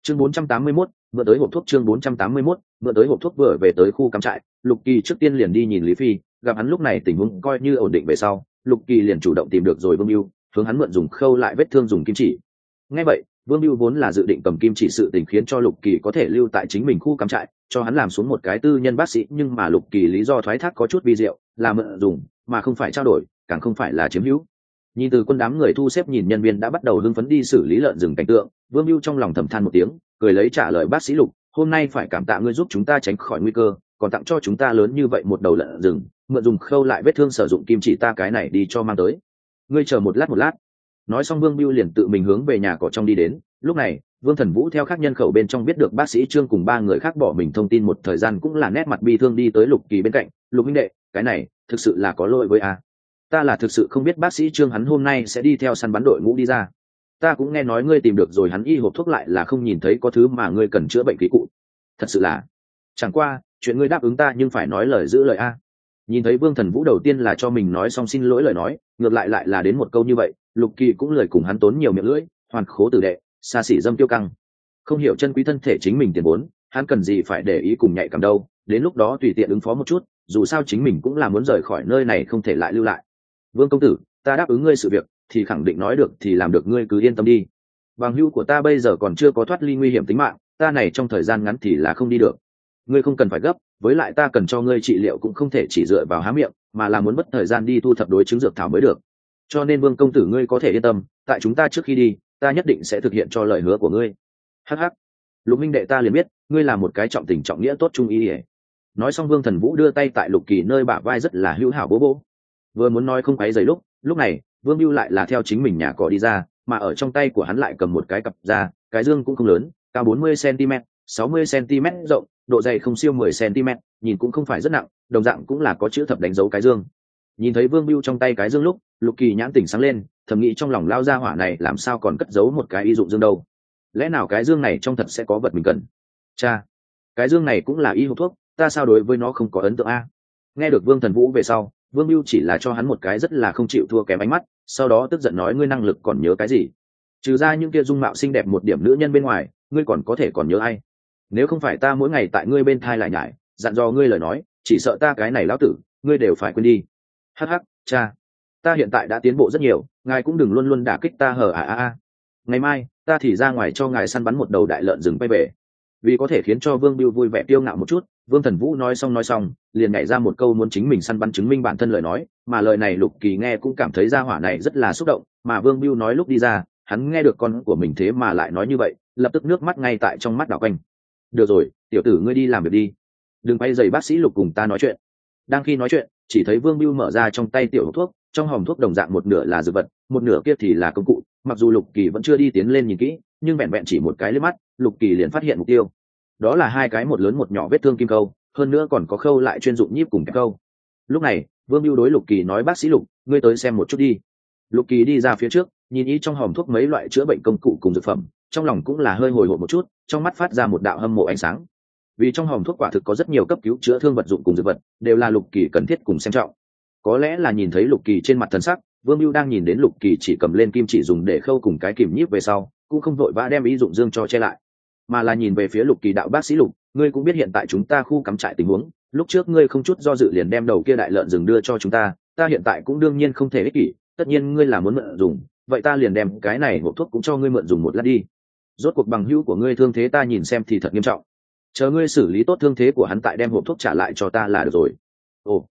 chương 481, mượn tới hộp thuốc. Chương 481, mượn tới hộp thuốc. Vừa về tới khu cắm trại, Lục Kỳ trước tiên liền đi nhìn Lý Phi, gặp hắn lúc này tình huống coi như ổn định về sau, Lục Kỳ liền chủ động tìm được rồi Vương Bưu, hướng hắn mượn dùng khâu lại vết thương dùng kim chỉ. Nghe vậy, Vương Bưu vốn là dự định cầm kim chỉ sự tình khiến cho Lục Kỳ có thể lưu tại chính mình khu cắm trại, cho hắn làm xuống một cái tư nhân bác sĩ, nhưng mà Lục Kỳ lý do thoái thác có chút vi diệu, là mượn dùng, mà không phải trao đổi, càng không phải là chiếm hữu. Nhìn từ quân đám người thu xếp nhìn nhân viên đã bắt đầu hưng phấn đi xử lý lợn rừng cảnh tượng, Vương Bưu trong lòng thầm than một tiếng, cười lấy trả lời bác sĩ Lục, hôm nay phải cảm tạ ngươi giúp chúng ta tránh khỏi nguy cơ, còn tặng cho chúng ta lớn như vậy một đầu lợn rừng, mượn dùng khâu lại vết thương sử dụng kim chỉ ta cái này đi cho mang tới. Ngươi chờ một lát. Nói xong Vương Bưu liền tự mình hướng về nhà cỏ trong đi đến. Lúc này Vương Thần Vũ theo khác nhân khẩu bên trong biết được bác sĩ Trương cùng ba người khác bỏ mình thông tin một thời gian, cũng là nét mặt bi thương đi tới Lục Kỳ bên cạnh. Lục huynh đệ, cái này thực sự là có lỗi với a. Ta là thực sự không biết bác sĩ Trương hắn hôm nay sẽ đi theo săn bắn đội ngũ đi ra. Ta cũng nghe nói ngươi tìm được rồi hắn y hộp thuốc, lại là không nhìn thấy có thứ mà ngươi cần chữa bệnh khí cụ. Thật sự là, chẳng qua chuyện ngươi đáp ứng ta nhưng phải nói lời giữ lời a. Nhìn thấy Vương Thần Vũ đầu tiên là cho mình nói xong xin lỗi lời nói, ngược lại là đến một câu như vậy, Lục Kỳ cũng lười cùng hắn tốn nhiều miệng lưỡi, hoàn khố tử đệ, xa xỉ dâm tiêu căng. Không hiểu chân quý thân thể chính mình tiền vốn, hắn cần gì phải để ý cùng nhạy cảm đâu, đến lúc đó tùy tiện ứng phó một chút, dù sao chính mình cũng là muốn rời khỏi nơi này không thể lại lưu lại. Vương công tử, ta đáp ứng ngươi sự việc, thì khẳng định nói được thì làm được, ngươi cứ yên tâm đi. Bằng hữu của ta bây giờ còn chưa có thoát ly nguy hiểm tính mạng, ta này trong thời gian ngắn thì là không đi được. Ngươi không cần phải gấp, với lại ta cần cho ngươi trị liệu cũng không thể chỉ dựa vào há miệng, mà là muốn mất thời gian đi thu thập đối chứng dược thảo mới được. Cho nên Vương công tử ngươi có thể yên tâm, tại chúng ta trước khi đi, ta nhất định sẽ thực hiện cho lời hứa của ngươi. Hắc hắc, Lục minh đệ ta liền biết, ngươi là một cái trọng tình trọng nghĩa tốt trung ý. Nói xong Vương Thần Vũ đưa tay tại Lục Kỳ nơi bả vai rất là hữu hảo bố bố. Vừa muốn nói không quấy rầy lúc này Vương Bưu lại là theo chính mình nhà cỏ đi ra, mà ở trong tay của hắn lại cầm một cái cặp da, cái dương cũng không lớn, cao 40 cm, 60 cm rộng, độ dày không siêu 10 cm, nhìn cũng không phải rất nặng, đồng dạng cũng là có chữ thập đánh dấu cái dương. Nhìn thấy Vương Bưu trong tay cái dương lúc, Lục Kỳ nhãn tỉnh sáng lên, thầm nghĩ trong lòng lao ra hỏa này làm sao còn cất giấu một cái y dụng dương đâu? Lẽ nào cái dương này trong thật sẽ có vật mình cần? Cha, cái dương này cũng là y hộp thuốc, ta sao đối với nó không có ấn tượng a? Nghe được Vương Thần Vũ về sau, Vương Bưu chỉ là cho hắn một cái rất là không chịu thua kém ánh mắt, sau đó tức giận nói ngươi năng lực còn nhớ cái gì? Trừ ra những kia dung mạo xinh đẹp một điểm nữ nhân bên ngoài, ngươi còn có thể còn nhớ ai? Nếu không phải ta mỗi ngày tại ngươi bên thai lại nhải, dặn dò ngươi lời nói, chỉ sợ ta cái này lão tử, ngươi đều phải quên đi. Hắc hắc, cha, ta hiện tại đã tiến bộ rất nhiều, ngài cũng đừng luôn luôn đả kích ta hở Ngày mai, ta thì ra ngoài cho ngài săn bắn một đầu đại lợn rừng quay về. Vì có thể khiến cho Vương Bưu vui vẻ tiêu ngạo một chút, Vương Thần Vũ nói xong liền nhảy ra một câu muốn chính mình săn bắn chứng minh bản thân lời nói, mà lời này Lục Kỳ nghe cũng cảm thấy gia hỏa này rất là xúc động, mà Vương Bưu nói lúc đi ra, hắn nghe được con của mình thế mà lại nói như vậy, lập tức nước mắt ngay tại trong mắt đảo quanh. Được rồi, tiểu tử ngươi đi làm việc đi, đừng quay dày bác sĩ Lục cùng ta nói chuyện. Đang khi nói chuyện, chỉ thấy Vương Bưu mở ra trong tay tiểu hộp thuốc, trong hòm thuốc đồng dạng một nửa là dược vật, một nửa kia thì là công cụ. Mặc dù Lục Kỳ vẫn chưa đi tiến lên nhìn kỹ, nhưng vẹn vẹn chỉ một cái liếc mắt, Lục Kỳ liền phát hiện mục tiêu. Đó là hai cái một lớn một nhỏ vết thương kim câu, hơn nữa còn có khâu lại chuyên dụng nhíp cùng kẹp câu. Lúc này Vương Bưu đối Lục Kỳ nói bác sĩ Lục, ngươi tới xem một chút đi. Lục Kỳ đi ra phía trước, nhìn ý trong hòm thuốc mấy loại chữa bệnh công cụ cùng dược phẩm, trong lòng cũng là hơi hồi hộp một chút, trong mắt phát ra một đạo hâm mộ ánh sáng. Vì trong hòm thuốc quả thực có rất nhiều cấp cứu chữa thương vật dụng cùng dược vật, đều là Lục Kỳ cần thiết cùng xem trọng. Có lẽ là nhìn thấy Lục Kỳ trên mặt thần sắc, Vương Bưu đang nhìn đến Lục Kỳ chỉ cầm lên kim chỉ dùng để khâu cùng cái kìm nhíp về sau, cũng không vội vã đem ý dụng dương cho che lại, mà là nhìn về phía Lục Kỳ đạo bác sĩ Lục, ngươi cũng biết hiện tại chúng ta khu cắm trại tình huống, lúc trước ngươi không chút do dự liền đem đầu kia đại lợn rừng đưa cho chúng ta hiện tại cũng đương nhiên không thể ích kỷ, tất nhiên ngươi là muốn mượn dùng, vậy ta liền đem cái này hộp thuốc cũng cho ngươi mượn dùng một lát đi. Rốt cuộc bằng hữu của ngươi thương thế ta nhìn xem thì thật nghiêm trọng, chờ ngươi xử lý tốt thương thế của hắn tại đem hộp thuốc trả lại cho ta là được rồi. Ồ,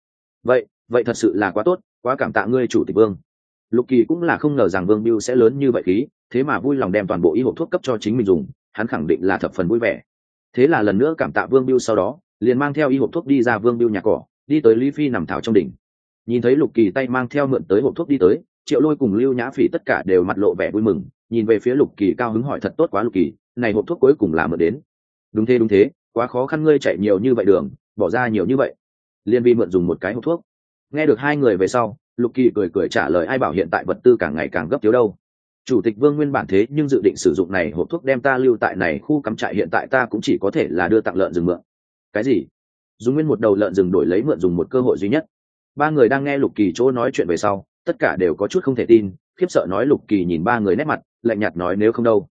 vậy thật sự là quá tốt, quá cảm tạ ngươi chủ tịch Vương. Lục Kỳ cũng là không ngờ rằng Vương Bưu sẽ lớn như vậy khí, thế mà vui lòng đem toàn bộ y hộp thuốc cấp cho chính mình dùng, hắn khẳng định là thập phần vui vẻ. Thế là lần nữa cảm tạ Vương Bưu, sau đó liền mang theo y hộp thuốc đi ra Vương Bưu nhà cỏ, đi tới Lý Phi nằm thảo trong đỉnh. Nhìn thấy Lục Kỳ tay mang theo mượn tới hộp thuốc đi tới, Triệu Lôi cùng Lưu Nhã Phỉ tất cả đều mặt lộ vẻ vui mừng, nhìn về phía Lục Kỳ cao hứng hỏi thật tốt quá Lục Kỳ, này hộp thuốc cuối cùng là mượn đến. Đúng thế, quá khó khăn ngươi chạy nhiều như vậy đường, bỏ ra nhiều như vậy, liên vi mượn dùng một cái hộp thuốc. Nghe được hai người về sau, Lục Kỳ cười trả lời ai bảo hiện tại vật tư càng ngày càng gấp thiếu đâu. Chủ tịch Vương nguyên bản thế nhưng dự định sử dụng này hộp thuốc đem ta lưu tại này khu cắm trại, hiện tại ta cũng chỉ có thể là đưa tặng lợn rừng mượn. Cái gì? Dùng nguyên một đầu lợn rừng đổi lấy mượn dùng một cơ hội duy nhất? Ba người đang nghe Lục Kỳ chỗ nói chuyện về sau, tất cả đều có chút không thể tin, khiếp sợ nói. Lục Kỳ nhìn ba người nét mặt, lạnh nhạt nói nếu không đâu,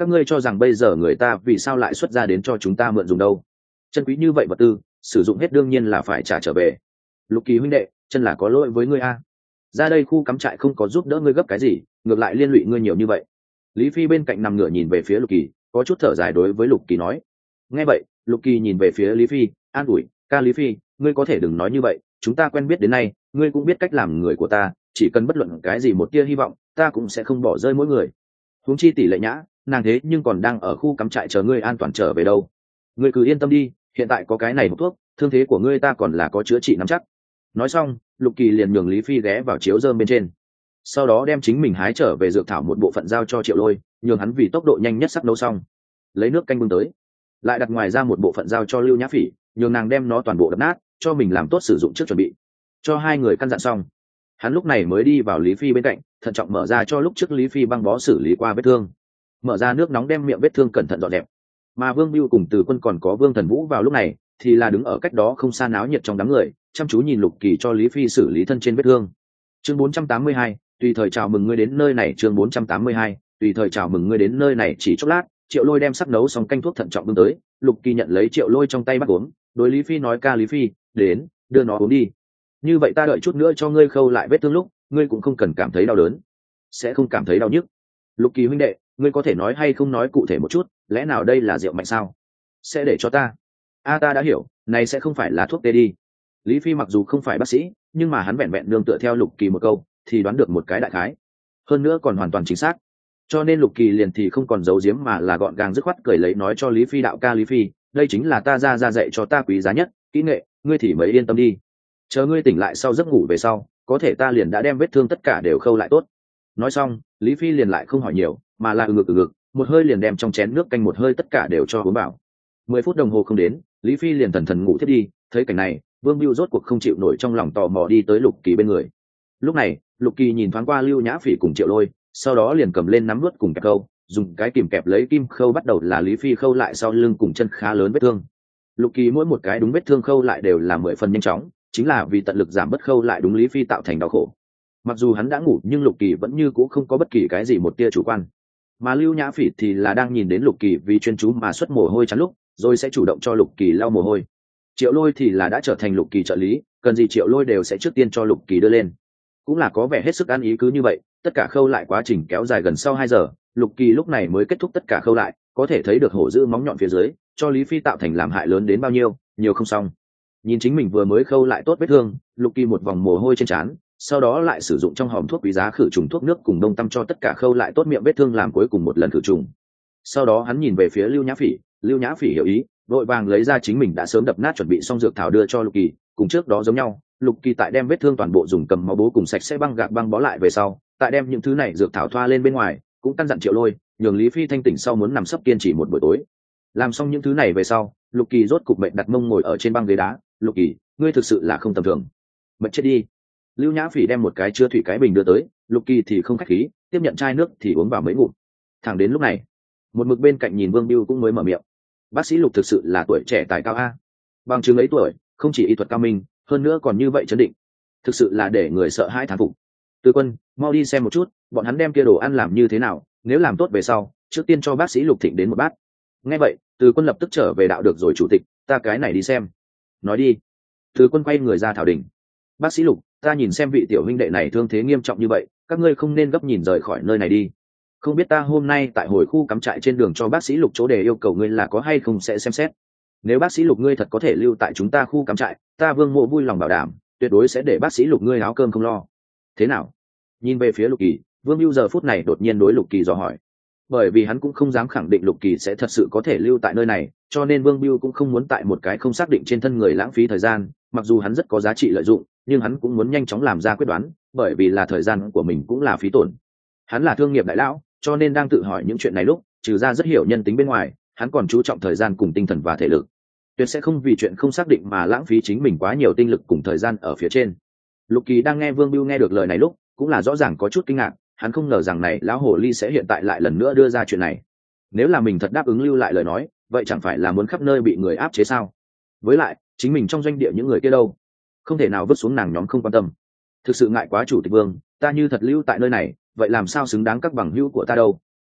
các ngươi cho rằng bây giờ người ta vì sao lại xuất ra đến cho chúng ta mượn dùng đâu? Chân quý như vậy vật tư sử dụng hết đương nhiên là phải trả trở về. Lục Kỳ huynh đệ, chân là có lỗi với ngươi a. Ra đây khu cắm trại không có giúp đỡ ngươi gấp cái gì, ngược lại liên lụy ngươi nhiều như vậy. Lý Phi bên cạnh nằm ngửa nhìn về phía Lục Kỳ, có chút thở dài đối với Lục Kỳ nói. Nghe vậy, Lục Kỳ nhìn về phía Lý Phi, an ủi, ca Lý Phi, ngươi có thể đừng nói như vậy, chúng ta quen biết đến nay, ngươi cũng biết cách làm người của ta, chỉ cần bất luận cái gì một tia hy vọng, ta cũng sẽ không bỏ rơi mỗi người. Huống chi tỷ Lệ Nhã, nàng thế nhưng còn đang ở khu cắm trại chờ ngươi an toàn trở về đâu. Ngươi cứ yên tâm đi, hiện tại có cái này một thuốc, thương thế của ngươi ta còn là có chữa trị nắm chắc. Nói xong, Lục Kỳ liền nhường Lý Phi ghé vào chiếu rơm bên trên, sau đó đem chính mình hái trở về dược thảo một bộ phận giao cho Triệu Lôi, nhường hắn vì tốc độ nhanh nhất sắc nấu xong, lấy nước canh bưng tới, lại đặt ngoài ra một bộ phận giao cho Lưu Nhã Phỉ, nhường nàng đem nó toàn bộ đập nát, cho mình làm tốt sử dụng trước chuẩn bị. Cho hai người căn dặn xong, hắn lúc này mới đi vào Lý Phi bên cạnh, thận trọng mở ra cho lúc trước Lý Phi băng bó xử lý qua vết thương, mở ra nước nóng đem miệng vết thương cẩn thận dọn dẹp. Mà Vương Bưu cùng Từ Quân còn có Vương Thần Vũ vào lúc này thì là đứng ở cách đó không xa náo nhiệt trong đám người, chăm chú nhìn Lục Kỳ cho Lý Phi xử lý thân trên vết thương. Chương 482, tùy thời chào mừng ngươi đến nơi này. Chương 482, tùy thời chào mừng ngươi đến nơi này. Chỉ chốc lát, Triệu Lôi đem sắc nấu xong canh thuốc thận trọng bưng tới, Lục Kỳ nhận lấy Triệu Lôi trong tay bắt uống, đối Lý Phi nói, ca Lý Phi, đến, đưa nó uống đi. Như vậy ta đợi chút nữa cho ngươi khâu lại vết thương lúc, ngươi cũng không cần cảm thấy đau đớn, sẽ không cảm thấy đau nhức. Lục Kỳ huynh đệ, ngươi có thể nói hay không nói cụ thể một chút, lẽ nào đây là rượu mạnh sao? Sẽ để cho ta. Ta đã hiểu, này sẽ không phải là thuốc tê đi. Lý Phi mặc dù không phải bác sĩ, nhưng mà hắn vẹn vẹn nương tựa theo Lục Kỳ một câu thì đoán được một cái đại khái, hơn nữa còn hoàn toàn chính xác, cho nên Lục Kỳ liền thì không còn giấu giếm mà là gọn gàng dứt khoát cười lấy nói cho Lý Phi, đạo ca Lý Phi, đây chính là ta ra dạy cho ta quý giá nhất kỹ nghệ, ngươi thì mới yên tâm đi, chờ ngươi tỉnh lại sau giấc ngủ về sau, có thể ta liền đã đem vết thương tất cả đều khâu lại tốt. Nói xong, Lý Phi liền lại không hỏi nhiều, mà là ngực một hơi liền đem trong chén nước canh một hơi tất cả đều cho uống vào. 10 phút đồng hồ không đến, Lý Phi liền thần thần ngủ thiết đi. Thấy cảnh này, Vương Bưu rốt cuộc không chịu nổi trong lòng tò mò đi tới Lục Kỳ bên người. Lúc này, Lục Kỳ nhìn thoáng qua Lưu Nhã Phỉ cùng Triệu Lôi, sau đó liền cầm lên nắm nuốt cùng kẹp câu, dùng cái kìm kẹp lấy kim khâu, bắt đầu là Lý Phi khâu lại sau lưng cùng chân khá lớn vết thương. Lục Kỳ mỗi một cái đúng vết thương khâu lại đều là 10 phần nhanh chóng, chính là vì tận lực giảm bớt khâu lại đúng Lý Phi tạo thành đau khổ. Mặc dù hắn đã ngủ nhưng Lục Kỳ vẫn như cũ không có bất kỳ cái gì một tia chủ quan. Mà Lưu Nhã Phỉ thì là đang nhìn đến Lục Kỳ vì chuyên chú mà xuất mồ hôi chán lúc, rồi sẽ chủ động cho Lục Kỳ lau mồ hôi. Triệu Lôi thì là đã trở thành Lục Kỳ trợ lý, cần gì Triệu Lôi đều sẽ trước tiên cho Lục Kỳ đưa lên, cũng là có vẻ hết sức ăn ý. Cứ như vậy, tất cả khâu lại quá trình kéo dài gần sau 2 giờ, Lục Kỳ lúc này mới kết thúc tất cả khâu lại, có thể thấy được hổ dữ móng nhọn phía dưới cho Lý Phi tạo thành làm hại lớn đến bao nhiêu, nhiều không xong. Nhìn chính mình vừa mới khâu lại tốt vết thương, Lục Kỳ một vòng mồ hôi trên trán, sau đó lại sử dụng trong hòm thuốc quý giá khử trùng thuốc nước cùng đông tăm cho tất cả khâu lại tốt miệng vết thương làm cuối cùng một lần khử trùng. Sau đó hắn nhìn về phía Lưu Nhã Phỉ, Lưu Nhã Phỉ hiểu ý, vội vàng lấy ra chính mình đã sớm đập nát chuẩn bị xong dược thảo đưa cho Lục Kỳ, cùng trước đó giống nhau, Lục Kỳ tại đem vết thương toàn bộ dùng cầm máu bố cùng sạch sẽ băng gạc băng bó lại về sau, tại đem những thứ này dược thảo thoa lên bên ngoài, cũng căn dặn Triệu Lôi, nhường Lý Phi thanh tỉnh sau muốn nằm sấp kiên trì một buổi tối. Làm xong những thứ này về sau, Lục Kỳ rốt cục mệnh đặt mông ngồi ở trên băng ghế đá. Lục Kỳ, ngươi thực sự là không tầm thường. Mệt chết đi. Lưu Nhã Phỉ đem một cái chứa thủy cái bình đưa tới, Lục Kỳ thì không khách khí, tiếp nhận chai nước thì uống vào mấy ngụm. Thẳng đến lúc này, một mực bên cạnh nhìn Vương Bưu cũng mới mở miệng. Bác sĩ Lục thực sự là tuổi trẻ tài cao a. Bằng chứng ấy tuổi, không chỉ y thuật cao minh, hơn nữa còn như vậy chấn định, thực sự là để người sợ hãi thán phục. Từ Quân, mau đi xem một chút, bọn hắn đem kia đồ ăn làm như thế nào, nếu làm tốt về sau, trước tiên cho bác sĩ Lục thịnh đến một bát. Nghe vậy, Từ Quân lập tức trở về, đạo được rồi chủ tịch, ta cái này đi xem. Nói đi. Từ Quân quay người ra thảo đỉnh. Bác sĩ Lục, ta nhìn xem vị tiểu huynh đệ này thương thế nghiêm trọng như vậy, các ngươi không nên gấp nhìn rời khỏi nơi này đi. Không biết ta hôm nay tại hồi khu cắm trại trên đường cho bác sĩ Lục chỗ đề yêu cầu ngươi là có hay không sẽ xem xét. Nếu bác sĩ Lục ngươi thật có thể lưu tại chúng ta khu cắm trại, ta Vương Mộ vui lòng bảo đảm, tuyệt đối sẽ để bác sĩ Lục ngươi áo cơm không lo. Thế nào? Nhìn về phía Lục Kỳ, Vương Bưu giờ phút này đột nhiên đối Lục Kỳ dò hỏi. Bởi vì hắn cũng không dám khẳng định Lục Kỳ sẽ thật sự có thể lưu tại nơi này, cho nên Vương Bưu cũng không muốn tại một cái không xác định trên thân người lãng phí thời gian, mặc dù hắn rất có giá trị lợi dụng, nhưng hắn cũng muốn nhanh chóng làm ra quyết đoán, bởi vì là thời gian của mình cũng là phí tổn. Hắn là thương nghiệp đại lão, cho nên đang tự hỏi những chuyện này lúc, trừ ra rất hiểu nhân tính bên ngoài, hắn còn chú trọng thời gian cùng tinh thần và thể lực. Tuyệt sẽ không vì chuyện không xác định mà lãng phí chính mình quá nhiều tinh lực cùng thời gian ở phía trên. Lục Kỳ đang nghe Vương Bưu nghe được lời này lúc, cũng là rõ ràng có chút kinh ngạc, hắn không ngờ rằng này lão hồ ly sẽ hiện tại lại lần nữa đưa ra chuyện này. Nếu là mình thật đáp ứng lưu lại lời nói, vậy chẳng phải là muốn khắp nơi bị người áp chế sao? Với lại, chính mình trong doanh địa những người kia đâu, không thể nào vứt xuống nàng nhóm không quan tâm. Thực sự ngại quá chủ tịch Vương, ta như thật lưu tại nơi này, vậy làm sao xứng đáng các bằng hữu của ta đâu?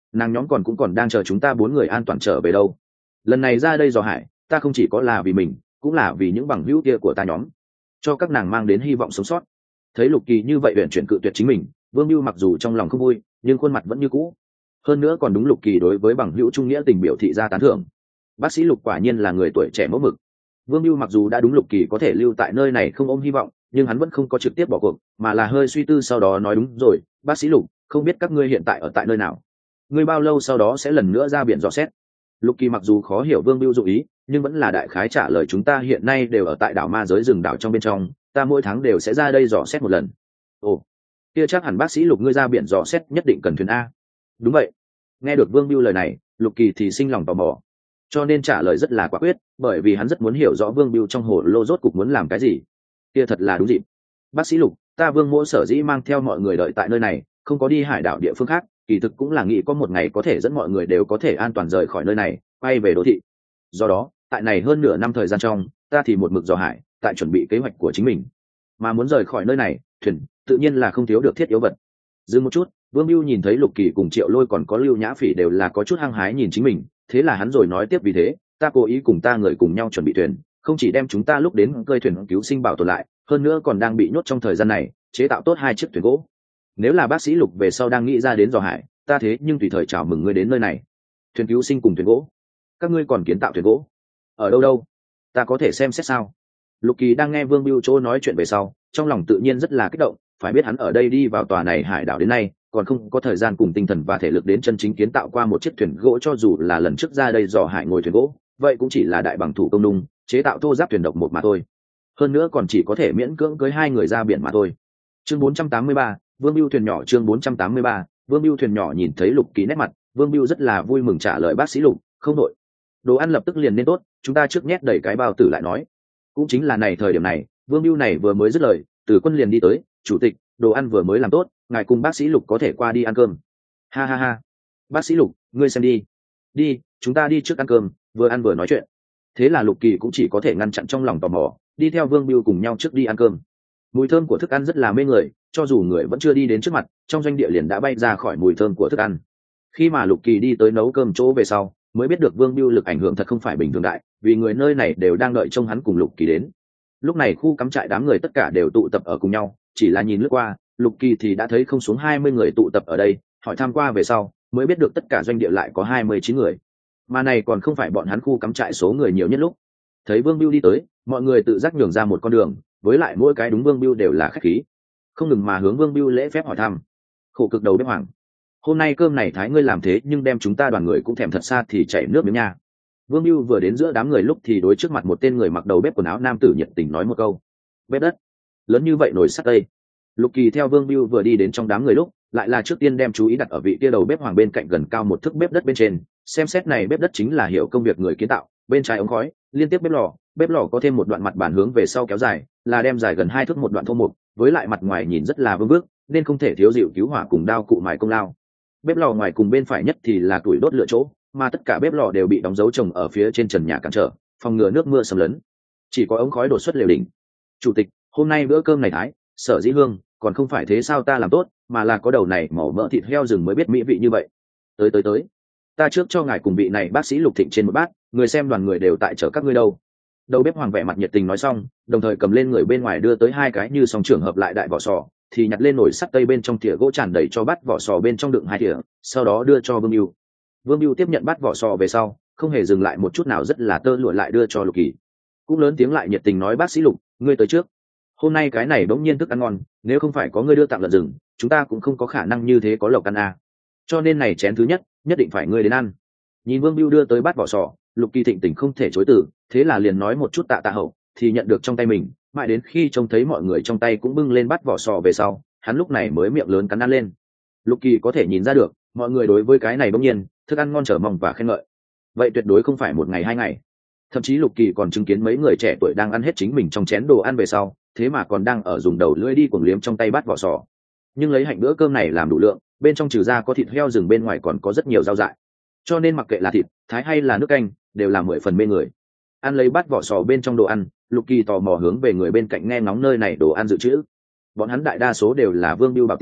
nàng nhóm cũng còn đang chờ chúng ta 4 người an toàn trở về đâu. Lần này ra đây dò hải, ta không chỉ có là vì mình, cũng là vì những bằng hữu kia của ta nhóm, cho các nàng mang đến hy vọng sống sót. Thấy Lục Kỳ như vậy uyển chuyển cự tuyệt chính mình, Vương Bưu mặc dù trong lòng không vui, nhưng khuôn mặt vẫn như cũ. Hơn nữa còn đúng Lục Kỳ đối với bằng hữu trung nghĩa tình biểu thị ra tán thưởng. Bác sĩ Lục quả nhiên là người tuổi trẻ mẫu mực. Vương Bưu mặc dù đã đúng Lục Kỳ có thể lưu tại nơi này không ôm hy vọng, nhưng hắn vẫn không có trực tiếp bỏ cuộc, mà là hơi suy tư sau đó nói đúng rồi, bác sĩ Lục, không biết các ngươi hiện tại ở tại nơi nào? Ngươi bao lâu sau đó sẽ lần nữa ra biển dò xét? Lục Kỳ mặc dù khó hiểu Vương Bưu dụng ý, nhưng vẫn là đại khái trả lời chúng ta hiện nay đều ở tại đảo ma giới rừng đảo trong bên trong, ta mỗi tháng đều sẽ ra đây dò xét một lần. Ồ, kia chắc hẳn bác sĩ Lục ngươi ra biển dò xét nhất định cần thuyền a. Đúng vậy. Nghe được Vương Bưu lời này, Lục Kỳ thì sinh lòng tò mò, cho nên trả lời rất là quả quyết, bởi vì hắn rất muốn hiểu rõ Vương Bưu trong hồ lô rốt cục muốn làm cái gì. Kia thật là đúng dịp. Bác sĩ Lục, ta Vương Mỗ sở dĩ mang theo mọi người đợi tại nơi này, không có đi hải đảo địa phương khác, kỳ thực cũng là nghĩ có một ngày có thể dẫn mọi người đều có thể an toàn rời khỏi nơi này, quay về đô thị. Do đó, tại này hơn nửa năm thời gian trong, ta thì một mực dò hải, tại chuẩn bị kế hoạch của chính mình. Mà muốn rời khỏi nơi này, thuyền tự nhiên là không thiếu được thiết yếu vật. Dừng một chút, Vương Bưu nhìn thấy Lục Kỳ cùng Triệu Lôi còn có Lưu Nhã Phỉ đều là có chút hăng hái nhìn chính mình, thế là hắn rồi nói tiếp, vì thế, ta cố ý cùng ta người cùng nhau chuẩn bị thuyền, không chỉ đem chúng ta lúc đến cơi thuyền cứu sinh bảo tồn lại, hơn nữa còn đang bị nhốt trong thời gian này, chế tạo tốt 2 chiếc thuyền gỗ. Nếu là bác sĩ Lục về sau đang nghĩ ra đến dò hải, ta thế nhưng tùy thời chào mừng ngươi đến nơi này. Thuyền cứu sinh cùng thuyền gỗ, các ngươi còn kiến tạo thuyền gỗ ở đâu đâu? Ta có thể xem xét sao? Lục Kỳ đang nghe Vương Bưu chỗ nói chuyện về sau, trong lòng tự nhiên rất là kích động, phải biết hắn ở đây đi vào tòa này hải đảo đến nay, còn không có thời gian cùng tinh thần và thể lực đến chân chính kiến tạo qua một chiếc thuyền gỗ, cho dù là lần trước ra đây dò hải ngồi thuyền gỗ, vậy cũng chỉ là đại bằng thủ công nung, chế tạo thô giáp thuyền độc một mà thôi. Hơn nữa còn chỉ có thể miễn cưỡng cưới 2 người ra biển mà thôi. Chương 483, Vương Bưu thuyền nhỏ. Chương 483, Vương Bưu thuyền nhỏ. Nhìn thấy Lục Kỳ nét mặt, Vương Bưu rất là vui mừng trả lời, bác sĩ Lục, không đội. Đồ ăn lập tức liền nên tốt, chúng ta trước nhét đầy cái bao tử lại nói. Cũng chính là này thời điểm này, Vương Bưu này vừa mới dứt lời, Từ Quân liền đi tới, chủ tịch, đồ ăn vừa mới làm tốt, ngài cùng bác sĩ Lục có thể qua đi ăn cơm. Ha ha ha, bác sĩ Lục, ngươi xem đi. Đi, chúng ta đi trước ăn cơm, vừa ăn vừa nói chuyện. Thế là Lục Kỳ cũng chỉ có thể ngăn chặn trong lòng tò mò, đi theo Vương Bưu cùng nhau trước đi ăn cơm. Mùi thơm của thức ăn rất là mê người, cho dù người vẫn chưa đi đến trước mặt, trong doanh địa liền đã bay ra khỏi mùi thơm của thức ăn. Khi mà Lục Kỳ đi tới nấu cơm chỗ về sau, mới biết được Vương Bưu lực ảnh hưởng thật không phải bình thường đại, vì người nơi này đều đang đợi trông hắn cùng Lục Kỳ đến. Lúc này khu cắm trại đám người tất cả đều tụ tập ở cùng nhau, chỉ là nhìn lướt qua, Lục Kỳ thì đã thấy không xuống 20 người tụ tập ở đây, hỏi tham qua về sau, mới biết được tất cả doanh địa lại có 29 người. Mà này còn không phải bọn hắn khu cắm trại số người nhiều nhất lúc. Thấy Vương Bưu đi tới, mọi người tự giác nhường ra một con đường, với lại mỗi cái đúng Vương Bưu đều là khách khí, không ngừng mà hướng Vương Bưu lễ phép hỏi thăm. Khổ cực đầu bếp hoàng, hôm nay cơm này thái ngươi làm thế nhưng đem chúng ta đoàn người cũng thèm thật xa thì chảy nước miếng nha. Vương Bưu vừa đến giữa đám người lúc thì đối trước mặt một tên người mặc đầu bếp quần áo nam tử nhiệt tình nói một câu. Bếp đất lớn như vậy nồi sắt tây. Lục Kỳ theo Vương Bưu vừa đi đến trong đám người lúc, lại là trước tiên đem chú ý đặt ở vị kia đầu bếp hoàng bên cạnh gần cao một thước bếp đất bên trên, xem xét này bếp đất chính là hiểu công việc người kiến tạo, bên trái ống khói, liên tiếp bếp lò có thêm một đoạn mặt bàn hướng về sau kéo dài, là đem dài gần 2 thước một đoạn thô mục, với lại mặt ngoài nhìn rất là vương vước, nên không thể thiếu dịu cứu hỏa cùng đao cụ mài công lao. Bếp lò ngoài cùng bên phải nhất thì là tuổi đốt lửa chỗ, mà tất cả bếp lò đều bị đóng dấu trồng ở phía trên trần nhà cản trở, phòng ngừa nước mưa xâm lấn. Chỉ có ống khói đột xuất lều đỉnh. Chủ tịch, hôm nay bữa cơm này thái, Sở Dĩ Hương, còn không phải thế sao ta làm tốt, mà là có đầu này màu mỡ thịt heo rừng mới biết mỹ vị như vậy. Tới, ta trước cho ngài cùng vị này bác sĩ Lục Thịnh trên một bát, người xem đoàn người đều tại chở các ngươi đâu. Đầu bếp hoàng vẻ mặt nhiệt tình nói xong, đồng thời cầm lên người bên ngoài đưa tới 2 cái như song trường hợp lại đại vỏ sò, thì nhặt lên nồi sắt tây bên trong thìa gỗ tràn đầy cho bát vỏ sò bên trong đựng 2 thìa, sau đó đưa cho Vương Bưu. Vương Bưu tiếp nhận bát vỏ sò về sau, không hề dừng lại một chút nào, rất là tơ lụa lại đưa cho Lục Kỳ. Cũng lớn tiếng lại nhiệt tình nói, bác sĩ Lục, ngươi tới trước. Hôm nay cái này bỗng nhiên thức ăn ngon, nếu không phải có ngươi đưa tặng lợn rừng, chúng ta cũng không có khả năng như thế có lộc ăn à. Cho nên này chén thứ nhất định phải ngươi đến ăn. Nhìn Vương Bưu đưa tới bát vỏ sò, Lục Kỳ thịnh tình không thể chối từ, thế là liền nói một chút tạ hậu, thì nhận được trong tay mình, mãi đến khi trông thấy mọi người trong tay cũng bưng lên bát vỏ sò về sau, hắn lúc này mới miệng lớn cắn ăn lên. Lục Kỳ có thể nhìn ra được, mọi người đối với cái này bỗng nhiên thức ăn ngon chờ mong và khen ngợi. Vậy tuyệt đối không phải 1 ngày 2 ngày. Thậm chí Lục Kỳ còn chứng kiến mấy người trẻ tuổi đang ăn hết chính mình trong chén đồ ăn về sau, thế mà còn đang ở dùng đầu lưỡi đi cuồng liếm trong tay bát vỏ sò. Nhưng lấy hạnh bữa cơm này làm đủ lượng, bên trong trừ ra có thịt heo rừng bên ngoài còn có rất nhiều rau dại, cho nên mặc kệ là thịt thái hay là nước canh đều là 10 phần mê người. Ăn lấy bát vỏ sò bên trong đồ ăn, Lục Kỳ tò mò hướng về người bên cạnh nghe ngóng nơi này đồ ăn dự trữ. Bọn hắn đại đa số đều là Vương Bưu bảo tiêu,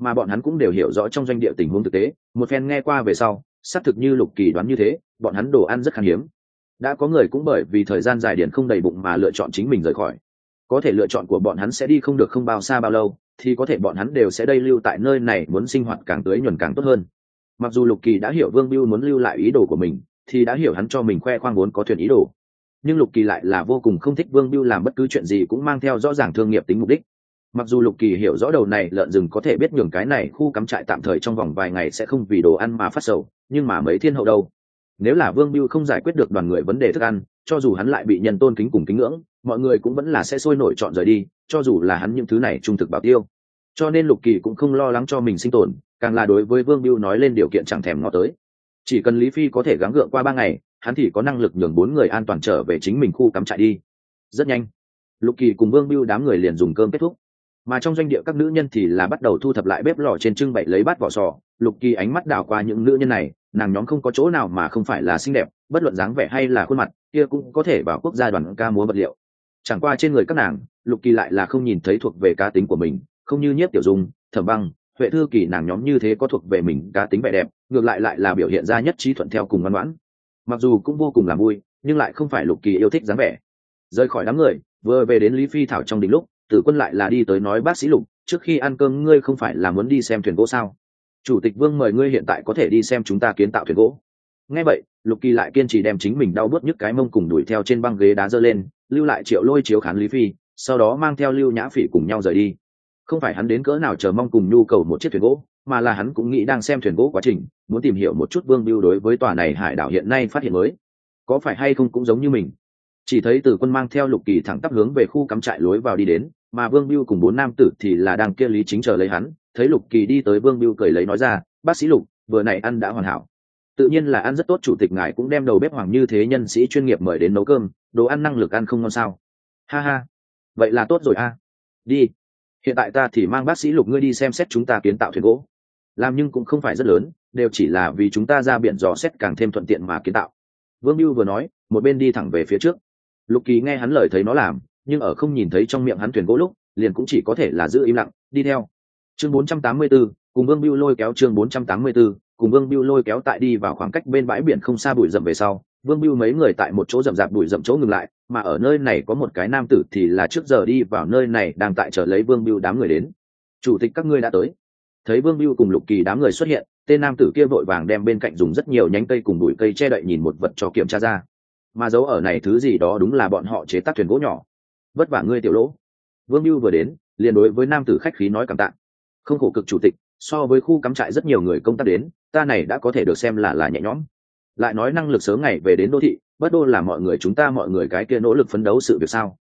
mà bọn hắn cũng đều hiểu rõ trong doanh địa tình huống thực tế, một phen nghe qua về sau xác thực như Lục Kỳ đoán như thế, bọn hắn đồ ăn rất khan hiếm. Đã có người cũng bởi vì thời gian dài điện không đầy bụng mà lựa chọn chính mình rời khỏi. Có thể lựa chọn của bọn hắn sẽ đi không được không bao xa bao lâu, thì có thể bọn hắn đều sẽ đây lưu tại nơi này, muốn sinh hoạt càng tưới nhuần càng tốt hơn. Mặc dù Lục Kỳ đã hiểu Vương Bưu muốn lưu lại ý đồ của mình, thì đã hiểu hắn cho mình khoe khoang vốn có thuyền ý đồ, nhưng Lục Kỳ lại là vô cùng không thích Vương Bưu làm bất cứ chuyện gì cũng mang theo rõ ràng thương nghiệp tính mục đích. Mặc dù Lục Kỳ hiểu rõ đầu này lợn rừng có thể biết nhường cái này khu cắm trại tạm thời trong vòng vài ngày sẽ không vì đồ ăn mà phát sầu, nhưng mà mấy thiên hậu đâu? Nếu là Vương Bưu không giải quyết được đoàn người vấn đề thức ăn, cho dù hắn lại bị nhân tôn kính cùng kính ngưỡng, mọi người cũng vẫn là sẽ sôi nổi chọn rời đi, cho dù là hắn những thứ này trung thực bảo tiêu. Cho nên Lục Kỳ cũng không lo lắng cho mình sinh tồn, càng là đối với Vương Bưu nói lên điều kiện chẳng thèm ngó tới. Chỉ cần Lý Phi có thể gắng gượng qua 3 ngày, hắn thì có năng lực nhường 4 người an toàn trở về chính mình khu cắm trại đi. Rất nhanh, Lục Kỳ cùng Vương Bưu đám người liền dùng cơm kết thúc, mà trong doanh địa các nữ nhân thì là bắt đầu thu thập lại bếp lò trên trưng bày lấy bát vỏ sò. Lục Kỳ ánh mắt đảo qua những nữ nhân này, nàng nhóm không có chỗ nào mà không phải là xinh đẹp, bất luận dáng vẻ hay là khuôn mặt kia cũng có thể bảo quốc gia đoàn ca múa vật liệu. Chẳng qua trên người các nàng, Lục Kỳ lại là không nhìn thấy thuộc về cá tính của mình, không như Nhiếp Tiểu Dung, Thẩm Băng, Huệ Thư Kỳ nàng nhóm như thế có thuộc về mình cá tính vẻ đẹp, ngược lại là biểu hiện ra nhất trí thuận theo cùng ngoan ngoãn. Mặc dù cũng vô cùng làm vui, nhưng lại không phải Lục Kỳ yêu thích dáng vẻ. Rời khỏi đám người, vừa về đến Lý Phi Thảo trong đình lúc, Tử Quân lại là đi tới nói: bác sĩ Lục, trước khi ăn cơm ngươi không phải là muốn đi xem thuyền gỗ sao? Chủ tịch Vương mời ngươi hiện tại có thể đi xem chúng ta kiến tạo thuyền gỗ. Nghe vậy, Lục Kỳ lại kiên trì đem chính mình đau bớt nhức cái mông cùng đuổi theo trên băng ghế đá dơ lên, lưu lại Triệu Lôi chiếu khán Lý Phi, sau đó mang theo Lưu Nhã Phỉ cùng nhau rời đi. Không phải hắn đến cỡ nào chờ mong cùng nhu cầu một chiếc thuyền gỗ, mà là hắn cũng nghĩ đang xem thuyền gỗ quá trình, muốn tìm hiểu một chút Vương Bưu đối với tòa này hải đảo hiện nay phát hiện mới có phải hay không cũng giống như mình. Chỉ thấy Tử Quân mang theo Lục Kỳ thẳng tắp hướng về khu cắm trại lối vào đi đến, mà Vương Bưu cùng 4 nam tử thì là đang kia Lý Chính chờ lấy hắn. Thấy Lục Kỳ đi tới, Vương Bưu cười lấy nói ra: bác sĩ Lục, vừa nãy ăn đã hoàn hảo. Tự nhiên là ăn rất tốt, chủ tịch ngài cũng đem đầu bếp hoàng như thế nhân sĩ chuyên nghiệp mời đến nấu cơm, đồ ăn năng lực ăn không ngon sao? Ha ha, vậy là tốt rồi a. Đi, hiện tại ta thì mang bác sĩ Lục ngươi đi xem xét chúng ta kiến tạo thuyền gỗ. Làm nhưng cũng không phải rất lớn, đều chỉ là vì chúng ta ra biển dò xét càng thêm thuận tiện mà kiến tạo. Vương Bưu vừa nói, một bên đi thẳng về phía trước. Lục Kỳ nghe hắn lời thấy nó làm, nhưng ở không nhìn thấy trong miệng hắn thuyền gỗ lúc, liền cũng chỉ có thể là giữ im lặng, đi theo. Chương 484, cùng Vương Bưu lôi kéo. Chương 484, cùng Vương Bưu lôi kéo. Tại đi vào khoảng cách bên bãi biển không xa bụi rậm về sau, Vương Bưu mấy người tại một chỗ rậm rạp bụi rậm chỗ ngừng lại, mà ở nơi này có một cái nam tử thì là trước giờ đi vào nơi này đang tại chờ lấy Vương Bưu đám người đến. Chủ tịch các ngươi đã tới. Thấy Vương Bưu cùng Lục Kỳ đám người xuất hiện, tên nam tử kia vội vàng đem bên cạnh dùng rất nhiều nhánh cây cùng bụi cây che đậy nhìn một vật cho kiểm tra ra, mà dấu ở này thứ gì đó đúng là bọn họ chế tác thuyền gỗ nhỏ. Vất vả ngươi Tiểu Lỗ. Vương Bưu vừa đến liền đối với nam tử khách khí nói cảm tạ. Không khổ cực chủ tịch, so với khu cắm trại rất nhiều người công tác đến, ta này đã có thể được xem là nhẹ nhõm. Lại nói năng lực sớm ngày về đến đô thị, bất đô là mọi người chúng ta mọi người cái kia nỗ lực phấn đấu sự việc sao?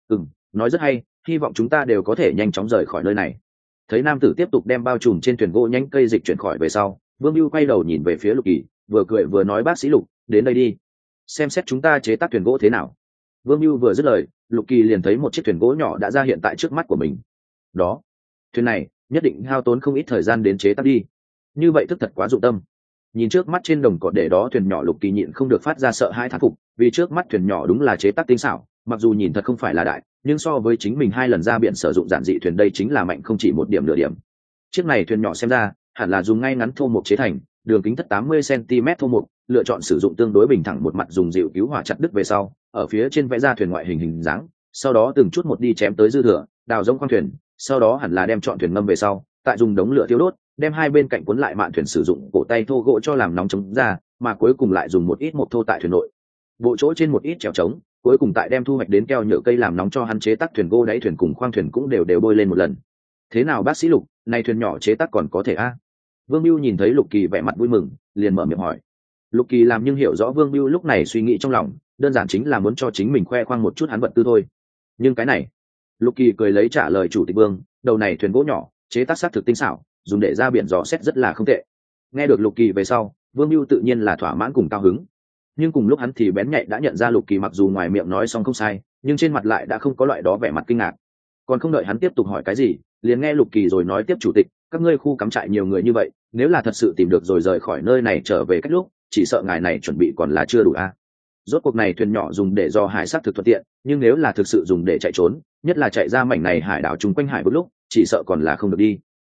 Nói rất hay, hy vọng chúng ta đều có thể nhanh chóng rời khỏi nơi này. Thấy nam tử tiếp tục đem bao trùm trên thuyền gỗ nhánh cây dịch chuyển khỏi về sau, Vương Bưu quay đầu nhìn về phía Lục Kỳ, vừa cười vừa nói: bác sĩ Lục, đến đây đi, xem xét chúng ta chế tác thuyền gỗ thế nào. Vương Bưu vừa dứt lời, Lục Kỳ liền thấy một chiếc thuyền gỗ nhỏ đã ra hiện tại trước mắt của mình. Đó, thuyền này nhất định hao tốn không ít thời gian đến chế tác đi, như vậy thức thật quá dụng tâm. Nhìn trước mắt trên đồng cỏ để đó thuyền nhỏ, Lục Kỳ nhịn không được phát ra sợ hãi thán phục, vì trước mắt thuyền nhỏ đúng là chế tác tinh xảo, mặc dù nhìn thật không phải là đại, nhưng so với chính mình 2 lần ra biển sử dụng giản dị thuyền đây chính là mạnh không chỉ một điểm nửa điểm. Chiếc này thuyền nhỏ xem ra hẳn là dùng ngay ngắn thô mộc chế thành, đường kính thất 80 cm thô mộc, lựa chọn sử dụng tương đối bình thẳng một mặt, dùng dịu cứu hỏa chặt đứt về sau, ở phía trên vẽ ra thuyền ngoại hình dáng, sau đó từng chút một đi chém tới dư thừa, đào rông khoang thuyền, sau đó hẳn là đem chọn thuyền ngâm về sau, tại dùng đống lửa thiêu đốt, đem hai bên cạnh cuốn lại mạn thuyền, sử dụng cổ tay thô gỗ cho làm nóng chống ra, mà cuối cùng lại dùng một ít mộc thô tại thuyền nội bộ chỗ trên một ít chèo trống, cuối cùng tại đem thu hoạch đến keo nhựa cây làm nóng cho hắn chế tác thuyền gỗ đáy thuyền cùng khoang thuyền cũng đều bôi lên một lần. Thế nào bác sĩ Lục, này thuyền nhỏ chế tác còn có thể a? Vương Bưu nhìn thấy Lục Kỳ vẻ mặt vui mừng, liền mở miệng hỏi. Lục Kỳ làm nhưng hiểu rõ Vương Bưu lúc này suy nghĩ trong lòng, đơn giản chính là muốn cho chính mình khoe khoang một chút hắn vật tư thôi. Nhưng cái này, Lục Kỳ cười lấy trả lời: chủ tịch Vương, đầu này thuyền gỗ nhỏ chế tác xác thực tinh xảo, dùng để ra biển dò xét rất là không tệ. Nghe được Lục Kỳ về sau, Vương Bưu tự nhiên là thỏa mãn cùng cao hứng. Nhưng cùng lúc hắn thì bén nhạy đã nhận ra Lục Kỳ mặc dù ngoài miệng nói xong không sai, nhưng trên mặt lại đã không có loại đó vẻ mặt kinh ngạc. Còn không đợi hắn tiếp tục hỏi cái gì, liền nghe Lục Kỳ rồi nói tiếp: chủ tịch, các ngươi khu cắm trại nhiều người như vậy, nếu là thật sự tìm được rồi rời khỏi nơi này trở về cách lúc, chỉ sợ ngài này chuẩn bị còn là chưa đủ a. Rốt cuộc này thuyền nhỏ dùng để do hải sát thực thuận tiện, nhưng nếu là thực sự dùng để chạy trốn, nhất là chạy ra mảnh này hải đảo chung quanh hải vực lúc, chỉ sợ còn là không được đi.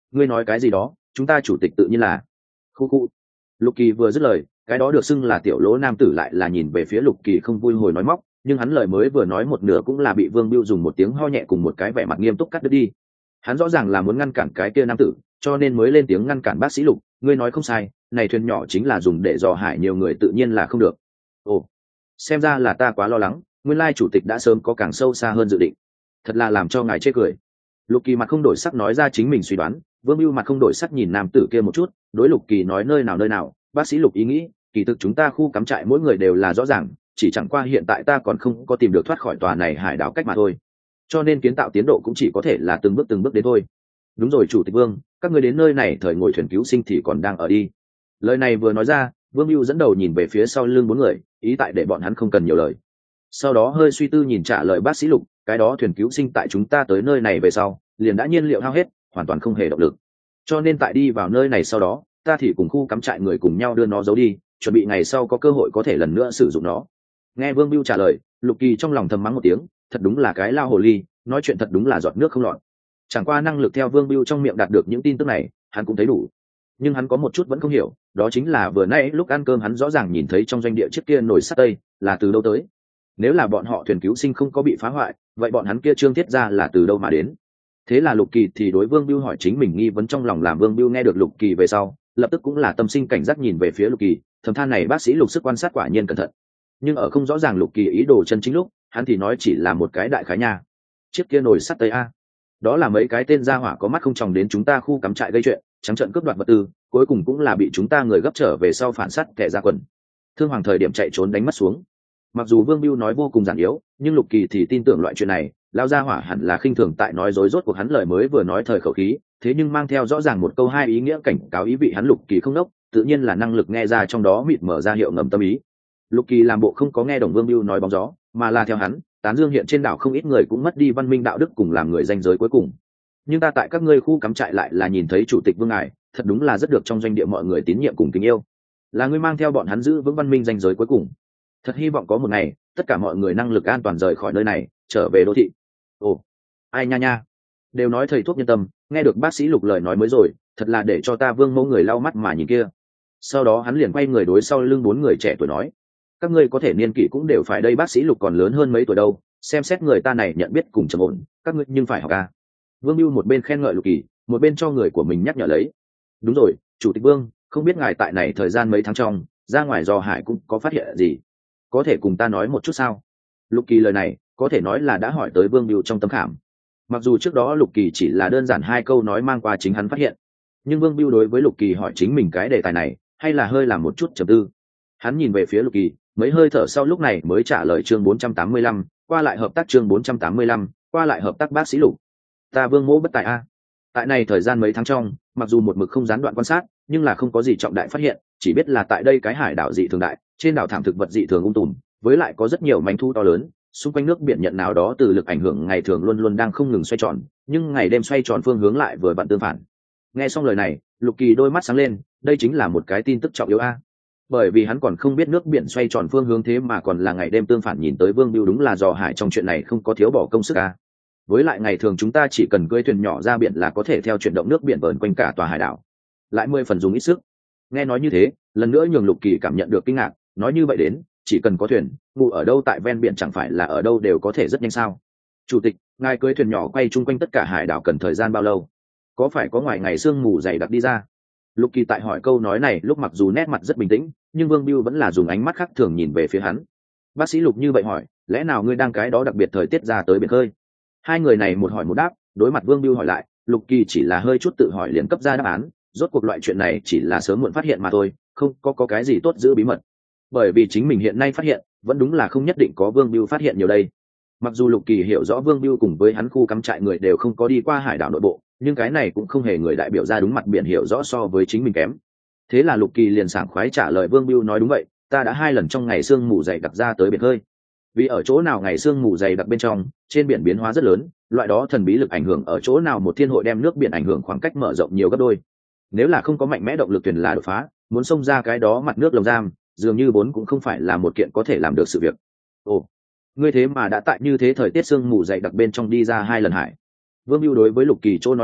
ngươi nói cái gì đó, chúng ta chủ tịch tự nhiên là khu khu. Lục Kỳ vừa dứt lời, cái đó được xưng là tiểu lỗ nam tử lại là nhìn về phía Lục Kỳ không vui hồi nói móc, nhưng hắn lời mới vừa nói một nửa cũng là bị Vương Biêu dùng một tiếng ho nhẹ cùng một cái vẻ mặt nghiêm túc cắt đứt đi. Hắn rõ ràng là muốn ngăn cản cái kia nam tử, cho nên mới lên tiếng ngăn cản bác sĩ Lục, ngươi nói không sai, này thuyền nhỏ chính là dùng để dò hải nhiều người tự nhiên là không được. Ồ, xem ra là ta quá lo lắng, nguyên lai chủ tịch đã sớm có càng sâu xa hơn dự định. Thật là làm cho ngài chê cười. Lục Kỳ mặt không đổi sắc nói ra chính mình suy đoán, Vương Biêu mặt không đổi sắc nhìn nam tử kia một chút, đối Lục Kỳ nói nơi nào, bác sĩ Lục ý nghĩ, kỳ thực chúng ta khu cắm trại mỗi người đều là rõ ràng, chỉ chẳng qua hiện tại ta còn không có tìm được thoát khỏi tòa này hải đảo cách mà thôi, cho nên kiến tạo tiến độ cũng chỉ có thể là từng bước đến thôi. Đúng rồi chủ tịch Vương, các ngươi đến nơi này thời ngồi thuyền cứu sinh thì còn đang ở đi. Lời này vừa nói ra, Vương Biêu dẫn đầu nhìn về phía sau lưng bốn người, ý tại để bọn hắn không cần nhiều lời. Sau đó hơi suy tư nhìn trả lời bác sĩ Lục, cái đó thuyền cứu sinh tại chúng ta tới nơi này về sau liền đã nhiên liệu hao hết, hoàn toàn không hề động lực, cho nên tại đi vào nơi này sau đó ta thì cùng khu cắm trại người cùng nhau đưa nó giấu đi, chuẩn bị ngày sau có cơ hội có thể lần nữa sử dụng nó. Nghe Vương Biêu trả lời, Lục Kỳ trong lòng thầm mắng một tiếng, thật đúng là cái lao hồ ly, nói chuyện thật đúng là giọt nước không lọt. Chẳng qua năng lực theo Vương Biêu trong miệng đạt được những tin tức này hắn cũng thấy đủ, nhưng hắn có một chút vẫn không hiểu, đó chính là vừa nãy lúc ăn cơm hắn rõ ràng nhìn thấy trong doanh địa chiếc kia nồi sắt tây là từ đâu tới. Nếu là bọn họ thuyền cứu sinh không có bị phá hoại, vậy bọn hắn kia trương thiết ra là từ đâu mà đến? Thế là Lục Kỳ thì đối Vương Biêu hỏi chính mình nghi vấn trong lòng, làm Vương Biêu nghe được Lục Kỳ về sau lập tức cũng là tâm sinh cảnh giác nhìn về phía Lục Kỳ, thầm than này bác sĩ Lục sức quan sát quả nhiên cẩn thận. Nhưng ở không rõ ràng Lục Kỳ ý đồ chân chính lúc, hắn thì nói chỉ là một cái đại khái nha. Chiếc kia nồi sắt tây a, đó là mấy cái tên gia hỏa có mắt không tròng đến chúng ta khu cắm trại gây chuyện, trắng trợn cướp đoạt vật tư, cuối cùng cũng là bị chúng ta người gấp trở về sau phản sát kẻ ra quần. Thương Hoàng thời điểm chạy trốn đánh mất xuống. Mặc dù Vương Biêu nói vô cùng giản yếu, nhưng Lục Kỳ thì tin tưởng loại chuyện này, lao gia hỏa hẳn là khinh thường tại nói dối. Rốt cuộc hắn lời mới vừa nói thời khẩu khí, thế nhưng mang theo rõ ràng một câu hai ý nghĩa cảnh cáo ý vị hắn Lục Kỳ không đốc, tự nhiên là năng lực nghe ra trong đó mịt mở ra hiệu ngầm tâm ý. Lục Kỳ làm bộ không có nghe đồng Vương Biêu nói bóng gió, mà là theo hắn, tán dương hiện trên đảo không ít người cũng mất đi văn minh đạo đức cùng làm người danh giới cuối cùng. Nhưng ta tại các ngươi khu cắm trại lại là nhìn thấy chủ tịch Vương ngài, thật đúng là rất được trong doanh địa mọi người tín nhiệm cùng kính yêu. Là ngươi mang theo bọn hắn giữ vững văn minh danh giới cuối cùng. Thật hy vọng có một ngày tất cả mọi người năng lực an toàn rời khỏi nơi này, trở về đô thị. Ồ, ai nha nha, đều nói thầy thuốc nhân tâm, nghe được bác sĩ Lục lời nói mới rồi, thật là để cho ta Vương mẫu người lau mắt mà nhìn kia. Sau đó hắn liền quay người đối sau lưng bốn người trẻ tuổi nói, các ngươi có thể niên kỷ cũng đều phải đây, bác sĩ Lục còn lớn hơn mấy tuổi đâu, xem xét người ta này nhận biết cùng trầm ổn, các ngươi nhưng phải học à. Vương Biêu một bên khen ngợi Lục Kỳ, một bên cho người của mình nhắc nhở lấy. Đúng rồi chủ tịch Vương, không biết ngài tại này thời gian mấy tháng trong ra ngoài dò hải cũng có phát hiện gì, có thể cùng ta nói một chút sao? Lục Kỳ lời này có thể nói là đã hỏi tới Vương Biêu trong tâm khảm. Mặc dù trước đó Lục Kỳ chỉ là đơn giản hai câu nói mang qua chính hắn phát hiện, nhưng Vương Biêu đối với Lục Kỳ hỏi chính mình cái đề tài này hay là hơi làm một chút trầm tư. Hắn nhìn về phía Lục Kỳ, mấy hơi thở sau lúc này mới trả lời chương 485, qua lại hợp tác chương 485, qua lại hợp tác bác sĩ Lục. Ta Vương mỗ bất tài a. Tại này thời gian mấy tháng trong, mặc dù một mực không gián đoạn quan sát, nhưng là không có gì trọng đại phát hiện, chỉ biết là tại đây cái hải đảo dị thường đại, trên đảo thảm thực vật dị thường tùm, với lại có rất nhiều manh thu to lớn, xung quanh nước biển nhận nào đó từ lực ảnh hưởng ngày thường luôn luôn đang không ngừng xoay tròn, nhưng ngày đêm xoay tròn phương hướng lại vừa vặn tương phản. Nghe xong lời này, Lục Kỳ đôi mắt sáng lên, đây chính là một cái tin tức trọng yếu a. Bởi vì hắn còn không biết nước biển xoay tròn phương hướng thế mà còn là ngày đêm tương phản, nhìn tới Vương Biêu đúng là dò hải trong chuyện này không có thiếu bỏ công sức a. Với lại ngày thường chúng ta chỉ cần cưỡi thuyền nhỏ ra biển là có thể theo chuyển động nước biển vờn quanh cả tòa hải đảo, lại 10 phần dùng ít sức. Nghe nói như thế, lần nữa nhường Lục Kỳ cảm nhận được kinh ngạc, nói như vậy đến, chỉ cần có thuyền, ngủ ở đâu tại ven biển chẳng phải là ở đâu đều có thể rất nhanh sao? Chủ tịch, ngài cưỡi thuyền nhỏ quay chung quanh tất cả hải đảo cần thời gian bao lâu? Có phải có ngoài ngày sương mù dày đặc đi ra? Lục Kỳ tại hỏi câu nói này lúc mặc dù nét mặt rất bình tĩnh, nhưng Vương Biêu vẫn là dùng ánh mắt khác thường nhìn về phía hắn. Bác sĩ Lục như vậy hỏi, lẽ nào ngươi đang cái đó đặc biệt thời tiết ra tới biển khơi? Hai người này một hỏi một đáp, đối mặt Vương Biêu hỏi lại, Lục Kỳ chỉ là hơi chút tự hỏi liền cấp ra đáp án. Rốt cuộc loại chuyện này chỉ là sớm muộn phát hiện mà thôi, không có cái gì tốt giữ bí mật. Bởi vì chính mình hiện nay phát hiện, vẫn đúng là không nhất định có Vương Biêu phát hiện nhiều đây. Mặc dù Lục Kỳ hiểu rõ Vương Biêu cùng với hắn khu cắm trại người đều không có đi qua hải đảo nội bộ, nhưng cái này cũng không hề người đại biểu ra đúng mặt biển hiểu rõ so với chính mình kém. Thế là Lục Kỳ liền sảng khoái trả lời Vương Biêu nói đúng vậy, ta đã 2 lần trong ngày sương mù dày đặc ra tới biển hơi. Vì ở chỗ nào ngày sương mù dày đặc bên trong, trên biển biến hóa rất lớn, loại đó thần bí lực ảnh hưởng ở chỗ nào một thiên hội đem nước biển ảnh hưởng khoảng cách mở rộng nhiều gấp đôi. Nếu là không có mạnh mẽ động lực thuyền là đột phá, muốn xông ra cái đó mặt nước lồng giam, dường như vốn cũng không phải là một kiện có thể làm được sự việc. Ồ, ngươi thế mà đã tại như thế thời tiết sương mù dày đặc bên trong đi ra 2 lần hải. Vương Biêu đối với Lục Kỳ chỗ nói chuyện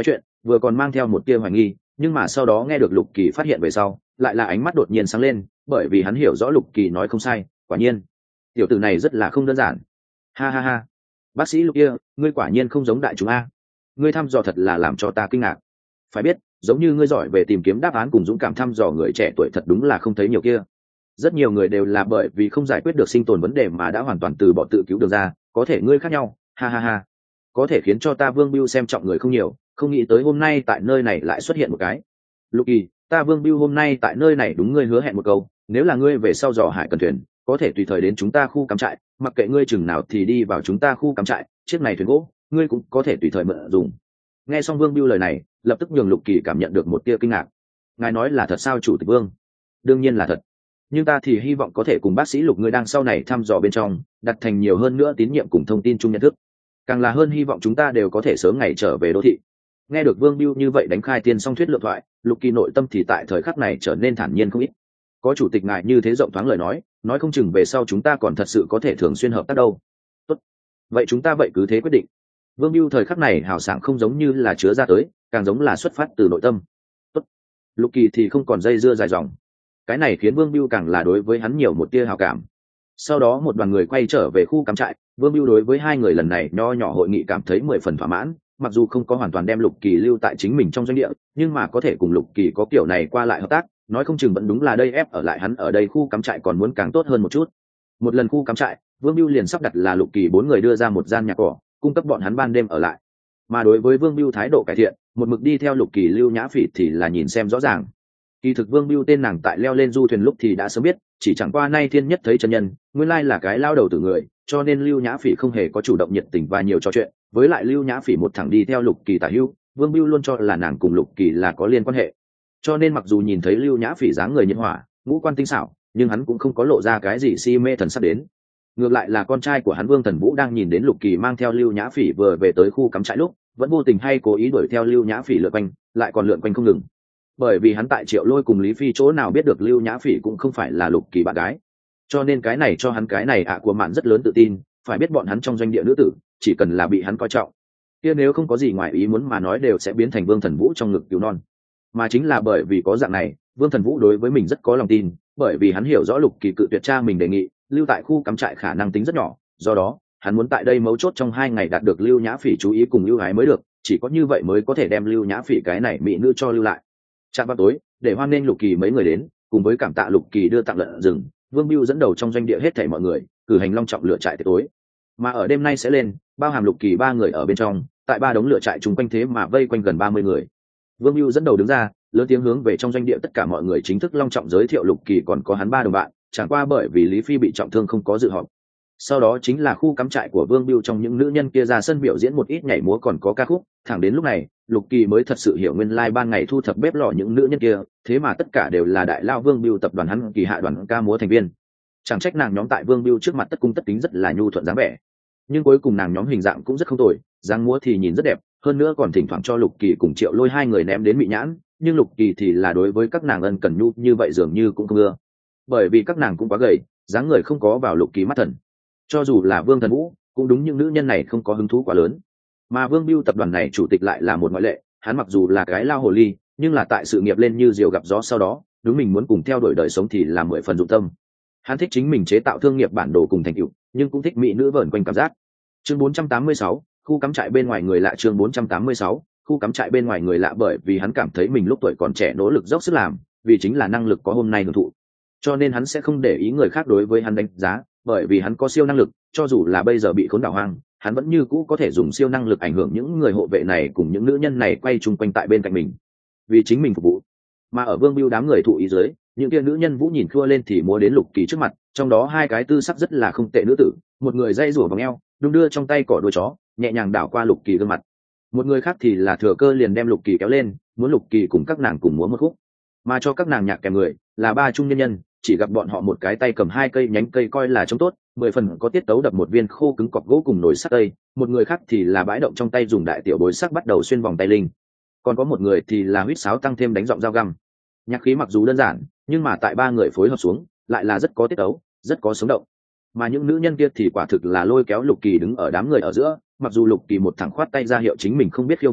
vừa còn mang theo một tia hoài nghi, nhưng mà sau đó nghe được Lục Kỳ phát hiện về sau, lại là ánh mắt đột nhiên sáng lên, bởi vì hắn hiểu rõ Lục Kỳ nói không sai, quả nhiên, tiểu tử này rất là không đơn giản. Ha ha ha, bác sĩ Lục kia, ngươi quả nhiên không giống đại chúng a. Ngươi thăm dò thật là làm cho ta kinh ngạc. Phải biết, giống như ngươi giỏi về tìm kiếm đáp án cùng dũng cảm thăm dò người trẻ tuổi thật đúng là không thấy nhiều kia. Rất nhiều người đều là bởi vì không giải quyết được sinh tồn vấn đề mà đã hoàn toàn từ bỏ tự cứu đường ra, có thể ngươi khác nhau, ha ha ha. Có thể khiến cho ta Vương Bưu xem trọng người không nhiều, không nghĩ tới hôm nay tại nơi này lại xuất hiện một cái. Lục Kỳ, ta Vương Bưu hôm nay tại nơi này đúng ngươi hứa hẹn một câu, nếu là ngươi về sau dò hải cần thuyền, có thể tùy thời đến chúng ta khu cắm trại, mặc kệ ngươi chừng nào thì đi vào chúng ta khu cắm trại, chiếc này thuyền gỗ, ngươi cũng có thể tùy thời mượn dùng. Nghe xong Vương Bưu lời này, lập tức nhường Lục Kỳ cảm nhận được một tia kinh ngạc. Ngài nói là thật sao chủ tịch Vương? Đương nhiên là thật. Nhưng ta thì hy vọng có thể cùng bác sĩ Lục ngươi đang sau này thăm dò bên trong, đặt thành nhiều hơn nữa tín nhiệm cùng thông tin chung nhận thức. Càng là hơn hy vọng chúng ta đều có thể sớm ngày trở về đô thị. Nghe được Vương Bưu như vậy đánh khai tiên song thuyết lượng thoại, Lục Kỳ nội tâm thì tại thời khắc này trở nên thản nhiên không ít. Có chủ tịch ngài như thế rộng thoáng lời nói không chừng về sau chúng ta còn thật sự có thể thường xuyên hợp tác đâu. Tốt, vậy chúng ta vậy cứ thế quyết định. Vương Bưu thời khắc này hào sảng không giống như là chứa ra tới, càng giống là xuất phát từ nội tâm. Tốt. Lục Kỳ thì không còn dây dưa dài dòng. Cái này khiến Vương Bưu càng là đối với hắn nhiều một tia hào cảm. Sau đó một đoàn người quay trở về khu cắm trại, Vương Bưu đối với hai người lần này nho nhỏ hội nghị cảm thấy 10 phần thỏa mãn, mặc dù không có hoàn toàn đem Lục Kỳ lưu tại chính mình trong doanh địa, nhưng mà có thể cùng Lục Kỳ có kiểu này qua lại hợp tác, nói không chừng vẫn đúng là đây ép ở lại hắn ở đây khu cắm trại còn muốn càng tốt hơn một chút. Một lần khu cắm trại, Vương Bưu liền sắp đặt là Lục Kỳ 4 người đưa ra một gian nhà cỏ, cung cấp bọn hắn ban đêm ở lại. Mà đối với Vương Bưu thái độ cải thiện, một mực đi theo Lục Kỳ Lưu Nhã Phỉ thì là nhìn xem rõ ràng. Kỳ thực Vương Bưu tên nàng tại leo lên du thuyền lúc thì đã sớm biết, chỉ chẳng qua nay thiên nhất thấy chân nhân, nguyên lai là cái lao đầu tử người, cho nên Lưu Nhã Phỉ không hề có chủ động nhiệt tình và nhiều trò chuyện, với lại Lưu Nhã Phỉ một thẳng đi theo Lục Kỳ tả hữu, Vương Bưu luôn cho là nàng cùng Lục Kỳ là có liên quan hệ. Cho nên mặc dù nhìn thấy Lưu Nhã Phỉ dáng người nhiệt hỏa, ngũ quan tinh xảo, nhưng hắn cũng không có lộ ra cái gì si mê thần sắc đến. Ngược lại là con trai của hắn Vương Thần Vũ đang nhìn đến Lục Kỳ mang theo Lưu Nhã Phỉ vừa về tới khu cắm trại lúc, vẫn vô tình hay cố ý đuổi theo Lưu Nhã Phỉ lượn quanh, lại còn lượn quanh không ngừng. Bởi vì hắn tại Triệu Lôi cùng Lý Phi chỗ nào biết được Lưu Nhã Phỉ cũng không phải là Lục Kỳ bạn gái, cho nên cái này cho hắn cái này của mạn rất lớn tự tin, phải biết bọn hắn trong doanh địa nữ tử, chỉ cần là bị hắn coi trọng, kia nếu không có gì ngoài ý muốn mà nói đều sẽ biến thành Vương Thần Vũ trong ngực cứu non. Mà chính là bởi vì có dạng này, Vương Thần Vũ đối với mình rất có lòng tin, bởi vì hắn hiểu rõ Lục Kỳ cự tuyệt cha mình đề nghị, lưu tại khu cắm trại khả năng tính rất nhỏ, do đó hắn muốn tại đây mấu chốt trong 2 ngày đạt được Lưu Nhã Phỉ chú ý cùng ưu ái mới được, chỉ có như vậy mới có thể đem Lưu Nhã Phỉ cái này mỹ nữ cho lưu lại. Chạm vào tối, để hoan nghênh Lục Kỳ mấy người đến, cùng với cảm tạ Lục Kỳ đưa tặng lợn rừng, Vương Bưu dẫn đầu trong doanh địa hết thảy mọi người, cử hành long trọng lửa trại tiệc tối. Mà ở đêm nay sẽ lên, bao hàm Lục Kỳ 3 người ở bên trong, tại 3 đống lửa trại chung quanh thế mà vây quanh gần 30 người. Vương Bưu dẫn đầu đứng ra, lớn tiếng hướng về trong doanh địa tất cả mọi người chính thức long trọng giới thiệu Lục Kỳ còn có hắn 3 đồng bạn, chẳng qua bởi vì Lý Phi bị trọng thương không có dự họp. Sau đó chính là khu cắm trại của Vương Bưu trong những nữ nhân kia ra sân biểu diễn một ít nhảy múa còn có ca khúc, thẳng đến lúc này, Lục Kỳ mới thật sự hiểu nguyên lai ban ngày thu thập bếp lò những nữ nhân kia, thế mà tất cả đều là đại lao Vương Bưu tập đoàn hắn kỳ hạ đoàn ca múa thành viên. Chẳng trách nàng nhóm tại Vương Bưu trước mặt tất cung tất kính rất là nhu thuận dáng vẻ. Nhưng cuối cùng nàng nhóm hình dạng cũng rất không tồi, dáng múa thì nhìn rất đẹp, hơn nữa còn thỉnh thoảng cho Lục Kỳ cùng Triệu Lôi 2 người ném đến mị nhãn, nhưng Lục Kỳ thì là đối với các nàng ân cần nhu như vậy dường như cũng không ưa. Bởi vì các nàng cũng quá gầy, dáng người không có vào Lục Kỳ mắt thần. Cho dù là Vương Thần Vũ, cũng đúng những nữ nhân này không có hứng thú quá lớn. Mà Vương Bưu tập đoàn này chủ tịch lại là một ngoại lệ, hắn mặc dù là cái lao hồ ly, nhưng là tại sự nghiệp lên như diều gặp gió sau đó, đúng mình muốn cùng theo đuổi đời sống thì là 10 phần dụng tâm. Hắn thích chính mình chế tạo thương nghiệp bản đồ cùng thành tựu, nhưng cũng thích mỹ nữ vờn quanh cảm giác. Chương 486, khu cắm trại bên ngoài người lạ. Chương 486, khu cắm trại bên ngoài người lạ. Bởi vì hắn cảm thấy mình lúc tuổi còn trẻ nỗ lực dốc sức làm, vì chính là năng lực có hôm nay hưởng thụ, cho nên hắn sẽ không để ý người khác đối với hắn đánh giá, bởi vì hắn có siêu năng lực, cho dù là bây giờ bị khốn đảo hoang, hắn vẫn như cũ có thể dùng siêu năng lực ảnh hưởng những người hộ vệ này cùng những nữ nhân này quay chung quanh tại bên cạnh mình, vì chính mình phục vụ. Mà ở Vương Bưu đám người thụ ý dưới, những kia nữ nhân vũ nhìn khua lên thì múa đến Lục Kỳ trước mặt, trong đó 2 cái tư sắc rất là không tệ nữ tử, một người dây rủa vòng eo, đung đưa trong tay cỏ đuôi chó, nhẹ nhàng đảo qua Lục Kỳ gương mặt. Một người khác thì là thừa cơ liền đem Lục Kỳ kéo lên, muốn Lục Kỳ cùng các nàng cùng múa một khúc. Mà cho các nàng nhạc kèm người là 3 trung nhân nhân, chỉ gặp bọn họ một cái tay cầm 2 cây nhánh cây coi là trông tốt, 10 phần có tiết tấu đập một viên khô cứng cọc gỗ cùng nồi sắt cây, một người khác thì là bãi động trong tay dùng đại tiểu bối sắc bắt đầu xuyên vòng tay linh, còn có một người thì là huýt sáo tăng thêm đánh giọng dao găm. Nhạc khí mặc dù đơn giản, nhưng mà tại 3 người phối hợp xuống lại là rất có tiết tấu, rất có sống động. Mà những nữ nhân kia thì quả thực là lôi kéo Lục Kỳ đứng ở đám người ở giữa, mặc dù Lục Kỳ một thẳng khoát tay ra hiệu chính mình không biết khiêu vũ,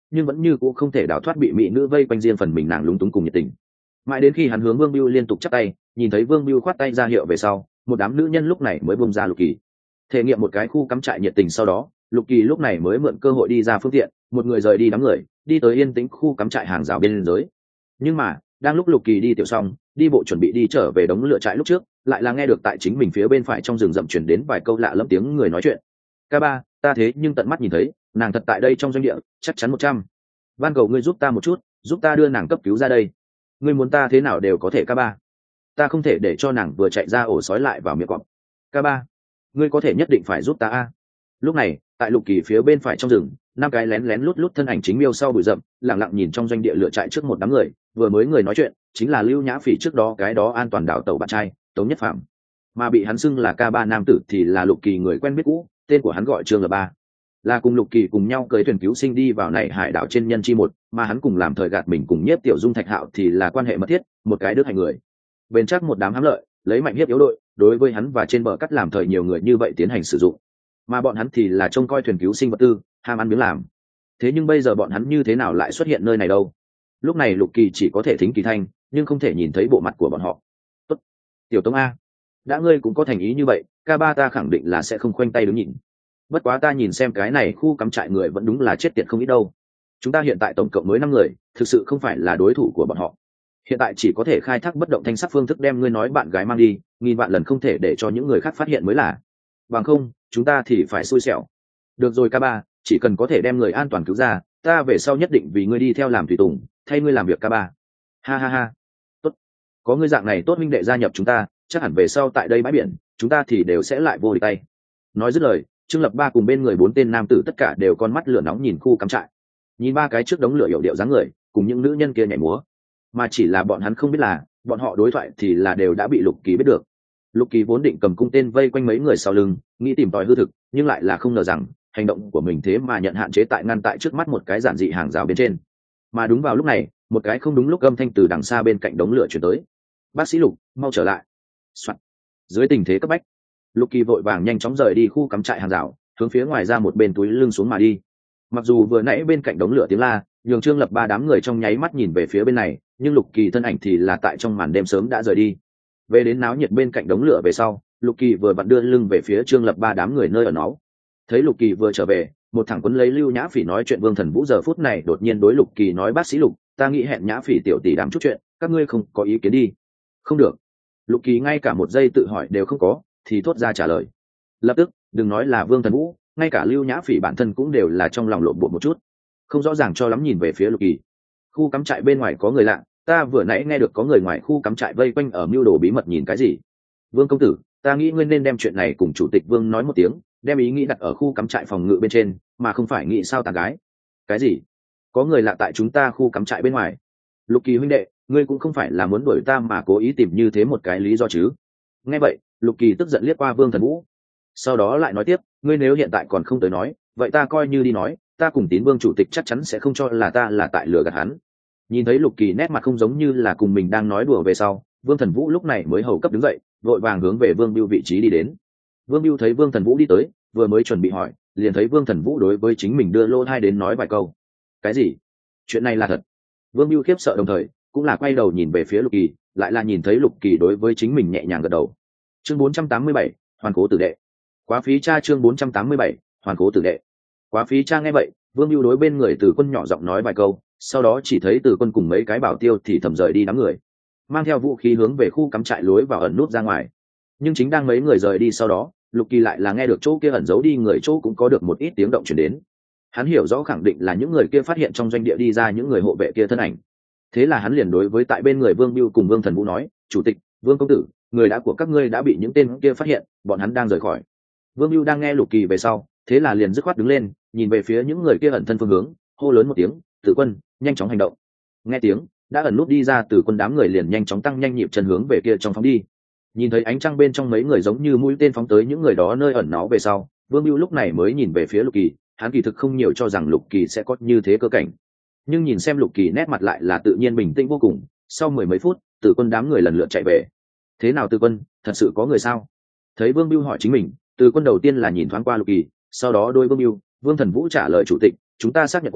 nhưng vẫn như cũng không thể đào thoát bị mỹ nữ vây quanh riêng phần mình nàng lúng túng cùng nhiệt tình. Mãi đến khi hắn hướng Vương Bưu liên tục chắp tay, nhìn thấy Vương Bưu khoát tay ra hiệu về sau, một đám nữ nhân lúc này mới buông ra Lục Kỳ. Thể nghiệm một cái khu cắm trại nhiệt tình sau đó, Lục Kỳ lúc này mới mượn cơ hội đi ra phương tiện, một người rời đi đám người, đi tới yên tĩnh khu cắm trại hàng rào bên giới. Nhưng mà, đang lúc Lục Kỳ đi tiểu xong, đi bộ chuẩn bị đi trở về đống lửa trại lúc trước, lại là nghe được tại chính mình phía bên phải trong rừng rậm truyền đến vài câu lạ lẫm tiếng người nói chuyện. Ca ba, ta thế nhưng tận mắt nhìn thấy, nàng thật tại đây trong doanh địa, chắc chắn 100. Van cầu ngươi giúp ta một chút, giúp ta đưa nàng cấp cứu ra đây. Ngươi muốn ta thế nào đều có thể Ca ba. Ta không thể để cho nàng vừa chạy ra ổ sói lại vào miệng cọp. Ca ba, ngươi có thể nhất định phải giúp ta a. Lúc này, tại Lục Kỳ phía bên phải trong rừng, 5 cái lén lén lút lút thân ảnh chính miêu sau bụi rậm, lặng lặng nhìn trong doanh địa lửa trại trước một đám người, vừa mới người nói chuyện, chính là Lưu Nhã Phỉ trước đó cái đó an toàn đảo tàu bạn trai, Tống Nhất Phạm. Mà bị hắn xưng là Ca ba nam tử thì là Lục Kỳ người quen biết cũ, tên của hắn gọi Trương Lập Ba. Là cùng Lục Kỳ cùng nhau cưới thuyền cứu sinh đi vào này hải đảo trên nhân chi một, mà hắn cùng làm thời gạt mình cùng Nhiếp Tiểu Dung Thạch Hạo thì là quan hệ mật thiết, một cái đức hành người. Bền chắc một đám hám lợi, lấy mạnh hiếp yếu đội, đối với hắn và trên bờ cắt làm thời nhiều người như vậy tiến hành sử dụng. Mà bọn hắn thì là trông coi thuyền cứu sinh vật tư, ham ăn miếng làm. Thế nhưng bây giờ bọn hắn như thế nào lại xuất hiện nơi này đâu? Lúc này Lục Kỳ chỉ có thể thính kỳ thanh, nhưng không thể nhìn thấy bộ mặt của bọn họ. Tốt, Tiểu Tống a, đã ngươi cũng có thành ý như vậy, Ca ba ta khẳng định là sẽ không khoanh tay đứng nhìn. Bất quá ta nhìn xem cái này khu cắm trại người vẫn đúng là chết tiệt không ít đâu. Chúng ta hiện tại tổng cộng mới 5 người, thực sự không phải là đối thủ của bọn họ. Hiện tại chỉ có thể khai thác bất động thanh sắc phương thức đem ngươi nói bạn gái mang đi, nghìn vạn lần không thể để cho những người khác phát hiện mới là. Bằng không, chúng ta thì phải xui xẻo. Được rồi Ca ba, chỉ cần có thể đem người an toàn cứu ra, ta về sau nhất định vì ngươi đi theo làm tùy tùng, thay ngươi làm việc Ca ba. Ha ha ha. Tốt. Có ngươi dạng này tốt minh đệ gia nhập chúng ta, chắc hẳn về sau tại đây bãi biển, chúng ta thì đều sẽ lại vô địch tay. Nói dứt lời, Trương Lập Ba cùng bên người 4 tên nam tử tất cả đều con mắt lửa nóng nhìn khu cắm trại, nhìn 3 cái trước đống lửa hiểu điệu dáng người cùng những nữ nhân kia nhảy múa, mà chỉ là bọn hắn không biết là bọn họ đối thoại thì là đều đã bị Lục Kỳ biết được. Lục Kỳ vốn định cầm cung tên vây quanh mấy người sau lưng, nghĩ tìm tòi hư thực, nhưng lại là không ngờ rằng hành động của mình thế mà nhận hạn chế tại ngăn tại trước mắt một cái giản dị hàng rào bên trên. Mà đúng vào lúc này, một cái không đúng lúc âm thanh từ đằng xa bên cạnh đống lửa truyền tới. Bác sĩ Lục, mau trở lại. Soạn. Dưới tình thế cấp bách, Lục Kỳ vội vàng nhanh chóng rời đi khu cắm trại hàng rào, hướng phía ngoài ra một bên túi lưng xuống mà đi. Mặc dù vừa nãy bên cạnh đống lửa tiếng la, nhường Trương Lập Ba đám người trong nháy mắt nhìn về phía bên này, nhưng Lục Kỳ thân ảnh thì là tại trong màn đêm sớm đã rời đi. Về đến náo nhiệt bên cạnh đống lửa về sau, Lục Kỳ vừa vặn đưa lưng về phía Trương Lập Ba đám người nơi ở nó. Thấy Lục Kỳ vừa trở về, một thằng quấn lấy Lưu Nhã Phỉ nói chuyện Vương Thần Vũ giờ phút này đột nhiên đối Lục Kỳ nói: "Bác sĩ Lục, ta nghĩ hẹn Nhã Phỉ tiểu tỷ đám chút chuyện, các ngươi không có ý kiến đi?" "Không được." Lục Kỳ ngay cả một giây tự hỏi đều không có, thì thốt ra trả lời. Lập tức, đừng nói là Vương Thần Vũ, ngay cả Lưu Nhã Phỉ bản thân cũng đều là trong lòng lộn bột một chút, không rõ ràng cho lắm nhìn về phía Lục Kỳ. Khu cắm trại bên ngoài có người lạ, ta vừa nãy nghe được có người ngoài khu cắm trại vây quanh ở mưu đồ bí mật nhìn cái gì. Vương công tử, ta nghĩ ngươi nên đem chuyện này cùng chủ tịch Vương nói một tiếng, đem ý nghĩ đặt ở khu cắm trại phòng ngự bên trên, mà không phải nghĩ sao tàn gái. Cái gì? Có người lạ tại chúng ta khu cắm trại bên ngoài? Lục Kỳ huynh đệ, ngươi cũng không phải là muốn đuổi ta mà cố ý tìm như thế một cái lý do chứ? Nghe vậy, Lục Kỳ tức giận liếc qua Vương Thần Vũ, sau đó lại nói tiếp: ngươi nếu hiện tại còn không tới nói, vậy ta coi như đi nói, ta cùng Tín Vương chủ tịch chắc chắn sẽ không cho là ta là tại lừa gạt hắn. Nhìn thấy Lục Kỳ nét mặt không giống như là cùng mình đang nói đùa về sau, Vương Thần Vũ lúc này mới hầu cấp đứng dậy, vội vàng hướng về Vương Bưu vị trí đi đến. Vương Bưu thấy Vương Thần Vũ đi tới, vừa mới chuẩn bị hỏi, liền thấy Vương Thần Vũ đối với chính mình đưa lô thai đến nói vài câu. Cái gì? Chuyện này là thật? Vương Bưu khiếp sợ đồng thời cũng là quay đầu nhìn về phía Lục Kỳ, lại là nhìn thấy Lục Kỳ đối với chính mình nhẹ nhàng gật đầu. Chương 487, hoàn cố tử đệ. Quá phí cha. Chương 487, hoàn cố tử đệ. Quá phí cha. Nghe vậy, Vương Bưu đối bên người Từ Quân nhỏ giọng nói vài câu, sau đó chỉ thấy Từ Quân cùng mấy cái bảo tiêu thì thầm rời đi đám người, mang theo vũ khí hướng về khu cắm trại lối vào ẩn nút ra ngoài. Nhưng chính đang mấy người rời đi sau đó, Lục Kỳ lại là nghe được chỗ kia ẩn giấu đi người chỗ cũng có được một ít tiếng động truyền đến. Hắn hiểu rõ khẳng định là những người kia phát hiện trong doanh địa đi ra những người hộ vệ kia thân ảnh. Thế là hắn liền đối với tại bên người Vương Bưu cùng Vương Thần Vũ nói: chủ tịch, Vương công tử, người đã của các ngươi đã bị những tên kia phát hiện, bọn hắn đang rời khỏi. Vương Bưu đang nghe Lục Kỳ về sau, thế là liền dứt khoát đứng lên, nhìn về phía những người kia ẩn thân phương hướng, hô lớn một tiếng: Tử Quân, nhanh chóng hành động. Nghe tiếng, đã ẩn nút đi ra Tử Quân đám người liền nhanh chóng tăng nhanh nhịp chân hướng về kia trong phóng đi. Nhìn thấy ánh trăng bên trong mấy người giống như mũi tên phóng tới những người đó nơi ẩn náu về sau, Vương Bưu lúc này mới nhìn về phía Lục Kỳ. Hắn kỳ thực không nhiều cho rằng Lục Kỳ sẽ có như thế cơ cảnh, nhưng nhìn xem Lục Kỳ nét mặt lại là tự nhiên bình tĩnh vô cùng. Sau mười mấy phút, Tử Quân đám người lần lượt chạy về. Thế nào Tử Quân, thật sự có người sao? Thấy Vương Bưu hỏi chính mình, Tử Quân đầu tiên là nhìn thoáng qua Lục Kỳ, sau đó đôi Vương Bưu, Vương Thần Vũ trả lời: chủ tịch, chúng ta xác nhận qua,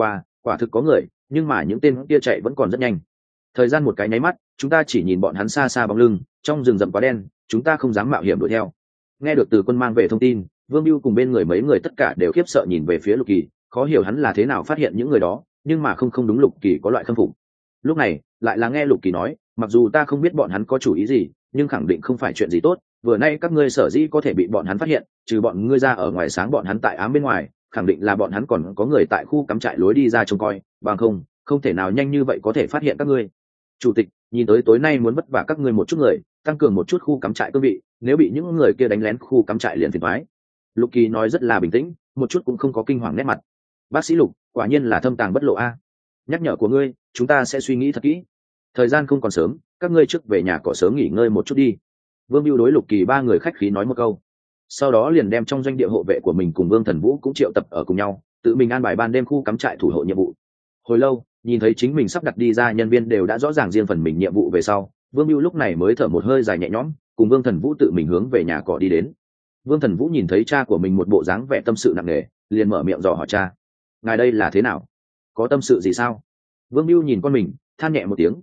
quả thực có người, nhưng mà những tên kia chạy vẫn còn rất nhanh. Thời gian một cái nháy mắt, chúng ta chỉ nhìn bọn hắn xa xa bóng lưng, trong rừng rậm quá đen, chúng ta không dám mạo hiểm đuổi theo. Nghe được Từ Quân mang về thông tin, Vương Bưu cùng bên người mấy người tất cả đều khiếp sợ nhìn về phía Lục Kỳ, khó hiểu hắn là thế nào phát hiện những người đó, nhưng mà không đúng, Lục Kỳ có loại khâm phục. Lúc này, lại là nghe Lục Kỳ nói, mặc dù ta không biết bọn hắn có chủ ý gì, nhưng khẳng định không phải chuyện gì tốt. Vừa nay các ngươi sở dĩ có thể bị bọn hắn phát hiện, trừ bọn ngươi ra ở ngoài sáng bọn hắn tại ám bên ngoài, khẳng định là bọn hắn còn có người tại khu cắm trại lối đi ra trông coi, bằng không thể nào nhanh như vậy có thể phát hiện các ngươi. Chủ tịch, nhìn tới tối nay muốn vất vả các ngươi một chút người, tăng cường một chút khu cắm trại cương vị, nếu bị những người kia đánh lén khu cắm trại liền phiền toái. Lục Kỳ nói rất là bình tĩnh, một chút cũng không có kinh hoàng nét mặt. Bác sĩ Lục, quả nhiên là thâm tàng bất lộ a. Nhắc nhở của ngươi, chúng ta sẽ suy nghĩ thật kỹ. Thời gian không còn sớm, các ngươi trước về nhà cỏ sớm nghỉ ngơi một chút đi. Vương Bưu đối Lục Kỳ ba người khách khí nói một câu, sau đó liền đem trong doanh địa hộ vệ của mình cùng Vương Thần Vũ cũng triệu tập ở cùng nhau, tự mình an bài ban đêm khu cắm trại thủ hộ nhiệm vụ. Hồi lâu, nhìn thấy chính mình sắp đặt đi ra nhân viên đều đã rõ ràng riêng phần mình nhiệm vụ về sau, Vương Bưu lúc này mới thở một hơi dài nhẹ nhõm, cùng Vương Thần Vũ tự mình hướng về nhà cỏ đi đến. Vương Thần Vũ nhìn thấy cha của mình một bộ dáng vẻ tâm sự nặng nề, liền mở miệng dò hỏi cha: ngài đây là thế nào, có tâm sự gì sao? Vương Bưu nhìn con mình, than nhẹ một tiếng: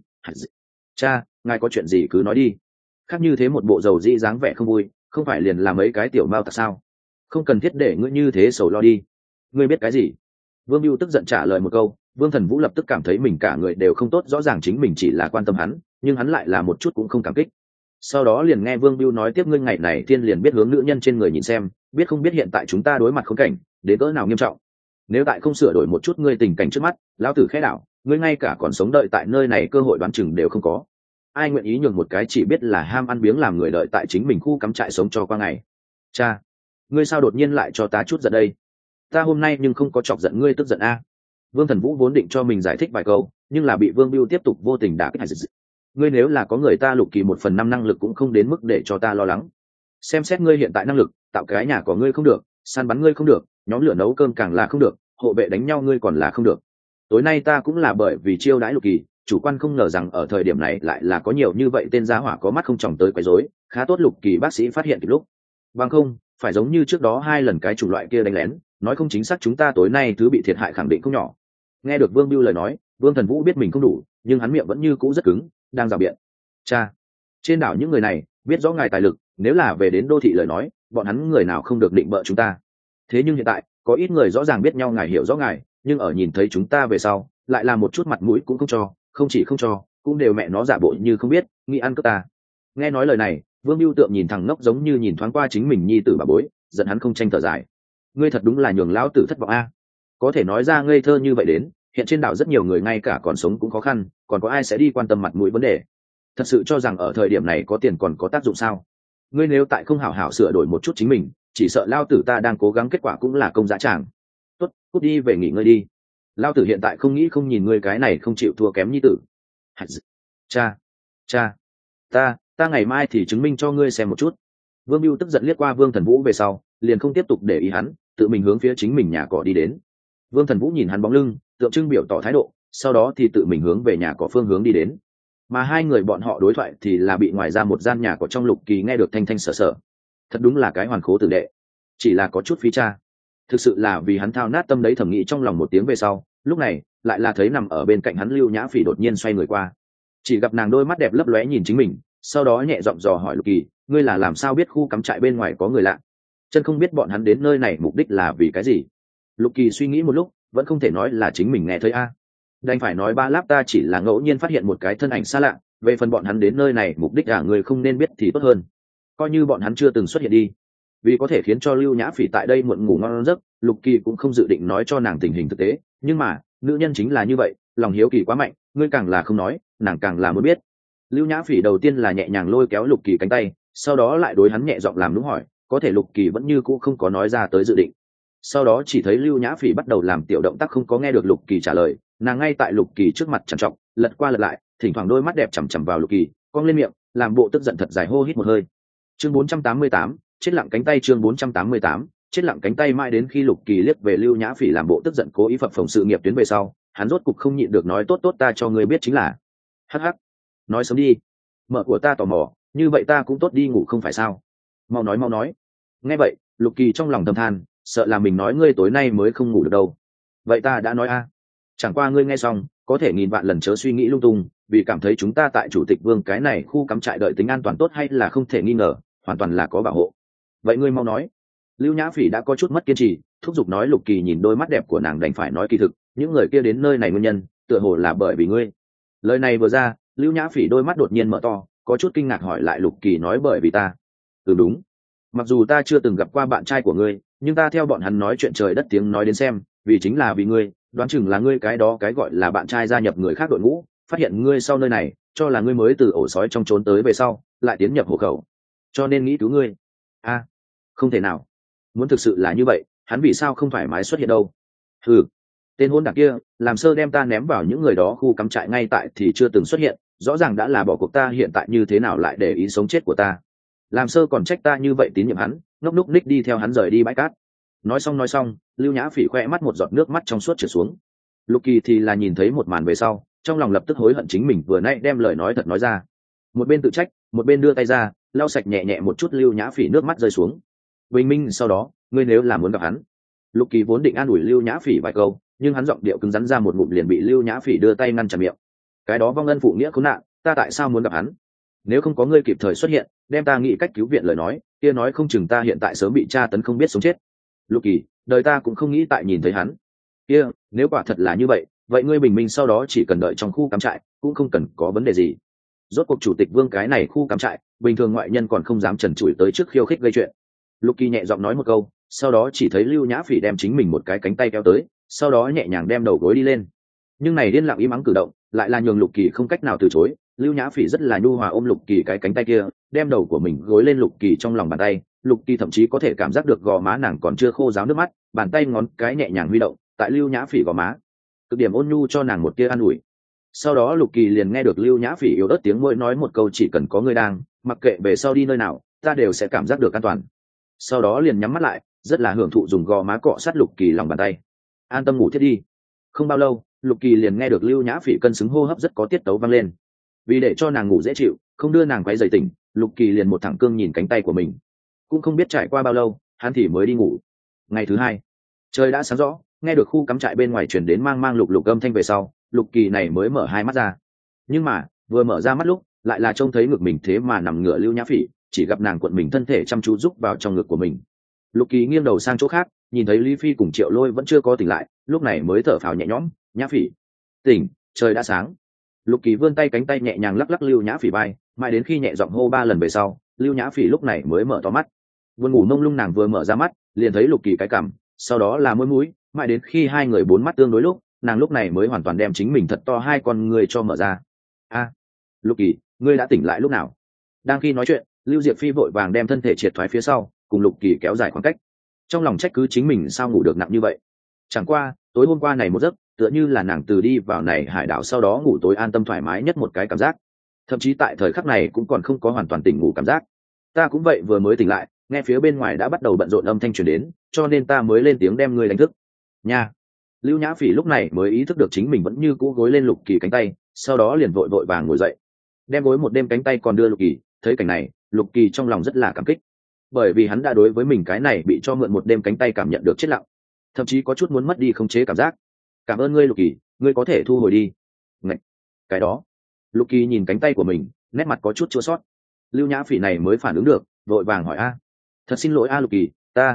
cha, ngài có chuyện gì cứ nói đi. Khác như thế một bộ dầu dĩ dáng vẻ không vui, không phải liền làm mấy cái tiểu mao tặc sao? Không cần thiết để ngươi như thế sầu lo đi. Ngươi biết cái gì? Vương Bưu tức giận trả lời một câu. Vương Thần Vũ lập tức cảm thấy mình cả người đều không tốt, rõ ràng chính mình chỉ là quan tâm hắn, nhưng hắn lại là một chút cũng không cảm kích. Sau đó liền nghe Vương Bưu nói tiếp: ngươi ngày này tiên liền biết hướng nữ nhân trên người nhìn xem, biết không biết hiện tại chúng ta đối mặt khốn cảnh đến cỡ nào nghiêm trọng. Nếu tại không sửa đổi một chút ngươi tình cảnh trước mắt, lão tử khẽ đảo, ngươi ngay cả còn sống đợi tại nơi này cơ hội đoán chừng đều không có. Ai nguyện ý nhường một cái chỉ biết là ham ăn biếng làm người đợi tại chính mình khu cắm trại sống cho qua ngày. Cha, ngươi sao đột nhiên lại cho ta chút giận đây? Ta hôm nay nhưng không có chọc giận ngươi tức giận a. Vương Thần Vũ vốn định cho mình giải thích vài câu, nhưng là bị Vương Bưu tiếp tục vô tình đả kích. Ngươi nếu là có người ta Lục Kỳ 1/5 năng lực cũng không đến mức để cho ta lo lắng. Xem xét ngươi hiện tại năng lực, tạo cái nhà của ngươi không được, săn bắn ngươi không được, nhóm lửa nấu cơm càng là không được, hộ vệ đánh nhau ngươi còn là không được. Tối nay ta cũng là bởi vì chiêu đãi Lục Kỳ, chủ quan không ngờ rằng ở thời điểm này lại là có nhiều như vậy tên giá hỏa có mắt không tròng tới quấy rối, khá tốt Lục Kỳ bác sĩ phát hiện kịp lúc. Bằng không, phải giống như trước đó 2 lần cái chủng loại kia đánh lén, nói không chính xác chúng ta tối nay thứ bị thiệt hại khẳng định không nhỏ. Nghe được Vương Bưu lời nói, Vương Thần Vũ biết mình không đủ, nhưng hắn miệng vẫn như cũ rất cứng, đang rào biện. Cha, trên đảo những người này biết rõ ngài tài lực, nếu là về đến đô thị lời nói, bọn hắn người nào không được định bợ chúng ta. Thế nhưng hiện tại, có ít người rõ ràng biết nhau ngài, hiểu rõ ngài, nhưng ở nhìn thấy chúng ta về sau, lại là một chút mặt mũi cũng không cho, không chỉ không cho, cũng đều mẹ nó giả bộ như không biết, nghĩ ăn cướp ta. Nghe nói lời này, Vương Bưu Tượng nhìn thằng ngốc giống như nhìn thoáng qua chính mình nhi tử bà bối, giận hắn không tranh thở dài. Ngươi thật đúng là nhường lão tử thất vọng a. Có thể nói ra ngây thơ như vậy đến, hiện trên đảo rất nhiều người ngay cả còn sống cũng khó khăn, còn có ai sẽ đi quan tâm mặt mũi vấn đề? Thật sự cho rằng ở thời điểm này có tiền còn có tác dụng sao? Ngươi nếu tại không hảo hảo sửa đổi một chút chính mình, chỉ sợ lao tử ta đang cố gắng kết quả cũng là công dã tràng. Tốt, cút đi về nghỉ ngơi đi. Lao tử hiện tại không nghĩ không nhìn ngươi cái này không chịu thua kém nhi tử. Cha, ta ngày mai thì chứng minh cho ngươi xem một chút. Vương Bưu tức giận liếc qua Vương Thần Vũ về sau, liền không tiếp tục để ý hắn, tự mình hướng phía chính mình nhà cỏ đi đến. Vương Thần Vũ nhìn hắn bóng lưng, tượng trưng biểu tỏ thái độ, sau đó thì tự mình hướng về nhà cỏ phương hướng đi đến. Mà hai người bọn họ đối thoại thì là bị ngoài ra một gian nhà cỏ trong Lục Kỳ nghe được thanh thanh sở sở. Thật đúng là cái hoàn khố tử đệ, chỉ là có chút phí cha. Thực sự là vì hắn thao nát tâm đấy thẩm nghĩ trong lòng một tiếng về sau, lúc này lại là thấy nằm ở bên cạnh hắn Lưu Nhã Phỉ đột nhiên xoay người qua, chỉ gặp nàng đôi mắt đẹp lấp lóe nhìn chính mình, sau đó nhẹ giọng dò hỏi Lục Kỳ: ngươi là làm sao biết khu cắm trại bên ngoài có người lạ? Chân không biết bọn hắn đến nơi này mục đích là vì cái gì? Lục Kỳ suy nghĩ một lúc, vẫn không thể nói là chính mình nghe thấy a. Đành phải nói ba láp ta chỉ là ngẫu nhiên phát hiện một cái thân ảnh xa lạ, về phần bọn hắn đến nơi này mục đích người không nên biết thì tốt hơn. Coi như bọn hắn chưa từng xuất hiện đi. Vì có thể khiến cho Lưu Nhã Phỉ tại đây muộn ngủ ngon giấc, Lục Kỳ cũng không dự định nói cho nàng tình hình thực tế, nhưng mà, nữ nhân chính là như vậy, lòng hiếu kỳ quá mạnh, ngươi càng là không nói, nàng càng là muốn biết. Lưu Nhã Phỉ đầu tiên là nhẹ nhàng lôi kéo Lục Kỳ cánh tay, sau đó lại đối hắn nhẹ giọng làm đúng hỏi, có thể Lục Kỳ vẫn như cũ không có nói ra tới dự định. Sau đó chỉ thấy Lưu Nhã Phỉ bắt đầu làm tiểu động tác, không có nghe được Lục Kỳ trả lời, nàng ngay tại Lục Kỳ trước mặt trằn trọc, lật qua lật lại, thỉnh thoảng đôi mắt đẹp chằm chằm vào Lục Kỳ, cong lên miệng, làm bộ tức giận thật dài, hô hít một hơi. Chương 488, chết lặng cánh tay. Chương 488, chết lặng cánh tay. Mãi đến khi Lục Kỳ liếc về Lưu Nhã Phỉ làm bộ tức giận cố ý phập phồng sự nghiệp tuyến về sau, hắn rốt cục không nhịn được nói, tốt ta cho ngươi biết chính là. Hắc hắc, nói sớm đi, mợ của ta tò mò, như vậy ta cũng tốt đi ngủ không phải sao? Mau nói. Nghe vậy, Lục Kỳ trong lòng thầm than, sợ là mình nói ngươi tối nay mới không ngủ được đâu. Vậy ta đã nói a. Chẳng qua ngươi nghe xong có thể nghìn vạn lần chớ suy nghĩ lung tung, vì cảm thấy chúng ta tại chủ tịch vương cái này khu cắm trại đợi tính an toàn tốt hay là không thể nghi ngờ, hoàn toàn là có bảo hộ. Vậy ngươi mau nói. Lưu Nhã Phỉ đã có chút mất kiên trì, thúc giục nói. Lục Kỳ nhìn đôi mắt đẹp của nàng đành phải nói kỳ thực những người kia đến nơi này nguyên nhân tựa hồ là bởi vì ngươi. Lời này vừa ra, Lưu Nhã Phỉ đôi mắt đột nhiên mở to, có chút kinh ngạc hỏi lại Lục Kỳ nói bởi vì ta. Ừ đúng, mặc dù ta chưa từng gặp qua bạn trai của ngươi, nhưng ta theo bọn hắn nói chuyện trời đất tiếng nói đến xem, vì chính là vì ngươi, đoán chừng là ngươi cái đó cái gọi là bạn trai gia nhập người khác đội ngũ, phát hiện ngươi sau nơi này, cho là ngươi mới từ ổ sói trong trốn tới về sau, lại tiến nhập hộ khẩu, cho nên nghĩ cứu ngươi. A, không thể nào, muốn thực sự là như vậy, hắn vì sao không thoải mái xuất hiện đâu? Ừ, tên hôn đảng kia làm sơ đem ta ném vào những người đó khu cắm trại ngay tại thì chưa từng xuất hiện, rõ ràng đã là bỏ cuộc ta, hiện tại như thế nào lại để ý sống chết của ta? Làm sơ còn trách ta như vậy tín nhiệm hắn, ngốc núc ních đi theo hắn rời đi bãi cát. Nói xong, Lưu Nhã Phỉ khoe mắt một giọt nước mắt trong suốt trượt xuống. Lục Kỳ thì là nhìn thấy một màn về sau, trong lòng lập tức hối hận chính mình vừa nãy đem lời nói thật nói ra. Một bên tự trách, một bên đưa tay ra lau sạch nhẹ nhẹ một chút Lưu Nhã Phỉ nước mắt rơi xuống. Bình minh sau đó, ngươi nếu là muốn gặp hắn. Lục Kỳ vốn định an ủi Lưu Nhã Phỉ vài câu, nhưng hắn giọng điệu cứng rắn ra một ngụm liền bị Lưu Nhã Phỉ đưa tay ngăn chặn miệng. Cái đó vong ân phụ nghĩa khốn nạn, ta tại sao muốn gặp hắn? Nếu không có ngươi kịp thời xuất hiện, đem ta nghĩ cách cứu viện lời nói, kia nói không chừng ta hiện tại sớm bị tra tấn không biết sống chết. Lục Kỳ, đời ta cũng không nghĩ tại nhìn thấy hắn. Kia, nếu quả thật là như vậy, vậy ngươi bình minh sau đó chỉ cần đợi trong khu cắm trại, cũng không cần có vấn đề gì. Rốt cuộc chủ tịch Vương cái này khu cắm trại, bình thường ngoại nhân còn không dám trần trụi tới trước khiêu khích gây chuyện. Lục Kỳ nhẹ giọng nói một câu, sau đó chỉ thấy Lưu Nhã Phỉ đem chính mình một cái cánh tay kéo tới, sau đó nhẹ nhàng đem đầu gối đi lên. Nhưng này điên lặng im ắng cử động, lại là nhường Lục Kỳ không cách nào từ chối. Lưu Nhã Phỉ rất là nhu hòa ôm Lục Kỳ cái cánh tay kia, đem đầu của mình gối lên Lục Kỳ trong lòng bàn tay. Lục Kỳ thậm chí có thể cảm giác được gò má nàng còn chưa khô ráo nước mắt, bàn tay ngón cái nhẹ nhàng huy động tại Lưu Nhã Phỉ gò má, cực điểm ôn nhu cho nàng một tia an ủi. Sau đó Lục Kỳ liền nghe được Lưu Nhã Phỉ yếu ớt tiếng môi nói một câu chỉ cần có ngươi đang, mặc kệ về sau đi nơi nào, ta đều sẽ cảm giác được an toàn. Sau đó liền nhắm mắt lại, rất là hưởng thụ dùng gò má cọ sát Lục Kỳ lòng bàn tay. An tâm ngủ thiết đi. Không bao lâu, Lục Kỳ liền nghe được Lưu Nhã Phỉ cân xứng hô hấp rất có tiết tấu vang lên. Vì để cho nàng ngủ dễ chịu, không đưa nàng quấy rầy tỉnh, Lục Kỳ liền một thẳng cương nhìn cánh tay của mình. Cũng không biết trải qua bao lâu, hắn thì mới đi ngủ. Ngày thứ hai, trời đã sáng rõ, nghe được khu cắm trại bên ngoài truyền đến mang mang lục lục âm thanh về sau, Lục Kỳ này mới mở hai mắt ra. Nhưng mà, vừa mở ra mắt lúc, lại là trông thấy ngực mình thế mà nằm ngửa Lưu Nhã Phỉ, chỉ gặp nàng cuộn mình thân thể chăm chú rúc vào trong ngực của mình. Lục Kỳ nghiêng đầu sang chỗ khác, nhìn thấy Lý Phi cùng Triệu Lôi vẫn chưa có tỉnh lại, lúc này mới thở phào nhẹ nhõm. Nhã Phỉ, tỉnh, trời đã sáng. Lục Kỳ vươn tay cánh tay nhẹ nhàng lắc lắc Lưu Nhã Phỉ vai, mãi đến khi nhẹ giọng hô 3 lần về sau, Lưu Nhã Phỉ lúc này mới mở to mắt. Buồn ngủ mông lung nàng vừa mở ra mắt, liền thấy Lục Kỳ cái cằm, sau đó là môi mũi, mãi đến khi hai người bốn mắt tương đối lúc, nàng lúc này mới hoàn toàn đem chính mình thật to hai con người cho mở ra. A, Lục Kỳ, ngươi đã tỉnh lại lúc nào? Đang khi nói chuyện, Lưu Diệp Phi vội vàng đem thân thể triệt thoái phía sau, cùng Lục Kỳ kéo dài khoảng cách. Trong lòng trách cứ chính mình sao ngủ được nặng như vậy. Chẳng qua, tối hôm qua này một giấc, tựa như là nàng từ đi vào này hải đảo sau đó ngủ tối an tâm thoải mái nhất một cái cảm giác. Thậm chí tại thời khắc này cũng còn không có hoàn toàn tỉnh ngủ cảm giác. Ta cũng vậy, vừa mới tỉnh lại, nghe phía bên ngoài đã bắt đầu bận rộn âm thanh truyền đến, cho nên ta mới lên tiếng đem ngươi đánh thức. Nha. Lưu Nhã Phỉ lúc này mới ý thức được chính mình vẫn như cũ gối lên Lục Kỳ cánh tay, sau đó liền vội vội vàng ngồi dậy, đem gối một đêm cánh tay còn đưa Lục Kỳ. Thấy cảnh này, Lục Kỳ trong lòng rất là cảm kích, bởi vì hắn đã đối với mình cái này bị cho mượn một đêm cánh tay cảm nhận được chết lặng, thậm chí có chút muốn mất đi khống chế cảm giác. Cảm ơn ngươi Lục Kỳ, ngươi có thể thu hồi đi. Ngạch, cái đó. Lục Kỳ nhìn cánh tay của mình, nét mặt có chút chua xót. Lưu Nhã Phỉ này mới phản ứng được, vội vàng hỏi a, thật xin lỗi a Lục Kỳ,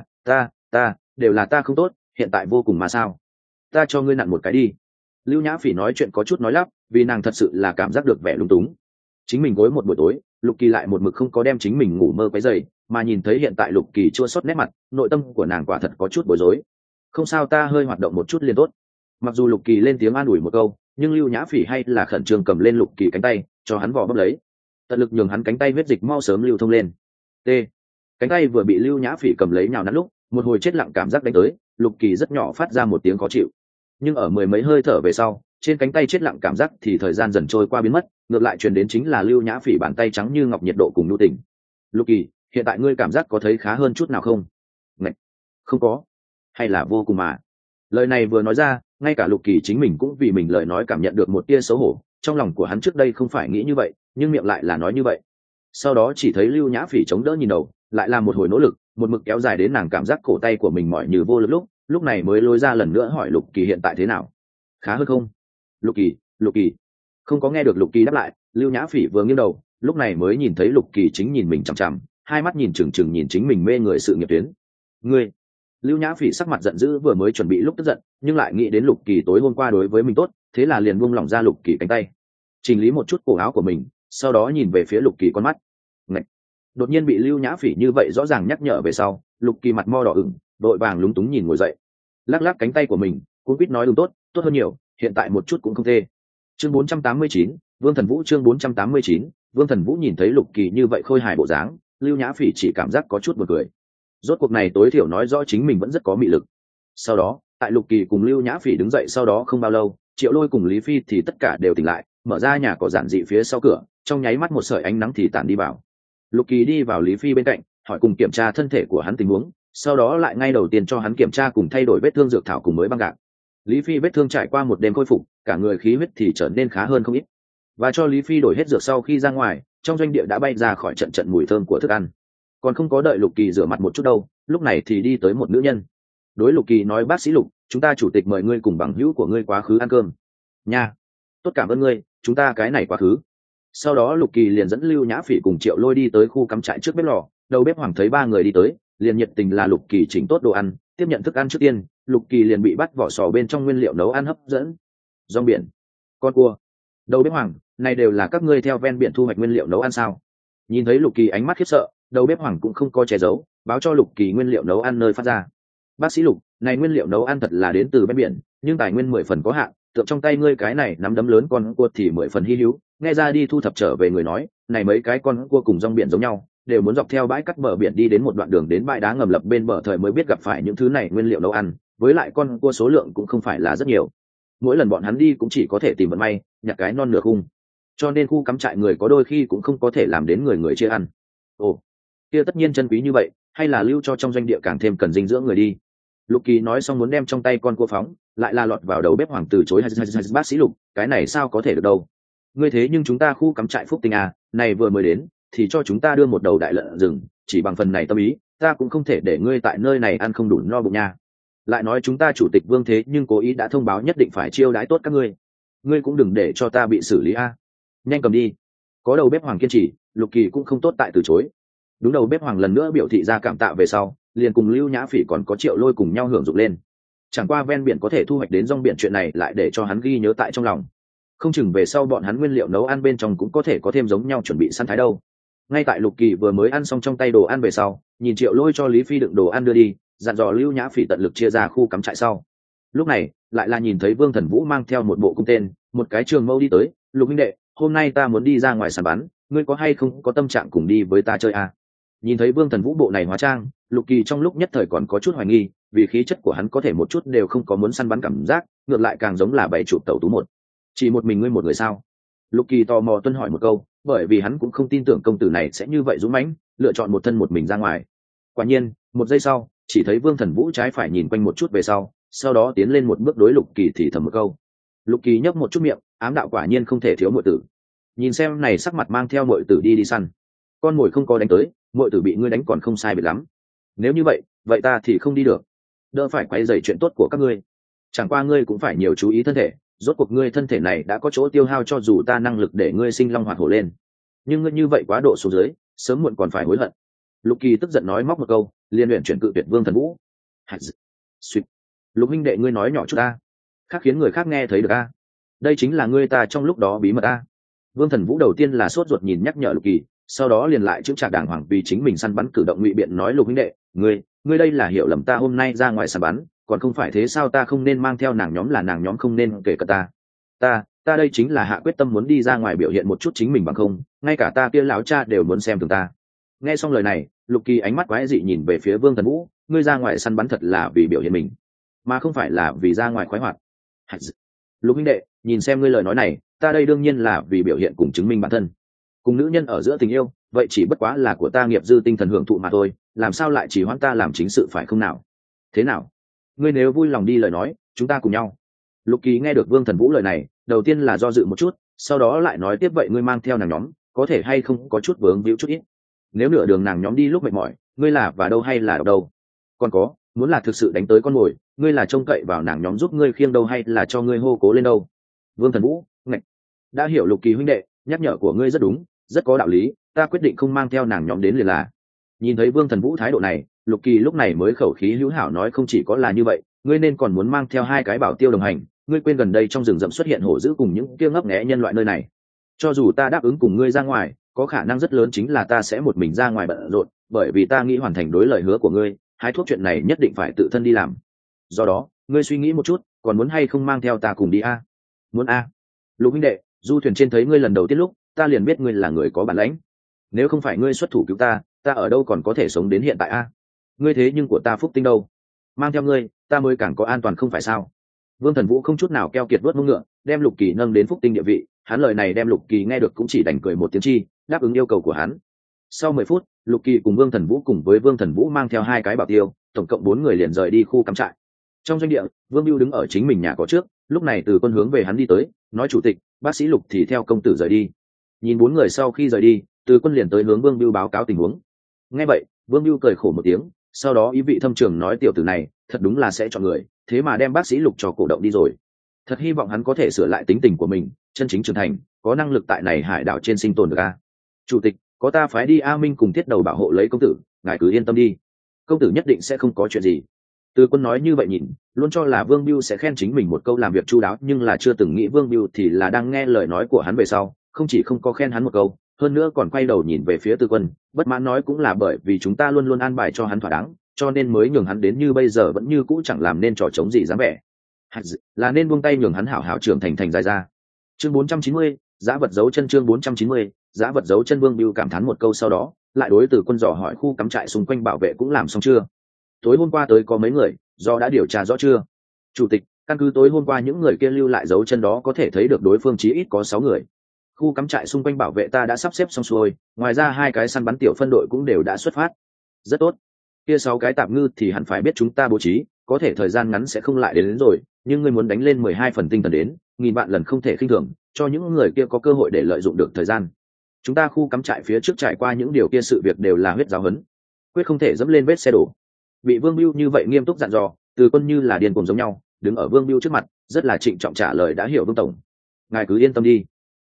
ta đều là ta không tốt, hiện tại vô cùng mà sao, ta cho ngươi nặn một cái đi. Lưu Nhã Phỉ nói chuyện có chút nói lắp, vì nàng thật sự là cảm giác được vẻ lung túng. Chính mình gối một buổi tối, Lục Kỳ lại một mực không có đem chính mình ngủ mơ quấy dày, mà nhìn thấy hiện tại Lục Kỳ chua xót nét mặt, nội tâm của nàng quả thật có chút bối rối. Không sao, ta hơi hoạt động một chút liền tốt. Mặc dù Lục Kỳ lên tiếng an ủi một câu, nhưng Lưu Nhã Phỉ hay là khẩn trương cầm lên Lục Kỳ cánh tay, cho hắn vò bóp lấy, tận lực nhường hắn cánh tay huyết dịch mau sớm lưu thông lên. T. Cánh tay vừa bị Lưu Nhã Phỉ cầm lấy nhào nặn lúc, một hồi chết lặng cảm giác đánh tới, Lục Kỳ rất nhỏ phát ra một tiếng khó chịu. Nhưng ở mười mấy hơi thở về sau, trên cánh tay chết lặng cảm giác thì thời gian dần trôi qua biến mất, ngược lại truyền đến chính là Lưu Nhã Phỉ bàn tay trắng như ngọc nhiệt độ cùng nhu tình. Lục Kỳ, hiện tại ngươi cảm giác có thấy khá hơn chút nào không? Ngạch, không có. Hay là vô cùng mà. Lời này vừa nói ra, ngay cả Lục Kỳ chính mình cũng vì mình lời nói cảm nhận được một tia xấu hổ. Trong lòng của hắn trước đây không phải nghĩ như vậy, nhưng miệng lại là nói như vậy. Sau đó chỉ thấy Lưu Nhã Phỉ chống đỡ nhìn đầu, lại làm một hồi nỗ lực, một mực kéo dài đến nàng cảm giác cổ tay của mình mỏi như vô lực lúc này mới lôi ra lần nữa hỏi Lục Kỳ hiện tại thế nào. khá hơn không? Lục kỳ không có nghe được Lục Kỳ đáp lại. Lưu Nhã Phỉ vừa nghiêng đầu, lúc này mới nhìn thấy Lục Kỳ chính nhìn mình chằm chằm, hai mắt nhìn chừng chừng nhìn chính mình mê người sự nghiệp tuyến. Ngươi! Lưu Nhã Phỉ sắc mặt giận dữ, vừa mới chuẩn bị lúc tức giận, nhưng lại nghĩ đến Lục Kỳ tối hôm qua đối với mình tốt, thế là liền buông lỏng ra Lục Kỳ cánh tay, chỉnh lý một chút cổ áo của mình, sau đó nhìn về phía Lục Kỳ con mắt. Ngậy! Đột nhiên bị Lưu Nhã Phỉ như vậy rõ ràng nhắc nhở về sau, Lục Kỳ mặt mo đỏ ửng, đội vàng lúng túng nhìn ngồi dậy, lắc lắc cánh tay của mình, cũng biết nói đúng tốt hơn nhiều, hiện tại một chút cũng không tê. Chương 489, Vương Thần Vũ. Chương 489, Vương Thần Vũ nhìn thấy Lục Kỳ như vậy khôi hài bộ dáng, Lưu Nhã Phỉ chỉ cảm giác có chút buồn cười. Rốt cuộc này tối thiểu nói rõ chính mình vẫn rất có mị lực. Sau đó, tại Lục Kỳ cùng Lưu Nhã Phỉ đứng dậy sau đó không bao lâu, Triệu Lôi cùng Lý Phi thì tất cả đều tỉnh lại, mở ra nhà cỏ giản dị phía sau cửa, trong nháy mắt một sợi ánh nắng thì tản đi vào. Lục Kỳ đi vào Lý Phi bên cạnh, hỏi cùng kiểm tra thân thể của hắn tình huống, sau đó lại ngay đầu tiên cho hắn kiểm tra cùng thay đổi vết thương dược thảo cùng mới băng gạc. Lý Phi vết thương trải qua một đêm khôi phục, cả người khí huyết thì trở nên khá hơn không ít. Và cho Lý Phi đổi hết dược sau khi ra ngoài, trong doanh địa đã bay ra khỏi trận trận mùi thơm của thức ăn. Còn không có đợi Lục Kỳ rửa mặt một chút đâu, lúc này thì đi tới một nữ nhân. Đối Lục Kỳ nói: bác sĩ Lục, chúng ta chủ tịch mời ngươi cùng bằng hữu của ngươi quá khứ ăn cơm. Nha, tốt, cảm ơn ngươi, chúng ta cái này quá khứ. Sau đó Lục Kỳ liền dẫn Lưu Nhã Phỉ cùng Triệu Lôi đi tới khu cắm trại trước bếp lò. Đầu bếp Hoàng thấy ba người đi tới, liền nhiệt tình là Lục Kỳ chỉnh tốt đồ ăn, tiếp nhận thức ăn trước tiên. Lục Kỳ liền bị bắt vỏ sò bên trong nguyên liệu nấu ăn hấp dẫn. Rong biển, con cua. Đầu bếp Hoàng, này đều là các ngươi theo ven biển thu hoạch nguyên liệu nấu ăn sao? Nhìn thấy Lục Kỳ ánh mắt khiếp sợ, đầu bếp Hoàng cũng không có che giấu, báo cho Lục Kỳ nguyên liệu nấu ăn nơi phát ra. Bác sĩ Lục, này nguyên liệu nấu ăn thật là đến từ ven biển, nhưng tài nguyên 10 phần có hạn, tượng trong tay ngươi cái này nắm đấm lớn con cua thì 10 phần hi hữu. Nghe ra đi thu thập trở về người nói, này mấy cái con cua cùng rong biển giống nhau, đều muốn dọc theo bãi cắt bờ biển đi đến một đoạn đường đến bãi đá ngầm lập bên bờ thời mới biết gặp phải những thứ này nguyên liệu nấu ăn, với lại con cua số lượng cũng không phải là rất nhiều. Mỗi lần bọn hắn đi cũng chỉ có thể tìm vận may, nhặt cái non nửa khung. Cho nên khu cắm trại người có đôi khi cũng không có thể làm đến người người chia ăn. Ồ, kia tất nhiên chân quý như vậy, hay là lưu cho trong doanh địa càng thêm cần dinh dưỡng người đi. Lục Kỳ nói xong muốn đem trong tay con cua phóng, lại là lọt vào đầu bếp Hoàng từ chối. Bác sĩ Lục, cái này sao có thể được đâu. Ngươi thế nhưng chúng ta khu cắm trại Phúc Tinh à, này vừa mới đến thì cho chúng ta đưa một đầu đại lợn rừng, chỉ bằng phần này tâm ý, ta cũng không thể để ngươi tại nơi này ăn không đủ no bụng nha. Lại nói chúng ta chủ tịch Vương thế nhưng cố ý đã thông báo nhất định phải chiêu đãi tốt các ngươi, ngươi cũng đừng để cho ta bị xử lý a. Nhanh cầm đi. Có đầu bếp Hoàng kiên trì, Lục Kỳ cũng không tốt tại từ chối. Đúng, đầu bếp Hoàng lần nữa biểu thị ra cảm tạ về sau, liền cùng Lưu Nhã Phỉ còn có Triệu Lôi cùng nhau hưởng dụng lên. Chẳng qua ven biển có thể thu hoạch đến rong biển chuyện này lại để cho hắn ghi nhớ tại trong lòng, không chừng về sau bọn hắn nguyên liệu nấu ăn bên trong cũng có thể có thêm giống nhau chuẩn bị săn thái đâu. Ngay tại Lục Kỳ vừa mới ăn xong trong tay đồ ăn về sau, nhìn Triệu Lôi cho Lý Phi đựng đồ ăn đưa đi, dặn dò Lưu Nhã Phỉ tận lực chia ra khu cắm trại sau. Lúc này lại là nhìn thấy Vương Thần Vũ mang theo một bộ cung tên, một cái trường mâu đi tới. Lục huynh đệ, hôm nay ta muốn đi ra ngoài săn bắn, ngươi có hay không có tâm trạng cùng đi với ta chơi à? Nhìn thấy Vương Thần Vũ bộ này hóa trang, Lục Kỳ trong lúc nhất thời còn có chút hoài nghi, vì khí chất của hắn có thể một chút đều không có muốn săn bắn cảm giác, ngược lại càng giống là bày chụp tẩu tú một. Chỉ một mình ngươi một người sao? Lục Kỳ tò mò tuân hỏi một câu, bởi vì hắn cũng không tin tưởng công tử này sẽ như vậy dũng mãnh, lựa chọn một thân một mình ra ngoài. Quả nhiên, một giây sau, chỉ thấy Vương Thần Vũ trái phải nhìn quanh một chút về sau đó tiến lên một bước đối Lục Kỳ thì thầm một câu. Lục Kỳ nhấp một chút miệng, ám đạo quả nhiên không thể thiếu muội tử. Nhìn xem này sắc mặt mang theo muội tử đi săn, con mồi không có đánh tới, muội tử bị ngươi đánh còn không sai biệt lắm. Nếu như vậy ta thì không đi được, đỡ phải quấy rầy chuyện tốt của các ngươi. Chẳng qua ngươi cũng phải nhiều chú ý thân thể, rốt cuộc ngươi thân thể này đã có chỗ tiêu hao cho dù ta năng lực để ngươi sinh long hoạt hổ lên, nhưng ngươi như vậy quá độ xuống dưới, sớm muộn còn phải hối hận. Lục Kỳ tức giận nói móc một câu, liên luyện chuyển cự tuyệt Vương Thần Vũ. Suýt, Lục huynh đệ ngươi nói nhỏ chút ta, khác khiến người khác nghe thấy được a. Đây chính là ngươi ta trong lúc đó bí mật a. Vương Thần Vũ đầu tiên là sốt ruột nhìn nhắc nhở Lục Kỳ, sau đó liền lại chững chạc đàng hoàng vì chính mình săn bắn cử động ngụy biện nói: Lục huynh đệ, ngươi đây là hiểu lầm, ta hôm nay ra ngoài săn bắn, còn không phải thế sao? Ta không nên mang theo nàng nhóm, là nàng nhóm không nên kể cả ta đây chính là hạ quyết tâm muốn đi ra ngoài biểu hiện một chút chính mình, bằng không ngay cả ta kia lão cha đều muốn xem thường ta. Nghe xong lời này, Lục Kỳ ánh mắt quái dị nhìn về phía Vương Thần Vũ, ngươi ra ngoài săn bắn thật là vì biểu hiện mình, mà không phải là vì ra ngoài khoái hoạt. Lục huynh đệ, nhìn xem ngươi lời nói này, ta đây đương nhiên là vì biểu hiện cùng chứng minh bản thân. Cùng nữ nhân ở giữa tình yêu, vậy chỉ bất quá là của ta nghiệp dư tinh thần hưởng thụ mà thôi, làm sao lại chỉ hoãn ta làm chính sự, phải không nào? Thế nào? Ngươi nếu vui lòng đi lời nói, chúng ta cùng nhau. Lục Kỳ nghe được Vương Thần Vũ lời này, đầu tiên là do dự một chút, sau đó lại nói tiếp: vậy ngươi mang theo nàng nhóm, có thể hay không có chút vướng víu chút ít? Nếu nửa đường nàng nhóm đi lúc mệt mỏi, ngươi là và đâu hay là đâu? Còn có, muốn là thực sự đánh tới con mồi, ngươi là trông cậy vào nàng nhóm giúp ngươi khiêng đâu hay là cho ngươi hô cố lên đâu? Vương Thần Vũ, ngạch, đã hiểu Lục Kỳ huynh đệ, nhắc nhở của ngươi rất đúng, rất có đạo lý, ta quyết định không mang theo nàng nhóm đến liền là. Nhìn thấy Vương Thần Vũ thái độ này, Lục Kỳ lúc này mới khẩu khí hữu hảo nói không chỉ có là như vậy, ngươi nên còn muốn mang theo hai cái bảo tiêu đồng hành, ngươi quên gần đây trong rừng rậm xuất hiện hổ dữ cùng những kia ngấp nghé nhân loại nơi này. Cho dù ta đáp ứng cùng ngươi ra ngoài, có khả năng rất lớn chính là ta sẽ một mình ra ngoài bận rộn, bởi vì ta nghĩ hoàn thành đối lời hứa của ngươi, hái thuốc chuyện này nhất định phải tự thân đi làm. Do đó, ngươi suy nghĩ một chút, còn muốn hay không mang theo ta cùng đi a? Muốn a? Lục huynh đệ, du thuyền trên thấy ngươi lần đầu tiên lúc, ta liền biết ngươi là người có bản lãnh. Nếu không phải ngươi xuất thủ cứu ta, ta ở đâu còn có thể sống đến hiện tại a? Ngươi thế nhưng của ta phúc tinh đâu? Mang theo ngươi, ta mới càng có an toàn không phải sao? Vương Thần Vũ không chút nào keo kiệt vớt mông ngựa, đem Lục Kỳ nâng đến phúc tinh địa vị, hắn lời này đem Lục Kỳ nghe được cũng chỉ đành cười một tiếng chi, đáp ứng yêu cầu của hắn. Sau 10 phút, Lục Kỳ cùng Vương Thần Vũ cùng với Vương Thần Vũ mang theo hai cái bảo tiêu, tổng cộng 4 người liền rời đi khu cắm trại. Trong doanh địa, Vương Bưu đứng ở chính mình nhà có trước, lúc này Từ Quân hướng về hắn đi tới, nói chủ tịch, bác sĩ Lục thì theo công tử rời đi. Nhìn 4 người sau khi rời đi, Từ Quân liền tới hướng Vương Bưu báo cáo tình huống. Nghe vậy, Vương Bưu cười khổ một tiếng, sau đó ý vị thâm trường nói tiểu tử này, thật đúng là sẽ chọn người, thế mà đem bác sĩ Lục cho cổ động đi rồi. Thật hy vọng hắn có thể sửa lại tính tình của mình, chân chính trưởng thành, có năng lực tại này hải đảo trên sinh tồn được a. Chủ tịch, có ta phái đi A Minh cùng Thiết Đầu bảo hộ lấy công tử, ngài cứ yên tâm đi, công tử nhất định sẽ không có chuyện gì. Từ Quân nói như vậy nhìn, luôn cho là Vương Bưu sẽ khen chính mình một câu làm việc chu đáo, nhưng là chưa từng nghĩ Vương Bưu thì là đang nghe lời nói của hắn về sau, không chỉ không có khen hắn một câu, hơn nữa còn quay đầu nhìn về phía Từ Quân, bất mãn nói cũng là bởi vì chúng ta luôn luôn an bài cho hắn thỏa đáng, cho nên mới nhường hắn đến như bây giờ vẫn như cũ chẳng làm nên trò trống gì dám vẻ. Là nên buông tay nhường hắn hảo hảo trưởng thành dài ra. Chương 490, giá vật dấu chân. Chương 490, giá vật dấu chân. Vương Bưu cảm thán một câu sau đó, lại đối Từ Quân dò hỏi khu cắm trại xung quanh bảo vệ cũng làm xong chưa? Tối hôm qua tới có mấy người, do đã điều tra rõ chưa? Chủ tịch, căn cứ tối hôm qua những người kia lưu lại dấu chân đó có thể thấy được đối phương chí ít có 6 người. Khu cắm trại xung quanh bảo vệ ta đã sắp xếp xong xuôi, ngoài ra 2 cái săn bắn tiểu phân đội cũng đều đã xuất phát. Rất tốt. Kia 6 cái tạp ngư thì hẳn phải biết chúng ta bố trí, có thể thời gian ngắn sẽ không lại đến rồi, nhưng ngươi muốn đánh lên 12 phần tinh thần đến, nghìn vạn lần không thể khinh thường, cho những người kia có cơ hội để lợi dụng được thời gian. Chúng ta khu cắm trại phía trước trải qua những điều kia sự việc đều là huyết giáo huấn, quyết không thể dẫm lên vết xe đổ. Bị Vương Bưu như vậy nghiêm túc dặn dò, Từ Quân như là điên cuồng giống nhau, đứng ở Vương Bưu trước mặt, rất là trịnh trọng trả lời đã hiểu Vương tổng. Ngài cứ yên tâm đi.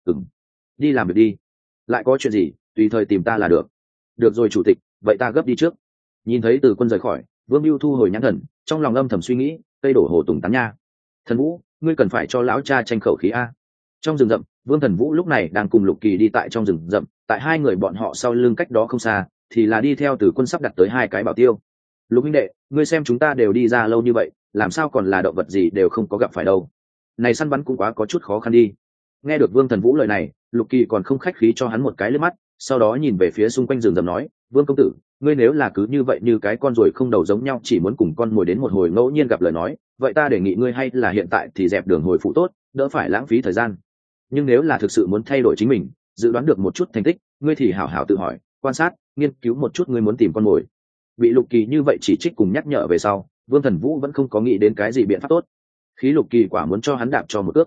Đi làm việc đi. Lại có chuyện gì, tùy thời tìm ta là được. Được rồi chủ tịch, vậy ta gấp đi trước. Nhìn thấy Từ Quân rời khỏi, Vương Bưu thu hồi nhãn thần, trong lòng âm thầm suy nghĩ, cây đổ hồ tùng tán nha. Thần Vũ, ngươi cần phải cho lão cha tranh khẩu khí a. Trong rừng rậm, Vương Thần Vũ lúc này đang cùng Lục Kỳ đi tại trong rừng rậm, tại hai người bọn họ sau lưng cách đó không xa, thì là đi theo Từ Quân sắp đặt tới 2 cái bảo tiêu. Lục huynh đệ, ngươi xem chúng ta đều đi ra lâu như vậy, làm sao còn là động vật gì đều không có gặp phải đâu. Này săn bắn cũng quá có chút khó khăn đi. Nghe được Vương Thần Vũ lời này, Lục Kỳ còn không khách khí cho hắn một cái liếc mắt, sau đó nhìn về phía xung quanh rừng rậm nói, Vương công tử, ngươi nếu là cứ như vậy như cái con ruồi không đầu giống nhau chỉ muốn cùng con mồi đến một hồi ngẫu nhiên gặp lời nói, vậy ta đề nghị ngươi hay là hiện tại thì dẹp đường hồi phụ tốt, đỡ phải lãng phí thời gian. Nhưng nếu là thực sự muốn thay đổi chính mình, dự đoán được một chút thành tích, ngươi thì hảo hảo tự hỏi, quan sát, nghiên cứu một chút ngươi muốn tìm con mồi. Bị Lục Kỳ như vậy chỉ trích cùng nhắc nhở về sau, Vương Thần Vũ vẫn không có nghĩ đến cái gì biện pháp tốt. Khí Lục Kỳ quả muốn cho hắn đạp cho một cước.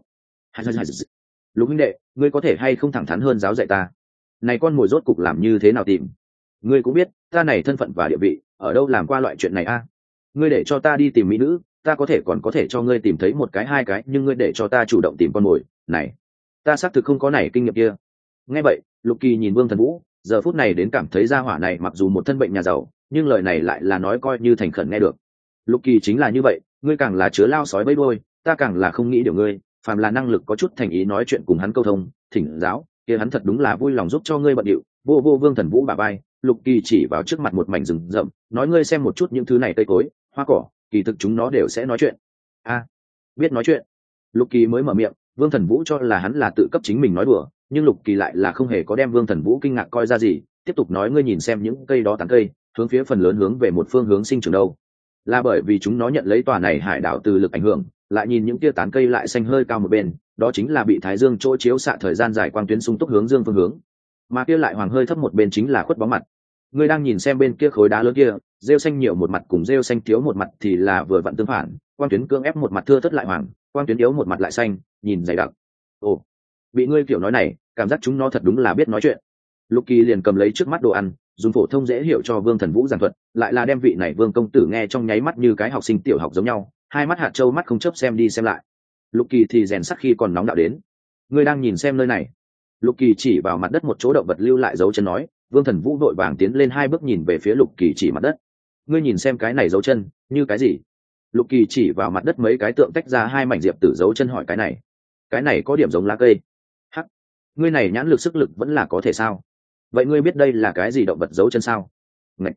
Lục huynh đệ, ngươi có thể hay không thẳng thắn hơn giáo dạy ta? Này con mồi rốt cục làm như thế nào tìm? Ngươi cũng biết, ta này thân phận và địa vị, ở đâu làm qua loại chuyện này a? Ngươi để cho ta đi tìm mỹ nữ, ta có thể cho ngươi tìm thấy 1 cái 2 cái, nhưng ngươi để cho ta chủ động tìm con mồi, này, ta xác thực không có này kinh nghiệm kia. Nghe vậy, Lục Kỳ nhìn Vương Thần Vũ, giờ phút này đến cảm thấy gia hỏa này mặc dù một thân bệnh nhà giàu, nhưng lời này lại là nói coi như thành khẩn nghe được. Lục Kỳ chính là như vậy, ngươi càng là chứa lao sói bấy đôi, ta càng là không nghĩ điều ngươi, phàm là năng lực có chút thành ý nói chuyện cùng hắn câu thông, thỉnh giáo, kia hắn thật đúng là vui lòng giúp cho ngươi bận điệu. Vô Vương Thần Vũ bả vai, Lục Kỳ chỉ vào trước mặt một mảnh rừng rậm, nói ngươi xem một chút những thứ này cây cối, hoa cỏ, kỳ thực chúng nó đều sẽ nói chuyện. A, biết nói chuyện. Lục Kỳ mới mở miệng, Vương Thần Vũ cho là hắn là tự cấp chính mình nói đùa, nhưng Lục Kỳ lại là không hề có đem Vương Thần Vũ kinh ngạc coi ra gì, tiếp tục nói ngươi nhìn xem những cây đó tán cây, hướng phía phần lớn hướng về một phương hướng sinh trưởng đâu. Là bởi vì chúng nó nhận lấy tòa này hải đảo từ lực ảnh hưởng, lại nhìn những tia tán cây lại xanh hơi cao một bên, đó chính là bị thái dương chỗ chiếu xạ thời gian dài quang tuyến sung túc hướng dương phương hướng, mà kia lại hoàng hơi thấp một bên chính là khuất bóng mặt. Ngươi đang nhìn xem bên kia khối đá lớn kia, rêu xanh nhiều một mặt cùng rêu xanh thiếu một mặt thì là vừa vặn tương phản, quang tuyến cưỡng ép một mặt thưa thớt lại hoàng, quang tuyến yếu một mặt lại xanh, nhìn dày đặc. Ồ, bị ngươi kiểu nói này, cảm giác chúng nó thật đúng là biết nói chuyện. Lục Kỳ liền cầm lấy trước mắt đồ ăn, dùng phổ thông dễ hiểu cho Vương Thần Vũ giảng thuật, lại là đem vị này Vương công tử nghe trong nháy mắt như cái học sinh tiểu học giống nhau, hai mắt hạt trâu mắt không chớp xem đi xem lại. Lục Kỳ thì rèn sắt khi còn nóng đạo đến. Ngươi đang nhìn xem nơi này. Lục Kỳ chỉ vào mặt đất một chỗ động vật lưu lại dấu chân nói. Vương Thần Vũ vội vàng tiến lên 2 bước nhìn về phía Lục Kỳ chỉ mặt đất. Ngươi nhìn xem cái này dấu chân như cái gì? Lục Kỳ chỉ vào mặt đất mấy cái tượng tách ra 2 mảnh diệp tử dấu chân hỏi cái này có điểm giống lá cây. Hắc, ngươi này nhãn lực sức lực vẫn là có thể sao? Vậy ngươi biết đây là cái gì động vật dấu chân sao? Ngậy,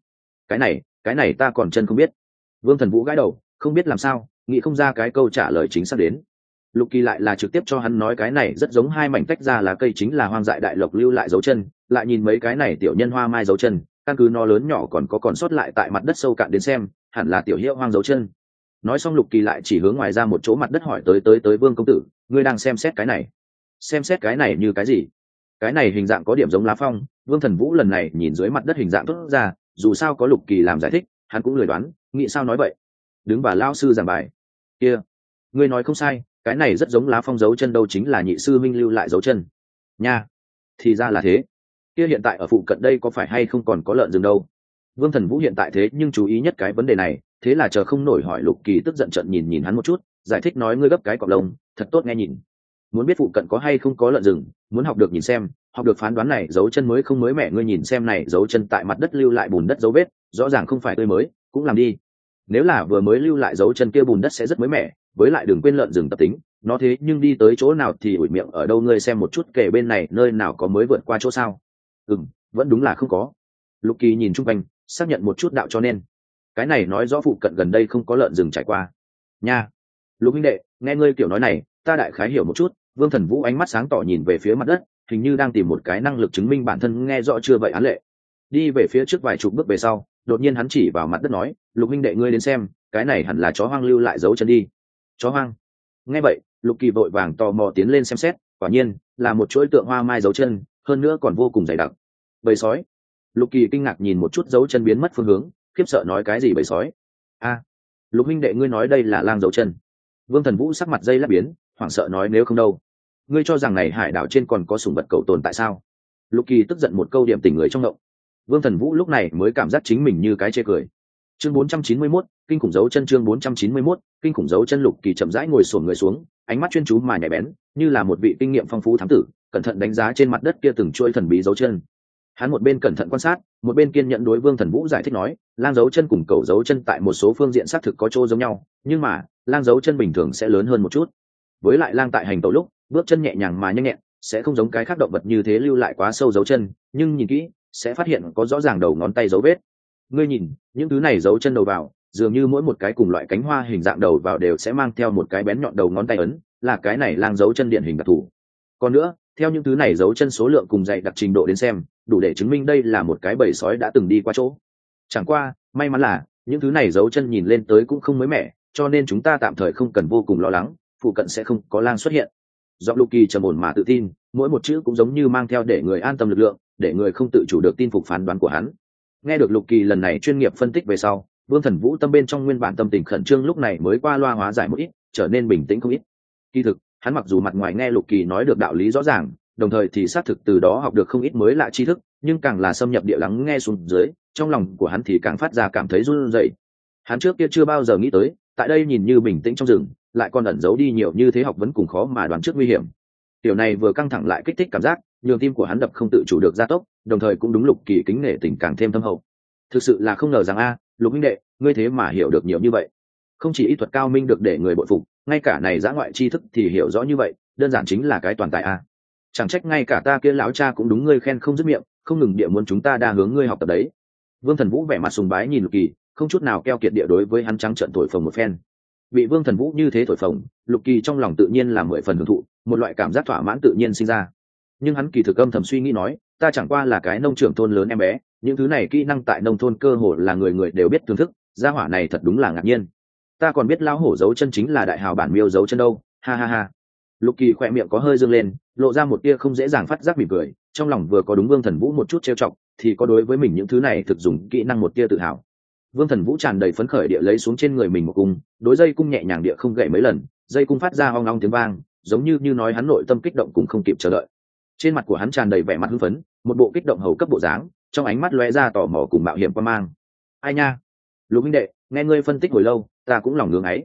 cái này ta còn chân không biết. Vương Thần Vũ gãi đầu, không biết làm sao, nghĩ không ra cái câu trả lời chính xác đến. Lục Kỳ lại là trực tiếp cho hắn nói cái này rất giống 2 mảnh tách ra lá cây chính là hoang dại đại lộc lưu lại dấu chân, lại nhìn mấy cái này tiểu nhân hoa mai dấu chân, căn cứ nó lớn nhỏ còn sót lại tại mặt đất sâu cạn đến xem, hẳn là tiểu hiệu hoang dấu chân. Nói xong Lục Kỳ lại chỉ hướng ngoài ra một chỗ mặt đất hỏi tới Vương công tử, ngươi đang xem xét cái này? Xem xét cái này như cái gì? Cái này hình dạng có điểm giống lá phong. Vương Thần Vũ lần này nhìn dưới mặt đất hình dạng tốt ra, dù sao có Lục Kỳ làm giải thích, hắn cũng lười đoán, nghĩ sao nói vậy. Đứng bà lao sư giảng bài. Kia, ngươi nói không sai, cái này rất giống lá phong dấu chân đâu, chính là nhị sư minh lưu lại dấu chân. Nha, thì ra là thế. Kia hiện tại ở phụ cận đây có phải hay không còn có lợn rừng đâu? Vương Thần Vũ hiện tại thế nhưng chú ý nhất cái vấn đề này, thế là chờ không nổi hỏi Lục Kỳ tức giận trận nhìn hắn một chút, giải thích nói ngươi gấp cái cọp lông, thật tốt nghe nhìn. Muốn biết phụ cận có hay không có lợn rừng, muốn học được nhìn xem, học được phán đoán này dấu chân mới không mới mẻ, ngươi nhìn xem này dấu chân tại mặt đất lưu lại bùn đất dấu vết, rõ ràng không phải tươi mới, cũng làm đi. Nếu là vừa mới lưu lại dấu chân kia bùn đất sẽ rất mới mẻ, với lại đừng quên lợn rừng tập tính, nó thế nhưng đi tới chỗ nào thì ủi miệng ở đâu, ngươi xem một chút kể bên này nơi nào có mới vượt qua chỗ sao? Vẫn đúng là không có. Lục Kỳ nhìn chung quanh, xác nhận một chút đạo cho nên cái này nói rõ phụ cận gần đây không có lợn rừng trải qua. Nha, Lục huynh đệ, nghe ngươi kiểu nói này, ta đại khái hiểu một chút. Vương Thần Vũ ánh mắt sáng tỏ nhìn về phía mặt đất, hình như đang tìm một cái năng lực chứng minh bản thân nghe rõ chưa vậy án lệ. Đi về phía trước vài chục bước về sau, đột nhiên hắn chỉ vào mặt đất nói, Lục huynh đệ ngươi đến xem, cái này hẳn là chó hoang lưu lại dấu chân đi. Chó hoang? Nghe vậy, Lục Kỳ vội vàng tò mò tiến lên xem xét, quả nhiên là một chuỗi tượng hoa mai dấu chân, hơn nữa còn vô cùng dày đặc. Bầy sói. Lục Kỳ kinh ngạc nhìn một chút dấu chân biến mất phương hướng, khiếp sợ nói cái gì bầy sói? A, Lục huynh đệ ngươi nói đây là lang dấu chân? Vương Thần Vũ sắc mặt dây lắc biến, hoảng sợ nói nếu không đâu, ngươi cho rằng này hải đảo trên còn có sủng vật cẩu tồn tại sao? Lục Kỳ tức giận một câu điểm tỉnh người trong động. Vương Thần Vũ lúc này mới cảm giác chính mình như cái chê cười. Chương 491, kinh khủng dấu chân. Chương 491, kinh khủng dấu chân. Lục Kỳ chậm rãi ngồi xổm người xuống, ánh mắt chuyên chú mà nhạy bén, như là một vị kinh nghiệm phong phú thám tử, cẩn thận đánh giá trên mặt đất kia từng chuỗi thần bí dấu chân. Hắn một bên cẩn thận quan sát, một bên kiên nhẫn đối Vương Thần Vũ giải thích nói, lang dấu chân cùng cẩu dấu chân tại một số phương diện xác thực có chỗ giống nhau, nhưng mà lang dấu chân bình thường sẽ lớn hơn một chút. Với lại lang tại hành tẩu lúc, bước chân nhẹ nhàng mà nhanh nhẹn, sẽ không giống cái khác động vật như thế lưu lại quá sâu dấu chân, nhưng nhìn kỹ sẽ phát hiện có rõ ràng đầu ngón tay dấu vết. Ngươi nhìn, những thứ này dấu chân đầu vào, dường như mỗi một cái cùng loại cánh hoa hình dạng đầu vào đều sẽ mang theo một cái bén nhọn đầu ngón tay ấn, là cái này lang dấu chân điển hình đặc thù. Còn nữa, theo những thứ này dấu chân số lượng cùng dày đặc trình độ đến xem, đủ để chứng minh đây là một cái bầy sói đã từng đi qua chỗ. Chẳng qua, may mắn là những thứ này dấu chân nhìn lên tới cũng không mới mẻ, cho nên chúng ta tạm thời không cần vô cùng lo lắng, phụ cận sẽ không có lang xuất hiện. Giọng Lục Kỳ trầm ổn mà tự tin, mỗi một chữ cũng giống như mang theo để người an tâm lực lượng, để người không tự chủ được tin phục phán đoán của hắn. Nghe được Lục Kỳ lần này chuyên nghiệp phân tích về sau, Vương Thần Vũ tâm bên trong nguyên bản tâm tình khẩn trương lúc này mới qua loa hóa giải một ít, trở nên bình tĩnh không ít. Kỳ thực, hắn mặc dù mặt ngoài nghe Lục Kỳ nói được đạo lý rõ ràng, đồng thời thì xác thực từ đó học được không ít mới lạ tri thức, nhưng càng là xâm nhập địa lắng nghe xuống dưới, trong lòng của hắn thì càng phát ra cảm thấy run rẩy. Hắn trước kia chưa bao giờ nghĩ tới, tại đây nhìn như bình tĩnh trong rừng, lại còn ẩn giấu đi nhiều như thế học vấn cùng khó mà đoán trước nguy hiểm. Điều này vừa căng thẳng lại kích thích cảm giác, nhường tim của hắn đập không tự chủ được gia tốc, đồng thời cũng đúng Lục Kỳ kính nể tình càng thêm thâm hậu. Thực sự là không ngờ rằng Lục huynh đệ, ngươi thế mà hiểu được nhiều như vậy. Không chỉ y thuật cao minh được để người bội phục, ngay cả này dã ngoại tri thức thì hiểu rõ như vậy, đơn giản chính là cái toàn tài Chẳng trách ngay cả ta kia lão cha cũng đúng ngươi khen không dứt miệng, không ngừng địa muốn chúng ta đa hướng ngươi học tập đấy. Vương Thần Vũ vẻ mặt sùng bái nhìn Lục Kỳ, không chút nào keo kiệt địa đối với hắn trắng trợn thổi phồng một phen. Bị Vương Thần Vũ như thế thổi phồng, Lục Kỳ trong lòng tự nhiên là 10 phần hưởng thụ, một loại cảm giác thỏa mãn tự nhiên sinh ra. Nhưng hắn kỳ thực âm thầm suy nghĩ nói, ta chẳng qua là cái nông trưởng thôn lớn em bé, những thứ này kỹ năng tại nông thôn cơ hồ là người người đều biết thưởng thức, gia hỏa này thật đúng là ngạc nhiên. Ta còn biết lão hổ dấu chân chính là đại hào bản miêu dấu chân đâu, ha ha ha. Lục Kỳ khỏe miệng có hơi dương lên, lộ ra một tia không dễ dàng phát giác mỉm cười, trong lòng vừa có đúng Vương Thần Vũ một chút trêu chọc, thì có đối với mình những thứ này thực dùng kỹ năng một tia tự hào. Vương Thần Vũ tràn đầy phấn khởi địa lấy xuống trên người mình một cung, đối dây cung nhẹ nhàng địa không gậy mấy lần, dây cung phát ra ong ong tiếng vang, giống như nói hắn nội tâm kích động cũng không kịp chờ đợi. Trên mặt của hắn tràn đầy vẻ mặt hưng phấn, một bộ kích động hầu cấp bộ dáng, trong ánh mắt lóe ra tò mò cùng mạo hiểm quan mang. Ai nha, Lục huynh đệ, nghe ngươi phân tích hồi lâu, ta cũng lòng ngưỡng ấy.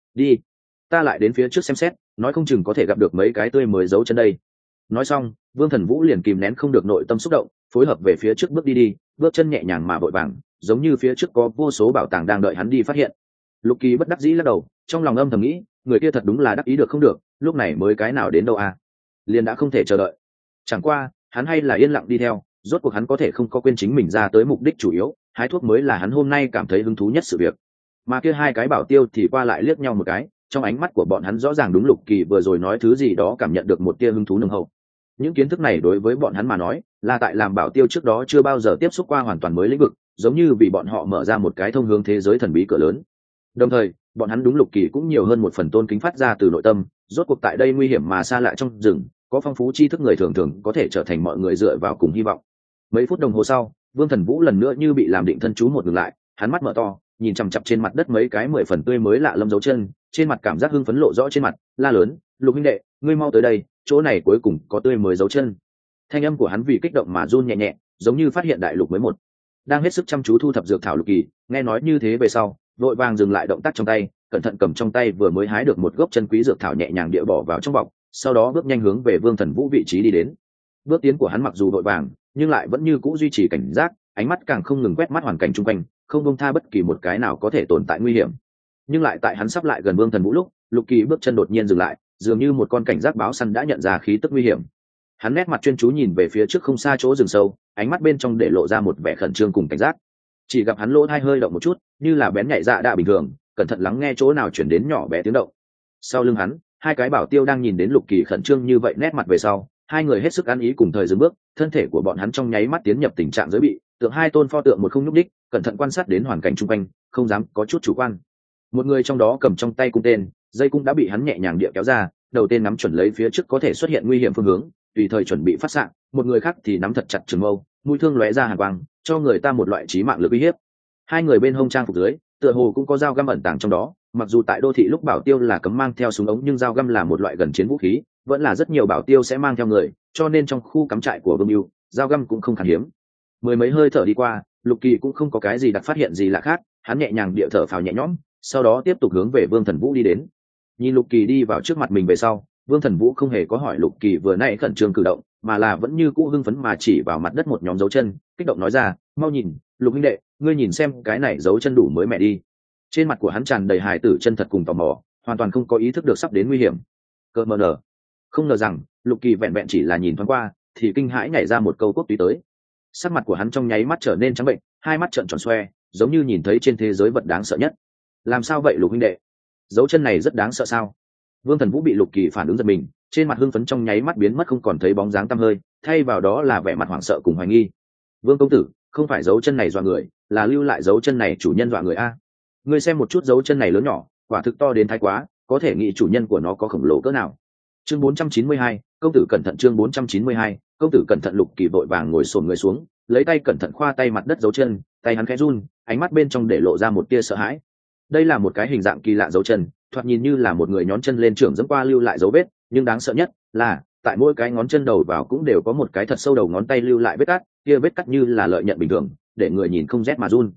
đi, ta lại đến phía trước xem xét, nói không chừng có thể gặp được mấy cái tươi mới dấu chân đây. Nói xong Vương Thần Vũ liền kìm nén không được nội tâm xúc động, phối hợp về phía trước bước đi, bước chân nhẹ nhàng mà vội vàng, giống như phía trước có vô số bảo tàng đang đợi hắn đi phát hiện. Lục Kỳ bất đắc dĩ lắc đầu, trong lòng âm thầm nghĩ, người kia thật đúng là đắc ý được không được, lúc này mới cái nào đến đâu à, liền đã không thể chờ đợi. Chẳng qua hắn hay là yên lặng đi theo, rốt cuộc hắn có thể không có quên chính mình ra tới mục đích chủ yếu, hái thuốc mới là hắn hôm nay cảm thấy hứng thú nhất sự việc. Mà kia hai cái bảo tiêu thì qua lại liếc nhau một cái, trong ánh mắt của bọn hắn rõ ràng đúng Lục Kỳ vừa rồi nói thứ gì đó cảm nhận được một tia hứng thú nồng hậu. Những kiến thức này đối với bọn hắn mà nói là tại làm bảo tiêu trước đó chưa bao giờ tiếp xúc qua hoàn toàn mới lĩnh vực, giống như vì bọn họ mở ra một cái thông hướng thế giới thần bí cửa lớn. Đồng thời bọn hắn đúng Lục Kỳ cũng nhiều hơn một phần tôn kính phát ra từ nội tâm, rốt cuộc tại đây nguy hiểm mà xa lạ trong rừng, có phong phú tri thức người thường thường có thể trở thành mọi người dựa vào cùng hy vọng. Mấy phút đồng hồ sau, Vương Thần Vũ lần nữa như bị làm định thân chú một ngừng lại, hắn mắt mở to, nhìn chằm chằm trên mặt đất mấy cái 10 phần tươi mới lạ lâm dấu chân, trên mặt cảm giác hưng phấn lộ rõ trên mặt, la lớn, "Lục huynh đệ, ngươi mau tới đây, chỗ này cuối cùng có tươi mới dấu chân." Thanh âm của hắn vì kích động mà run nhẹ nhẹ, giống như phát hiện đại lục mới một. Đang hết sức chăm chú thu thập dược thảo Lục Kỳ, nghe nói như thế về sau, vội vàng dừng lại động tác trong tay, cẩn thận cầm trong tay vừa mới hái được một gốc chân quý dược thảo nhẹ nhàng địa bỏ vào trong bọc, sau đó bước nhanh hướng về Vương Thần Vũ vị trí đi đến. Bước tiến của hắn mặc dù vội vàng, nhưng lại vẫn như cũ duy trì cảnh giác, ánh mắt càng không ngừng quét mắt hoàn cảnh chung quanh, không buông tha bất kỳ một cái nào có thể tồn tại nguy hiểm. Nhưng lại tại hắn sắp lại gần Vương Thần Vũ lúc, Lục Kỳ bước chân đột nhiên dừng lại, dường như một con cảnh giác báo săn đã nhận ra khí tức nguy hiểm. Hắn nét mặt chuyên chú nhìn về phía trước không xa chỗ rừng sâu, ánh mắt bên trong để lộ ra một vẻ khẩn trương cùng cảnh giác. Chỉ gặp hắn lỗ tai hơi động một chút, như là bén nhạy dạ đạ bình thường, cẩn thận lắng nghe chỗ nào chuyển đến nhỏ bé tiếng động. Sau lưng hắn, hai cái bảo tiêu đang nhìn đến Lục Kỳ khẩn trương như vậy nét mặt về sau, hai người hết sức ăn ý cùng thời dừng bước, thân thể của bọn hắn trong nháy mắt tiến nhập tình trạng giới bị, tượng hai tôn pho tượng một không nhúc đích, cẩn thận quan sát đến hoàn cảnh chung quanh, không dám có chút chủ quan. Một người trong đó cầm trong tay cung tên, dây cung đã bị hắn nhẹ nhàng địa kéo ra, đầu tên nắm chuẩn lấy phía trước có thể xuất hiện nguy hiểm phương hướng, tùy thời chuẩn bị phát xạ. Một người khác thì nắm thật chặt trường mâu, mũi thương lóe ra hàn quang, cho người ta một loại chí mạng lực uy hiếp. Hai người bên hông trang phục dưới, tựa hồ cũng có dao găm ẩn tàng trong đó. Mặc dù tại đô thị lúc bảo tiêu là cấm mang theo súng ống, nhưng dao găm là một loại gần chiến vũ khí, vẫn là rất nhiều bảo tiêu sẽ mang theo người, cho nên trong khu cắm trại của Vương Mưu, dao găm cũng không khan hiếm. Mười mấy hơi thở đi qua, Lục Kỳ cũng không có cái gì đặc phát hiện gì lạ khác, hắn nhẹ nhàng địa thở phào nhẹ nhõm, sau đó tiếp tục hướng về Vương Thần Vũ đi đến. Nhìn Lục Kỳ đi vào trước mặt mình về sau, Vương Thần Vũ không hề có hỏi Lục Kỳ vừa nãy khẩn trương cử động, mà là vẫn như cũ hưng phấn mà chỉ vào mặt đất một nhóm dấu chân, kích động nói ra, "Mau nhìn, Lục huynh đệ, ngươi nhìn xem cái này dấu chân đủ mới mẻ đi." Trên mặt của hắn tràn đầy hài tử chân thật cùng tò mò, hoàn toàn không có ý thức được sắp đến nguy hiểm. Cợt mờ nở. Không ngờ rằng, Lục Kỳ vẹn vẹn chỉ là nhìn thoáng qua, thì kinh hãi nhảy ra một câu quốc túy tới. Sắc mặt của hắn trong nháy mắt trở nên trắng bệnh, hai mắt trợn tròn xoe, giống như nhìn thấy trên thế giới vật đáng sợ nhất. "Làm sao vậy Lục huynh đệ? Dấu chân này rất đáng sợ sao?" Vương Thần Vũ bị Lục Kỳ phản ứng giật mình, trên mặt hưng phấn trong nháy mắt biến mất không còn thấy bóng dáng tăm hơi, thay vào đó là vẻ mặt hoảng sợ cùng hoài nghi. "Vương công tử, không phải dấu chân này dọa người, là lưu lại dấu chân này chủ nhân dọa người a. Ngươi xem một chút dấu chân này lớn nhỏ, quả thực to đến thái quá, có thể nghĩ chủ nhân của nó có khổng lồ cỡ nào." Chương 492, công tử cẩn thận. Chương 492, công tử cẩn thận. Lục Kỳ vội vàng ngồi xổm người xuống, lấy tay cẩn thận khoa tay mặt đất dấu chân, tay hắn khẽ run, ánh mắt bên trong để lộ ra một tia sợ hãi. Đây là một cái hình dạng kỳ lạ dấu chân, thoạt nhìn như là một người nhón chân lên trưởng dẫm qua lưu lại dấu vết, nhưng đáng sợ nhất là tại mỗi cái ngón chân đầu vào cũng đều có một cái thật sâu đầu ngón tay lưu lại vết cắt, kia vết cắt như là lợi nhận bình thường, để người nhìn không rét mà run.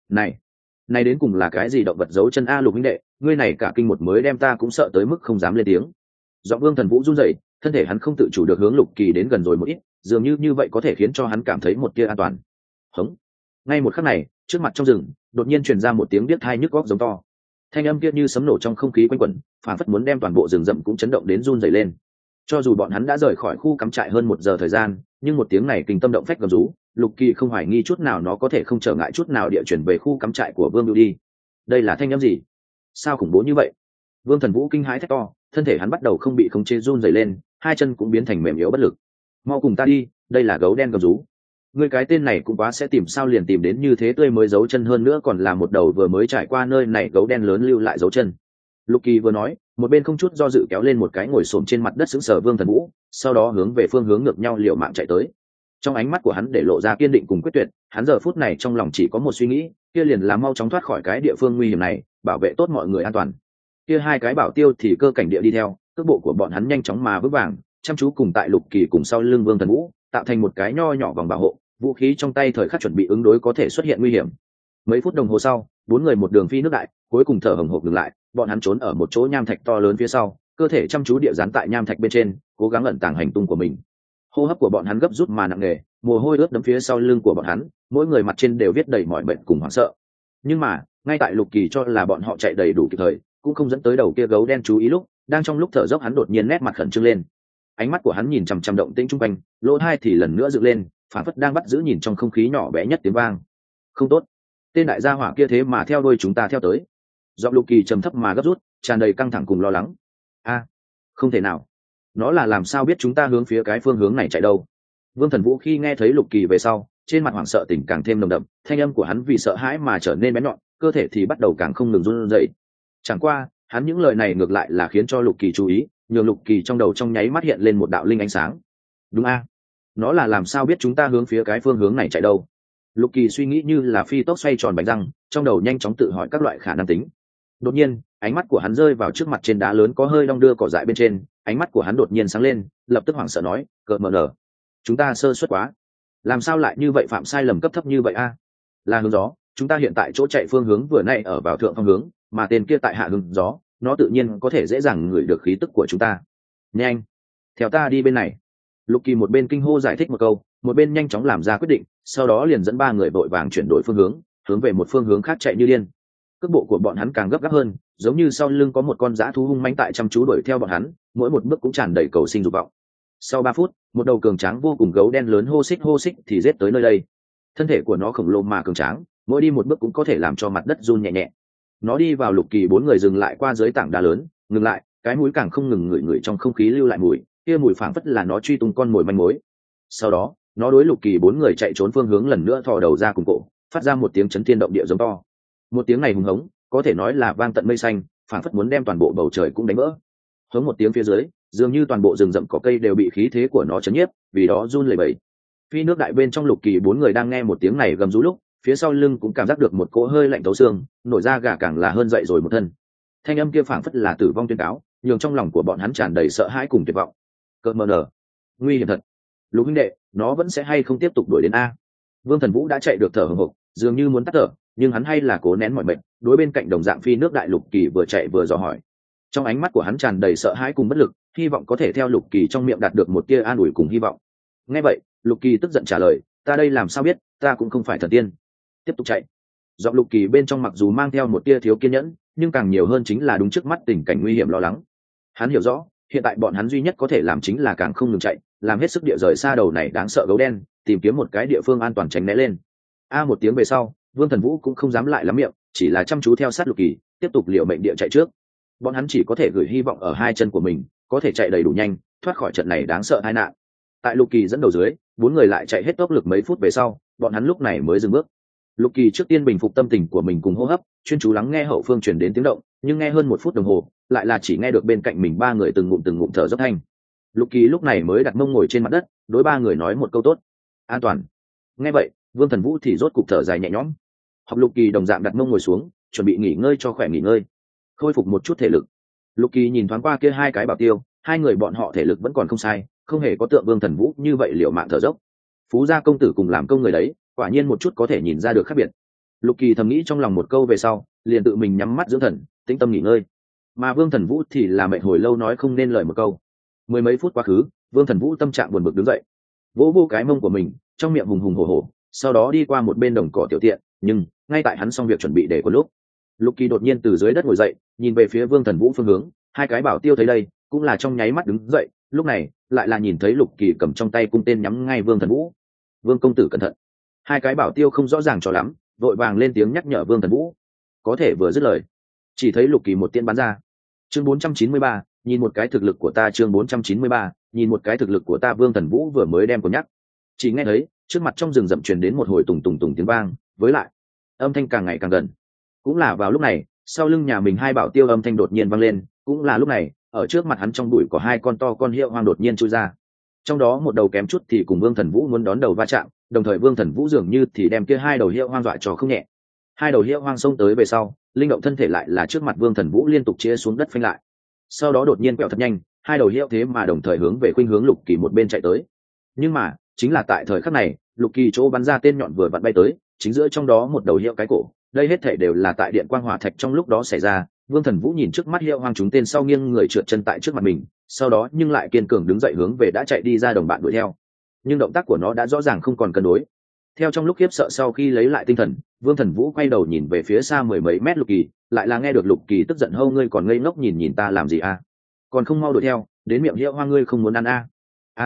Này đến cùng là cái gì động vật dấu chân a Lục huynh đệ, ngươi này cả kinh một mới đem ta cũng sợ tới mức không dám lên tiếng. Giọng Vương Thần Vũ run rẩy, thân thể hắn không tự chủ được hướng Lục Kỳ đến gần rồi một ít, dường như vậy có thể khiến cho hắn cảm thấy một tia an toàn. Hống. Ngay một khắc này, trước mặt trong rừng, đột nhiên truyền ra một tiếng điếc tai nhức óc giống to. Thanh âm kia như sấm nổ trong không khí quanh quẩn, phảng phất muốn đem toàn bộ rừng rậm cũng chấn động đến run rẩy lên. Cho dù bọn hắn đã rời khỏi khu cắm trại hơn 1 giờ thời gian, nhưng một tiếng này kinh tâm động phách gầm rú, Lục Kỳ không hoài nghi chút nào nó có thể không trở ngại chút nào địa chuyển về khu cắm trại của Vương Mưu đi. Đây là thanh âm gì? Sao khủng bố như vậy? Vương Thần Vũ kinh hãi thét to, thân thể hắn bắt đầu không bị khống chế run rẩy lên, hai chân cũng biến thành mềm yếu bất lực. "Mau cùng ta đi, đây là gấu đen gầm rú." Ngươi cái tên này cũng quá sẽ tìm, sao liền tìm đến như thế tươi mới dấu chân, hơn nữa còn là một đầu vừa mới trải qua nơi này gấu đen lớn lưu lại dấu chân. Lục Kỳ vừa nói, một bên không chút do dự kéo lên một cái ngồi xổm trên mặt đất sững sờ Vương Thần Vũ, sau đó hướng về phương hướng ngược nhau liều mạng chạy tới. Trong ánh mắt của hắn để lộ ra kiên định cùng quyết tuyệt, hắn giờ phút này trong lòng chỉ có một suy nghĩ, kia liền là mau chóng thoát khỏi cái địa phương nguy hiểm này, bảo vệ tốt mọi người an toàn. Kia hai cái bảo tiêu thì cơ cảnh địa đi theo, cước bộ của bọn hắn nhanh chóng mà vững vàng, chăm chú cùng tại Lục Kỳ cùng sau lưng Vương Thần Vũ, tạo thành một cái nho nhỏ vòng bảo hộ, vũ khí trong tay thời khắc chuẩn bị ứng đối có thể xuất hiện nguy hiểm. Mấy phút đồng hồ sau, 4 người một đường phi nước đại, cuối cùng thở hổn hển dừng lại, bọn hắn trốn ở một chỗ nham thạch to lớn phía sau, cơ thể chăm chú địa dán tại nham thạch bên trên, cố gắng ẩn tàng hành tung của mình. Hô hấp của bọn hắn gấp rút mà nặng nề, mồ hôi ướt đẫm phía sau lưng của bọn hắn, mỗi người mặt trên đều viết đầy mỏi mệt cùng hoảng sợ. Nhưng mà ngay tại Lục Kỳ cho là bọn họ chạy đầy đủ kịp thời, cũng không dẫn tới đầu kia gấu đen chú ý lúc, đang trong lúc thở dốc hắn đột nhiên nét mặt khẩn trương lên. Ánh mắt của hắn nhìn chằm chằm động tĩnh chung quanh, lỗ tai thì lần nữa dựng lên, phản phất đang bắt giữ nhìn trong không khí nhỏ bé nhất tiếng vang. Không tốt, tên đại gia hỏa kia thế mà theo đuôi chúng ta theo tới. Giọng Lục Kỳ trầm thấp mà gấp rút, tràn đầy căng thẳng cùng lo lắng. Không thể nào, nó là làm sao biết chúng ta hướng phía cái phương hướng này chạy đâu? Vương Thần Vũ khi nghe thấy Lục Kỳ về sau, trên mặt hoảng sợ tình càng thêm nồng đậm, thanh âm của hắn vì sợ hãi mà trở nên bén nhọn, cơ thể thì bắt đầu càng không ngừng run rẩy. Chẳng qua hắn những lời này ngược lại là khiến cho Lục Kỳ chú ý, nhường Lục Kỳ trong đầu trong nháy mắt hiện lên một đạo linh ánh sáng. Đúng nó là làm sao biết chúng ta hướng phía cái phương hướng này chạy đâu? Lục Kỳ suy nghĩ như là phi tốc xoay tròn bánh răng, trong đầu nhanh chóng tự hỏi các loại khả năng tính. Đột nhiên ánh mắt của hắn rơi vào trước mặt trên đá lớn có hơi đong đưa cỏ dại bên trên, ánh mắt của hắn đột nhiên sáng lên, lập tức hoảng sợ nói, cợt mờ nở, chúng ta sơ suất quá, làm sao lại như vậy, phạm sai lầm cấp thấp như vậy là hướng gió, chúng ta hiện tại chỗ chạy phương hướng vừa nay ở vào thượng phong hướng, mà tên kia tại hạ hướng gió, nó tự nhiên có thể dễ dàng ngửi được khí tức của chúng ta. Nhanh, theo ta đi bên này. Lục Kỳ một bên kinh hô giải thích một câu, một bên nhanh chóng làm ra quyết định, sau đó liền dẫn ba người vội vàng chuyển đổi phương hướng về một phương hướng khác chạy như điên. Cước bộ của bọn hắn càng gấp gáp hơn, giống như sau lưng có một con dã thú hung mãnh tại chăm chú đuổi theo bọn hắn, mỗi một bước cũng tràn đầy cầu sinh dục vọng. Sau 3 phút, một đầu cường tráng vô cùng gấu đen lớn hô xích thì giết tới nơi đây. Thân thể của nó khổng lồ mà cường tráng, mỗi đi một bước cũng có thể làm cho mặt đất run nhẹ nhẹ. Nó đi vào Lục Kỳ 4 người dừng lại qua dưới tảng đá lớn, ngừng lại, cái mũi càng không ngừng ngửi trong không khí lưu lại mùi, kia mùi phảng phất là nó truy tung con mồi manh mối. Sau đó, nó đối Lục Kỳ 4 người chạy trốn phương hướng lần nữa thò đầu ra cùng cổ, phát ra một tiếng chấn thiên động địa giống to. Một tiếng này hùng hống, có thể nói là vang tận mây xanh, phảng phất muốn đem toàn bộ bầu trời cũng đánh vỡ. Hống một tiếng phía dưới, dường như toàn bộ rừng rậm cỏ cây đều bị khí thế của nó chấn nhiếp, vì đó run lẩy bẩy. Phi nước đại bên trong Lục Kỳ 4 người đang nghe một tiếng này gầm rú lúc, phía sau lưng cũng cảm giác được một cỗ hơi lạnh thấu xương, nổi da gà càng là hơn dậy rồi một thân. Thanh âm kia phảng phất là tử vong tuyên cáo, nhường trong lòng của bọn hắn tràn đầy sợ hãi cùng tuyệt vọng. Cơn mờ nở, nguy hiểm thật. Lục huynh đệ, nó vẫn sẽ hay không tiếp tục đuổi đến Vương Thần Vũ đã chạy được thở hổn hộc, dường như muốn tắt thở, nhưng hắn hay là cố nén mọi mệt, đối bên cạnh đồng dạng phi nước đại Lục Kỳ vừa chạy vừa dò hỏi. Trong ánh mắt của hắn tràn đầy sợ hãi cùng bất lực, hy vọng có thể theo Lục Kỳ trong miệng đạt được một tia an ủi cùng hy vọng. Nghe vậy, Lục Kỳ tức giận trả lời, ta đây làm sao biết, ta cũng không phải thần tiên. Tiếp tục chạy. Giọng Lục Kỳ bên trong mặc dù mang theo một tia thiếu kiên nhẫn, nhưng càng nhiều hơn chính là đúng trước mắt tình cảnh nguy hiểm lo lắng. Hắn hiểu rõ, hiện tại bọn hắn duy nhất có thể làm chính là càng không ngừng chạy, làm hết sức địa rời xa đầu này đáng sợ gấu đen, tìm kiếm một cái địa phương an toàn tránh né lên. Một tiếng về sau, Vương Thần Vũ cũng không dám lại lắm miệng, chỉ là chăm chú theo sát Lục Kỳ, tiếp tục liều mệnh địa chạy trước. Bọn hắn chỉ có thể gửi hy vọng ở hai chân của mình, có thể chạy đầy đủ nhanh, thoát khỏi trận này đáng sợ tai nạn. Tại Lục Kỳ dẫn đầu dưới, 4 người lại chạy hết tốc lực mấy phút về sau, bọn hắn lúc này mới dừng bước. Lục Kỳ trước tiên bình phục tâm tình của mình cùng hô hấp, chuyên chú lắng nghe hậu phương truyền đến tiếng động, nhưng nghe hơn 1 phút đồng hồ, lại là chỉ nghe được bên cạnh mình 3 người từng ngụm thở dốc thanh. Lục Kỳ lúc này mới đặt mông ngồi trên mặt đất, đối 3 người nói một câu tốt, an toàn. Nghe vậy, Vương Thần Vũ thì rốt cục thở dài nhẹ nhõm. Học Lục Kỳ đồng dạng đặt mông ngồi xuống, chuẩn bị nghỉ ngơi cho khỏe nghỉ ngơi, khôi phục một chút thể lực. Lục Kỳ nhìn thoáng qua kia 2 cái bảo tiêu, 2 người bọn họ thể lực vẫn còn không sai, không hề có tượng Vương Thần Vũ như vậy liều mạng thở dốc. Phú gia công tử cùng làm công người đấy, quả nhiên một chút có thể nhìn ra được khác biệt. Lục Kỳ thầm nghĩ trong lòng một câu về sau, liền tự mình nhắm mắt dưỡng thần, tĩnh tâm nghỉ ngơi. Mà Vương Thần Vũ thì là mệt hồi lâu nói không nên lời một câu. 10 mấy phút quá khứ, Vương Thần Vũ tâm trạng buồn bực đứng dậy, vỗ vô cái mông của mình, trong miệng hùng hùng hổ hổ, sau đó đi qua một bên đồng cỏ tiểu tiện, nhưng ngay tại hắn xong việc chuẩn bị để quần lúc, Lục Kỳ đột nhiên từ dưới đất ngồi dậy, nhìn về phía Vương Thần Vũ phương hướng, 2 cái bảo tiêu thấy đây, cũng là trong nháy mắt đứng dậy, lúc này lại là nhìn thấy Lục Kỳ cầm trong tay cung tên nhắm ngay Vương Thần Vũ. Vương công tử cẩn thận. 2 cái bảo tiêu không rõ ràng cho lắm, vội vàng lên tiếng nhắc nhở Vương Thần Vũ. Có thể vừa dứt lời, chỉ thấy Lục Kỳ một tiên bắn ra. Chương 493, nhìn một cái thực lực của ta. Chương 493, nhìn một cái thực lực của ta. Vương Thần Vũ vừa mới đem của nhắc, chỉ nghe thấy trước mặt trong rừng rậm truyền đến một hồi tùng tùng tùng tiếng vang, với lại âm thanh càng ngày càng gần. Cũng là vào lúc này, sau lưng nhà mình 2 bảo tiêu âm thanh đột nhiên vang lên, cũng là lúc này, ở trước mặt hắn trong bụi có 2 con to con hiệu hoang đột nhiên chui ra. Trong đó một đầu kém chút thì cùng Vương Thần Vũ muốn đón đầu va chạm, đồng thời Vương Thần Vũ dường như thì đem kia 2 đầu hiệu hoang dọa cho không nhẹ. 2 đầu hiệu hoang xông tới về sau, linh động thân thể lại là trước mặt Vương Thần Vũ liên tục chia xuống đất phanh lại. Sau đó đột nhiên quẹo thật nhanh, 2 đầu hiệu thế mà đồng thời hướng về khuynh hướng Lục Kỳ một bên chạy tới. Nhưng mà, chính là tại thời khắc này, Lục Kỳ chỗ bắn ra tên nhọn vừa vặn bay tới, chính giữa trong đó một đầu hiệu cái cổ. Đây hết thảy đều là tại điện quang hỏa thạch trong lúc đó xảy ra, Vương Thần Vũ nhìn trước mắt hiệu hoang chúng tên sau nghiêng người trượt chân tại trước mặt mình, sau đó nhưng lại kiên cường đứng dậy hướng về đã chạy đi ra đồng bạn đuổi theo. Nhưng động tác của nó đã rõ ràng không còn cân đối. Theo trong lúc khiếp sợ sau khi lấy lại tinh thần, Vương Thần Vũ quay đầu nhìn về phía xa mười mấy mét Lục Kỳ, lại là nghe được Lục Kỳ tức giận hô ngươi còn ngây ngốc nhìn nhìn ta làm gì a? Còn không mau đuổi theo, đến miệng hiệu hoang ngươi không muốn ăn a?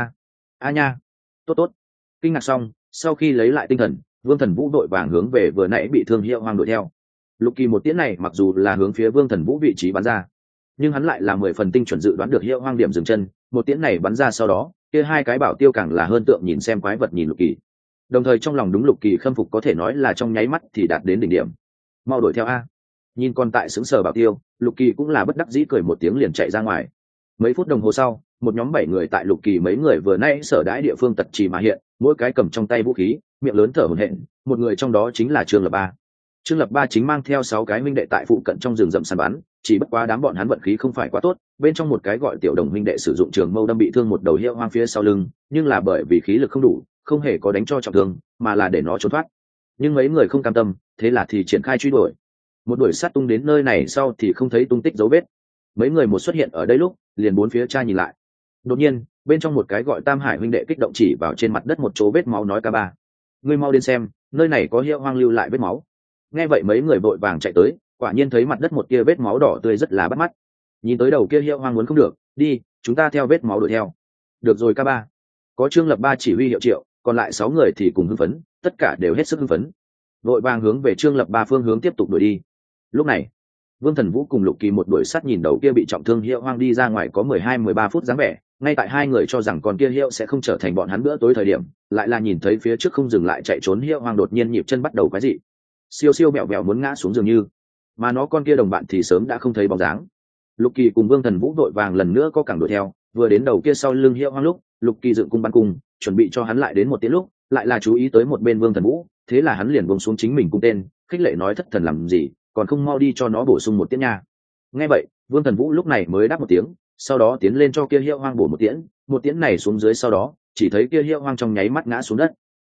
A nha. Tốt tốt. Kinh ngạc xong, sau khi lấy lại tinh thần, Vương Thần Vũ đội vàng hướng về vừa nãy bị thương hiệu hoang đuổi theo. Lục Kỳ một tiễn này mặc dù là hướng phía Vương Thần Vũ vị trí bắn ra, nhưng hắn lại là 10 phần tinh chuẩn dự đoán được hiệu hoang điểm dừng chân, một tiễn này bắn ra sau đó, kia hai cái bảo tiêu càng là hơn tượng nhìn xem quái vật nhìn Lục Kỳ. Đồng thời trong lòng đúng Lục Kỳ khâm phục có thể nói là trong nháy mắt thì đạt đến đỉnh điểm. Mau đuổi theo a. Nhìn con tại xứng sờ bảo tiêu, Lục Kỳ cũng là bất đắc dĩ cười một tiếng liền chạy ra ngoài. Mấy phút đồng hồ sau, một nhóm 7 người tại Lục Kỳ mấy người vừa nãy sở đãi địa phương tật trì mà hiện, mỗi cái cầm trong tay vũ khí, miệng lớn thở hổn hển, một người trong đó chính là Trương Lập Ba. Trương Lập Ba chính mang theo 6 cái minh đệ tại phụ cận trong rừng rậm săn bắn, chỉ bất quá đám bọn hắn vận khí không phải quá tốt, bên trong một cái gọi Tiểu Đồng minh đệ sử dụng trường mâu đâm bị thương một đầu hiệu hoang phía sau lưng, nhưng là bởi vì khí lực không đủ, không hề có đánh cho trọng thương, mà là để nó trốn thoát. Nhưng mấy người không cam tâm, thế là thì triển khai truy đuổi. Một đuổi sát tung đến nơi này sau thì không thấy tung tích dấu vết. Mấy người một xuất hiện ở đây lúc, liền bốn phía tra nhìn lại. Đột nhiên, bên trong một cái gọi Tam Hải huynh đệ kích động chỉ vào trên mặt đất một chỗ vết máu nói ca ba, ngươi mau đến xem, nơi này có hiệu hoang lưu lại vết máu. Nghe vậy mấy người vội vàng chạy tới, quả nhiên thấy mặt đất một tia vết máu đỏ tươi rất là bắt mắt. Nhìn tới đầu kia hiệu hoang muốn không được, đi, chúng ta theo vết máu đuổi theo. Được rồi ca ba. Có Trương Lập Ba chỉ huy hiệu triệu, còn lại 6 người thì cùng hưng phấn, tất cả đều hết sức hưng phấn. Vội vàng hướng về Trương Lập Ba phương hướng tiếp tục đuổi đi. Lúc này, Vương Thần Vũ cùng Lục Kỳ một đuổi sát nhìn đầu kia bị trọng thương hiệu hoang đi ra ngoài có 12-13 phút dáng vẻ, ngay tại hai người cho rằng con kia hiệu sẽ không trở thành bọn hắn bữa tối thời điểm, lại là nhìn thấy phía trước không dừng lại chạy trốn hiệu hoang đột nhiên nhịp chân bắt đầu quái dị. Siêu siêu bẹo bẹo muốn ngã xuống dường như, mà nó con kia đồng bạn thì sớm đã không thấy bóng dáng. Lục Kỳ cùng Vương Thần Vũ đội vàng lần nữa có cẳng đuổi theo, vừa đến đầu kia sau lưng hiệu hoang lúc, Lục Kỳ dựng cung bắn cung, chuẩn bị cho hắn lại đến một tiếng lúc, lại là chú ý tới một bên Vương Thần Vũ, thế là hắn liền buông xuống chính mình cung tên, khích lệ nói thất thần làm gì, còn không mau đi cho nó bổ sung một tiễn nha. Nghe vậy, Vương Thần Vũ lúc này mới đáp một tiếng, sau đó tiến lên cho kia hiệu hoang bổ một tiễn này xuống dưới sau đó, chỉ thấy kia hiệu hoang trong nháy mắt ngã xuống đất.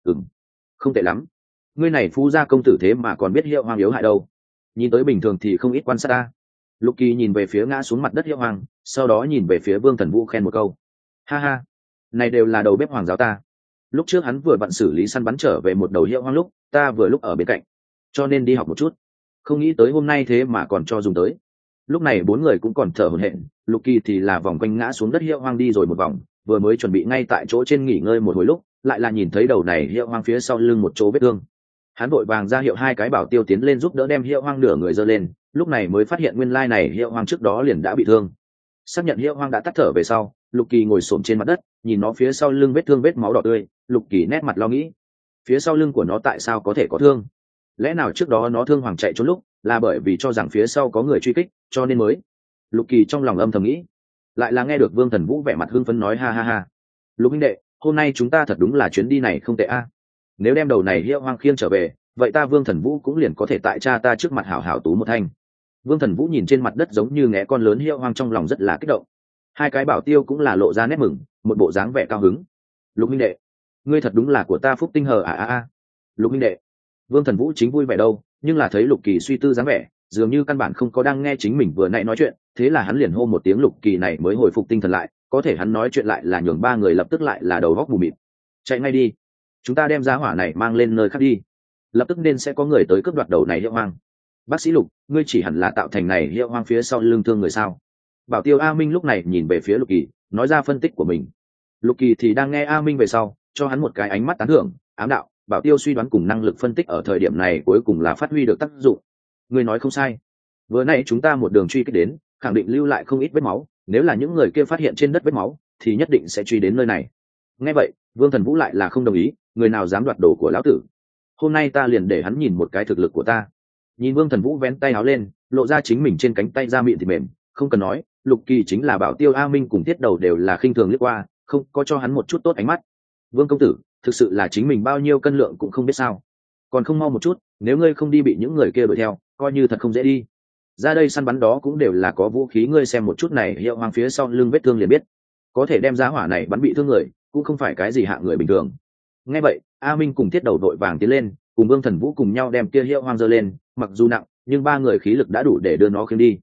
Không tệ lắm. Ngươi này phu gia công tử thế mà còn biết hiệu hoang yếu hại đâu. Nhìn tới bình thường thì không ít quan sát ta. Lục Kỳ nhìn về phía ngã xuống mặt đất hiệu hoang, sau đó nhìn về phía Vương Thần Vũ khen một câu. Ha ha, này đều là đầu bếp hoàng giáo ta. Lúc trước hắn vừa bận xử lý săn bắn trở về một đầu hiệu hoang lúc, ta vừa lúc ở bên cạnh, cho nên đi học một chút. Không nghĩ tới hôm nay thế mà còn cho dùng tới. Lúc này 4 người cũng còn thở hổn hển, Lục Kỳ thì là vòng quanh ngã xuống đất hiệu hoang đi rồi một vòng, vừa mới chuẩn bị ngay tại chỗ trên nghỉ ngơi một hồi lúc, lại là nhìn thấy đầu này hiệu hoang phía sau lưng một chỗ vết thương. Hắn vội vàng ra hiệu 2 cái bảo tiêu tiến lên giúp đỡ đem hiệu hoang nửa người giơ lên, lúc này mới phát hiện nguyên lai này hiệu hoang trước đó liền đã bị thương. Xác nhận hiệu hoang đã tắt thở về sau, Lục Kỳ ngồi xổm trên mặt đất, nhìn nó phía sau lưng vết thương vết máu đỏ tươi, Lục Kỳ nét mặt lo nghĩ, phía sau lưng của nó tại sao có thể có thương? Lẽ nào trước đó nó thương hoàng chạy trốn lúc là bởi vì cho rằng phía sau có người truy kích, cho nên mới? Lục Kỳ trong lòng âm thầm nghĩ. Lại là nghe được Vương Thần Vũ vẻ mặt hưng phấn nói ha ha ha, Lục huynh đệ, hôm nay chúng ta thật đúng là chuyến đi này không tệ a. Nếu đem đầu này hiệu hoang khiêng trở về, vậy ta Vương Thần Vũ cũng liền có thể tại cha ta trước mặt hảo hảo tú một thanh. Vương Thần Vũ nhìn trên mặt đất giống như ngẽ con lớn hiệu hoang trong lòng rất là kích động. 2 cái bảo tiêu cũng là lộ ra nét mừng, một bộ dáng vẻ cao hứng. Lục huynh đệ, ngươi thật đúng là của ta phúc tinh hờ Lục huynh đệ. Vương Thần Vũ chính vui vẻ đâu, nhưng là thấy Lục Kỳ suy tư dáng vẻ, dường như căn bản không có đang nghe chính mình vừa nãy nói chuyện, thế là hắn liền hô một tiếng Lục Kỳ này mới hồi phục tinh thần lại, có thể hắn nói chuyện lại là nhường 3 người lập tức lại là đầu góc mù mịt. Chạy ngay đi, chúng ta đem giá hỏa này mang lên nơi khác đi, lập tức nên sẽ có người tới cướp đoạt đầu này hiệu hoang. Bác sĩ Lục, ngươi chỉ hẳn là tạo thành này hiệu hoang phía sau lưng thương người sao? Bảo tiêu A Minh lúc này nhìn về phía Lục Kỳ, nói ra phân tích của mình. Lục Kỳ thì đang nghe A Minh về sau, cho hắn một cái ánh mắt tán thưởng, ám đạo, bảo tiêu suy đoán cùng năng lực phân tích ở thời điểm này cuối cùng là phát huy được tác dụng. Ngươi nói không sai. Vừa nãy chúng ta một đường truy kích đến, khẳng định lưu lại không ít vết máu, nếu là những người kia phát hiện trên đất vết máu, thì nhất định sẽ truy đến nơi này. Nghe vậy, Vương Thần Vũ lại là không đồng ý, người nào dám đoạt đồ của lão tử? Hôm nay ta liền để hắn nhìn một cái thực lực của ta. Nhìn Vương Thần Vũ vén tay áo lên, lộ ra chính mình trên cánh tay da mịn thì mềm, không cần nói, Lục Kỳ chính là bảo tiêu A Minh cùng Tiết Đầu đều là khinh thường liếc qua, không có cho hắn một chút tốt ánh mắt. Vương công tử, thực sự là chính mình bao nhiêu cân lượng cũng không biết sao, còn không mau một chút, nếu ngươi không đi bị những người kia đuổi theo, coi như thật không dễ đi. Ra đây săn bắn đó cũng đều là có vũ khí, ngươi xem một chút này hiệu hoang phía sau lưng vết thương liền biết, có thể đem giá hỏa này bắn bị thương người, cũng không phải cái gì hạ người bình thường. Nghe vậy, A Minh cùng Tiết Đầu đội vàng tiến lên, cùng Vương Thần Vũ cùng nhau đem kia hiệu hoang giơ lên, mặc dù nặng, nhưng 3 người khí lực đã đủ để đưa nó khiêng đi,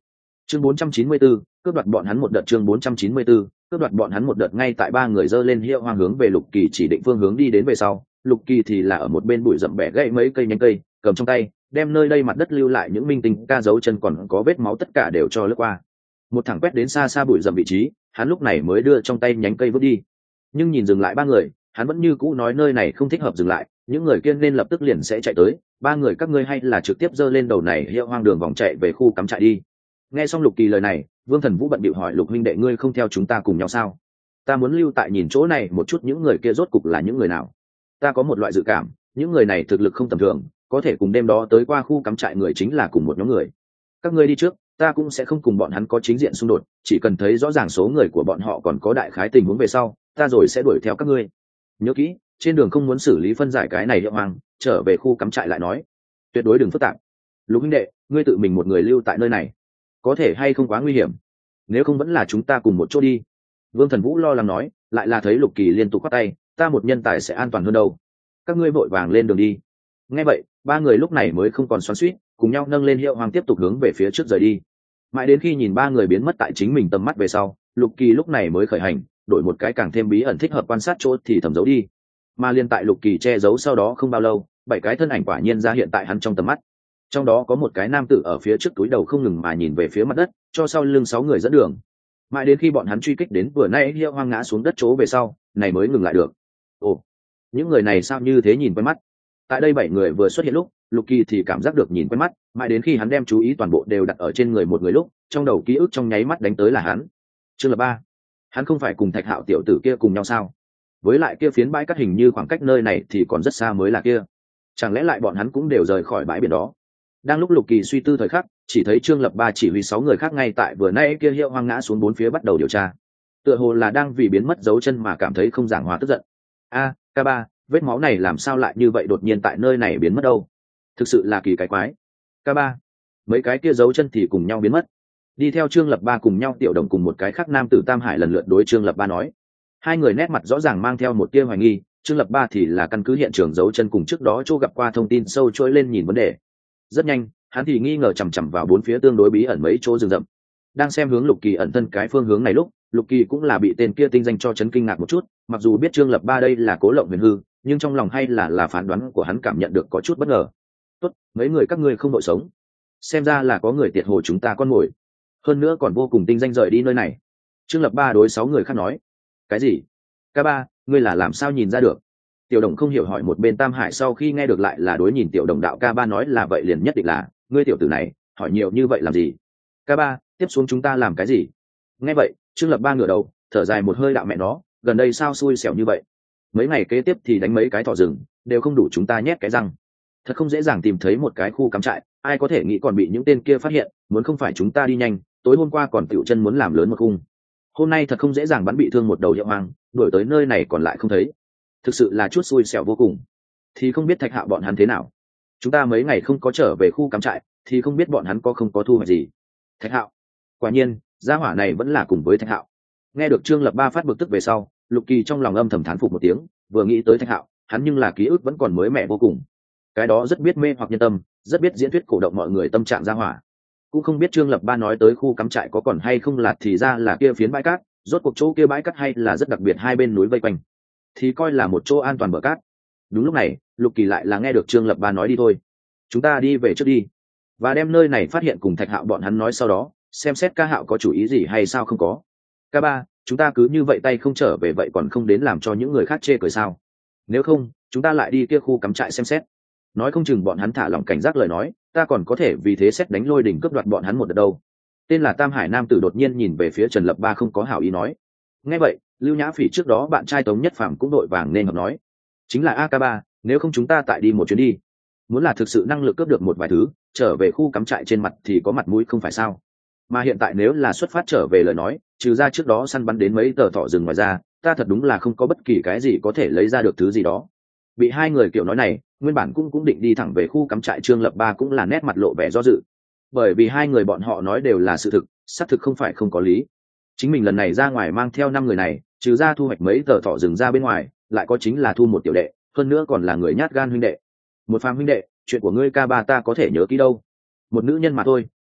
Chương 494, cướp đoạt bọn hắn một đợt. Chương 494, cướp đoạt bọn hắn một đợt. Ngay tại ba người giơ lên hiệu hoang hướng về Lục Kỳ chỉ định phương hướng đi đến về sau, Lục Kỳ thì là ở một bên bụi rậm bẻ gãy mấy cây nhánh cây, cầm trong tay, đem nơi đây mặt đất lưu lại những minh tinh ca dấu chân còn có vết máu tất cả đều cho lướt qua. Một thẳng quét đến xa xa bụi rậm vị trí, hắn lúc này mới đưa trong tay nhánh cây vứt đi. Nhưng nhìn dừng lại ba người, hắn vẫn như cũ nói nơi này không thích hợp dừng lại, những người kia nên lập tức liền sẽ chạy tới, ba người các ngươi hay là trực tiếp giơ lên đầu này hiệu hoang đường vòng chạy về khu cắm trại đi. Nghe xong Lục Kỳ lời này, Vương Thần Vũ bận bịu hỏi Lục huynh đệ ngươi không theo chúng ta cùng nhau sao? Ta muốn lưu tại nhìn chỗ này một chút những người kia rốt cục là những người nào. Ta có một loại dự cảm, những người này thực lực không tầm thường, có thể cùng đêm đó tới qua khu cắm trại người chính là cùng một nhóm người. Các ngươi đi trước, ta cũng sẽ không cùng bọn hắn có chính diện xung đột, chỉ cần thấy rõ ràng số người của bọn họ còn có đại khái tình huống về sau, ta rồi sẽ đuổi theo các ngươi. Nhớ kỹ, trên đường không muốn xử lý phân giải cái này hiệu hoang, trở về khu cắm trại lại nói. Tuyệt đối đừng phức tạp. Lục huynh đệ, ngươi tự mình một người lưu tại nơi này, có thể hay không quá nguy hiểm? Nếu không vẫn là chúng ta cùng một chỗ đi. Vương Thần Vũ lo lắng nói, lại là thấy Lục Kỳ liên tục quát tay, ta một nhân tài sẽ an toàn hơn đâu. Các ngươi vội vàng lên đường đi. Nghe vậy, ba người lúc này mới không còn xoắn xuýt, cùng nhau nâng lên hiệu hoang tiếp tục hướng về phía trước rời đi. Mãi đến khi nhìn ba người biến mất tại chính mình tầm mắt về sau, Lục Kỳ lúc này mới khởi hành, đổi một cái càng thêm bí ẩn thích hợp quan sát chỗ thì thầm giấu đi. Mà liên tại Lục Kỳ che giấu sau đó không bao lâu, bảy cái thân ảnh quả nhiên ra hiện tại hắn trong tầm mắt. Trong đó có một cái nam tử ở phía trước túi đầu không ngừng mà nhìn về phía mặt đất, cho sau lưng sáu người dẫn đường. Mãi đến khi bọn hắn truy kích đến vừa nãy hiệu hoang ngã xuống đất chỗ về sau, này mới ngừng lại được. Ồ, những người này sao như thế nhìn quen mắt? Tại đây bảy người vừa xuất hiện lúc, Lục Kỳ thì cảm giác được nhìn quen mắt, mãi đến khi hắn đem chú ý toàn bộ đều đặt ở trên người một người lúc, trong đầu ký ức trong nháy mắt đánh tới là hắn. Chương là ba, hắn không phải cùng Thạch Hạo tiểu tử kia cùng nhau sao? Với lại kia phiến bãi cát hình như khoảng cách nơi này thì còn rất xa mới là kia. Chẳng lẽ lại bọn hắn cũng đều rời khỏi bãi biển đó? Đang lúc Lục Kỳ suy tư thời khắc, chỉ thấy Trương Lập Ba chỉ huy sáu người khác ngay tại vừa nãy kia hiệu hoang ngã xuống bốn phía bắt đầu điều tra. Tựa hồ là đang vì biến mất dấu chân mà cảm thấy không giảng hòa tức giận. A, K3, vết máu này làm sao lại như vậy đột nhiên tại nơi này biến mất đâu? Thực sự là kỳ cái quái. K3, mấy cái kia dấu chân thì cùng nhau biến mất. Đi theo Trương Lập Ba cùng nhau Tiểu Đồng cùng một cái khác nam tử Tam Hải lần lượt đối Trương Lập Ba nói. Hai người nét mặt rõ ràng mang theo một tia hoài nghi, Trương Lập Ba thì là căn cứ hiện trường dấu chân cùng trước đó chỗ gặp qua thông tin sâu trôi lên nhìn vấn đề. Rất nhanh, hắn thì nghi ngờ chằm chằm vào bốn phía tương đối bí ẩn mấy chỗ rừng rậm. Đang xem hướng Lục Kỳ ẩn thân cái phương hướng này lúc, Lục Kỳ cũng là bị tên kia tinh danh cho chấn kinh ngạc một chút, mặc dù biết Trương Lập Ba đây là cố lộng huyền hư, nhưng trong lòng hay là phán đoán của hắn cảm nhận được có chút bất ngờ. Tốt, mấy người các ngươi không đội sống, xem ra là có người tiệt hồ chúng ta con mồi, hơn nữa còn vô cùng tinh danh rời đi nơi này. Trương Lập Ba đối sáu người khác nói. Cái gì? K3, ngươi là làm sao nhìn ra được? Tiểu Đồng không hiểu hỏi một bên Tam Hải sau khi nghe được lại là đối nhìn Tiểu Đồng đạo K3 nói là vậy liền nhất định là, ngươi tiểu tử này, hỏi nhiều như vậy làm gì? K3, tiếp xuống chúng ta làm cái gì? Nghe vậy, Trương Lập Ba ngửa đầu, thở dài một hơi đạo mẹ nó, gần đây sao xui xẻo như vậy? Mấy ngày kế tiếp thì đánh mấy cái thỏ rừng, đều không đủ chúng ta nhét cái răng. Thật không dễ dàng tìm thấy một cái khu cắm trại, ai có thể nghĩ còn bị những tên kia phát hiện, muốn không phải chúng ta đi nhanh, tối hôm qua còn tiểu chân muốn làm lớn một khung. Hôm nay thật không dễ dàng bắn bị thương một đầu hiệu hoang, đuổi tới nơi này còn lại không thấy. Thực sự là chút xui xẻo vô cùng. Thì không biết Thạch Hạo bọn hắn thế nào. Chúng ta mấy ngày không có trở về khu cắm trại, thì không biết bọn hắn có không có thu hoạch gì. Thạch Hạo, quả nhiên, gia hỏa này vẫn là cùng với Thạch Hạo. Nghe được Trương Lập Ba phát bực tức về sau, Lục Kỳ trong lòng âm thầm thán phục một tiếng, vừa nghĩ tới Thạch Hạo, hắn nhưng là ký ức vẫn còn mới mẻ vô cùng. Cái đó rất biết mê hoặc nhân tâm, rất biết diễn thuyết cổ động mọi người tâm trạng gia hỏa. Cũng không biết Trương Lập Ba nói tới khu cắm trại có còn hay không là thì ra là kia phiến bãi cát, rốt cuộc chỗ kia bãi cát hay là rất đặc biệt hai bên núi vây quanh, thì coi là một chỗ an toàn bờ cát. Đúng lúc này, Lục Kỳ lại là nghe được Trương Lập Ba nói đi thôi, chúng ta đi về trước đi, và đem nơi này phát hiện cùng Thạch Hạo bọn hắn nói sau đó, xem xét ca Hạo có chủ ý gì hay sao không có. K3, chúng ta cứ như vậy tay không trở về vậy còn không đến làm cho những người khác chê cười sao? Nếu không, chúng ta lại đi kia khu cắm trại xem xét, nói không chừng bọn hắn thả lỏng cảnh giác lời nói, ta còn có thể vì thế xét đánh lôi đỉnh cướp đoạt bọn hắn một đợt đâu. Tên là Tam Hải nam tử đột nhiên nhìn về phía Trần Lập Ba không có hảo ý nói. Nghe vậy, Lưu Nhã Phỉ trước đó bạn trai Tống Nhất Phàm cũng đội vàng nên hợp nói, chính là AK3, nếu không chúng ta tại đi một chuyến đi, muốn là thực sự năng lực cướp được một vài thứ, trở về khu cắm trại trên mặt thì có mặt mũi không phải sao? Mà hiện tại nếu là xuất phát trở về lời nói, trừ ra trước đó săn bắn đến mấy tờ thỏ rừng ngoài ra, ta thật đúng là không có bất kỳ cái gì có thể lấy ra được thứ gì đó. Bị hai người kiểu nói này, nguyên bản cũng định đi thẳng về khu cắm trại Trương Lập Ba cũng là nét mặt lộ vẻ do dự, bởi vì hai người bọn họ nói đều là sự thực, xác thực không phải không có lý. Chính mình lần này ra ngoài mang theo 5 người này, trừ ra thu hoạch mấy tờ thỏ rừng ra bên ngoài, lại có chính là thu một tiểu đệ, hơn nữa còn là người nhát gan huynh đệ. Một phàm huynh đệ, chuyện của ngươi K3 ta có thể nhớ kỹ đâu. Một nữ nhân mà thôi,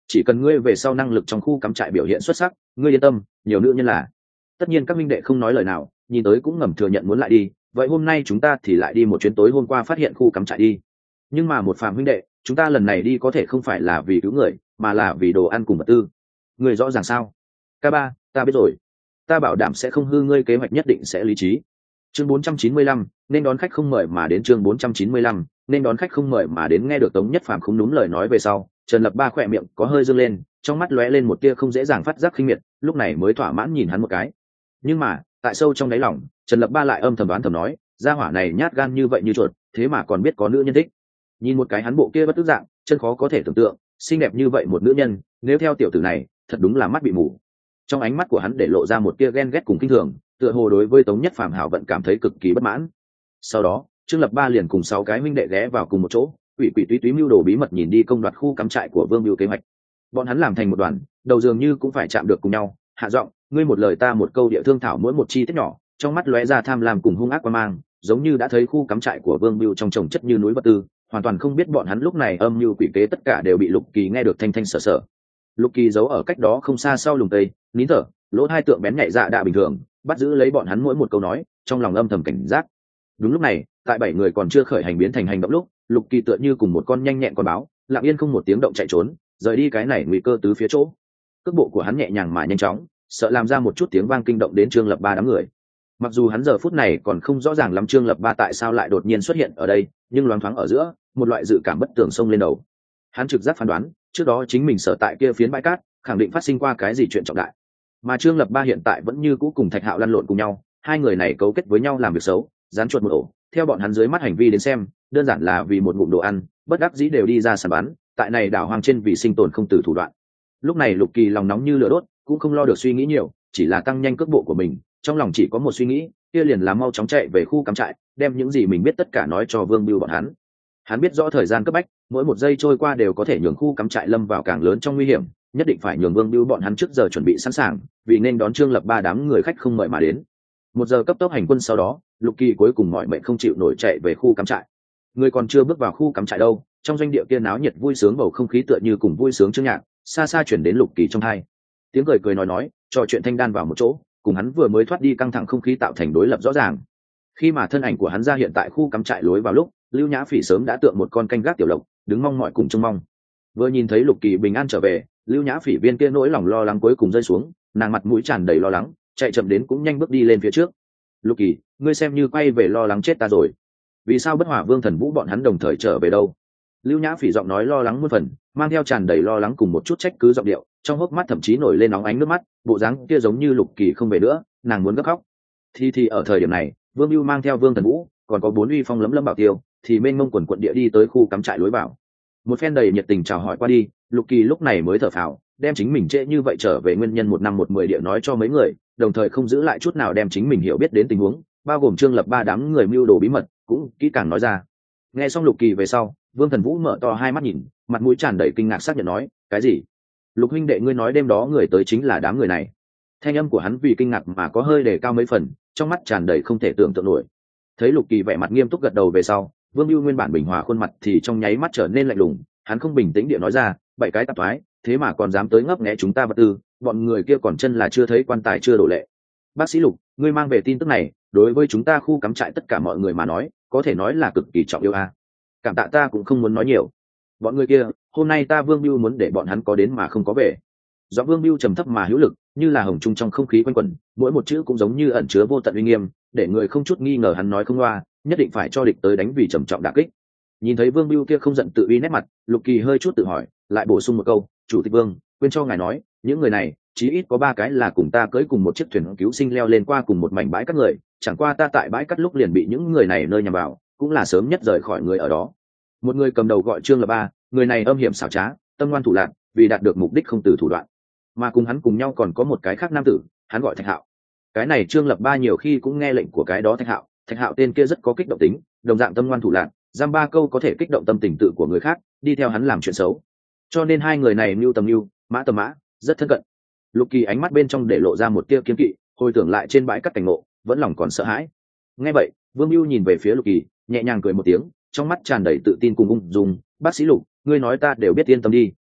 chỉ cần ngươi về sau năng lực trong khu cắm trại biểu hiện xuất sắc, ngươi yên tâm, nhiều nữ nhân là. Tất nhiên các minh đệ không nói lời nào, nhìn tới cũng ngầm thừa nhận muốn lại đi, vậy hôm nay chúng ta thì lại đi một chuyến tối hôm qua phát hiện khu cắm trại đi. Nhưng mà một Phạm huynh đệ, chúng ta lần này đi có thể không phải là vì cứu người, mà là vì đồ ăn cùng vật tư. Người rõ ràng sao? K3, ta biết rồi. Ta bảo đảm sẽ không hư ngươi kế hoạch, nhất định sẽ lý trí. Chương 495, nên đón khách không mời mà đến. Chương 495, nên đón khách không mời mà đến. Nghe được Tống Nhất Phàm không đúng lời nói về sau, Trần Lập Ba khỏe miệng có hơi dương lên, trong mắt lóe lên một tia không dễ dàng phát giác khinh miệt, lúc này mới thỏa mãn nhìn hắn một cái. Nhưng mà, tại sâu trong đáy lòng, Trần Lập Ba lại âm thầm đoán thầm nói, gia hỏa này nhát gan như vậy như chuột, thế mà còn biết có nữ nhân thích. Nhìn một cái hắn bộ kia bất tức dạng, chân khó có thể tưởng tượng, xinh đẹp như vậy một nữ nhân, nếu theo tiểu tử này, thật đúng là mắt bị mù. Trong ánh mắt của hắn để lộ ra một tia ghen ghét cùng kinh thường, tựa hồ đối với Tống Nhất Phàm hảo vận cảm thấy cực kỳ bất mãn. Sau đó, Trương Lập Ba liền cùng 6 cái huynh đệ ghé vào cùng một chỗ, quỷ quỷ túy túy mưu đồ bí mật nhìn đi công đoạt khu cắm trại của Vương Bưu kế hoạch. Bọn hắn làm thành một đoàn, đầu dường như cũng phải chạm được cùng nhau, hạ giọng, ngươi một lời ta một câu địa thương thảo mỗi một chi tiết nhỏ, trong mắt lóe ra tham lam cùng hung ác quan mang, giống như đã thấy khu cắm trại của Vương Bưu trong chồng chất như núi vật tư, hoàn toàn không biết bọn hắn lúc này âm mưu quỷ kế tất cả đều bị Lục Kỳ nghe được thanh thanh sở sở. Lục Kỳ giấu ở cách đó không xa sau lùm tây, nín thở, lỗ hai tượng bén nhạy dạ đạ bình thường, bắt giữ lấy bọn hắn mỗi một câu nói, trong lòng âm thầm cảnh giác. Đúng lúc này, tại 7 người còn chưa khởi hành biến thành hành động lúc, Lục Kỳ tựa như cùng một con nhanh nhẹn con báo, lặng yên không một tiếng động chạy trốn, rời đi cái này nguy cơ tứ phía chỗ. Cước bộ của hắn nhẹ nhàng mà nhanh chóng, sợ làm ra một chút tiếng vang kinh động đến Trương Lập Ba đám người. Mặc dù hắn giờ phút này còn không rõ ràng lắm Trương Lập Ba tại sao lại đột nhiên xuất hiện ở đây, nhưng loáng thoáng ở giữa, một loại dự cảm bất tường xông lên đầu. Hắn trực giác phán đoán, trước đó chính mình sở tại kia phiến bãi cát, khẳng định phát sinh qua cái gì chuyện trọng đại. Mà Trương Lập Ba hiện tại vẫn như cũ cùng Thạch Hạo lăn lộn cùng nhau, hai người này cấu kết với nhau làm việc xấu, dán chuột một ổ. Theo bọn hắn dưới mắt hành vi đến xem, đơn giản là vì một ngụm đồ ăn, bất đắc dĩ đều đi ra săn bắn, tại này đảo hoang trên vì sinh tồn không từ thủ đoạn. Lúc này Lục Kỳ lòng nóng như lửa đốt, cũng không lo được suy nghĩ nhiều, chỉ là tăng nhanh cước bộ của mình, trong lòng chỉ có một suy nghĩ, kia liền là mau chóng chạy về khu cắm trại, đem những gì mình biết tất cả nói cho Vương Bưu bọn hắn. Hắn biết rõ thời gian cấp bách, mỗi một giây trôi qua đều có thể nhường khu cắm trại lâm vào càng lớn trong nguy hiểm, nhất định phải nhường Vương Bưu bọn hắn trước giờ chuẩn bị sẵn sàng, vì nên đón Trương Lập Ba đám người khách không mời mà đến. 1 giờ cấp tốc hành quân sau đó, Lục Kỳ cuối cùng mọi mệnh không chịu nổi chạy về khu cắm trại. Người còn chưa bước vào khu cắm trại đâu, trong doanh địa kia náo nhiệt vui sướng bầu không khí tựa như cùng vui sướng chương nhạc, xa xa chuyển đến Lục Kỳ trong tai. Tiếng cười nói, trò chuyện thanh đan vào một chỗ, cùng hắn vừa mới thoát đi căng thẳng không khí tạo thành đối lập rõ ràng. Khi mà thân ảnh của hắn ra hiện tại khu cắm trại lối vào lúc, Lưu Nhã Phỉ sớm đã tượng một con canh gác tiểu lộc, đứng mong mỏi cùng trông mong. Vừa nhìn thấy Lục Kỳ bình an trở về, Lưu Nhã Phỉ viên kia nỗi lòng lo lắng cuối cùng rơi xuống, nàng mặt mũi tràn đầy lo lắng, chạy chậm đến cũng nhanh bước đi lên phía trước. Lục Kỳ, ngươi xem như quay về lo lắng chết ta rồi. Vì sao Bất Hỏa Vương Thần Vũ bọn hắn đồng thời trở về đâu? Lưu Nhã Phỉ giọng nói lo lắng muôn phần, mang theo tràn đầy lo lắng cùng một chút trách cứ giọng điệu, trong hốc mắt thậm chí nổi lên nóng ánh nước mắt, bộ dáng kia giống như Lục Kỳ không về nữa, nàng muốn gấp khóc. Thì ở thời điểm này, Vương Bưu mang theo Vương Thần Vũ, còn có 4 uy phong lấm lấm bảo tiêu, thì mênh mông quần quận địa đi tới khu cắm trại lối vào. Một phen đầy nhiệt tình chào hỏi qua đi, Lục Kỳ lúc này mới thở phào, đem chính mình trễ như vậy trở về nguyên nhân 1 năm 1 10 địa nói cho mấy người, đồng thời không giữ lại chút nào đem chính mình hiểu biết đến tình huống, bao gồm Trương Lập Ba đám người mưu đồ bí mật, cũng kỹ càng nói ra. Nghe xong Lục Kỳ về sau, Vương Thần Vũ mở to hai mắt nhìn, mặt mũi tràn đầy kinh ngạc xác nhận nói, cái gì? Lục huynh đệ ngươi nói đêm đó người tới chính là đám người này? Thanh âm của hắn vì kinh ngạc mà có hơi đề cao mấy phần, trong mắt tràn đầy không thể tưởng tượng nổi. Thấy Lục Kỳ vẻ mặt nghiêm túc gật đầu về sau, Vương Bưu nguyên bản bình hòa khuôn mặt thì trong nháy mắt trở nên lạnh lùng, hắn không bình tĩnh địa nói ra, 7 cái tạp thoái, thế mà còn dám tới ngấp nghé chúng ta vật tư, bọn người kia còn chân là chưa thấy quan tài chưa đổ lệ. Bác sĩ Lục, ngươi mang về tin tức này, đối với chúng ta khu cắm trại tất cả mọi người mà nói, có thể nói là cực kỳ trọng yếu a. Cảm tạ ta cũng không muốn nói nhiều. Bọn người kia, hôm nay ta Vương Bưu muốn để bọn hắn có đến mà không có về. Giọng Vương Bưu trầm thấp mà hữu lực, như là hồng trung trong không khí quanh quẩn, mỗi một chữ cũng giống như ẩn chứa vô tận uy nghiêm, để người không chút nghi ngờ hắn nói không loa, nhất định phải cho địch tới đánh vì trầm trọng đả kích. Nhìn thấy Vương Bưu kia không giận tự uy nét mặt, Lục Kỳ hơi chút tự hỏi, lại bổ sung một câu, chủ tịch Vương, quên cho ngài nói, những người này, chí ít có 3 cái là cùng ta cưỡi cùng một chiếc thuyền cứu sinh leo lên qua cùng một mảnh bãi cát người, chẳng qua ta tại bãi cát lúc liền bị những người này nơi nhằm vào, cũng là sớm nhất rời khỏi người ở đó. Một người cầm đầu gọi Trương Lập Ba, người này âm hiểm xảo trá, tâm ngoan thủ lạn, vì đạt được mục đích không từ thủ đoạn. Mà cùng hắn cùng nhau còn có một cái khác nam tử, hắn gọi Thạch Hạo. Cái này Trương Lập Ba nhiều khi cũng nghe lệnh của cái đó Thạch Hạo, Thạch Hạo tên kia rất có kích động tính, đồng dạng tâm ngoan thủ lạn, giam 3 câu có thể kích động tâm tình tự của người khác, đi theo hắn làm chuyện xấu. Cho nên hai người này mưu tầm mưu, mã tầm mã, rất thân cận. Lục Kỳ ánh mắt bên trong để lộ ra một tia kiên kỵ, hồi tưởng lại trên bãi cát cảnh ngộ, vẫn lòng còn sợ hãi. Nghe vậy, Vương Bưu nhìn về phía Lục Kỳ, nhẹ nhàng cười một tiếng, trong mắt tràn đầy tự tin cùng ung dung, "Bác sĩ Lục, ngươi nói ta đều biết, yên tâm đi."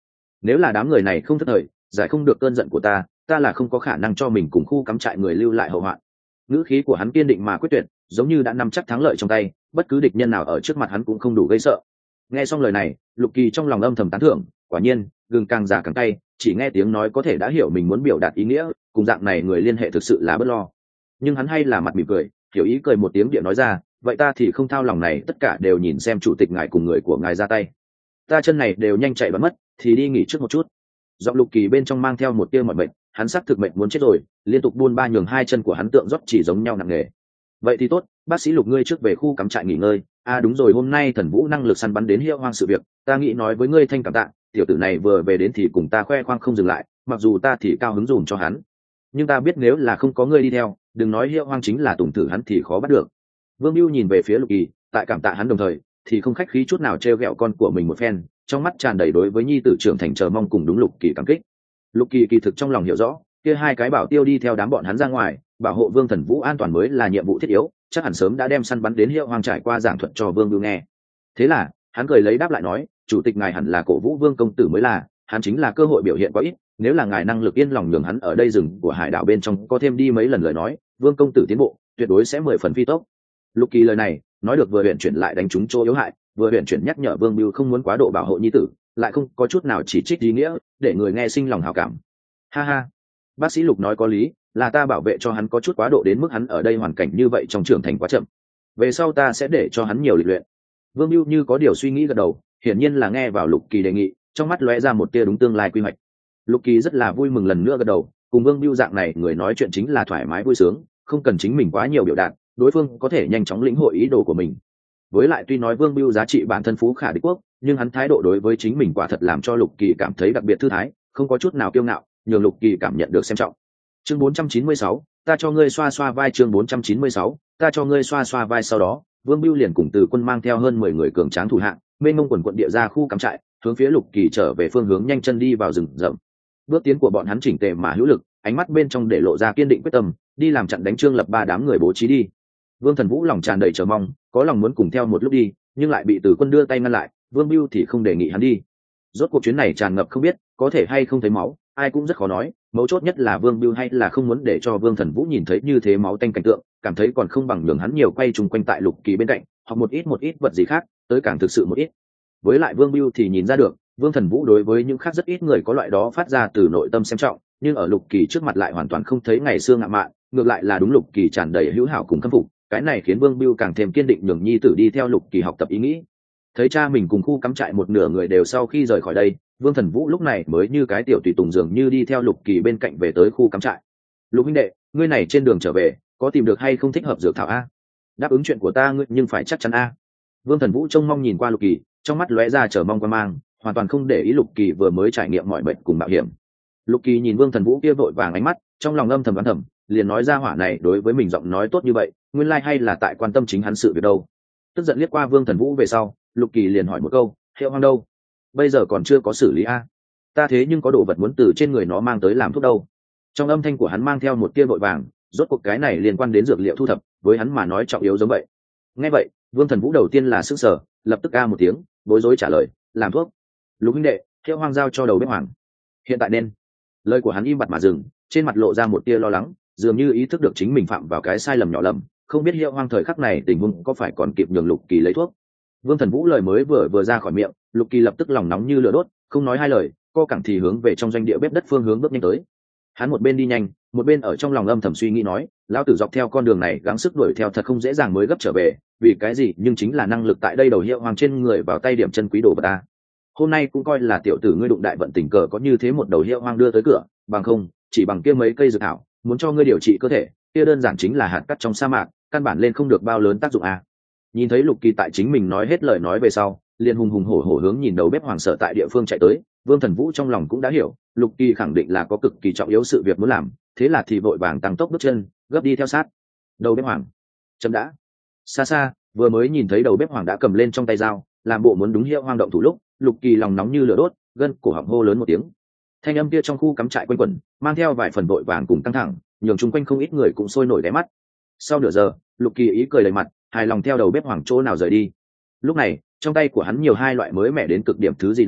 nếu là đám người này không thất thời, giải không được cơn giận của ta là không có khả năng cho mình cùng khu cắm trại người lưu lại hậu hoạn. Ngữ khí của hắn kiên định mà quyết tuyệt, giống như đã nắm chắc thắng lợi trong tay, bất cứ địch nhân nào ở trước mặt hắn cũng không đủ gây sợ. Nghe xong lời này, Lục Kỳ trong lòng âm thầm tán thưởng, quả nhiên gừng càng già càng cay, chỉ nghe tiếng nói có thể đã hiểu mình muốn biểu đạt ý nghĩa, cùng dạng này người liên hệ thực sự là bất lo. Nhưng hắn hay là mặt mỉm cười, hiểu ý cười một tiếng điện nói ra, vậy ta thì không thao lòng này, tất cả đều nhìn xem chủ tịch ngài cùng người của ngài ra tay. Ta chân này đều nhanh chạy bắn mất, thì đi nghỉ trước một chút. Giọng Lục Kỳ bên trong mang theo một tia mọi mệnh, hắn xác thực mệnh muốn chết rồi, liên tục buôn ba nhường hai chân của hắn tượng rót chỉ giống nhau nặng nề. Vậy thì tốt, bác sĩ Lục ngươi trước về khu cắm trại nghỉ ngơi. Đúng rồi, hôm nay Thần Vũ năng lực săn bắn đến hiệu hoang sự việc, ta nghĩ nói với ngươi thanh cảm tạ, tiểu tử này vừa về đến thì cùng ta khoe khoang không dừng lại, mặc dù ta thì cao hứng dùm cho hắn, nhưng ta biết nếu là không có ngươi đi theo, đừng nói hiệu hoang chính là tùng tử hắn thì khó bắt được. Vương Bưu nhìn về phía Lục Kỳ, tại cảm tạ hắn đồng thời thì không khách khí chút nào trêu ghẹo con của mình một phen, trong mắt tràn đầy đối với nhi tử trưởng thành chờ mong cùng đúng Lục Kỳ cảm kích. Lục Kỳ kỳ thực trong lòng hiểu rõ, kia hai cái bảo tiêu đi theo đám bọn hắn ra ngoài bảo hộ Vương Thần Vũ an toàn mới là nhiệm vụ thiết yếu, chắc hẳn sớm đã đem săn bắn đến hiệu hoang trải qua giảng thuật cho Vương Bưu nghe. Thế là hắn cười lấy đáp lại nói, chủ tịch ngài hẳn là cổ vũ Vương công tử mới là, hắn chính là cơ hội biểu hiện quá ít, nếu là ngài năng lực yên lòng nhường hắn ở đây rừng của hải đảo bên trong có thêm đi mấy lần lời nói, Vương công tử tiến bộ tuyệt đối sẽ 10 phần phi tốc. Lục Kỳ lời này nói được vừa huyện chuyển lại đánh trúng chỗ yếu hại, vừa huyện chuyển nhắc nhở Vương Bưu không muốn quá độ bảo hộ nhi tử, lại không có chút nào chỉ trích ý nghĩa, để người nghe sinh lòng hảo cảm. Ha ha, bác sĩ Lục nói có lý, là ta bảo vệ cho hắn có chút quá độ đến mức hắn ở đây hoàn cảnh như vậy trong trưởng thành quá chậm, về sau ta sẽ để cho hắn nhiều lịch luyện. Vương Bưu như có điều suy nghĩ gật đầu, hiển nhiên là nghe vào Lục Kỳ đề nghị, trong mắt lóe ra một tia đúng tương lai quy hoạch. Lục Kỳ rất là vui mừng lần nữa gật đầu, cùng Vương Bưu dạng này người nói chuyện chính là thoải mái vui sướng, không cần chính mình quá nhiều biểu đạt, đối phương có thể nhanh chóng lĩnh hội ý đồ của mình. Với lại tuy nói Vương Bưu giá trị bản thân phú khả địch quốc, nhưng hắn thái độ đối với chính mình quả thật làm cho Lục Kỳ cảm thấy đặc biệt thư thái, không có chút nào kiêu ngạo, nhường Lục Kỳ cảm nhận được xem trọng. Chương 496, ta cho ngươi xoa xoa vai. Chương 496, ta cho ngươi xoa xoa vai. Sau đó Vương Bưu liền cùng Từ Quân mang theo hơn 10 người cường tráng thủ hạng, mênh mông quần quận địa ra khu cắm trại, hướng phía Lục Kỳ trở về phương hướng nhanh chân đi vào rừng rậm. Bước tiến của bọn hắn chỉnh tề mà hữu lực, ánh mắt bên trong để lộ ra kiên định quyết tâm, đi làm chặn đánh Trương Lập ba đám người bố trí đi. Vương Thần Vũ lòng tràn đầy chờ mong, có lòng muốn cùng theo một lúc đi, nhưng lại bị Từ Quân đưa tay ngăn lại, Vương Bưu thì không đề nghị hắn đi. Rốt cuộc chuyến này tràn ngập không biết có thể hay không thấy máu, ai cũng rất khó nói, mấu chốt nhất là Vương Bưu hay là không muốn để cho Vương Thần Vũ nhìn thấy như thế máu tanh cảnh tượng, cảm thấy còn không bằng nhường hắn nhiều quay chung quanh tại Lục Kỳ bên cạnh, hoặc một ít vật gì khác, tới càng thực sự một ít. Với lại Vương Bưu thì nhìn ra được, Vương Thần Vũ đối với những khác rất ít người có loại đó phát ra từ nội tâm xem trọng, nhưng ở Lục Kỳ trước mặt lại hoàn toàn không thấy ngày xưa ngạo mạn, ngược lại là đúng Lục Kỳ tràn đầy hữu hảo cùng khâm phục, cái này khiến Vương Bưu càng thêm kiên định nhường nhi tử đi theo Lục Kỳ học tập ý nghĩ. Thấy cha mình cùng khu cắm trại một nửa người đều sau khi rời khỏi đây, Vương Thần Vũ lúc này mới như cái tiểu tùy tùng dường như đi theo Lục Kỳ bên cạnh về tới khu cắm trại. Lục huynh đệ, ngươi này trên đường trở về có tìm được hay không thích hợp dược thảo a? Đáp ứng chuyện của ta ngươi nhưng phải chắc chắn a. Vương Thần Vũ trông mong nhìn qua Lục Kỳ, trong mắt lóe ra chờ mong quan mang, hoàn toàn không để ý Lục Kỳ vừa mới trải nghiệm mọi bệnh cùng mạo hiểm. Lục Kỳ nhìn Vương Thần Vũ kia vội vàng ánh mắt, trong lòng âm thầm đoán thầm, liền nói ra hỏa này đối với mình giọng nói tốt như vậy, nguyên lai hay là tại quan tâm chính hắn sự việc đâu. Tức giận liếc qua Vương Thần Vũ về sau, Lục Kỳ liền hỏi một câu, hiệu hoang đâu? Bây giờ còn chưa có xử lý a. Ta thế nhưng có đồ vật muốn từ trên người nó mang tới làm thuốc đâu. Trong âm thanh của hắn mang theo một tia vội vàng, rốt cuộc cái này liên quan đến dược liệu thu thập, với hắn mà nói trọng yếu giống vậy. Nghe vậy, Vương Thần Vũ đầu tiên là sững sờ, lập tức a một tiếng, bối rối trả lời, làm thuốc. Lục huynh đệ, hiệu hoang giao cho đầu bếp hoàng. Hiện tại nên. Lời của hắn im bặt mà dừng, trên mặt lộ ra một tia lo lắng, dường như ý thức được chính mình phạm vào cái sai lầm nhỏ lầm, không biết hiệu hoang thời khắc này tình huống có phải còn kịp nhường Lục Kỳ lấy thuốc. Vương Thần Vũ lời mới vừa ra khỏi miệng, Lục Kỳ lập tức lòng nóng như lửa đốt, không nói hai lời, co cẳng thì hướng về trong doanh địa bếp đất phương hướng bước nhanh tới. Hắn một bên đi nhanh, một bên ở trong lòng âm thầm suy nghĩ nói, lão tử dọc theo con đường này gắng sức đuổi theo thật không dễ dàng mới gấp trở về, vì cái gì nhưng chính là năng lực tại đây đầu hiệu hoàng trên người vào tay điểm chân quý đồ vật ta. Hôm nay cũng coi là tiểu tử ngươi đụng đại vận tình cờ có như thế một đầu hiệu hoàng đưa tới cửa, bằng không, chỉ bằng kia mấy cây dược thảo, muốn cho ngươi điều trị cơ thể, kia đơn giản chính là hạt cát trong sa mạc, căn bản lên không được bao lớn tác dụng a. Nhìn thấy Lục Kỳ tại chính mình nói hết lời nói về sau, liền hùng hùng hổ hổ hướng nhìn đầu bếp hoàng sở tại địa phương chạy tới. Vương Thần Vũ trong lòng cũng đã hiểu, Lục Kỳ khẳng định là có cực kỳ trọng yếu sự việc muốn làm, thế là thì vội vàng tăng tốc bước chân, gấp đi theo sát. Đầu bếp hoàng, chậm đã. Xa xa, vừa mới nhìn thấy đầu bếp hoàng đã cầm lên trong tay dao, làm bộ muốn đúng hiệu hoang động thủ lúc, Lục Kỳ lòng nóng như lửa đốt, gân cổ họng hô lớn một tiếng. Thanh âm kia trong khu cắm trại quanh quẩn, mang theo vài phần vội vàng cùng căng thẳng, nhường chung quanh không ít người cũng sôi nổi đáy mắt. Sau nửa giờ, Lục Kỳ ý cười đầy mặt, hài lòng theo đầu bếp hoàng chỗ nào rời đi. Lúc này, trong tay của hắn nhiều hai loại mới mẻ đến cực điểm thứ gì đó,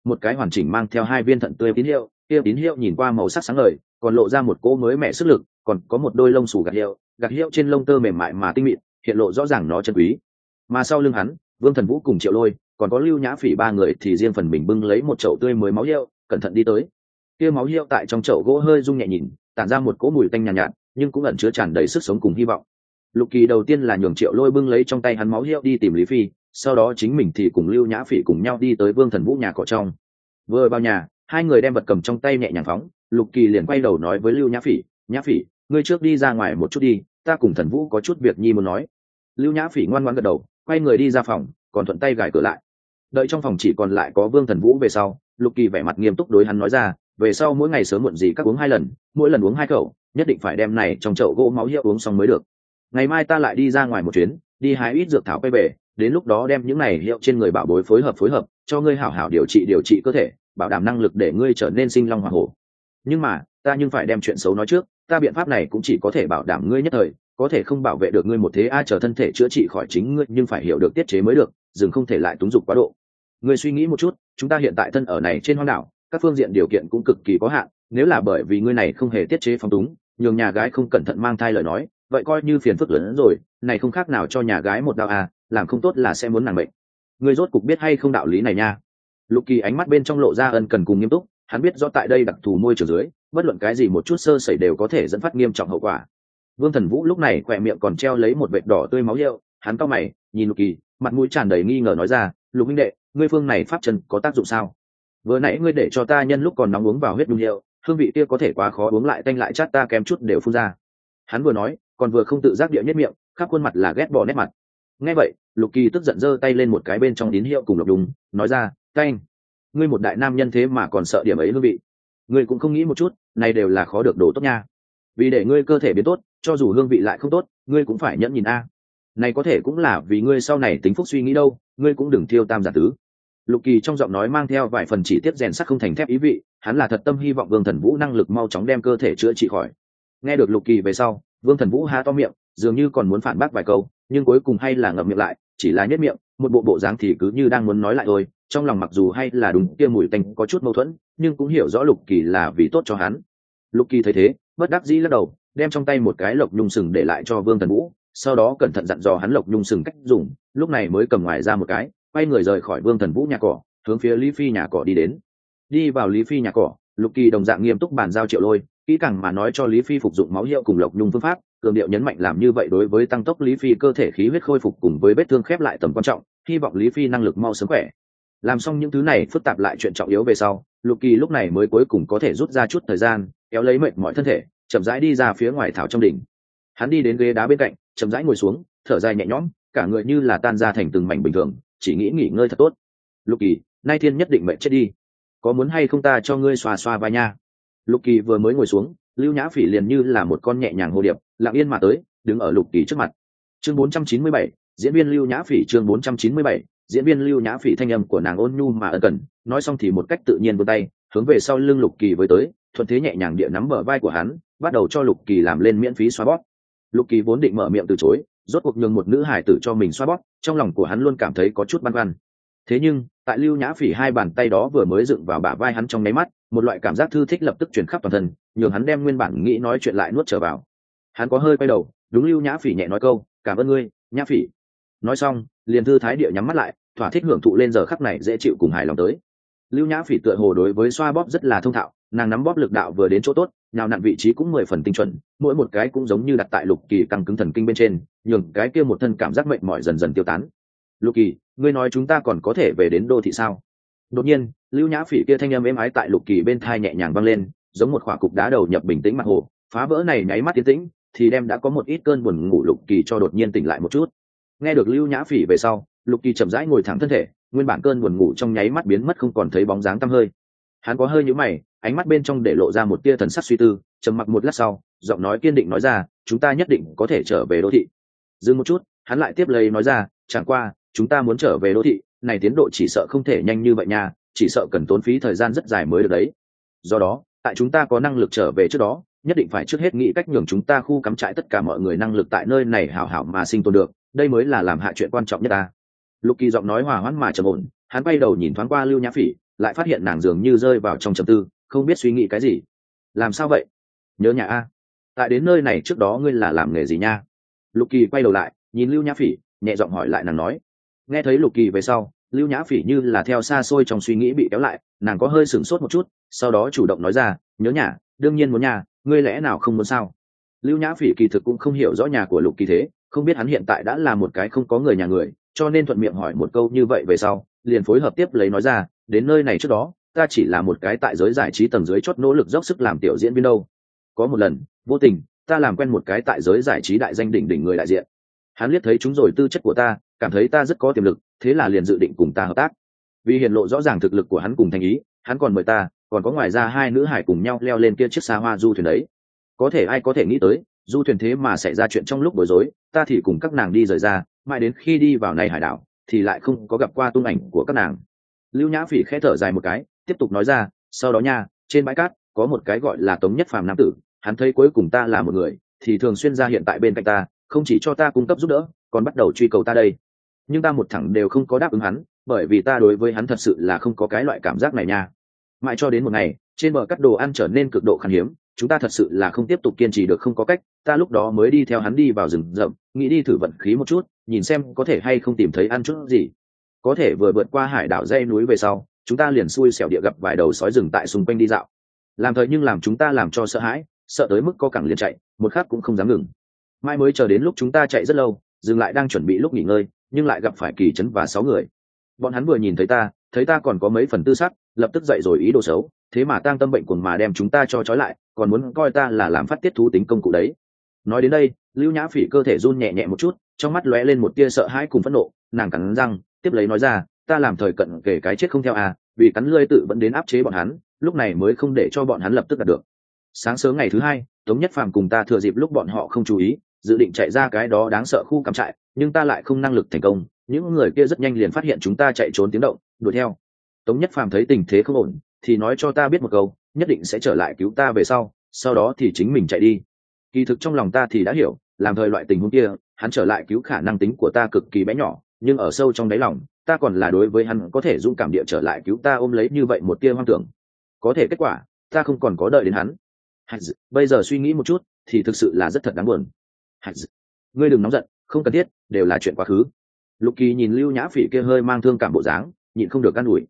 một cái hoàn chỉnh mang theo 2 viên thận tươi tín hiệu, kia tín hiệu nhìn qua màu sắc sáng ngời, còn lộ ra một cỗ mới mẻ sức lực, còn có một đôi lông xù gạt hiệu trên lông tơ mềm mại mà tinh mịn, hiện lộ rõ ràng nó chân quý. Mà sau lưng hắn, Vương Thần Vũ cùng Triệu Lôi, còn có Lưu Nhã Phỉ 3 người thì riêng phần mình bưng lấy một chậu tươi mới máu hiệu, cẩn thận đi tới. Kia máu hiệu tại trong chậu gỗ hơi rung nhẹ nhìn, tản ra một cỗ mùi tanh nhàn nhạt, nhưng cũng ẩn chứa tràn đầy sức sống cùng hy vọng. Lục Kỳ đầu tiên là nhường Triệu Lôi bưng lấy trong tay hắn máu hiệu đi tìm Lý Phi, sau đó chính mình thì cùng Lưu Nhã Phỉ cùng nhau đi tới Vương Thần Vũ nhà cỏ trong. Vừa vào nhà, 2 người đem vật cầm trong tay nhẹ nhàng phóng, Lục Kỳ liền quay đầu nói với Lưu Nhã Phỉ, "Nhã Phỉ, ngươi trước đi ra ngoài một chút đi, ta cùng Thần Vũ có chút việc nhi muốn nói." Lưu Nhã Phỉ ngoan ngoãn gật đầu, quay người đi ra phòng, còn thuận tay gài cửa lại. Đợi trong phòng chỉ còn lại có Vương Thần Vũ về sau, Lục Kỳ vẻ mặt nghiêm túc đối hắn nói ra, "Về sau mỗi ngày sớm muộn gì các uống 2 lần, mỗi lần uống 2 khẩu, nhất định phải đem này trong chậu gỗ máu hiệu uống xong mới được. Ngày mai ta lại đi ra ngoài một chuyến, đi hái ít dược thảo quay về, đến lúc đó đem những này hiệu trên người bảo bối phối hợp, cho ngươi hảo hảo điều trị cơ thể, bảo đảm năng lực để ngươi trở nên sinh long hỏa hổ. Nhưng mà, ta nhưng phải đem chuyện xấu nói trước, ta biện pháp này cũng chỉ có thể bảo đảm ngươi nhất thời, có thể không bảo vệ được ngươi một thế chờ thân thể chữa trị khỏi chính ngươi, nhưng phải hiểu được tiết chế mới được, dừng không thể lại túng dục quá độ. Ngươi suy nghĩ một chút, chúng ta hiện tại thân ở này trên hoang đảo, các phương diện điều kiện cũng cực kỳ có hạn, nếu là bởi vì ngươi này không hề tiết chế phóng túng, nhường nhà gái không cẩn thận mang thai lời nói, vậy coi như phiền phức lớn hơn rồi, này không khác nào cho nhà gái một đạo làm không tốt là sẽ muốn nàng bệnh. Ngươi rốt cục biết hay không đạo lý này nha." Lục Kỳ ánh mắt bên trong lộ ra ân cần cùng nghiêm túc, hắn biết rõ tại đây đặc thù môi trường dưới, bất luận cái gì một chút sơ sẩy đều có thể dẫn phát nghiêm trọng hậu quả. Vương Thần Vũ lúc này khỏe miệng còn treo lấy một vệt đỏ tươi máu hiệu, hắn cau mày, nhìn Lục Kỳ, mặt mũi tràn đầy nghi ngờ nói ra, "Lục huynh đệ, ngươi phương này pháp chân có tác dụng sao? Vừa nãy ngươi để cho ta nhân lúc còn nóng uống vào huyết nhung hiệu, hương vị kia có thể quá khó uống lại tanh lại chát, ta kém chút đều phun ra." Hắn vừa nói, còn vừa không tự giác địa nhếch miệng, khắp khuôn mặt là ghét bỏ nét mặt. Nghe vậy, Lục Kỳ tức giận giơ tay lên một cái bên trong tín hiệu cùng lục đùng, nói ra, "Canh, ngươi một đại nam nhân thế mà còn sợ điểm ấy hương vị, ngươi cũng không nghĩ một chút, này đều là khó được đồ tốt nha. Vì để ngươi cơ thể biến tốt, cho dù hương vị lại không tốt, ngươi cũng phải nhẫn nhìn này có thể cũng là vì ngươi sau này tính phúc suy nghĩ đâu, ngươi cũng đừng thiêu tam giả tứ." Lục Kỳ trong giọng nói mang theo vài phần chỉ tiết rèn sắt không thành thép ý vị, hắn là thật tâm hy vọng Vương Thần Vũ năng lực mau chóng đem cơ thể chữa trị khỏi. Nghe được Lục Kỳ về sau, Vương Thần Vũ há to miệng, dường như còn muốn phản bác vài câu, nhưng cuối cùng hay là ngậm miệng lại, chỉ là nhếch miệng, một bộ dáng thì cứ như đang muốn nói lại thôi, trong lòng mặc dù hay là đúng kia mùi tanh có chút mâu thuẫn, nhưng cũng hiểu rõ Lục Kỳ là vì tốt cho hắn. Lục Kỳ thấy thế, bất đắc dĩ lắc đầu, đem trong tay một cái lộc nhung sừng để lại cho Vương Thần Vũ, sau đó cẩn thận dặn dò hắn lộc nhung sừng cách dùng, lúc này mới cầm ngoài ra một cái, quay người rời khỏi Vương Thần Vũ nhà cỏ, hướng phía Lý Phi nhà cỏ đi đến. Đi vào Lý Phi nhà cỏ, Lục Kỳ đồng dạng nghiêm túc bàn giao Triệu Lôi, kỹ càng mà nói cho Lý Phi phục dụng máu hiệu cùng lộc nhung phương pháp, cường điệu nhấn mạnh làm như vậy đối với tăng tốc Lý Phi cơ thể khí huyết khôi phục cùng với vết thương khép lại tầm quan trọng, hy vọng Lý Phi năng lực mau sớm khỏe. Làm xong những thứ này phức tạp lại chuyện trọng yếu về sau, Lục Kỳ lúc này mới cuối cùng có thể rút ra chút thời gian, kéo lấy mệt mỏi thân thể, chậm rãi đi ra phía ngoài thảo trong đỉnh. Hắn đi đến ghế đá bên cạnh, chậm rãi ngồi xuống, thở dài nhẹ nhõm, cả người như là tan ra thành từng mảnh bình thường, chỉ nghĩ nghỉ ngơi thật tốt. "Lục Kỳ, nay thiên nhất định mệt chết đi, có muốn hay không ta cho ngươi xoa xoa vai nha?" Lục Kỳ vừa mới ngồi xuống, Lưu Nhã Phỉ liền như là một con nhẹ nhàng hồ điệp, lặng yên mà tới, đứng ở Lục Kỳ trước mặt. Chương 497, diễn viên Lưu Nhã Phỉ, chương 497, diễn viên Lưu Nhã Phỉ, thanh âm của nàng ôn nhu mà ân cần, nói xong thì một cách tự nhiên vươn tay, hướng về sau lưng Lục Kỳ với tới, thuận thế nhẹ nhàng địa nắm bờ vai của hắn, bắt đầu cho Lục Kỳ làm lên miễn phí xoa bóp. Lục Kỳ vốn định mở miệng từ chối, rốt cuộc nhường một nữ hài tử cho mình xoa bóp, trong lòng của hắn luôn cảm thấy có chút băn khoăn. Thế nhưng, tại Lưu Nhã Phỉ 2 bàn tay đó vừa mới dựng vào bả vai hắn trong nháy mắt, một loại cảm giác thư thích lập tức truyền khắp toàn thân, nhường hắn đem nguyên bản nghĩ nói chuyện lại nuốt trở vào. Hắn có hơi quay đầu, đúng Lưu Nhã Phỉ nhẹ nói câu, "Cảm ơn ngươi, Nhã Phỉ." Nói xong, liền thư thái địa nhắm mắt lại, thỏa thích hưởng thụ lên giờ khắc này dễ chịu cùng hài lòng tới. Lưu Nhã Phỉ tựa hồ đối với xoa bóp rất là thông thạo, nàng nắm bóp lực đạo vừa đến chỗ tốt, nhào nặn vị trí cũng 10 phần tinh chuẩn, mỗi một cái cũng giống như đặt tại Lục Kỳ căng cứng thần kinh bên trên, nhường cái kia một thân cảm giác mệt mỏi dần dần tiêu tán. "Lục Kỳ, ngươi nói chúng ta còn có thể về đến đô thị sao?" Đột nhiên, Lưu Nhã Phỉ kia thanh âm êm ái tại Lục Kỳ bên thai nhẹ nhàng vang lên, giống một khỏa cục đá đầu nhập bình tĩnh mặt hồ, phá vỡ này nháy mắt tiến tĩnh, thì đem đã có một ít cơn buồn ngủ Lục Kỳ cho đột nhiên tỉnh lại một chút. Nghe được Lưu Nhã Phỉ về sau, Lục Kỳ chậm rãi ngồi thẳng thân thể, nguyên bản cơn buồn ngủ trong nháy mắt biến mất không còn thấy bóng dáng tăm hơi. Hắn có hơi nhíu mày, ánh mắt bên trong để lộ ra một tia thần sắc suy tư, trầm mặc một lát sau, giọng nói kiên định nói ra, "Chúng ta nhất định có thể trở về đô thị." Dừng một chút, hắn lại tiếp lời nói ra, "Chẳng qua, chúng ta muốn trở về đô thị, này tiến độ chỉ sợ không thể nhanh như vậy nha, chỉ sợ cần tốn phí thời gian rất dài mới được đấy. Do đó, tại chúng ta có năng lực trở về trước đó, nhất định phải trước hết nghĩ cách nhường chúng ta khu cắm trại tất cả mọi người năng lực tại nơi này hảo hảo mà sinh tồn được, đây mới là làm hạ chuyện quan trọng nhất ta." Lục Kỳ giọng nói hòa hoãn mà trầm ổn, hắn quay đầu nhìn thoáng qua Lưu Nhã Phỉ, lại phát hiện nàng dường như rơi vào trong trầm tư, không biết suy nghĩ cái gì. Làm sao vậy? Nhớ nhà a? Tại đến nơi này trước đó ngươi là làm nghề gì nha? Lục Kỳ quay đầu lại nhìn Lưu Nhã Phỉ, nhẹ giọng hỏi lại nàng nói. Nghe thấy Lục Kỳ về sau, Lưu Nhã Phỉ như là theo xa xôi trong suy nghĩ bị kéo lại, nàng có hơi sửng sốt một chút, sau đó chủ động nói ra, nhớ nhà, đương nhiên muốn nhà, ngươi lẽ nào không muốn sao? Lưu Nhã Phỉ kỳ thực cũng không hiểu rõ nhà của Lục Kỳ thế, không biết hắn hiện tại đã là một cái không có người nhà người, cho nên thuận miệng hỏi một câu như vậy về sau, liền phối hợp tiếp lấy nói ra, đến nơi này trước đó, ta chỉ là một cái tại giới giải trí tầng dưới chót nỗ lực dốc sức làm tiểu diễn viên đâu. Có một lần, vô tình, ta làm quen một cái tại giới giải trí đại danh đỉnh đỉnh người đại diện. Hắn liếc thấy chúng rồi tư chất của ta, cảm thấy ta rất có tiềm lực, thế là liền dự định cùng ta hợp tác. Vì hiện lộ rõ ràng thực lực của hắn cùng thành ý, hắn còn mời ta, còn có ngoài ra hai nữ hải cùng nhau leo lên kia chiếc xa hoa du thuyền đấy. Có thể ai có thể nghĩ tới, du thuyền thế mà xảy ra chuyện trong lúc bối rối, ta thì cùng các nàng đi rời ra, mãi đến khi đi vào này hải đảo, thì lại không có gặp qua tung ảnh của các nàng. Lưu Nhã Phỉ khẽ thở dài một cái, tiếp tục nói ra, sau đó nha, trên bãi cát có một cái gọi là Tống Nhất Phàm nam tử, hắn thấy cuối cùng ta là một người, thì thường xuyên ra hiện tại bên cạnh ta, không chỉ cho ta cung cấp giúp đỡ, còn bắt đầu truy cầu ta đây. Nhưng ta một thẳng đều không có đáp ứng hắn, bởi vì ta đối với hắn thật sự là không có cái loại cảm giác này nha. Mãi cho đến một ngày, trên bờ cắt đồ ăn trở nên cực độ khan hiếm, chúng ta thật sự là không tiếp tục kiên trì được, không có cách, ta lúc đó mới đi theo hắn đi vào rừng rậm, nghĩ đi thử vận khí một chút, nhìn xem có thể hay không tìm thấy ăn chút gì. Có thể vừa vượt qua hải đảo dãy núi về sau, chúng ta liền xui xẻo địa gặp vài đầu sói rừng tại xung quanh đi dạo. Làm thời nhưng làm chúng ta làm cho sợ hãi, sợ tới mức co cẳng liền chạy, một khắc cũng không dám ngừng. Mai mới chờ đến lúc chúng ta chạy rất lâu, dừng lại đang chuẩn bị lúc nghỉ ngơi, nhưng lại gặp phải Kỳ Trấn và 6 người. Bọn hắn vừa nhìn thấy ta còn có mấy phần tư sắc, lập tức dậy rồi ý đồ xấu, thế mà tang tâm bệnh cuồng mà đem chúng ta cho trói lại, còn muốn coi ta là làm phát tiết thú tính công cụ đấy. Nói đến đây, Lưu Nhã Phỉ cơ thể run nhẹ nhẹ một chút, trong mắt lóe lên một tia sợ hãi cùng phẫn nộ, nàng cắn răng, tiếp lấy nói ra, ta làm thời cận kể cái chết không theo à, vì cắn lưỡi tự vẫn đến áp chế bọn hắn, lúc này mới không để cho bọn hắn lập tức đạt được. Sáng sớm ngày thứ hai, Tống Nhất Phàm cùng ta thừa dịp lúc bọn họ không chú ý, dự định chạy ra cái đó đáng sợ khu cắm trại, nhưng ta lại không năng lực thành công, những người kia rất nhanh liền phát hiện chúng ta chạy trốn tiếng động, đuổi theo. Tống Nhất Phàm thấy tình thế không ổn, thì nói cho ta biết một câu, nhất định sẽ trở lại cứu ta về sau đó thì chính mình chạy đi. Kỳ thực trong lòng ta thì đã hiểu, làm thời loại tình huống kia, hắn trở lại cứu khả năng tính của ta cực kỳ bé nhỏ, nhưng ở sâu trong đáy lòng, ta còn là đối với hắn có thể dũng cảm địa trở lại cứu ta ôm lấy như vậy một tia hoang tưởng. Có thể kết quả, ta không còn có đợi đến hắn. Bây giờ suy nghĩ một chút, thì thực sự là rất thật đáng buồn. Ngươi đừng nóng giận, không cần thiết, đều là chuyện quá khứ. Lục Kỳ nhìn Lưu Nhã Phỉ kia hơi mang thương cảm bộ dáng, nhịn không được an ủi.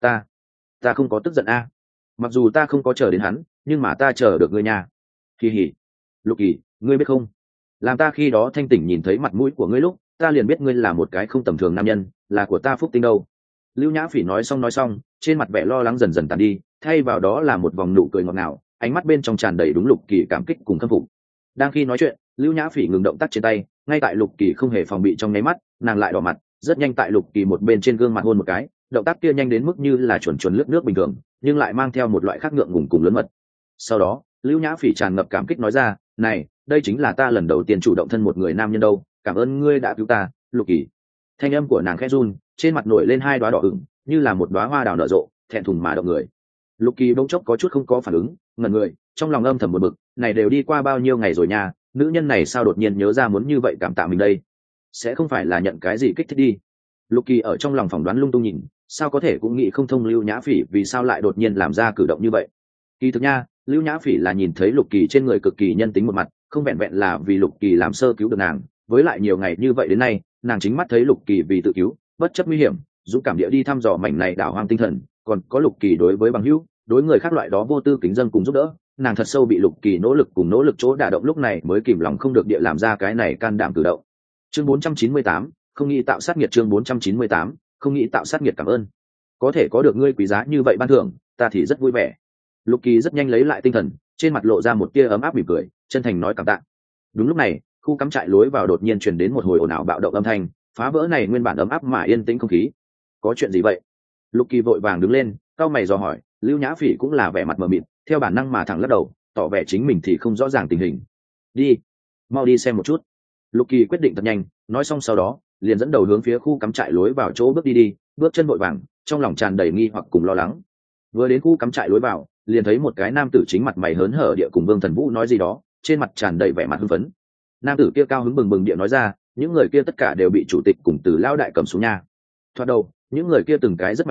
Ta không có tức giận a. Mặc dù ta không có chờ đến hắn, nhưng mà ta chờ được ngươi nha. Kỳ hỉ. Lục Kỳ, ngươi biết không? Làm ta khi đó thanh tỉnh nhìn thấy mặt mũi của ngươi lúc, ta liền biết ngươi là một cái không tầm thường nam nhân, là của ta phúc tinh đâu. Lưu Nhã Phỉ nói xong, trên mặt vẻ lo lắng dần dần tàn đi, thay vào đó là một vòng nụ cười ngọt ngào, ánh mắt bên trong tràn đầy đúng Lục Kỳ cảm kích cùng khâm phục. Đang khi nói chuyện, Lưu Nhã Phỉ ngừng động tác trên tay, ngay tại Lục Kỳ không hề phòng bị trong nháy mắt, nàng lại đỏ mặt, rất nhanh tại Lục Kỳ một bên trên gương mặt hôn một cái, động tác kia nhanh đến mức như là chuẩn chuẩn lướt nước bình thường, nhưng lại mang theo một loại khác ngượng ngùng cùng lớn mật. Sau đó, Lưu Nhã Phỉ tràn ngập cảm kích nói ra, này, đây chính là ta lần đầu tiên chủ động thân một người nam nhân đâu, cảm ơn ngươi đã cứu ta, Lục Kỳ. Thanh âm của nàng khẽ run, trên mặt nổi lên hai đóa đỏ ửng, như là một đóa hoa đào nở rộ, thẹn thùng mà động người. Lục Kỳ bỗng chốc có chút không có phản ứng, ngẩn người, trong lòng âm thầm một bực, này đều đi qua bao nhiêu ngày rồi nha, nữ nhân này sao đột nhiên nhớ ra muốn như vậy cảm tạ mình đây? Sẽ không phải là nhận cái gì kích thích đi? Lục Kỳ ở trong lòng phỏng đoán lung tung nhìn, sao có thể cũng nghĩ không thông Lưu Nhã Phỉ vì sao lại đột nhiên làm ra cử động như vậy. Kỳ thực nha, Lưu Nhã Phỉ là nhìn thấy Lục Kỳ trên người cực kỳ nhân tính một mặt, không vẹn vẹn là vì Lục Kỳ làm sơ cứu được nàng, với lại nhiều ngày như vậy đến nay, nàng chính mắt thấy Lục Kỳ vì tự cứu, bất chấp nguy hiểm, dũng cảm địa đi thăm dò mảnh này đảo hoang tinh thần, còn có Lục Kỳ đối với bằng hữu, đối người khác loại đó vô tư kính dân cùng giúp đỡ, nàng thật sâu bị Lục Kỳ nỗ lực cùng nỗ lực chỗ đả động, lúc này mới kìm lòng không được địa làm ra cái này can đảm cử động. Chương 498, không nghĩ tạo sát nghiệt. Chương 498, không nghĩ tạo sát nghiệt. Cảm ơn, có thể có được ngươi quý giá như vậy ban thưởng, ta thì rất vui vẻ. Lục Kỳ rất nhanh lấy lại tinh thần, trên mặt lộ ra một tia ấm áp mỉm cười, chân thành nói cảm tạ. Đúng lúc này, khu cắm trại lối vào đột nhiên truyền đến một hồi ồn ào bạo động âm thanh, phá vỡ này nguyên bản ấm áp mà yên tĩnh không khí. Có chuyện gì vậy? Lục Kỳ vội vàng đứng lên, cau mày dò hỏi. Lưu Nhã Phỉ cũng là vẻ mặt mờ mịt, theo bản năng mà thẳng lắc đầu, tỏ vẻ chính mình thì không rõ ràng tình hình. Đi, mau đi xem một chút. Lục Kỳ quyết định thật nhanh, nói xong sau đó liền dẫn đầu hướng phía khu cắm trại lối vào chỗ bước đi, bước chân vội vàng, trong lòng tràn đầy nghi hoặc cùng lo lắng. Vừa đến khu cắm trại lối vào, liền thấy một cái nam tử chính mặt mày hớn hở địa cùng Vương Thần Vũ nói gì đó, trên mặt tràn đầy vẻ mặt hưng phấn. Nam tử kia cao hứng bừng bừng địa nói ra, những người kia tất cả đều bị chủ tịch cùng Từ lão đại cầm xuống nhà. Thoạt đầu, những người kia từng cái rất mạnh miệng,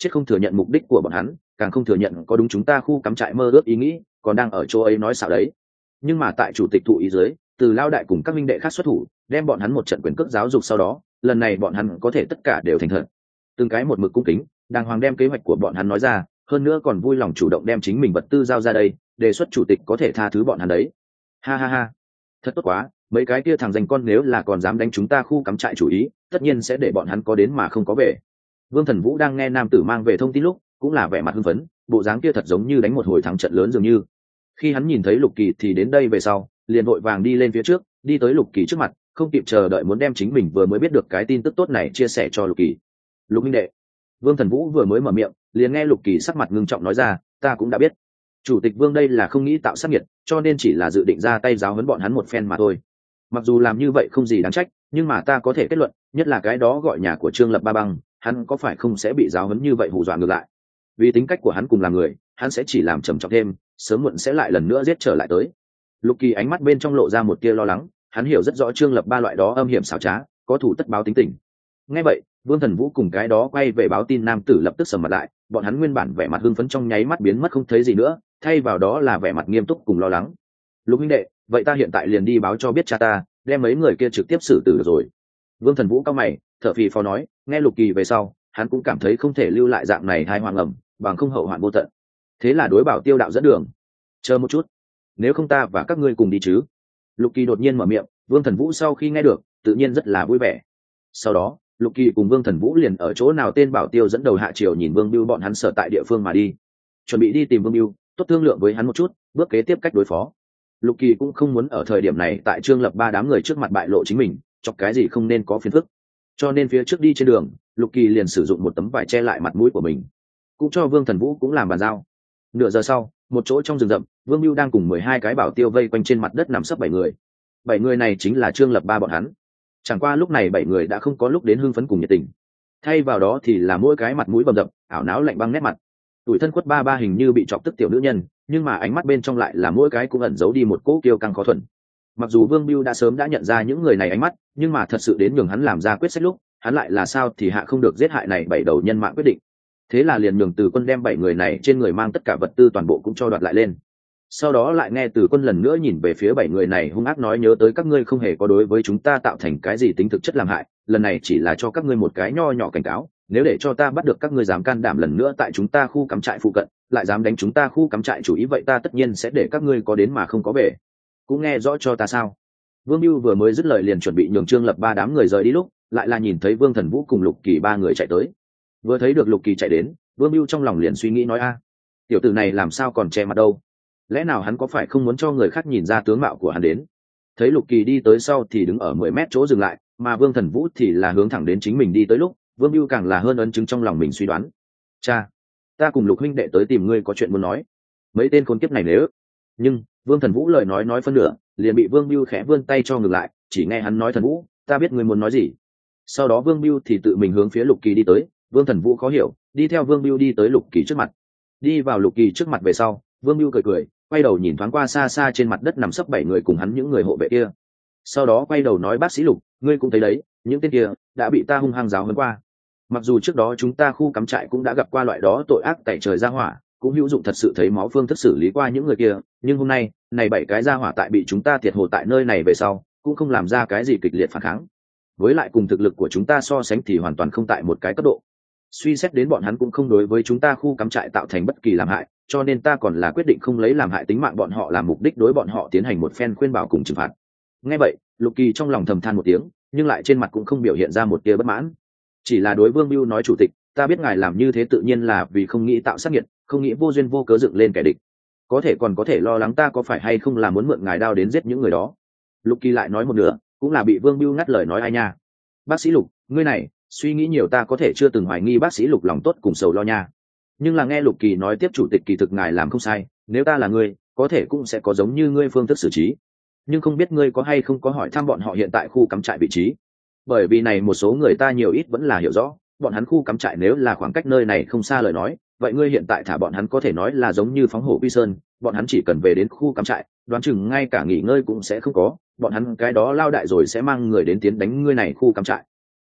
chết không thừa nhận mục đích của bọn hắn, càng không thừa nhận có đúng chúng ta khu cắm trại mơ ước ý nghĩ, còn đang ở chỗ ấy nói xạo đấy. Nhưng mà tại chủ tịch thụ ý dưới, từ lao đại cùng các minh đệ khác xuất thủ, đem bọn hắn một trận quyền cước giáo dục, sau đó lần này bọn hắn có thể tất cả đều thành thật, từng cái một mực cung kính đàng hoàng đem kế hoạch của bọn hắn nói ra, hơn nữa còn vui lòng chủ động đem chính mình vật tư giao ra đây, đề xuất chủ tịch có thể tha thứ bọn hắn đấy. Ha ha ha, thật tốt quá, mấy cái kia thằng danh con nếu là còn dám đánh chúng ta khu cắm trại chủ ý, tất nhiên sẽ để bọn hắn có đến mà không có về. Vương Thần Vũ đang nghe nam tử mang về thông tin lúc cũng là vẻ mặt hưng phấn, bộ dáng kia thật giống như đánh một hồi thắng trận lớn dường như. Khi hắn nhìn thấy Lục Kỳ thì đến đây về sau, liền vội vàng đi lên phía trước, đi tới Lục Kỳ trước mặt, không kịp chờ đợi muốn đem chính mình vừa mới biết được cái tin tức tốt này chia sẻ cho Lục Kỳ. Lục minh đệ. Vương Thần Vũ vừa mới mở miệng, liền nghe Lục Kỳ sắc mặt ngưng trọng nói ra, ta cũng đã biết. Chủ tịch Vương đây là không nghĩ tạo sát nghiệt, cho nên chỉ là dự định ra tay giáo huấn bọn hắn một phen mà thôi. Mặc dù làm như vậy không gì đáng trách, nhưng mà ta có thể kết luận, nhất là cái đó gọi nhà của Trương Lập Ba Băng, hắn có phải không sẽ bị giáo huấn như vậy hù dọa ngược lại. Vì tính cách của hắn cùng là người, hắn sẽ chỉ làm trầm trọng thêm, sớm muộn sẽ lại lần nữa giết trở lại tới. Lục Kỳ ánh mắt bên trong lộ ra một tia lo lắng, hắn hiểu rất rõ Trương Lập Ba loại đó âm hiểm xảo trá, có thủ tất báo tính tình. Nghe vậy, Vương Thần Vũ cùng cái đó quay về báo tin nam tử lập tức sầm mặt lại, bọn hắn nguyên bản vẻ mặt hưng phấn trong nháy mắt biến mất không thấy gì nữa, thay vào đó là vẻ mặt nghiêm túc cùng lo lắng. Lục huynh đệ, vậy ta hiện tại liền đi báo cho biết cha ta, đem mấy người kia trực tiếp xử tử rồi. Vương Thần Vũ cao mày, thở phì phò nói, nghe Lục Kỳ về sau, hắn cũng cảm thấy không thể lưu lại dạng này hai hoàng ẩm, bằng không hậu hoạn vô tận. Thế là đối bảo Tiêu đạo dẫn đường. Chờ một chút, nếu không ta và các ngươi cùng đi chứ? Lục Kỳ đột nhiên mở miệng, Vương Thần Vũ sau khi nghe được, tự nhiên rất là vui vẻ. Sau đó, Lục Kỳ cùng Vương Thần Vũ liền ở chỗ nào tên bảo Tiêu dẫn đầu hạ triều nhìn Vương Bưu bọn hắn sở tại địa phương mà đi, chuẩn bị đi tìm Vương Bưu, tốt thương lượng với hắn một chút, bước kế tiếp cách đối phó. Lục Kỳ cũng không muốn ở thời điểm này tại Trương Lập Ba đám người trước mặt bại lộ chính mình, chọc cái gì không nên có phiền phức. Cho nên phía trước đi trên đường, Lục Kỳ liền sử dụng một tấm vải che lại mặt mũi của mình, cũng cho Vương Thần Vũ cũng làm bàn giao. Nửa giờ sau, một chỗ trong rừng rậm, Vương Bưu đang cùng 12 cái bảo Tiêu vây quanh trên mặt đất nằm sấp 7 người. 7 người này chính là Trương Lập Ba bọn hắn. Chẳng qua lúc này 7 người đã không có lúc đến hưng phấn cùng nhiệt tình, thay vào đó thì là mỗi cái mặt mũi bầm dập, ảo não lạnh băng nét mặt. Tuổi thân quất ba hình như bị chọc tức tiểu nữ nhân, nhưng mà ánh mắt bên trong lại là mỗi cái cũng ẩn giấu đi một cỗ kiêu căng khó thuần. Mặc dù Vương Bưu đã sớm đã nhận ra những người này ánh mắt, nhưng mà thật sự đến nhường hắn làm ra quyết sách lúc, hắn lại là sao thì hạ không được giết hại này 7 đầu nhân mạng quyết định. Thế là liền nhường Từ Quân đem 7 người này trên người mang tất cả vật tư toàn bộ cũng cho đoạt lại lên. Sau đó lại nghe Từ Quân lần nữa nhìn về phía 7 người này hung ác nói, nhớ tới các ngươi không hề có đối với chúng ta tạo thành cái gì tính thực chất làm hại, lần này chỉ là cho các ngươi một cái nho nhỏ cảnh cáo, nếu để cho ta bắt được các ngươi dám can đảm lần nữa tại chúng ta khu cắm trại phụ cận, lại dám đánh chúng ta khu cắm trại chủ ý, vậy ta tất nhiên sẽ để các ngươi có đến mà không có về. Cũng nghe rõ cho ta sao? Vương Bưu vừa mới dứt lời liền chuẩn bị nhường Trương Lập Ba đám người rời đi lúc, lại là nhìn thấy Vương Thần Vũ cùng Lục Kỳ ba người chạy tới. Vừa thấy được Lục Kỳ chạy đến, Vương Bưu trong lòng liền suy nghĩ nói, a, tiểu tử này làm sao còn che mặt đâu? Lẽ nào hắn có phải không muốn cho người khác nhìn ra tướng mạo của hắn đến? Thấy Lục Kỳ đi tới sau thì đứng ở 10 mét chỗ dừng lại, mà Vương Thần Vũ thì là hướng thẳng đến chính mình đi tới lúc, Vương Bưu càng là hơn ấn chứng trong lòng mình suy đoán. Cha, ta cùng Lục huynh đệ tới tìm ngươi có chuyện muốn nói. Mấy tên khốn kiếp này nếu... Nhưng Vương Thần Vũ lời nói phân nửa, liền bị Vương Bưu khẽ vươn tay cho ngừng lại, chỉ nghe hắn nói, Thần Vũ, ta biết ngươi muốn nói gì. Sau đó Vương Bưu thì tự mình hướng phía Lục Kỳ đi tới. Vương Thần Vũ khó hiểu, đi theo Vương Bưu đi tới Lục Kỳ trước mặt. Đi vào Lục Kỳ trước mặt về sau, Vương Bưu cười cười, quay đầu nhìn thoáng qua xa xa trên mặt đất nằm sấp 7 người cùng hắn những người hộ vệ kia. Sau đó quay đầu nói, bác sĩ Lục, ngươi cũng thấy đấy, những tên kia đã bị ta hung hăng giáo huấn qua. Mặc dù trước đó chúng ta khu cắm trại cũng đã gặp qua loại đó tội ác tẩy trời ra hỏa, cũng hữu dụng thật sự thấy máu phương thức xử lý qua những người kia, nhưng hôm nay này 7 cái ra hỏa tại bị chúng ta thiệt hồ tại nơi này về sau, cũng không làm ra cái gì kịch liệt phản kháng. Với lại cùng thực lực của chúng ta so sánh thì hoàn toàn không tại một cái cấp độ. Suy xét đến bọn hắn cũng không đối với chúng ta khu cắm trại tạo thành bất kỳ làm hại, cho nên ta còn là quyết định không lấy làm hại tính mạng bọn họ làm mục đích đối bọn họ tiến hành một phen khuyên bảo cùng trừng phạt. Nghe vậy, Lục Kỳ trong lòng thầm than một tiếng, nhưng lại trên mặt cũng không biểu hiện ra một tia bất mãn. Chỉ là đối Vương Bưu nói, chủ tịch, ta biết ngài làm như thế tự nhiên là vì không nghĩ tạo sát nghiệt, không nghĩ vô duyên vô cớ dựng lên kẻ địch. Có thể còn có thể lo lắng ta có phải hay không là muốn mượn ngài đao đến giết những người đó. Lục Kỳ lại nói một nửa, cũng là bị Vương Bưu ngắt lời nói, ai nha. Bác sĩ Lục, ngươi này, suy nghĩ nhiều, ta có thể chưa từng hoài nghi bác sĩ Lục lòng tốt cùng sầu lo nha. Nhưng là nghe Lục Kỳ nói tiếp, chủ tịch, kỳ thực ngài làm không sai, nếu ta là ngươi, có thể cũng sẽ có giống như ngươi phương thức xử trí. Nhưng không biết ngươi có hay không có hỏi thăm bọn họ hiện tại khu cắm trại vị trí. Bởi vì này một số người ta nhiều ít vẫn là hiểu rõ, bọn hắn khu cắm trại nếu là khoảng cách nơi này không xa lời nói, vậy ngươi hiện tại thả bọn hắn có thể nói là giống như phóng hổ quy sơn, bọn hắn chỉ cần về đến khu cắm trại, đoán chừng ngay cả nghỉ ngơi cũng sẽ không có, bọn hắn cái đó lao đại rồi sẽ mang người đến tiến đánh ngươi này khu cắm trại.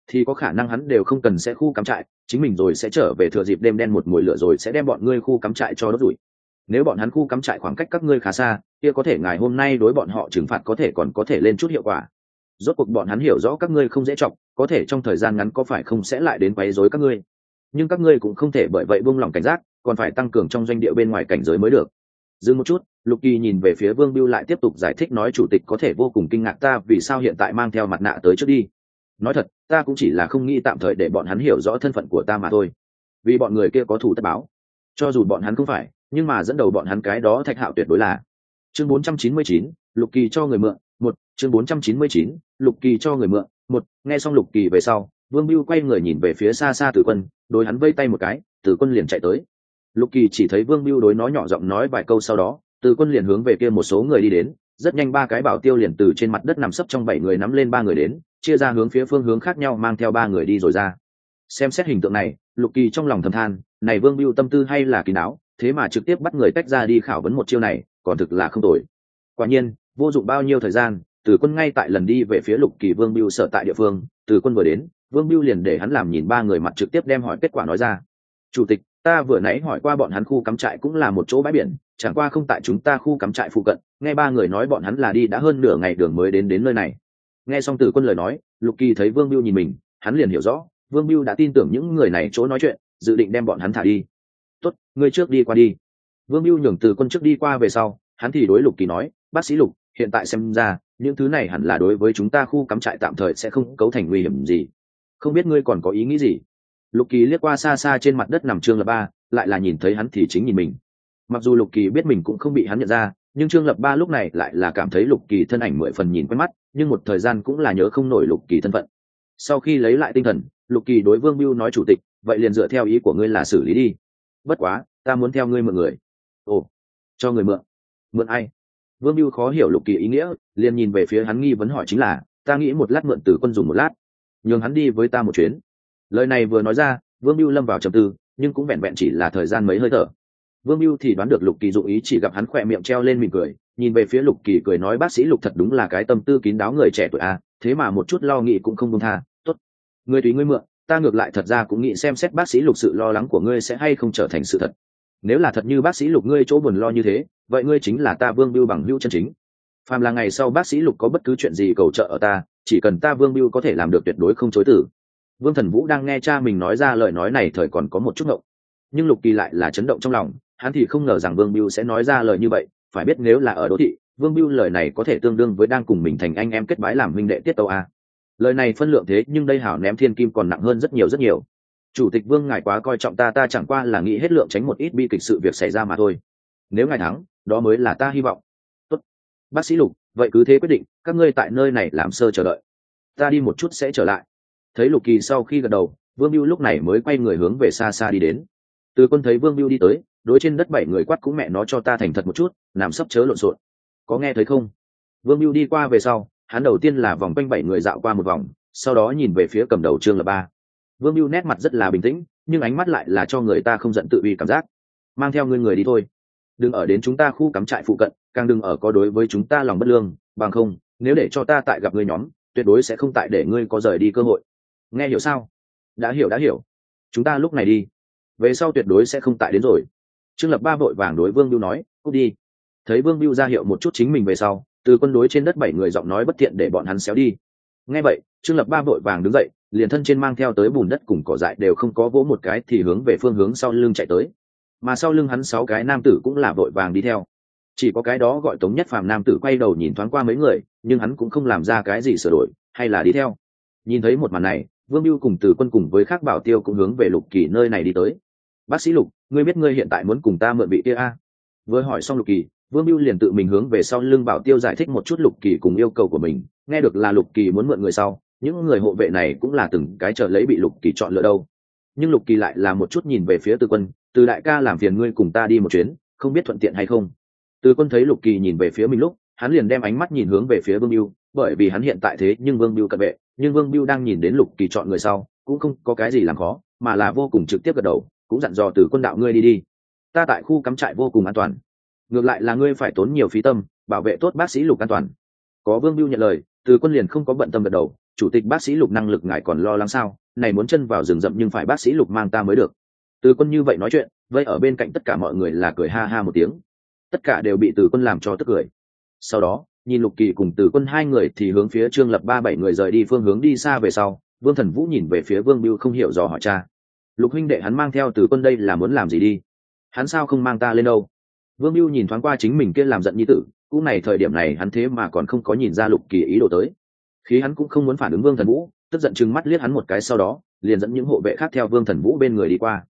thì có khả năng hắn đều không cần sẽ khu cắm trại, chính mình rồi sẽ trở về thừa dịp đêm đen một mùi lửa rồi sẽ đem bọn ngươi khu cắm trại cho đốt rủi. Nếu bọn hắn khu cắm trại khoảng cách các ngươi khá xa, kia có thể ngài hôm nay đối bọn họ trừng phạt có thể còn có thể lên chút hiệu quả. Rốt cuộc bọn hắn hiểu rõ các ngươi không dễ trọng, có thể trong thời gian ngắn có phải không sẽ lại đến quấy rối các ngươi. Nhưng các ngươi cũng không thể bởi vậy buông lỏng cảnh giác, còn phải tăng cường trong doanh địa bên ngoài cảnh giới mới được. Dừng một chút, Lục Kỳ nhìn về phía Vương Bưu lại tiếp tục giải thích nói chủ tịch có thể vô cùng kinh ngạc ta vì sao hiện tại mang theo mặt nạ tới trước đi. Nói thật, ta cũng chỉ là không nghĩ tạm thời để bọn hắn hiểu rõ thân phận của ta mà thôi. Vì bọn người kia có thủ tất báo. Cho dù bọn hắn không phải, nhưng mà dẫn đầu bọn hắn cái đó Thạch Hạo tuyệt đối là. Chương 499, Lục Kỳ cho người mượn, một. Chương 499, Lục Kỳ cho người mượn, một. Nghe xong Lục Kỳ về sau, Vương Bưu quay người nhìn về phía xa xa Tử Quân, đối hắn vây tay một cái, Tử Quân liền chạy tới. Lục Kỳ chỉ thấy Vương Bưu đối nó nhỏ giọng nói vài câu sau đó, Tử Quân liền hướng về kia một số người đi đến, rất nhanh ba cái bảo tiêu liền từ trên mặt đất nằm sấp trong 7 người nắm lên ba người đến, chia ra hướng phía phương hướng khác nhau mang theo ba người đi rồi ra. Xem xét hình tượng này, Lục Kỳ trong lòng thầm than, này Vương Bưu tâm tư hay là kín đáo, thế mà trực tiếp bắt người tách ra đi khảo vấn một chiêu này, còn thực là không tồi. Quả nhiên, vô dụng bao nhiêu thời gian, Tử Quân ngay tại lần đi về phía Lục Kỳ Vương Bưu sở tại địa phương, Tử Quân vừa đến, Vương Bưu liền để hắn làm nhìn ba người mặt trực tiếp đem hỏi kết quả nói ra. Chủ tịch, ta vừa nãy hỏi qua bọn hắn khu cắm trại cũng là một chỗ bãi biển, chẳng qua không tại chúng ta khu cắm trại phụ cận, nghe ba người nói bọn hắn là đi đã hơn nửa ngày đường mới đến nơi này. Nghe xong Tử Quân lời nói, Lục Kỳ thấy Vương Bưu nhìn mình, hắn liền hiểu rõ, Vương Bưu đã tin tưởng những người này chỗ nói chuyện, dự định đem bọn hắn thả đi. Tốt, ngươi trước đi qua đi. Vương Bưu nhường Tử Quân trước đi qua về sau, hắn thì đối Lục Kỳ nói, bác sĩ Lục, hiện tại xem ra, những thứ này hẳn là đối với chúng ta khu cắm trại tạm thời sẽ không cấu thành nguy hiểm gì. Không biết ngươi còn có ý nghĩ gì? Lục Kỳ liếc qua xa xa trên mặt đất nằm Trương Lập Ba, lại là nhìn thấy hắn thì chính nhìn mình. Mặc dù Lục Kỳ biết mình cũng không bị hắn nhận ra, nhưng Trương Lập Ba lúc này lại là cảm thấy Lục Kỳ thân ảnh 10 phần nhìn quen mắt, nhưng một thời gian cũng là nhớ không nổi Lục Kỳ thân phận. Sau khi lấy lại tinh thần, Lục Kỳ đối Vương Bưu nói chủ tịch, vậy liền dựa theo ý của ngươi là xử lý đi. Bất quá, ta muốn theo ngươi mượn người. Ồ, cho người mượn? Mượn ai? Vương Bưu khó hiểu Lục Kỳ ý nghĩa, liền nhìn về phía hắn nghi vấn hỏi chính là, ta nghĩ một lát mượn Tử Quân dùng một lát, nhường hắn đi với ta một chuyến. Lời này vừa nói ra, Vương Bưu lâm vào trầm tư, nhưng cũng vẹn vẹn chỉ là thời gian mấy hơi thở. Vương Bưu thì đoán được Lục Kỳ dụng ý, chỉ gặp hắn khỏe miệng treo lên mỉm cười, nhìn về phía Lục Kỳ cười nói bác sĩ Lục thật đúng là cái tâm tư kín đáo người trẻ tuổi a, thế mà một chút lo nghĩ cũng không buông tha. Tốt, ngươi tùy ngươi mượn, ta ngược lại thật ra cũng nghĩ xem xét bác sĩ Lục sự lo lắng của ngươi sẽ hay không trở thành sự thật. Nếu là thật như bác sĩ Lục ngươi chỗ buồn lo như thế, vậy ngươi chính là ta Vương Bưu bằng hữu chân chính. Phàm là ngày sau bác sĩ Lục có bất cứ chuyện gì cầu trợ ở ta, chỉ cần ta Vương Bưu có thể làm được tuyệt đối không chối từ. Vương Thần Vũ đang nghe cha mình nói ra lời nói này thời còn có một chút ngộng, nhưng Lục Kỳ lại là chấn động trong lòng, hắn thì không ngờ rằng Vương Bưu sẽ nói ra lời như vậy, phải biết nếu là ở đô thị, Vương Bưu lời này có thể tương đương với đang cùng mình thành anh em kết bái làm huynh đệ tiết tâu a. Lời này phân lượng thế nhưng đây hảo ném thiên kim còn nặng hơn rất nhiều rất nhiều. Chủ tịch Vương ngài quá coi trọng ta, ta chẳng qua là nghĩ hết lượng tránh một ít bi kịch sự việc xảy ra mà thôi. Nếu ngài thắng, đó mới là ta hy vọng. Tốt, bác sĩ Lục, vậy cứ thế quyết định, các ngươi tại nơi này làm sơ chờ đợi. Ta đi một chút sẽ trở lại. Thấy Lục Kỳ sau khi gật đầu, Vương Bưu lúc này mới quay người hướng về xa xa đi đến. Từ Quân thấy Vương Bưu đi tới, đối trên đất 7 người quát cũng mẹ nó cho ta thành thật một chút, làm sấp chớ lộn xộn. Có nghe thấy không? Vương Bưu đi qua về sau, hắn đầu tiên là vòng quanh 7 người dạo qua một vòng, sau đó nhìn về phía cầm đầu Trương Lập Ba. Vương Bưu nét mặt rất là bình tĩnh, nhưng ánh mắt lại là cho người ta không giận tự uy cảm giác. Mang theo ngươi người đi thôi, đừng ở đến chúng ta khu cắm trại phụ cận, càng đừng ở có đối với chúng ta lòng bất lương, bằng không, nếu để cho ta tại gặp ngươi nhóm, tuyệt đối sẽ không tại để ngươi có rời đi cơ hội. Nghe hiểu sao? Đã hiểu. Chúng ta lúc này đi, về sau tuyệt đối sẽ không tại đến rồi. Trương Lập Ba vội vàng đối Vương Bưu nói, cút đi. Thấy Vương Bưu ra hiệu một chút chính mình về sau, từ quân đối trên đất 7 người giọng nói bất thiện để bọn hắn xéo đi. Nghe vậy, Trương Lập Ba vội vàng đứng dậy, liền thân trên mang theo tới bùn đất cùng cỏ dại đều không có vỗ một cái thì hướng về phương hướng sau lưng chạy tới. Mà sau lưng hắn 6 cái nam tử cũng là vội vàng đi theo. Chỉ có cái đó gọi Tống Nhất Phàm nam tử quay đầu nhìn thoáng qua mấy người, nhưng hắn cũng không làm ra cái gì sửa đổi, hay là đi theo. Nhìn thấy một màn này, Vương Bưu cùng Từ Quân cùng với Khác Bảo Tiêu cũng hướng về Lục Kỳ nơi này đi tới. Bác sĩ Lục, ngươi biết ngươi hiện tại muốn cùng ta mượn vị kia a? Vừa hỏi xong Lục Kỳ, Vương Bưu liền tự mình hướng về sau lưng Bảo Tiêu giải thích một chút Lục Kỳ cùng yêu cầu của mình. Nghe được là Lục Kỳ muốn mượn người sau, những người hộ vệ này cũng là từng cái chờ lấy bị Lục Kỳ chọn lựa đâu. Nhưng Lục Kỳ lại là một chút nhìn về phía Từ Quân, Từ đại ca làm phiền ngươi cùng ta đi một chuyến, không biết thuận tiện hay không. Từ Quân thấy Lục Kỳ nhìn về phía mình lúc, hắn liền đem ánh mắt nhìn hướng về phía Vương Bưu, bởi vì hắn hiện tại thế nhưng Vương Bưu cận vệ, nhưng Vương Bưu đang nhìn đến Lục Kỳ chọn người sau, cũng không có cái gì làm khó, mà là vô cùng trực tiếp gật đầu, cũng dặn dò Từ Quân đạo ngươi đi đi. Ta tại khu cắm trại vô cùng an toàn, ngược lại là ngươi phải tốn nhiều phí tâm, bảo vệ tốt bác sĩ Lục an toàn. Có Vương Bưu nhận lời, Từ Quân liền không có bận tâm gật đầu, chủ tịch bác sĩ Lục năng lực ngài còn lo lắng sao, này muốn chân vào rừng rậm nhưng phải bác sĩ Lục mang ta mới được. Từ Quân như vậy nói chuyện, vậy ở bên cạnh tất cả mọi người là cười ha ha một tiếng, tất cả đều bị Từ Quân làm cho tức cười. Sau đó nhìn Lục Kỳ cùng Từ Quân hai người thì hướng phía Trương Lập ba bảy người rời đi phương hướng đi xa về sau. Vương Thần Vũ nhìn về phía Vương Bưu không hiểu dò hỏi cha: Lục huynh đệ hắn mang theo Từ Quân đây là muốn làm gì đi? Hắn sao không mang ta lên đâu? Vương Bưu nhìn thoáng qua chính mình kia làm giận nhi tử, cũng này thời điểm này hắn thế mà còn không có nhìn ra Lục Kỳ ý đồ tới, khí hắn cũng không muốn phản ứng Vương Thần Vũ, tức giận chừng mắt liếc hắn một cái, sau đó liền dẫn những hộ vệ khác theo Vương Thần Vũ bên người đi qua.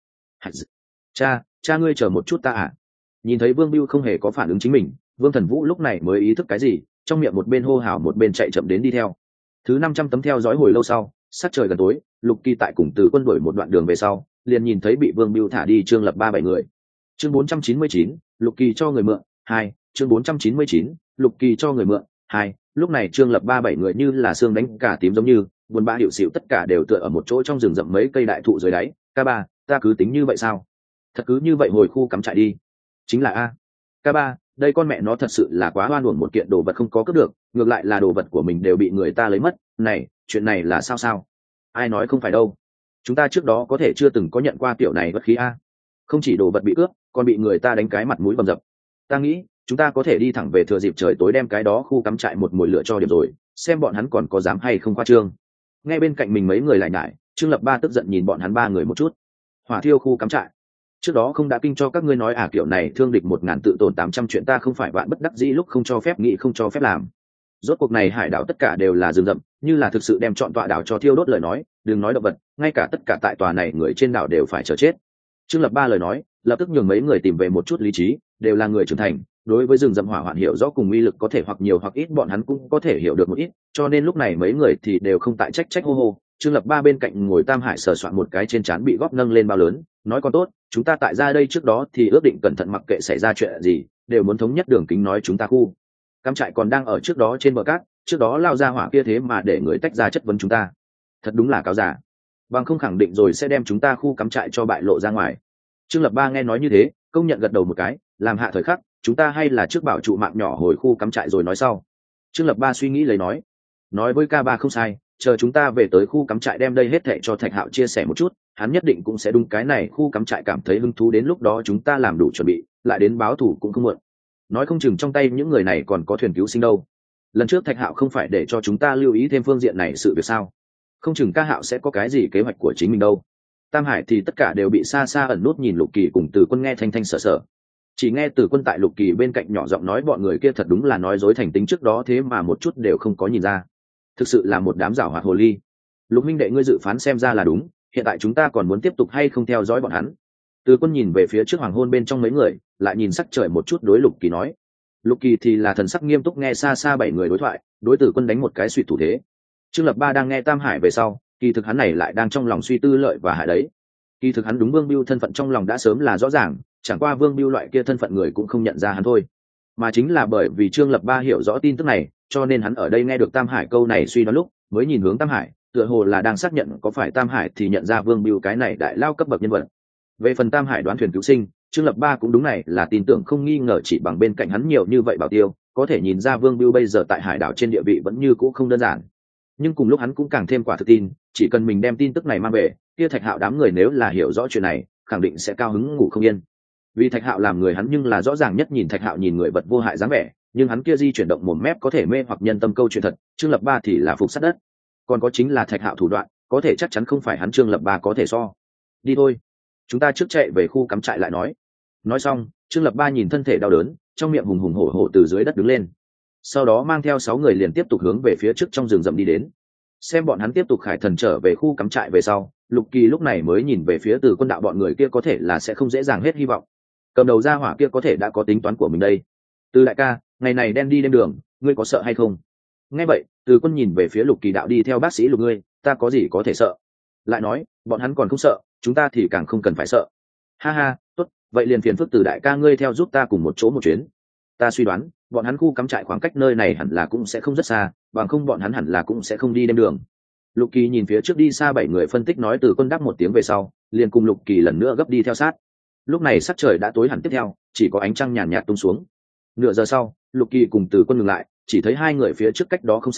Cha ngươi chờ một chút ta à? Nhìn thấy Vương Bưu không hề có phản ứng chính mình, Vương Thần Vũ lúc này mới ý thức cái gì, trong miệng một bên hô hào một bên chạy chậm đến đi theo. Thứ 500 tấm theo dõi hồi lâu sau, sắc trời gần tối, Lục Kỳ tại cùng Từ Quân đuổi một đoạn đường về sau, liền nhìn thấy bị Vương Bưu thả đi Trương Lập ba bảy người. Chương 499, Lục Kỳ cho người mượn 2, chương 499, Lục Kỳ cho người mượn 2. Lúc này Trương Lập ba bảy người như là xương đánh cả tím giống như buồn bã hiệu xịu, tất cả đều tựa ở một chỗ trong rừng rậm mấy cây đại thụ dưới đáy. Ca ba, ta cứ tính như vậy sao? Thật cứ như vậy hồi khu cắm trại đi? Chính là a. Ca ba, đây con mẹ nó thật sự là quá oan uổng, một kiện đồ vật không có cướp được, ngược lại là đồ vật của mình đều bị người ta lấy mất. Này, chuyện này là sao? Ai nói không phải đâu, chúng ta trước đó có thể chưa từng có nhận qua kiểu này bất khí a. Không chỉ đồ vật bị cướp, còn bị người ta đánh cái mặt mũi bầm dập. Ta nghĩ chúng ta có thể đi thẳng về thừa dịp trời tối đem cái đó khu cắm trại một mồi lửa cho điểm rồi, xem bọn hắn còn có dám hay không khoa trương. Ngay bên cạnh mình mấy người lại nhải, Trương Lập ba tức giận nhìn bọn hắn ba người một chút. Hỏa thiêu khu cắm trại, trước đó không đã kinh cho các ngươi nói à, kiểu này thương địch 1000 tự tổn 800 chuyện ta không phải vạn bất đắc dĩ lúc không cho phép nghĩ không cho phép làm. Rốt cuộc này hải đảo tất cả đều là rừng rậm, như là thực sự đem chọn tọa đảo cho thiêu đốt lời nói, đừng nói động vật, ngay cả tất cả tại tòa này người trên đảo đều phải chờ chết. Trương Lập ba lời nói lập tức nhường mấy người tìm về một chút lý trí, đều là người trưởng thành, đối với rừng rậm hỏa hoạn hiểu rõ cùng uy lực có thể hoặc nhiều hoặc ít bọn hắn cũng có thể hiểu được một ít, cho nên lúc này mấy người thì đều không tại trách hô hô. Trương Lập ba bên cạnh ngồi Tam Hải sờ soạn một cái trên trán bị góp nâng lên bao lớn, nói con tốt, chúng ta tại ra đây trước đó thì ước định cẩn thận, mặc kệ xảy ra chuyện gì đều muốn thống nhất đường kính, nói chúng ta khu cắm trại còn đang ở trước đó trên bờ cát, trước đó lao ra hỏa kia thế mà để người tách ra chất vấn chúng ta, thật đúng là cáo giả, bằng không khẳng định rồi sẽ đem chúng ta khu cắm trại cho bại lộ ra ngoài. Trương Lập ba nghe nói như thế công nhận gật đầu một cái, làm hạ thời khắc chúng ta hay là trước bảo trụ mạng nhỏ hồi khu cắm trại rồi nói sau. Trương Lập ba suy nghĩ lấy nói với K3 không sai, chờ chúng ta về tới khu cắm trại đem đây hết thệ cho Thạch Hạo chia sẻ một chút, hắn nhất định cũng sẽ đúng cái này khu cắm trại cảm thấy hứng thú, đến lúc đó chúng ta làm đủ chuẩn bị lại đến báo thù cũng không muộn. Nói không chừng trong tay những người này còn có thuyền cứu sinh đâu. Lần trước Thạch Hạo không phải để cho chúng ta lưu ý thêm phương diện này sự việc sao? Không chừng Ca Hạo sẽ có cái gì kế hoạch của chính mình đâu. Tam Hải thì tất cả đều bị xa xa ẩn nút nhìn Lục Kỳ cùng Từ Quân nghe thanh thanh sợ sợ. Chỉ nghe Từ Quân tại Lục Kỳ bên cạnh nhỏ giọng nói, bọn người kia thật đúng là nói dối thành tính, trước đó thế mà một chút đều không có nhìn ra, thực sự là một đám giảo hoạt hồ ly. Lục minh đệ ngươi dự phán xem ra là đúng, hiện tại chúng ta còn muốn tiếp tục hay không theo dõi bọn hắn? Từ Quân nhìn về phía trước hoàng hôn bên trong mấy người, lại nhìn sắc trời một chút đối Lục Kỳ nói. Lục Kỳ thì là thần sắc nghiêm túc nghe xa xa bảy người đối thoại, đối Từ Quân đánh một cái suýt thủ thế. Trương Lập ba đang nghe Tam Hải về sau, kỳ thực hắn này lại đang trong lòng suy tư lợi và hại đấy. Kỳ thực hắn đúng Vương Bưu thân phận trong lòng đã sớm là rõ ràng, chẳng qua Vương Bưu loại kia thân phận người cũng không nhận ra hắn thôi. Mà chính là bởi vì Trương Lập ba hiểu rõ tin tức này, cho nên hắn ở đây nghe được Tam Hải câu này suy đoán lúc mới nhìn hướng Tam Hải, tựa hồ là đang xác nhận có phải Tam Hải thì nhận ra Vương Bưu cái này đại lao cấp bậc nhân vật. Về phần Tam Hải đoán thuyền cứu sinh, Trương Lập ba cũng đúng này là tin tưởng không nghi ngờ, chỉ bằng bên cạnh hắn nhiều như vậy bảo tiêu, có thể nhìn ra Vương Bưu bây giờ tại hải đảo trên địa vị vẫn như cũ không đơn giản. Nhưng cùng lúc hắn cũng càng thêm quả thực tin, chỉ cần mình đem tin tức này mang về, kia Thạch Hạo đám người nếu là hiểu rõ chuyện này, khẳng định sẽ cao hứng ngủ không yên. Vì Thạch Hạo làm người hắn nhưng là rõ ràng nhất, nhìn Thạch Hạo nhìn người vật vô hại dáng vẻ, nhưng hắn kia di chuyển động mồm mép có thể mê hoặc nhân tâm câu chuyện thật, Trương Lập ba thì là phục sát đất. Còn có chính là Thạch Hạo thủ đoạn, có thể chắc chắn không phải hắn Trương Lập ba có thể so. Đi thôi, chúng ta trước chạy về khu cắm trại lại nói. Nói xong, Trương Lập ba nhìn thân thể đau đớn, trong miệng hùng hùng hổ hổ từ dưới đất đứng lên, sau đó mang theo 6 người liền tiếp tục hướng về phía trước trong rừng rậm đi đến. Xem bọn hắn tiếp tục khải thần trở về khu cắm trại về sau, Lục Kỳ lúc này mới nhìn về phía Từ Quân đạo, bọn người kia có thể là sẽ không dễ dàng hết hy vọng. Cầm đầu ra hỏa kia có thể đã có tính toán của mình đây. Từ đại ca, ngày này đen đi đêm đường, ngươi có sợ hay không? Nghe vậy, Từ Quân nhìn về phía Lục Kỳ đạo, đi theo bác sĩ Lục ngươi, ta có gì có thể sợ? Lại nói, bọn hắn còn không sợ, chúng ta thì càng không cần phải sợ. Ha ha, tốt, vậy liền phiền phức Từ đại ca ngươi theo giúp ta cùng một chỗ một chuyến. Ta suy đoán, bọn hắn khu cắm trại khoảng cách nơi này hẳn là cũng sẽ không rất xa, bằng không bọn hắn hẳn là cũng sẽ không đi đêm đường. Lục Kỳ nhìn phía trước đi xa 7 người phân tích nói. Từ Quân đáp một tiếng về sau, liền cùng Lục Kỳ lần nữa gấp đi theo sát. Lúc này sắc trời đã tối hẳn, tiếp theo chỉ có ánh trăng nhàn nhạt tung xuống. Nửa giờ sau, Lục Kỳ cùng Từ Quân ngừng lại, chỉ thấy hai người phía trước cách đó không xa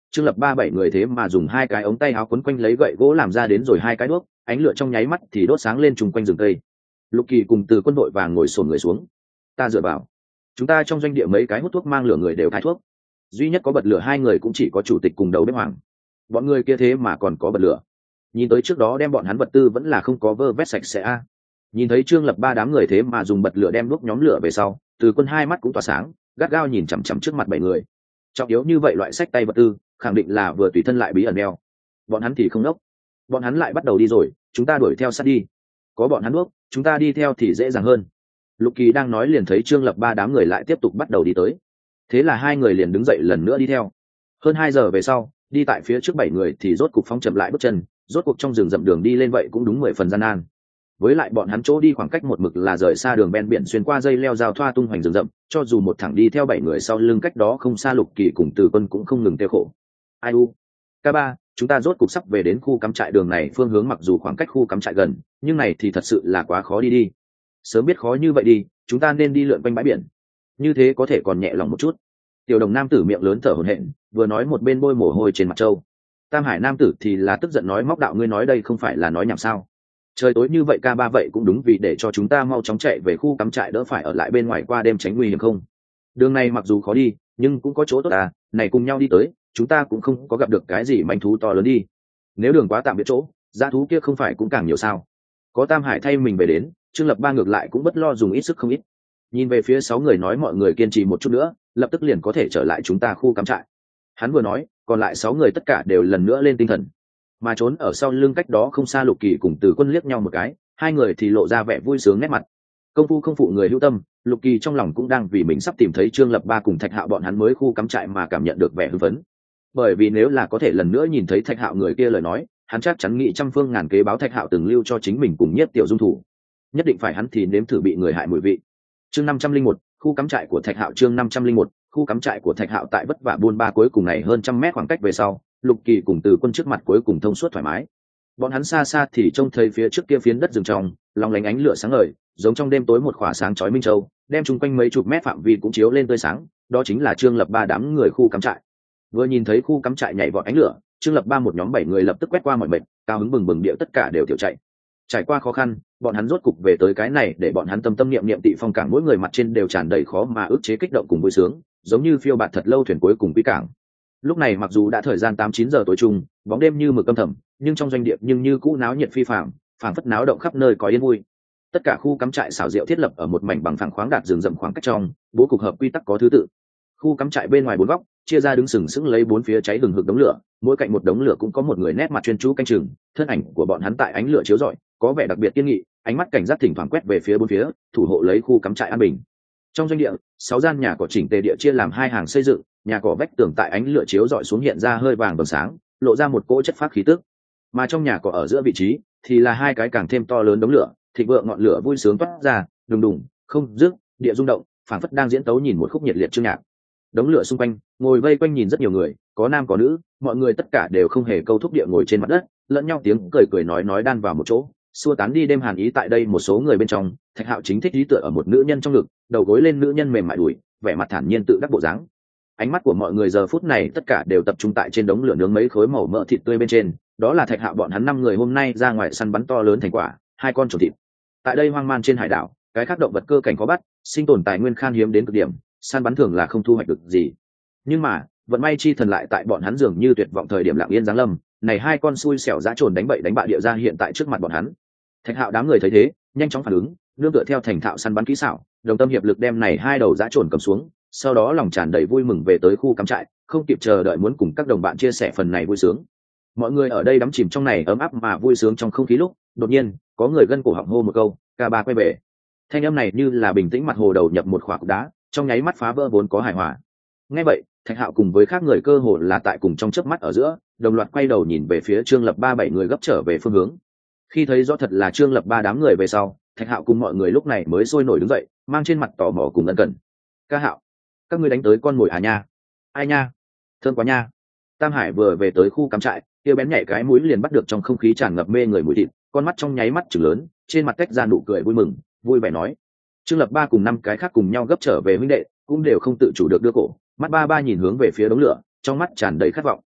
Trương Lập ba bảy người thế mà dùng hai cái ống tay áo quấn quanh lấy gậy gỗ làm ra đến rồi hai cái đuốc, ánh lửa trong nháy mắt thì đốt sáng lên chung quanh rừng cây. Lục Kỳ cùng Từ Quân đội vàng ngồi xổm người xuống. Ta dựa vào, chúng ta trong doanh địa mấy cái hút thuốc mang lửa người đều khai thuốc, duy nhất có bật lửa hai người cũng chỉ có chủ tịch cùng đầu bếp hoàng. Bọn người kia thế mà còn có bật lửa. Nhìn tới trước đó đem bọn hắn vật tư vẫn là không có vơ vét sạch sẽ a. Nhìn thấy Trương Lập ba đám người thế mà dùng bật lửa đem đuốc nhóm lửa về sau, Từ Quân hai mắt cũng tỏa sáng, gắt gao nhìn chằm chằm trước mặt bảy người. Trọng yếu như vậy loại sách tay vật tư, khẳng định là vừa tùy thân lại bí ẩn đeo. Bọn hắn thì không nốc. Bọn hắn lại bắt đầu đi rồi, chúng ta đuổi theo sát đi. Có bọn hắn đuốc, chúng ta đi theo thì dễ dàng hơn. Lục Kỳ đang nói liền thấy Trương Lập ba đám người lại tiếp tục bắt đầu đi tới. Thế là hai người liền đứng dậy lần nữa đi theo. Hơn 2 giờ về sau, đi tại phía trước 7 người thì rốt cục phóng chậm lại bước chân, rốt cuộc trong rừng rậm đường đi lên vậy cũng đúng 10 phần gian nan. Với lại bọn hắn chỗ đi khoảng cách một mực là rời xa đường ven biển xuyên qua dây leo rào thoa tung hoành rừng rậm, cho dù một thẳng đi theo 7 người sau lưng cách đó không xa, Lục Kỳ cùng Từ Quân cũng không ngừng tiêu khổ. Ai u, K3, chúng ta rốt cục sắp về đến khu cắm trại. Đường này phương hướng mặc dù khoảng cách khu cắm trại gần, nhưng này thì thật sự là quá khó đi đi. Sớm biết khó như vậy đi, chúng ta nên đi lượn quanh bãi biển, như thế có thể còn nhẹ lòng một chút. Tiểu Đồng nam tử miệng lớn thở hổn hển, vừa nói một bên bôi mồ hôi trên mặt trâu. Tam Hải nam tử thì là tức giận nói, móc đạo ngươi nói đây không phải là nói nhảm sao? Trời tối như vậy K3 vậy cũng đúng, vì để cho chúng ta mau chóng chạy về khu cắm trại đỡ phải ở lại bên ngoài qua đêm tránh nguy hiểm không? Đường này mặc dù khó đi, nhưng cũng có chỗ tốt à, này cùng nhau đi tới, chúng ta cũng không có gặp được cái gì manh thú to lớn đi. Nếu đường quá tạm biệt chỗ, dã thú kia không phải cũng càng nhiều sao? Có Tam Hải thay mình về đến, Trương Lập ba ngược lại cũng bất lo dùng ít sức không ít. Nhìn về phía 6 người nói, mọi người kiên trì một chút nữa, lập tức liền có thể trở lại chúng ta khu cắm trại. Hắn vừa nói, còn lại 6 người tất cả đều lần nữa lên tinh thần. Mà trốn ở sau lưng cách đó không xa Lục Kỳ cùng Từ Quân liếc nhau một cái, hai người thì lộ ra vẻ vui sướng nét mặt. Công phu không phụ người hữu tâm, Lục Kỳ trong lòng cũng đang vì mình sắp tìm thấy Trương Lập ba cùng Thạch Hạo bọn hắn mới khu cắm trại mà cảm nhận được vẻ hưng phấn. Bởi vì nếu là có thể lần nữa nhìn thấy Thạch Hạo người kia lời nói, hắn chắc chắn nghĩ trăm phương ngàn kế báo Thạch Hạo từng lưu cho chính mình cùng Nhiếp Tiểu Dung thủ. Nhất định phải hắn thì nếm thử bị người hại mùi vị. Chương 501, khu cắm trại của Thạch Hạo. Chương 501, khu cắm trại của Thạch Hạo. Tại vất vả buôn ba cuối cùng này hơn 100 mét khoảng cách về sau, Lục Kỳ cùng Từ Quân trước mặt cuối cùng thông suốt thoải mái. Bọn hắn xa xa thì trông thấy phía trước kia phiến đất rừng trong, long lánh ánh lửa sáng ngời, giống trong đêm tối một khỏa sáng chói minh châu, đem chung quanh mấy chục mét phạm vi cũng chiếu lên tươi sáng. Đó chính là Trương Lập ba đám người khu cắm trại. Vừa nhìn thấy khu cắm trại nhảy vọt ánh lửa, Trương Lập ba một nhóm 7 người lập tức quét qua mọi mệt, cao hứng bừng bừng địa tất cả đều tiểu chạy. Trải qua khó khăn, bọn hắn rốt cục về tới cái này để bọn hắn tâm tâm niệm niệm Tị Phong cảng, mỗi người mặt trên đều tràn đầy khó mà ức chế kích động cùng vui sướng, giống như phiêu bạt thật lâu thuyền cuối cùng quy cảng. Lúc này mặc dù đã thời gian 8-9 giờ tối trung, bóng đêm như mực âm thầm, nhưng trong doanh địa nhưng như cũ náo nhiệt phi phàm, phảng phất náo động khắp nơi có yên vui. Tất cả khu cắm trại xảo diệu thiết lập ở một mảnh bằng phẳng khoáng đạt rừng rậm khoảng cách trong, bố cục hợp quy tắc có thứ tự. Khu cắm trại bên ngoài 4 góc, chia ra đứng sừng sững lấy 4 phía cháy hừng hực đống lửa, mỗi cạnh một đống lửa cũng có một người nét mặt chuyên chú canh chừng, thân ảnh của bọn hắn tại ánh lửa chiếu rọi, có vẻ đặc biệt kiên nghị, ánh mắt cảnh giác thỉnh thoảng quét về phía 4 phía, thủ hộ lấy khu cắm trại an bình. Trong doanh địa, 6 gian nhà cỏ chỉnh tề địa chia làm 2 hàng xây dựng, nhà cỏ vách tường tại ánh lửa chiếu rọi xuống hiện ra hơi vàng vầng sáng, lộ ra một cỗ chất phác khí tức. Mà trong nhà cỏ ở giữa vị trí thì là 2 cái càng thêm to lớn đống lửa, thịnh vượng ngọn lửa vui sướng toát ra, đùng đùng, không dứt, địa rung động, phảng phất đang diễn tấu nhìn một khúc nhiệt liệt chương nhạc. Đống lửa xung quanh, ngồi vây quanh nhìn rất nhiều người, có nam có nữ, mọi người tất cả đều không hề câu thúc địa ngồi trên mặt đất, lẫn nhau tiếng cười cười nói nói đan vào một chỗ, xua tán đi đêm hàn ý. Tại đây một số người bên trong, Thạch Hạo chính thích lý tựa ở một nữ nhân trong ngực, đầu gối lên nữ nhân mềm mại đùi, vẻ mặt thản nhiên tự đắc bộ dáng. Ánh mắt của mọi người giờ phút này tất cả đều tập trung tại trên đống lửa nướng mấy khối màu mỡ thịt tươi bên trên, đó là Thạch Hạo bọn hắn 5 người hôm nay ra ngoài săn bắn to lớn thành quả, 2 con trồn thịt. Tại đây hoang man trên hải đảo, cái khác động vật cơ cảnh khó bắt, sinh tồn tài nguyên khan hiếm đến cực điểm, săn bắn thường là không thu hoạch được gì. Nhưng mà vận may chi thần lại tại bọn hắn dường như tuyệt vọng thời điểm lặng yên giáng lâm, này 2 con xui xẻo dã trồn đánh bậy đánh bạ địa ra hiện tại trước mặt bọn hắn. Thạch Hạo đám người thấy thế, nhanh chóng phản ứng, nương tựa theo thành thạo săn bắn kỹ xảo, đồng tâm hiệp lực đem này 2 đầu dã trồn cầm xuống, sau đó lòng tràn đầy vui mừng về tới khu cắm trại, không kịp chờ đợi muốn cùng các đồng bạn chia sẻ phần này vui sướng. Mọi người ở đây đắm chìm trong này ấm áp mà vui sướng trong không khí lúc, đột nhiên có người gân cổ họng hô một câu, K3 quay về. Thanh âm này như là bình tĩnh mặt hồ đầu nhập một khỏa cục đá, trong nháy mắt phá vỡ vốn có hài hòa. Nghe vậy, Thạch Hạo cùng với khác người cơ hồ là tại cùng trong chớp mắt ở giữa, đồng loạt quay đầu nhìn về phía Trương Lập ba 7 người gấp trở về phương hướng. Khi thấy rõ thật là Trương Lập ba đám người về sau, Thạch Hạo cùng mọi người lúc này mới sôi nổi đứng dậy, mang trên mặt tò mò cùng ân cần. Ca Hạo, các ngươi đánh tới con mồi à nha? Ai nha? Thơm quá nha. Tam Hải vừa về tới khu cắm trại, kia bén nhạy cái mũi liền bắt được trong không khí tràn ngập mê người mùi thịt, con mắt trong nháy mắt trừng lớn, trên mặt cách ra nụ cười vui mừng, vui vẻ nói. Trương Lập ba cùng 5 cái khác cùng nhau gấp trở về huynh đệ, cũng đều không tự chủ được đưa cổ, mắt ba nhìn hướng về phía đống lửa, trong mắt tràn đầy khát vọng.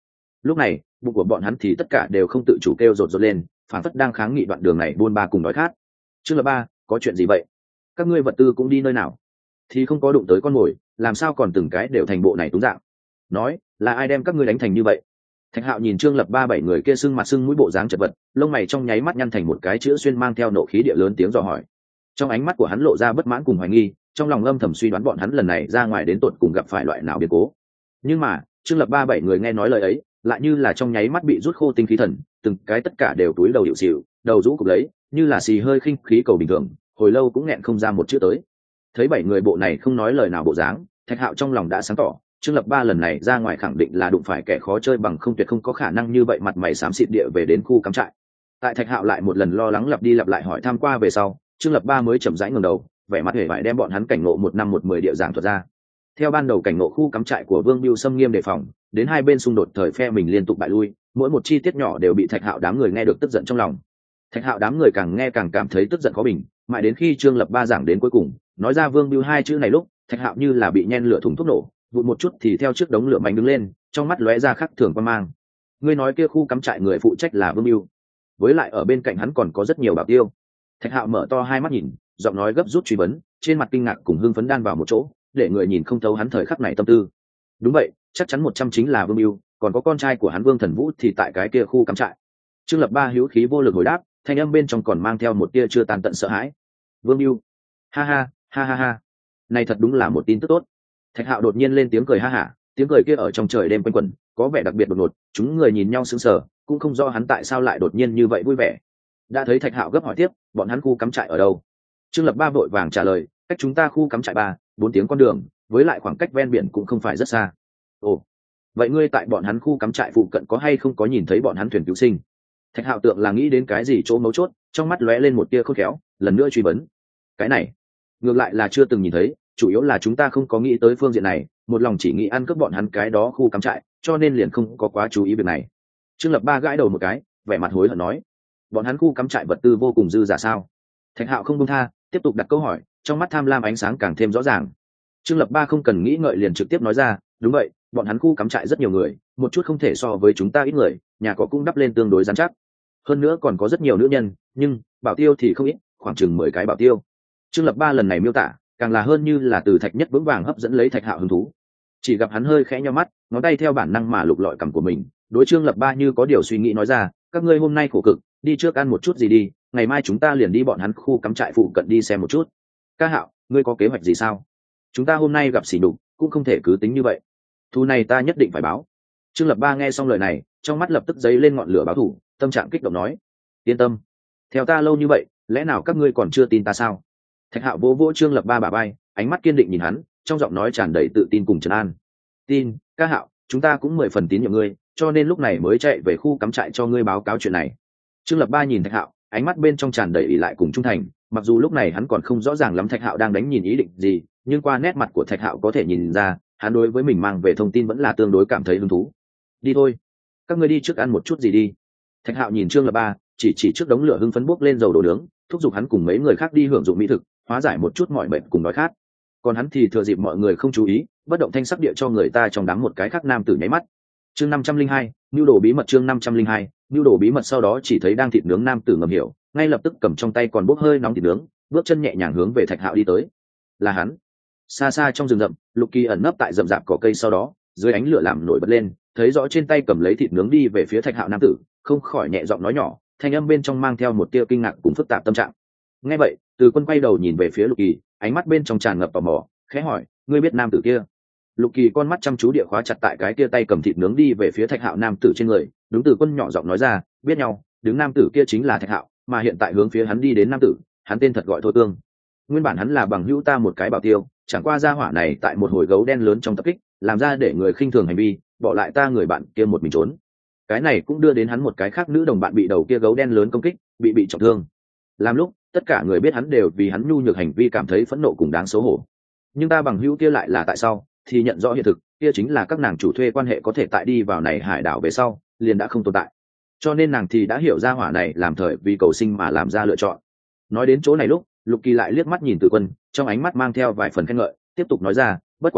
Lúc này bụng của bọn hắn thì tất cả đều không tự chủ kêu rột rột lên, phản phất đang kháng nghị đoạn đường này buôn ba cùng đói khát. Chương Lập Ba, có chuyện gì vậy? Các ngươi vật tư cũng đi nơi nào? Thì không có đụng tới con mồi, làm sao còn từng cái đều thành bộ này túng dạng? Nói, là ai đem các ngươi đánh thành như vậy? Thạch Hạo nhìn Trương Lập Ba bảy người kia sưng mặt sưng mũi bộ dáng chật vật, lông mày trong nháy mắt nhăn thành một cái chữ xuyên mang theo nộ khí địa lớn tiếng dò hỏi. Trong ánh mắt của hắn lộ ra bất mãn cùng hoài nghi, trong lòng âm thầm suy đoán bọn hắn lần này ra ngoài đến tột cùng gặp phải loại nào biến cố. Nhưng mà Trương Lập Ba bảy người nghe nói lời ấy, lại như là trong nháy mắt bị rút khô tinh khí thần, từng cái tất cả đều túi đầu hiệu xịu, đầu rũ cục lấy, như là xì hơi khinh khí cầu bình thường, hồi lâu cũng nghẹn không ra một chữ tới. Thấy bảy người bộ này không nói lời nào bộ dáng, Thạch Hạo trong lòng đã sáng tỏ, Trương Lập Ba lần này ra ngoài khẳng định là đụng phải kẻ khó chơi bằng không, tuyệt không có khả năng như vậy mặt mày xám xịt địa về đến khu cắm trại. Tại Thạch Hạo lại một lần lo lắng lặp đi lặp lại hỏi thăm qua về sau, Trương Lập Ba mới chậm rãi ngẩng đầu, vẻ mặt hề vải đem bọn hắn cảnh ngộ một năm một mười địa giảng thuật ra. Theo ban đầu cảnh ngộ khu cắm trại của Vương Bưu xâm nghiêm đề phòng, đến hai bên xung đột thời phe mình liên tục bại lui, mỗi một chi tiết nhỏ đều bị Thạch Hạo đám người nghe được tức giận trong lòng. Thạch Hạo đám người càng nghe càng cảm thấy tức giận khó bình, mãi đến khi Trương Lập Ba giảng đến cuối cùng, nói ra Vương Bưu hai chữ này lúc, Thạch Hạo như là bị nhen lửa thùng thuốc nổ, vụt một chút thì theo trước đống lửa mạnh đứng lên, trong mắt lóe ra khắc thường quan mang. Ngươi nói kia khu cắm trại người phụ trách là Vương Bưu, với lại ở bên cạnh hắn còn có rất nhiều bảo tiêu. Thạch Hạo mở to hai mắt nhìn, giọng nói gấp rút truy vấn, trên mặt kinh ngạc cùng hưng phấn đan vào một chỗ, để người nhìn không thấu hắn thời khắc này tâm tư. Đúng vậy, chắc chắn 100 chính là Vương Bưu, còn có con trai của hắn Vương Thần Vũ thì tại cái kia khu cắm trại. Trương Lập Ba hữu khí vô lực hồi đáp, thanh âm bên trong còn mang theo một tia chưa tàn tận sợ hãi. Vương Bưu, ha ha, ha ha ha, này thật đúng là một tin tức tốt. Thạch Hạo đột nhiên lên tiếng cười ha hả, tiếng cười kia ở trong trời đêm quanh quẩn, có vẻ đặc biệt đột ngột, chúng người nhìn nhau sững sờ, cũng không rõ hắn tại sao lại đột nhiên như vậy vui vẻ. Đã thấy Thạch Hạo gấp hỏi tiếp, bọn hắn khu cắm trại ở đâu? Trương Lập Ba vội vàng trả lời, cách chúng ta khu cắm trại 3-4 tiếng con đường, với lại khoảng cách ven biển cũng không phải rất xa. Ồ, vậy ngươi tại bọn hắn khu cắm trại phụ cận có hay không có nhìn thấy bọn hắn thuyền cứu sinh? Thạch Hạo tượng là nghĩ đến cái gì chỗ mấu chốt, trong mắt lóe lên một tia khôn khéo, lần nữa truy vấn. Cái này, ngược lại là chưa từng nhìn thấy, chủ yếu là chúng ta không có nghĩ tới phương diện này, một lòng chỉ nghĩ ăn cướp bọn hắn cái đó khu cắm trại, cho nên liền không có quá chú ý việc này. Trương Lập Ba gãi đầu một cái, vẻ mặt hối hận nói, bọn hắn khu cắm trại vật tư vô cùng dư giả sao? Thạch Hạo không buông tha, tiếp tục đặt câu hỏi, trong mắt tham lam ánh sáng càng thêm rõ ràng. Trương Lập Ba không cần nghĩ ngợi liền trực tiếp nói ra, đúng vậy, bọn hắn khu cắm trại rất nhiều người, một chút không thể so với chúng ta ít người, nhà có cũng đắp lên tương đối rắn chắc. Hơn nữa còn có rất nhiều nữ nhân, nhưng bảo tiêu thì không ít, khoảng chừng 10 cái bảo tiêu. Trương Lập Ba lần này miêu tả, càng là hơn như là từ Thạch Nhất vững vàng hấp dẫn lấy Thạch Hạo hứng thú. Chỉ gặp hắn hơi khẽ nhíu mắt, ngón tay theo bản năng mà lục lọi cằm của mình, đối Trương Lập Ba như có điều suy nghĩ nói ra, các ngươi hôm nay khổ cực, đi trước ăn một chút gì đi, ngày mai chúng ta liền đi bọn hắn khu cắm trại phụ cận đi xem một chút. Ca Hạo, ngươi có kế hoạch gì sao? Chúng ta hôm nay gặp sỉ nhục, cũng không thể cứ tính như vậy. Thù này ta nhất định phải báo. Trương Lập Ba nghe xong lời này, trong mắt lập tức dấy lên ngọn lửa báo thù, tâm trạng kích động nói, yên tâm, theo ta lâu như vậy, lẽ nào các ngươi còn chưa tin ta sao? Thạch Hạo vỗ vỗ Trương Lập Ba bả vai, ánh mắt kiên định nhìn hắn, trong giọng nói tràn đầy tự tin cùng trấn an. Tin, Ca Hạo, chúng ta cũng 10 phần tín nhiệm ngươi, cho nên lúc này mới chạy về khu cắm trại cho ngươi báo cáo chuyện này. Trương Lập Ba nhìn Thạch Hạo, ánh mắt bên trong tràn đầy ỷ lại cùng trung thành, mặc dù lúc này hắn còn không rõ ràng lắm Thạch Hạo đang đánh nhìn ý định gì, nhưng qua nét mặt của Thạch Hạo có thể nhìn ra, hắn đối với mình mang về thông tin vẫn là tương đối cảm thấy hứng thú. Đi thôi, các ngươi đi trước ăn một chút gì đi. Thạch Hạo nhìn Trương Lập Ba, chỉ trước đống lửa hưng phấn bốc lên dầu đồ nướng, thúc giục hắn cùng mấy người khác đi hưởng dụng mỹ thực, hóa giải một chút mọi bệnh cùng đói khát. Còn hắn thì thừa dịp mọi người không chú ý, bất động thanh sắc địa cho người ta trong đám một cái khác nam tử nháy mắt. Chương 502, nưu đồ bí mật. Chương 502, nưu đồ bí mật. Sau đó chỉ thấy đang thịt nướng nam tử ngầm hiểu, ngay lập tức cầm trong tay còn bốc hơi nóng thịt nướng, bước chân nhẹ nhàng hướng về Thạch Hạo đi tới. Là hắn. Xa xa trong rừng rậm, Lục Kỳ ẩn nấp tại rậm rạp cỏ cây, sau đó dưới ánh lửa làm nổi bật lên, thấy rõ trên tay cầm lấy thịt nướng đi về phía Thạch Hạo nam tử, không khỏi nhẹ giọng nói nhỏ, thanh âm bên trong mang theo một tia kinh ngạc cùng phức tạp tâm trạng. Nghe vậy, Từ Quân quay đầu nhìn về phía Lục Kỳ, ánh mắt bên trong tràn ngập tò mò, khẽ hỏi, ngươi biết nam tử kia? Lục Kỳ con mắt chăm chú địa khóa chặt tại cái kia tay cầm thịt nướng đi về phía Thạch Hạo nam tử trên người, đúng Từ Quân nhỏ giọng nói ra, biết nhau, đứng nam tử kia chính là Thạch Hạo, mà hiện tại hướng phía hắn đi đến nam tử, hắn tên thật gọi Thôi Cương. Nguyên bản hắn là bằng hữu ta một cái bảo tiêu, chẳng qua gia hỏa này tại một hồi gấu đen lớn trong tập kích, làm ra để người khinh thường hành vi, bỏ lại ta người bạn kia một mình trốn. Cái này cũng đưa đến hắn một cái khác nữ đồng bạn bị đầu kia gấu đen lớn công kích, bị trọng thương. Làm lúc tất cả người biết hắn đều vì hắn nhu nhược hành vi cảm thấy phẫn nộ cùng đáng xấu hổ. Nhưng ta bằng hữu kia lại là tại sao thì nhận rõ hiện thực, kia chính là các nàng chủ thuê quan hệ có thể tại đi vào này hải đảo về sau liền đã không tồn tại, cho nên nàng thì đã hiểu ra hỏa này làm thời vì cầu sinh mà làm ra lựa chọn. Nói đến chỗ này lúc Lục Kỳ lại liếc mắt nhìn Từ Quân, trong ánh mắt mang theo vài phần khen ngợi, tiếp tục nói ra, bất quá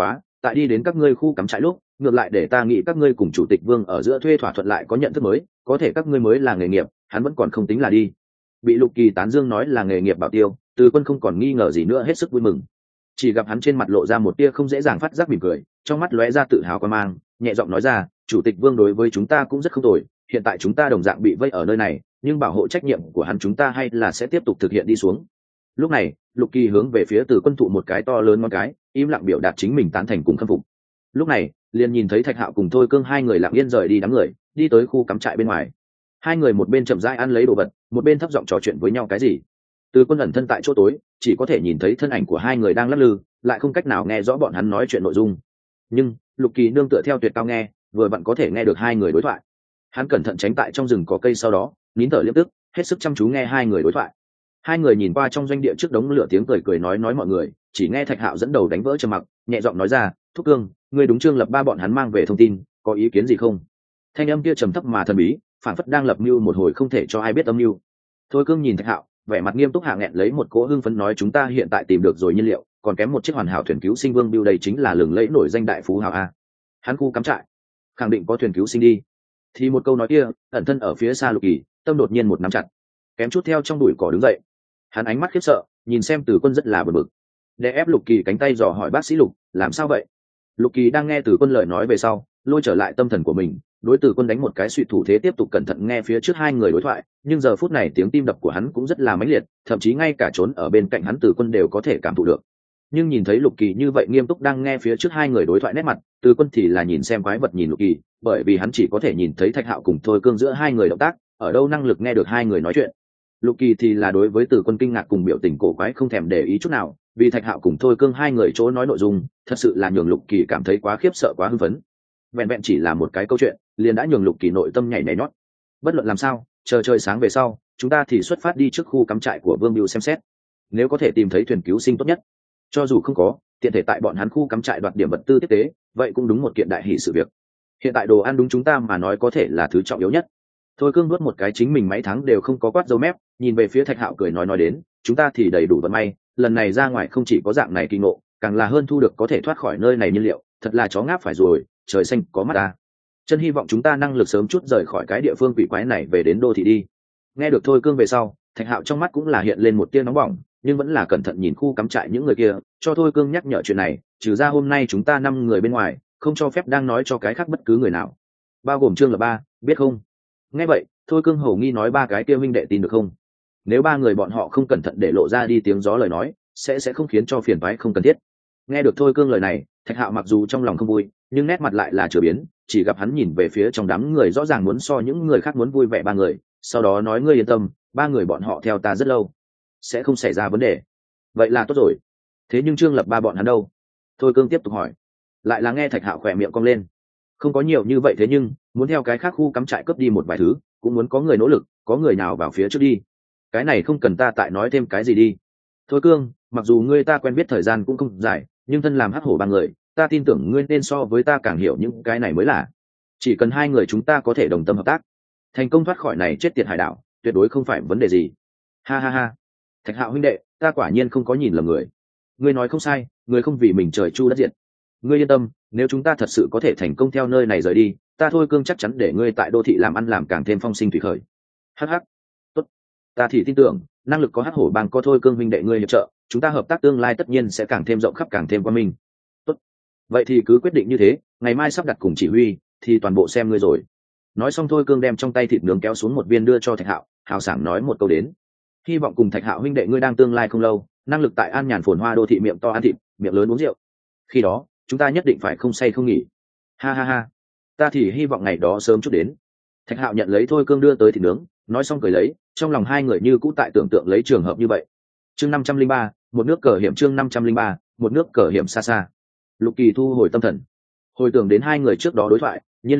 tại đi đến các ngươi khu cắm trại lúc ngược lại để ta nghĩ các ngươi cùng chủ tịch vương ở giữa thuê thỏa thuận lại có nhận thức mới, có thể các ngươi mới là nghề nghiệp, hắn vẫn còn không tính là đi. Bị Lục Kỳ tán dương nói là nghề nghiệp bảo tiêu, Từ Quân không còn nghi ngờ gì nữa, hết sức vui mừng. Chỉ gặp hắn trên mặt lộ ra một tia không dễ dàng phát giác mỉm cười, trong mắt lóe ra tự hào quan mang, nhẹ giọng nói ra, chủ tịch vương đối với chúng ta cũng rất không tồi, hiện tại chúng ta đồng dạng bị vây ở nơi này, nhưng bảo hộ trách nhiệm của hắn chúng ta hay là sẽ tiếp tục thực hiện đi xuống. Lúc này Lục Kỳ hướng về phía Từ Quân thụ một cái to lớn ngón cái, im lặng biểu đạt chính mình tán thành cùng khâm phục. Lúc này liền nhìn thấy Thạch Hạo cùng Thôi Cương hai người lặng yên rời đi đám người, đi tới khu cắm trại bên ngoài. Hai người một bên chậm rãi ăn lấy đồ vật, một bên thấp giọng trò chuyện với nhau cái gì. Từ Quân ẩn thân tại chỗ tối, chỉ có thể nhìn thấy thân ảnh của hai người đang lắc lư, lại không cách nào nghe rõ bọn hắn nói chuyện nội dung. Nhưng Lục Kỳ nương tựa theo tuyệt cao nghe, vừa vặn có thể nghe được hai người đối thoại. Hắn cẩn thận tránh tại trong rừng có cây, sau đó nín thở liếc tức, hết sức chăm chú nghe hai người đối thoại. Hai người nhìn qua trong doanh địa trước đống lửa, tiếng cười cười nói mọi người, chỉ nghe Thạch Hạo dẫn đầu đánh vỡ trầm mặc, nhẹ giọng nói ra, Thúc Cương, ngươi đúng Trương Lập Ba bọn hắn mang về thông tin, có ý kiến gì không? Thanh âm kia trầm thấp mà thần bí, phản phất đang lập mưu một hồi không thể cho ai biết âm mưu. Thôi Cương nhìn Thạch Hạo, vẻ mặt nghiêm túc hạ nghẹn lấy một cỗ hưng phấn nói, chúng ta hiện tại tìm được rồi nhiên liệu, còn kém một chiếc hoàn hảo thuyền cứu sinh Vương Biêu, đây chính là lừng lẫy nổi danh đại phú hào a. Hắn khu cắm trại, khẳng định có thuyền cứu sinh đi. Thì một câu nói kia, ẩn thân ở phía xa Lục Kỳ, tâm đột nhiên một nắm chặt, kém chút theo trong bụi cỏ đứng dậy. Hắn ánh mắt khiếp sợ, nhìn xem Từ Quân rất là bực bực. Để ép Lục Kỳ cánh tay dò hỏi, bác sĩ Lục, làm sao vậy? Lục Kỳ đang nghe Từ Quân lời nói về sau, lôi trở lại tâm thần của mình, đối Từ Quân đánh một cái suy thủ thế, tiếp tục cẩn thận nghe phía trước hai người đối thoại. Nhưng giờ phút này tiếng tim đập của hắn cũng rất là mãnh liệt, thậm chí ngay cả trốn ở bên cạnh hắn Từ Quân đều có thể cảm thụ được. Nhưng nhìn thấy Lục Kỳ như vậy nghiêm túc đang nghe phía trước hai người đối thoại, nét mặt Từ Quân thì là nhìn xem quái vật nhìn Lục Kỳ, bởi vì hắn chỉ có thể nhìn thấy Thạch Hạo cùng Thôi Cương giữa hai người động tác, ở đâu năng lực nghe được hai người nói chuyện. Lục Kỳ thì là đối với Từ Quân kinh ngạc cùng biểu tình cổ quái không thèm để ý chút nào, vì Thạch Hạo cùng Thôi Cương hai người chỗ nói nội dung thật sự là nhường Lục Kỳ cảm thấy quá khiếp sợ, quá hưng phấn. Vẹn vẹn chỉ là một cái câu chuyện liền đã nhường Lục Kỳ nội tâm nhảy nhót. Bất luận làm sao, chờ trời sáng về sau chúng ta thì xuất phát đi trước khu cắm trại của Vương Biêu xem xét, nếu có thể tìm thấy thuyền cứu sinh tốt nhất, cho dù không có, tiện thể tại bọn hắn khu cắm trại đoạt điểm vật tư tiếp tế, vậy cũng đúng một kiện đại hỷ sự việc. Hiện tại đồ ăn đúng chúng ta mà nói có thể là thứ trọng yếu nhất. Thôi Cương nuốt một cái chính mình mấy tháng đều không có quát dâu mép, nhìn về phía Thạch Hạo cười nói đến, chúng ta thì đầy đủ vận may, lần này ra ngoài không chỉ có dạng này kinh ngộ, càng là hơn thu được có thể thoát khỏi nơi này nhiên liệu, thật là chó ngáp phải rồi, trời xanh có mắt ta. Chân hy vọng chúng ta năng lực sớm chút rời khỏi cái địa phương quỷ quái này về đến đô thị đi. Nghe được Thôi Cương về sau, Thạch Hạo trong mắt cũng là hiện lên một tia nóng bỏng, nhưng vẫn là cẩn thận nhìn khu cắm trại những người kia, cho Thôi Cương nhắc nhở chuyện này, trừ ra hôm nay chúng ta 5 người bên ngoài, không cho phép đang nói cho cái khác bất cứ người nào, bao gồm Trương Lập Ba, biết không? Nghe vậy, Thôi Cương hầu nghi nói, ba cái kia huynh đệ tin được không? Nếu ba người bọn họ không cẩn thận để lộ ra đi tiếng gió lời nói, sẽ không khiến cho phiền toái không cần thiết. Nghe được Thôi Cương lời này, Thạch Hạo mặc dù trong lòng không vui, nhưng nét mặt lại là chửa biến, chỉ gặp hắn nhìn về phía trong đám người rõ ràng muốn so những người khác muốn vui vẻ ba người, sau đó nói, ngươi yên tâm, ba người bọn họ theo ta rất lâu, sẽ không xảy ra vấn đề. Vậy là tốt rồi. Thế nhưng Trương Lập Ba bọn hắn đâu? Thôi Cương tiếp tục hỏi. Lại là nghe Thạch Hạo khỏe miệng cong lên. Không có nhiều như vậy, thế nhưng muốn theo cái khác khu cắm trại cướp đi một vài thứ, cũng muốn có người nỗ lực, có người nào vào phía trước đi. Cái này không cần ta tại nói thêm cái gì đi. Thôi Cương, mặc dù ngươi ta quen biết thời gian cũng không dài, nhưng thân làm hắc hổ ba người, ta tin tưởng ngươi nên so với ta càng hiểu những cái này mới là. Chỉ cần hai người chúng ta có thể đồng tâm hợp tác, thành công thoát khỏi này chết tiệt hải đảo, tuyệt đối không phải vấn đề gì. Ha ha ha. Thạch Hạo huynh đệ, ta quả nhiên không có nhìn lầm người. Ngươi nói không sai, người không vì mình trời chu đất diệt. Ngươi yên tâm, nếu chúng ta thật sự có thể thành công theo nơi này rời đi, ta Thôi Cương chắc chắn để ngươi tại đô thị làm ăn làm càng thêm phong sinh thủy khởi. Hắc hắc. Tốt. Ta thì tin tưởng, năng lực có hắc hổ bang có Thôi Cương huynh đệ ngươi hiệp trợ, chúng ta hợp tác tương lai tất nhiên sẽ càng thêm rộng khắp, càng thêm quan minh. Tốt. Vậy thì cứ quyết định như thế, ngày mai sắp đặt cùng chỉ huy, thì toàn bộ xem ngươi rồi. Nói xong Thôi Cương đem trong tay thịt nướng kéo xuống một viên đưa cho Thạch Hạo, hào sảng nói một câu đến, hy vọng cùng Thạch Hạo huynh đệ ngươi đang tương lai không lâu, năng lực tại an nhàn phồn hoa đô thị miệng to ăn thịt, miệng lớn uống rượu. Khi đó, chúng ta nhất định phải không say không nghỉ. Ha ha ha. Ta thì hy vọng ngày đó sớm chút đến. Thạch Hạo nhận lấy Thôi Cương đưa tới thịt nướng, nói xong cười lấy, trong lòng hai người như cũ tại tưởng tượng lấy trường hợp như vậy. Chương 503, một nước cờ hiểm. Chương 503, một nước cờ hiểm xa xa. Lục Kỳ thu hồi tâm thần, hồi tưởng đến hai người trước đó đối thoại, nhiên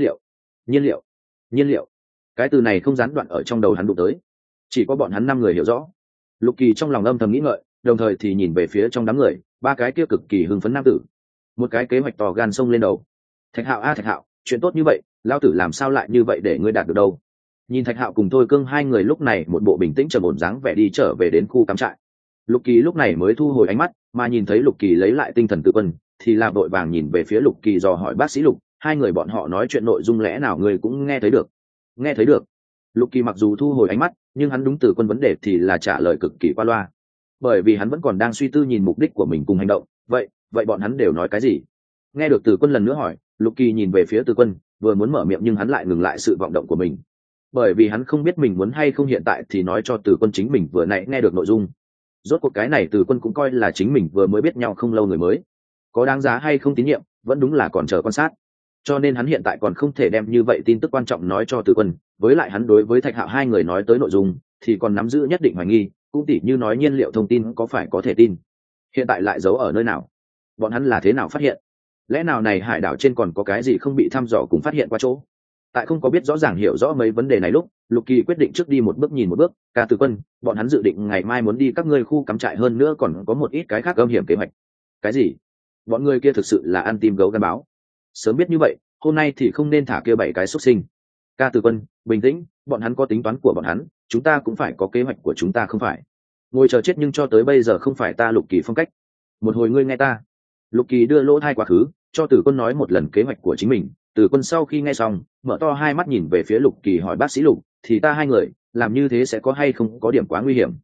liệu. Cái từ này không gián đoạn ở trong đầu hắn đụng tới. Chỉ có bọn hắn 5 người hiểu rõ. Lục Kỳ trong lòng âm thầm nghĩ ngợi, đồng thời thì nhìn về phía trong đám người, ba cái kia cực kỳ hưng phấn nam tử. Một cái kế hoạch to gan xông lên đầu. Thạch Hạo a Thạch Hạo, chuyện tốt như vậy, lao tử làm sao lại như vậy để ngươi đạt được đâu? Nhìn Thạch Hạo cùng Thôi Cương hai người lúc này một bộ bình tĩnh trầm ổn dáng vẻ đi trở về đến khu cắm trại. Lục Kỳ lúc này mới thu hồi ánh mắt, mà nhìn thấy Lục Kỳ lấy lại tinh thần tự quân, thì là vội vàng nhìn về phía Lục Kỳ dò hỏi bác sĩ Lục, hai người bọn họ nói chuyện nội dung lẽ nào người cũng nghe thấy được? Nghe thấy được. Lục Kỳ mặc dù thu hồi ánh mắt, nhưng hắn đúng Từ Quân vấn đề thì là trả lời cực kỳ qua loa, bởi vì hắn vẫn còn đang suy tư nhìn mục đích của mình cùng hành động. Vậy bọn hắn đều nói cái gì? Nghe được Từ Quân lần nữa hỏi, Lục Kỳ nhìn về phía Từ Quân, vừa muốn mở miệng nhưng hắn lại ngừng lại sự vọng động của mình, bởi vì hắn không biết mình muốn hay không hiện tại thì nói cho Từ Quân chính mình vừa nãy nghe được nội dung. Rốt cuộc cái này Từ Quân cũng coi là chính mình vừa mới biết nhau không lâu người mới, có đáng giá hay không tín nhiệm vẫn đúng là còn chờ quan sát, cho nên hắn hiện tại còn không thể đem như vậy tin tức quan trọng nói cho Từ Quân. Với lại hắn đối với Thạch Hạo hai người nói tới nội dung thì còn nắm giữ nhất định hoài nghi, cũng tỉ như nói nhiên liệu thông tin có phải có thể tin, hiện tại lại giấu ở nơi nào, bọn hắn là thế nào phát hiện, lẽ nào này hải đảo trên còn có cái gì không bị thăm dò cùng phát hiện qua chỗ. Tại không có biết rõ ràng hiểu rõ mấy vấn đề này lúc, Lục Kỳ quyết định trước đi một bước nhìn một bước. Ca Từ Quân, bọn hắn dự định ngày mai muốn đi các ngươi khu cắm trại, hơn nữa còn có một ít cái khác âm hiểm kế hoạch. Cái gì? Bọn người kia thực sự là ăn tim gấu gan báo. Sớm biết như vậy, hôm nay thì không nên thả kia 7 cái xuất sinh. Ca Từ Quân, bình tĩnh, bọn hắn có tính toán của bọn hắn, chúng ta cũng phải có kế hoạch của chúng ta không phải. Ngồi chờ chết nhưng cho tới bây giờ không phải ta Lục Kỳ phong cách. Một hồi ngươi nghe ta. Lục Kỳ đưa lỗ thai quá khứ, cho Từ Quân nói một lần kế hoạch của chính mình. Từ Quân sau khi nghe xong, mở to hai mắt nhìn về phía Lục Kỳ hỏi bác sĩ Lục, thì ta hai người làm như thế sẽ có hay không có điểm quá nguy hiểm?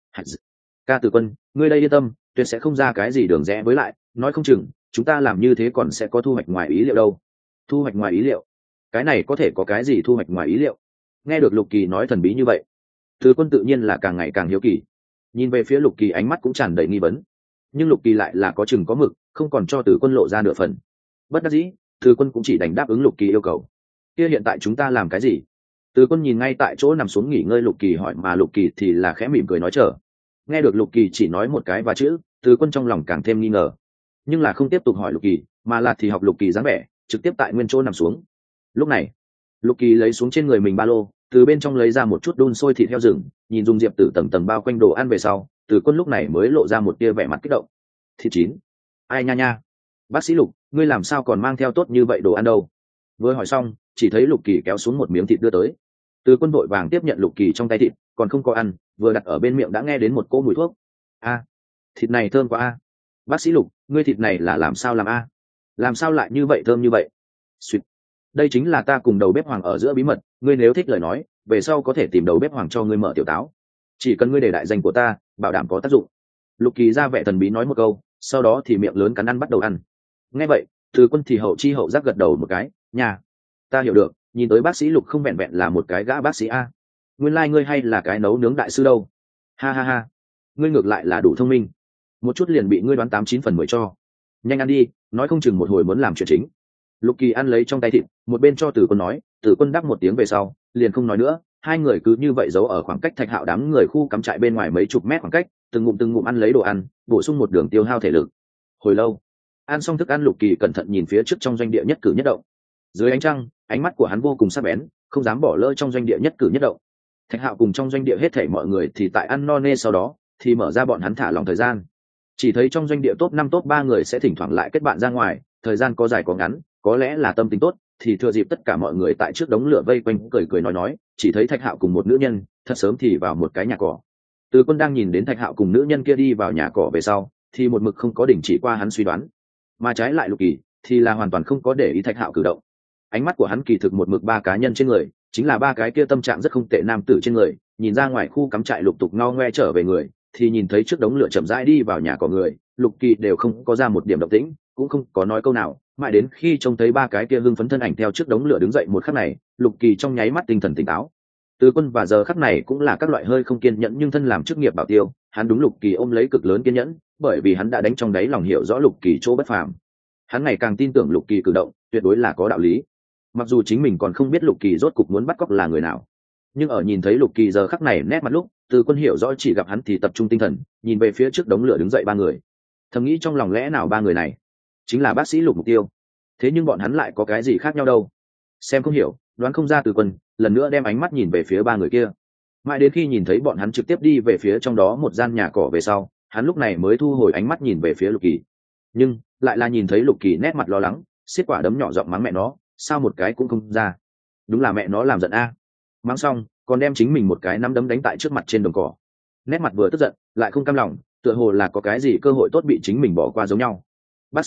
Ca Từ Quân, ngươi đây yên tâm, tuyệt sẽ không ra cái gì đường rẽ, với lại nói không chừng chúng ta làm như thế còn sẽ có thu hoạch ngoài ý liệu đâu. Thu hoạch ngoài ý liệu? Cái này có thể có cái gì thu hoạch ngoài ý liệu? Nghe được Lục Kỳ nói thần bí như vậy, Từ Quân tự nhiên là càng ngày càng hiếu kỳ, nhìn về phía Lục Kỳ ánh mắt cũng tràn đầy nghi vấn, nhưng Lục Kỳ lại là có chừng có mực, không còn cho Từ Quân lộ ra nửa phần. Bất đắc dĩ, Từ Quân cũng chỉ đành đáp ứng Lục Kỳ yêu cầu. Kia hiện tại chúng ta làm cái gì? Từ Quân nhìn ngay tại chỗ nằm xuống nghỉ ngơi Lục Kỳ hỏi, mà Lục Kỳ thì là khẽ mỉm cười nói chờ. Nghe được Lục Kỳ chỉ nói một cái và chữ, Từ Quân trong lòng càng thêm nghi ngờ, nhưng là không tiếp tục hỏi Lục Kỳ, mà là thì học Lục Kỳ dáng vẻ, trực tiếp tại nguyên chỗ nằm xuống. Lúc này, Lục Kỳ lấy xuống trên người mình ba lô, từ bên trong lấy ra một chút đun sôi thịt heo rừng, nhìn Dung Diệp Tử tầng tầng bao quanh đồ ăn về sau, Từ Quân lúc này mới lộ ra một tia vẻ mặt kích động. Thịt chín? Ai nha nha, bác sĩ Lục, ngươi làm sao còn mang theo tốt như vậy đồ ăn đâu? Vừa hỏi xong, chỉ thấy Lục Kỳ kéo xuống một miếng thịt đưa tới. Từ Quân vội vàng tiếp nhận Lục Kỳ trong tay thịt, còn không có ăn, vừa đặt ở bên miệng đã nghe đến một cỗ mùi thuốc. A, thịt này thơm quá a. Bác sĩ Lục, ngươi thịt này là làm sao làm a? Làm sao lại như vậy thơm như vậy? Xuyệt. Đây chính là ta cùng đầu bếp Hoàng ở giữa bí mật, ngươi nếu thích lời nói, về sau có thể tìm đầu bếp Hoàng cho ngươi mở tiểu táo. Chỉ cần ngươi để đại danh của ta, bảo đảm có tác dụng. Lục Kỳ ra vẻ thần bí nói một câu, sau đó thì miệng lớn cắn ăn bắt đầu ăn. Nghe vậy, Từ Quân thì hậu chi hậu giác gật đầu một cái, nhà, ta hiểu được, nhìn tới bác sĩ Lục không vẹn vẹn là một cái gã bác sĩ a, nguyên lai ngươi hay là cái nấu nướng đại sư đâu. Ha ha ha, ngươi ngược lại là đủ thông minh, một chút liền bị ngươi đoán 8-9 phần 10 cho. Nhanh ăn đi, nói không chừng một hồi muốn làm chuyện chính. Lục Kỳ ăn lấy trong tay thịt, một bên cho Từ Quân nói. Từ Quân đáp một tiếng về sau, liền không nói nữa. Hai người cứ như vậy giấu ở khoảng cách Thạch Hạo đám người khu cắm trại bên ngoài mấy chục mét khoảng cách, từng ngụm ăn lấy đồ ăn, bổ sung một đường tiêu hao thể lực. Hồi lâu, ăn xong thức ăn, Lục Kỳ cẩn thận nhìn phía trước trong doanh địa nhất cử nhất động. Dưới ánh trăng, ánh mắt của hắn vô cùng sắc bén, không dám bỏ lỡ trong doanh địa nhất cử nhất động. Thạch Hạo cùng trong doanh địa hết thảy mọi người thì tại ăn no nê sau đó thì mở ra bọn hắn thả lỏng thời gian. Chỉ thấy trong doanh địa top 5 top 3 người sẽ thỉnh thoảng lại kết bạn ra ngoài, thời gian có dài có ngắn, có lẽ là tâm tính tốt thì thừa dịp tất cả mọi người tại trước đống lửa vây quanh cười cười nói. Chỉ thấy Thạch Hạo cùng một nữ nhân thật sớm thì vào một cái nhà cỏ. Từ Quân đang nhìn đến Thạch Hạo cùng nữ nhân kia đi vào nhà cỏ về sau thì một mực không có đình chỉ qua hắn suy đoán, mà trái lại Lục Kỳ thì là hoàn toàn không có để ý Thạch Hạo cử động. Ánh mắt của hắn kỳ thực một mực 3 cá nhân trên người, chính là 3 cái kia tâm trạng rất không tệ nam tử trên người. Nhìn ra ngoài khu cắm trại lục tục ngao ngoe trở về người, thì nhìn thấy trước đống lửa chậm rãi đi vào nhà của người, Lục Kỳ đều không có ra một điểm động tĩnh, cũng không có nói câu nào, mãi đến khi trông thấy 3 cái kia hưng phấn thân ảnh theo trước đống lửa đứng dậy một khắc này, Lục Kỳ trong nháy mắt tinh thần tỉnh táo. Từ Quân và giờ khắc này cũng là các loại hơi không kiên nhẫn nhưng thân làm chức nghiệp bảo tiêu, hắn đúng Lục Kỳ ôm lấy cực lớn kiên nhẫn, bởi vì hắn đã đánh trong đáy lòng hiểu rõ Lục Kỳ chỗ bất phàm. Hắn ngày càng tin tưởng Lục Kỳ cử động tuyệt đối là có đạo lý. Mặc dù chính mình còn không biết Lục Kỳ rốt cục muốn bắt cóc là người nào, nhưng ở nhìn thấy Lục Kỳ giờ khắc này nét mặt lúc, Từ Quân hiểu rõ chỉ gặp hắn thì tập trung tinh thần, nhìn về phía trước đống lửa đứng dậy 3 người. Thầm nghĩ trong lòng lẽ nào 3 người này chính là bác sĩ Lục mục tiêu, thế nhưng bọn hắn lại có cái gì khác nhau đâu. Xem không hiểu, đoán không ra, Từ Quân lần nữa đem ánh mắt nhìn về phía 3 người kia, mãi đến khi nhìn thấy bọn hắn trực tiếp đi về phía trong đó một gian nhà cỏ về sau, hắn lúc này mới thu hồi ánh mắt nhìn về phía Lục Kỳ, nhưng lại là nhìn thấy Lục Kỳ nét mặt lo lắng, xiết quả đấm nhỏ giọng mắng mẹ nó, sao một cái cũng không ra, đúng là mẹ nó làm giận a. Mắng xong còn đem chính mình một cái nắm đấm đánh tại trước mặt trên đồng cỏ, nét mặt vừa tức giận lại không cam lòng, tựa hồ là có cái gì cơ hội tốt bị chính mình bỏ qua giống nhau. Bác sĩ Lục,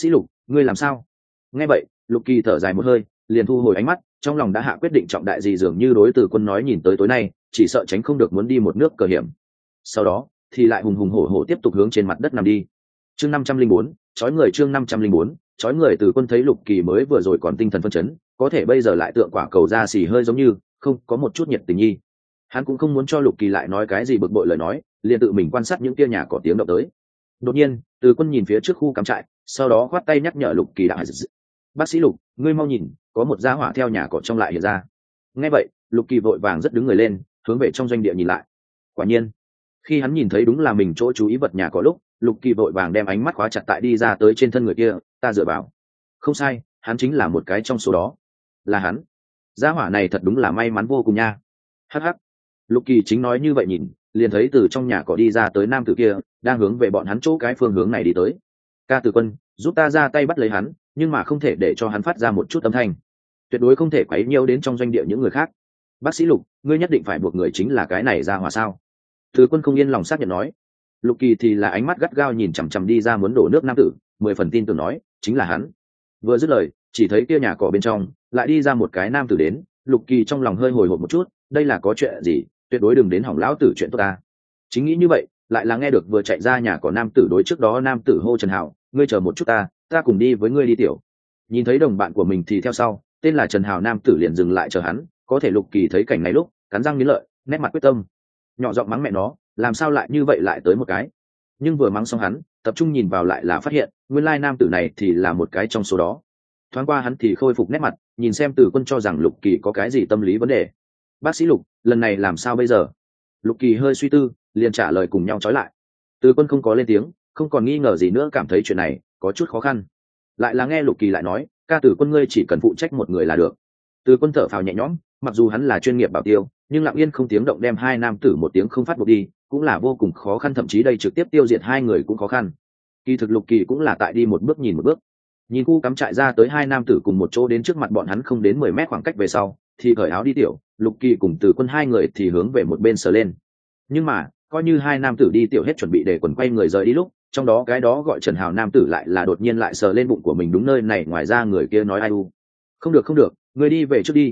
ngươi làm sao? Nghe vậy Lục Kỳ thở dài một hơi, liền thu hồi ánh mắt, trong lòng đã hạ quyết định trọng đại gì, dường như đối Từ Quân nói nhìn tới tối nay chỉ sợ tránh không được muốn đi một nước cờ hiểm. Sau đó thì lại hùng hùng hổ hổ tiếp tục hướng trên mặt đất nằm đi. Chương 504, chói người. Chương 504, chói người. Từ Quân thấy Lục Kỳ mới vừa rồi còn tinh thần phân chấn, có thể bây giờ lại tượng quả cầu da xì hơi giống như không có một chút nhiệt tình nhi. Hắn cũng không muốn cho Lục Kỳ lại nói cái gì bực bội lời nói, liền tự mình quan sát những kia nhà cỏ tiếng động tới. Đột nhiên Từ Quân nhìn phía trước khu cắm trại, sau đó khoát tay nhắc nhở Lục Kỳ đạo: bác sĩ Lục, ngươi mau nhìn, có một gia hỏa theo nhà cỏ trong lại hiện ra. Nghe vậy Lục Kỳ vội vàng rất đứng người lên, hướng về trong doanh địa nhìn lại. Quả nhiên khi hắn nhìn thấy đúng là mình chỗ chú ý vật nhà cỏ lúc, Lục Kỳ vội vàng đem ánh mắt khóa chặt tại đi ra tới trên thân người kia. Ta dựa vào, không sai, hắn chính là một cái trong số đó. Là hắn. Gia hỏa này thật đúng là may mắn vô cùng nha. Hắc hắc. Lục Kỳ chính nói như vậy nhìn, liền thấy từ trong nhà cỏ đi ra tới nam tử kia, đang hướng về bọn hắn chỗ cái phương hướng này đi tới. Ca Từ Quân, giúp ta ra tay bắt lấy hắn, nhưng mà không thể để cho hắn phát ra một chút âm thanh, tuyệt đối không thể quấy nhiễu đến trong doanh địa những người khác. Bác sĩ Lục, ngươi nhất định phải buộc người chính là cái này ra hỏa sao? Từ Quân không yên lòng xác nhận nói. Lục Kỳ thì là ánh mắt gắt gao nhìn chằm chằm đi ra muốn đổ nước nam tử, 10 phần tin tưởng nói chính là hắn. Vừa dứt lời chỉ thấy kia nhà cỏ bên trong lại đi ra một cái nam tử đến. Lục Kỳ trong lòng hơi hồi hộp một chút, đây là có chuyện gì, tuyệt đối đừng đến hỏng lão tử chuyện tốt ta. Chính nghĩ như vậy, lại là nghe được vừa chạy ra nhà cỏ nam tử đối trước đó nam tử hô Trần Hào, ngươi chờ một chút ta cùng đi với ngươi đi tiểu. Nhìn thấy đồng bạn của mình thì theo sau, tên là Trần Hào nam tử liền dừng lại chờ hắn. Có thể Lục Kỳ thấy cảnh này lúc cắn răng nghiến lợi, nét mặt quyết tâm, nhỏ giọng mắng mẹ nó, làm sao lại như vậy lại tới một cái. Nhưng vừa mắng xong hắn tập trung nhìn vào lại là phát hiện nguyên lai nam tử này thì là một cái trong số đó. Thoáng qua hắn thì khôi phục nét mặt, nhìn xem Từ Quân cho rằng Lục Kỳ có cái gì tâm lý vấn đề. Bác sĩ Lục, lần này làm sao bây giờ? Lục Kỳ hơi suy tư, liền trả lời cùng nhau trói lại. Từ Quân không có lên tiếng, không còn nghi ngờ gì nữa, cảm thấy chuyện này có chút khó khăn. Lại là nghe Lục Kỳ lại nói, ca Từ Quân ngươi chỉ cần phụ trách một người là được. Từ Quân thở phào nhẹ nhõm, mặc dù hắn là chuyên nghiệp bảo tiêu, nhưng lặng yên không tiếng động đem hai nam tử một tiếng không phát buộc đi, cũng là vô cùng khó khăn, thậm chí đây trực tiếp tiêu diệt hai người cũng khó khăn. Kỳ thực Lục Kỳ cũng là tại đi một bước nhìn một bước. Nhìn khu cắm trại ra tới hai nam tử cùng một chỗ đến trước mặt bọn hắn không đến 10 mét khoảng cách về sau, thì cởi áo đi tiểu. Lục Kỳ cùng Từ Quân hai người thì hướng về một bên sờ lên. Nhưng mà coi như hai nam tử đi tiểu hết chuẩn bị để quần quay người rời đi lúc, trong đó cái đó gọi Trần Hào nam tử lại là đột nhiên lại sờ lên bụng của mình, đúng nơi này ngoài ra người kia nói ai u, không được, người đi về trước đi,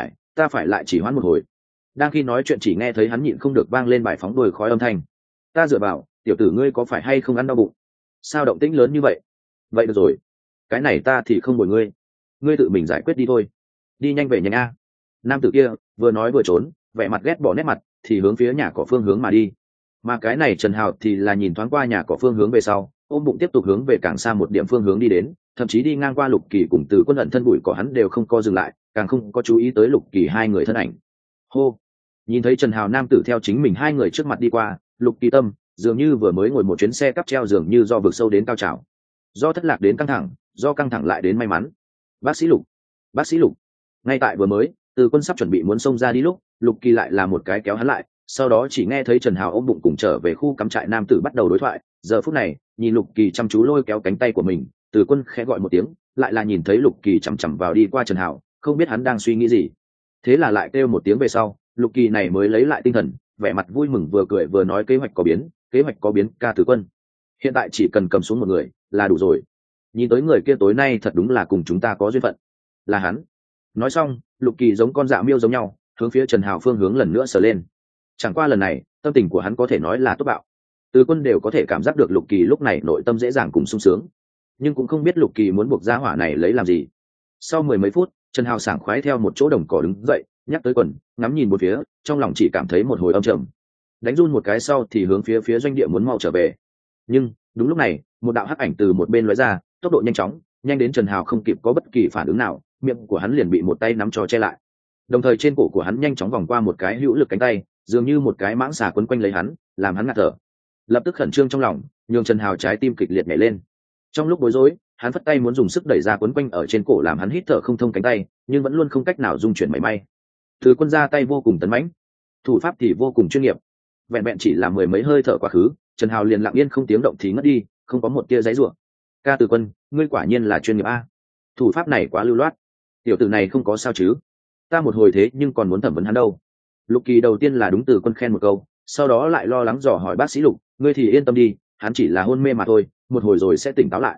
ta phải lại chỉ hoãn một hồi. Đang khi nói chuyện chỉ nghe thấy hắn nhịn không được vang lên bài phóng đồi khói âm thanh. Ta dựa vào, tiểu tử ngươi có phải hay không ăn đau bụng? Sao động tĩnh lớn như vậy? Vậy được rồi, cái này ta thì không bồi ngươi tự mình giải quyết đi thôi. Đi nhanh về nhanh a. Nam tử kia vừa nói vừa trốn, vẻ mặt ghét bỏ nét mặt, thì hướng phía nhà cỏ phương hướng mà đi. Mà cái này Trần Hào thì là nhìn thoáng qua nhà cỏ phương hướng về sau, ôm bụng tiếp tục hướng về càng xa một điểm phương hướng đi đến, thậm chí đi ngang qua Lục Kỳ cùng Từ Quân ẩn thân bụi cỏ hắn đều không có dừng lại, càng không có chú ý tới Lục Kỳ hai người thân ảnh. Hô. Nhìn thấy Trần Hào nam tử theo chính mình hai người trước mặt đi qua, Lục Kỳ tâm dường như vừa mới ngồi một chuyến xe cắp treo, dường như do vực sâu đến cao trào, do thất lạc đến căng thẳng, do căng thẳng lại đến may mắn. Bác sĩ Lục. Ngay tại vừa mới Từ Quân sắp chuẩn bị muốn xông ra đi lúc, Lục Kỳ lại là một cái kéo hắn lại, sau đó chỉ nghe thấy Trần Hào ôm bụng cùng trở về khu cắm trại nam tử bắt đầu đối thoại. Giờ phút này nhìn Lục Kỳ chăm chú lôi kéo cánh tay của mình, Từ Quân khẽ gọi một tiếng, lại là nhìn thấy Lục Kỳ chằm chằm vào đi qua Trần Hào, không biết hắn đang suy nghĩ gì. Thế là lại kêu một tiếng về sau, Lục Kỳ này mới lấy lại tinh thần, vẻ mặt vui mừng vừa cười vừa nói kế hoạch có biến ca Từ Quân, hiện tại chỉ cần cầm xuống một người là đủ rồi. Nhìn tới người kia tối nay thật đúng là cùng chúng ta có duyên phận, là hắn. Nói xong Lục Kỳ giống con dạ miêu giống nhau hướng phía Trần Hào phương hướng lần nữa sờ lên. Chẳng qua lần này tâm tình của hắn có thể nói là tốt bạo. Từ Quân đều có thể cảm giác được Lục Kỳ lúc này nội tâm dễ dàng cùng sung sướng, nhưng cũng không biết Lục Kỳ muốn buộc gia hỏa này lấy làm gì. Sau 10 mấy phút Trần Hào sảng khoái theo một chỗ đồng cỏ đứng dậy, nhắc tới quần, ngắm nhìn một phía, trong lòng chỉ cảm thấy một hồi âm trầm, đánh run một cái sau thì hướng phía doanh địa muốn mau trở về. Nhưng đúng lúc này một đạo hắc ảnh từ một bên lóe ra, tốc độ nhanh chóng, nhanh đến Trần Hào không kịp có bất kỳ phản ứng nào, miệng của hắn liền bị một tay nắm cho che lại, đồng thời trên cổ của hắn nhanh chóng vòng qua một cái hữu lực cánh tay, dường như một cái mãng xà quấn quanh lấy hắn, làm hắn ngạt thở. Lập tức khẩn trương trong lòng nhường Trần Hào trái tim kịch liệt nhảy lên. Trong lúc bối rối hắn phất tay muốn dùng sức đẩy ra quấn quanh ở trên cổ làm hắn hít thở không thông cánh tay, nhưng vẫn luôn không cách nào dung chuyển mảy may. Từ Quân ra tay vô cùng tấn mãnh, thủ pháp thì vô cùng chuyên nghiệp, vẹn vẹn chỉ là 10 mấy hơi thở quá khứ, Trần Hào liền lặng yên không tiếng động thì ngất đi, không có một tia giãy giụa. Ca Từ Quân, ngươi quả nhiên là chuyên nghiệp a, thủ pháp này quá lưu loát. Tiểu tử này không có sao chứ? Ta một hồi thế nhưng còn muốn thẩm vấn hắn đâu. Lục Kỳ đầu tiên là đúng Từ Quân khen một câu, sau đó lại lo lắng dò hỏi bác sĩ Lục, ngươi thì yên tâm đi, hắn chỉ là hôn mê mà thôi, một hồi rồi sẽ tỉnh táo lại.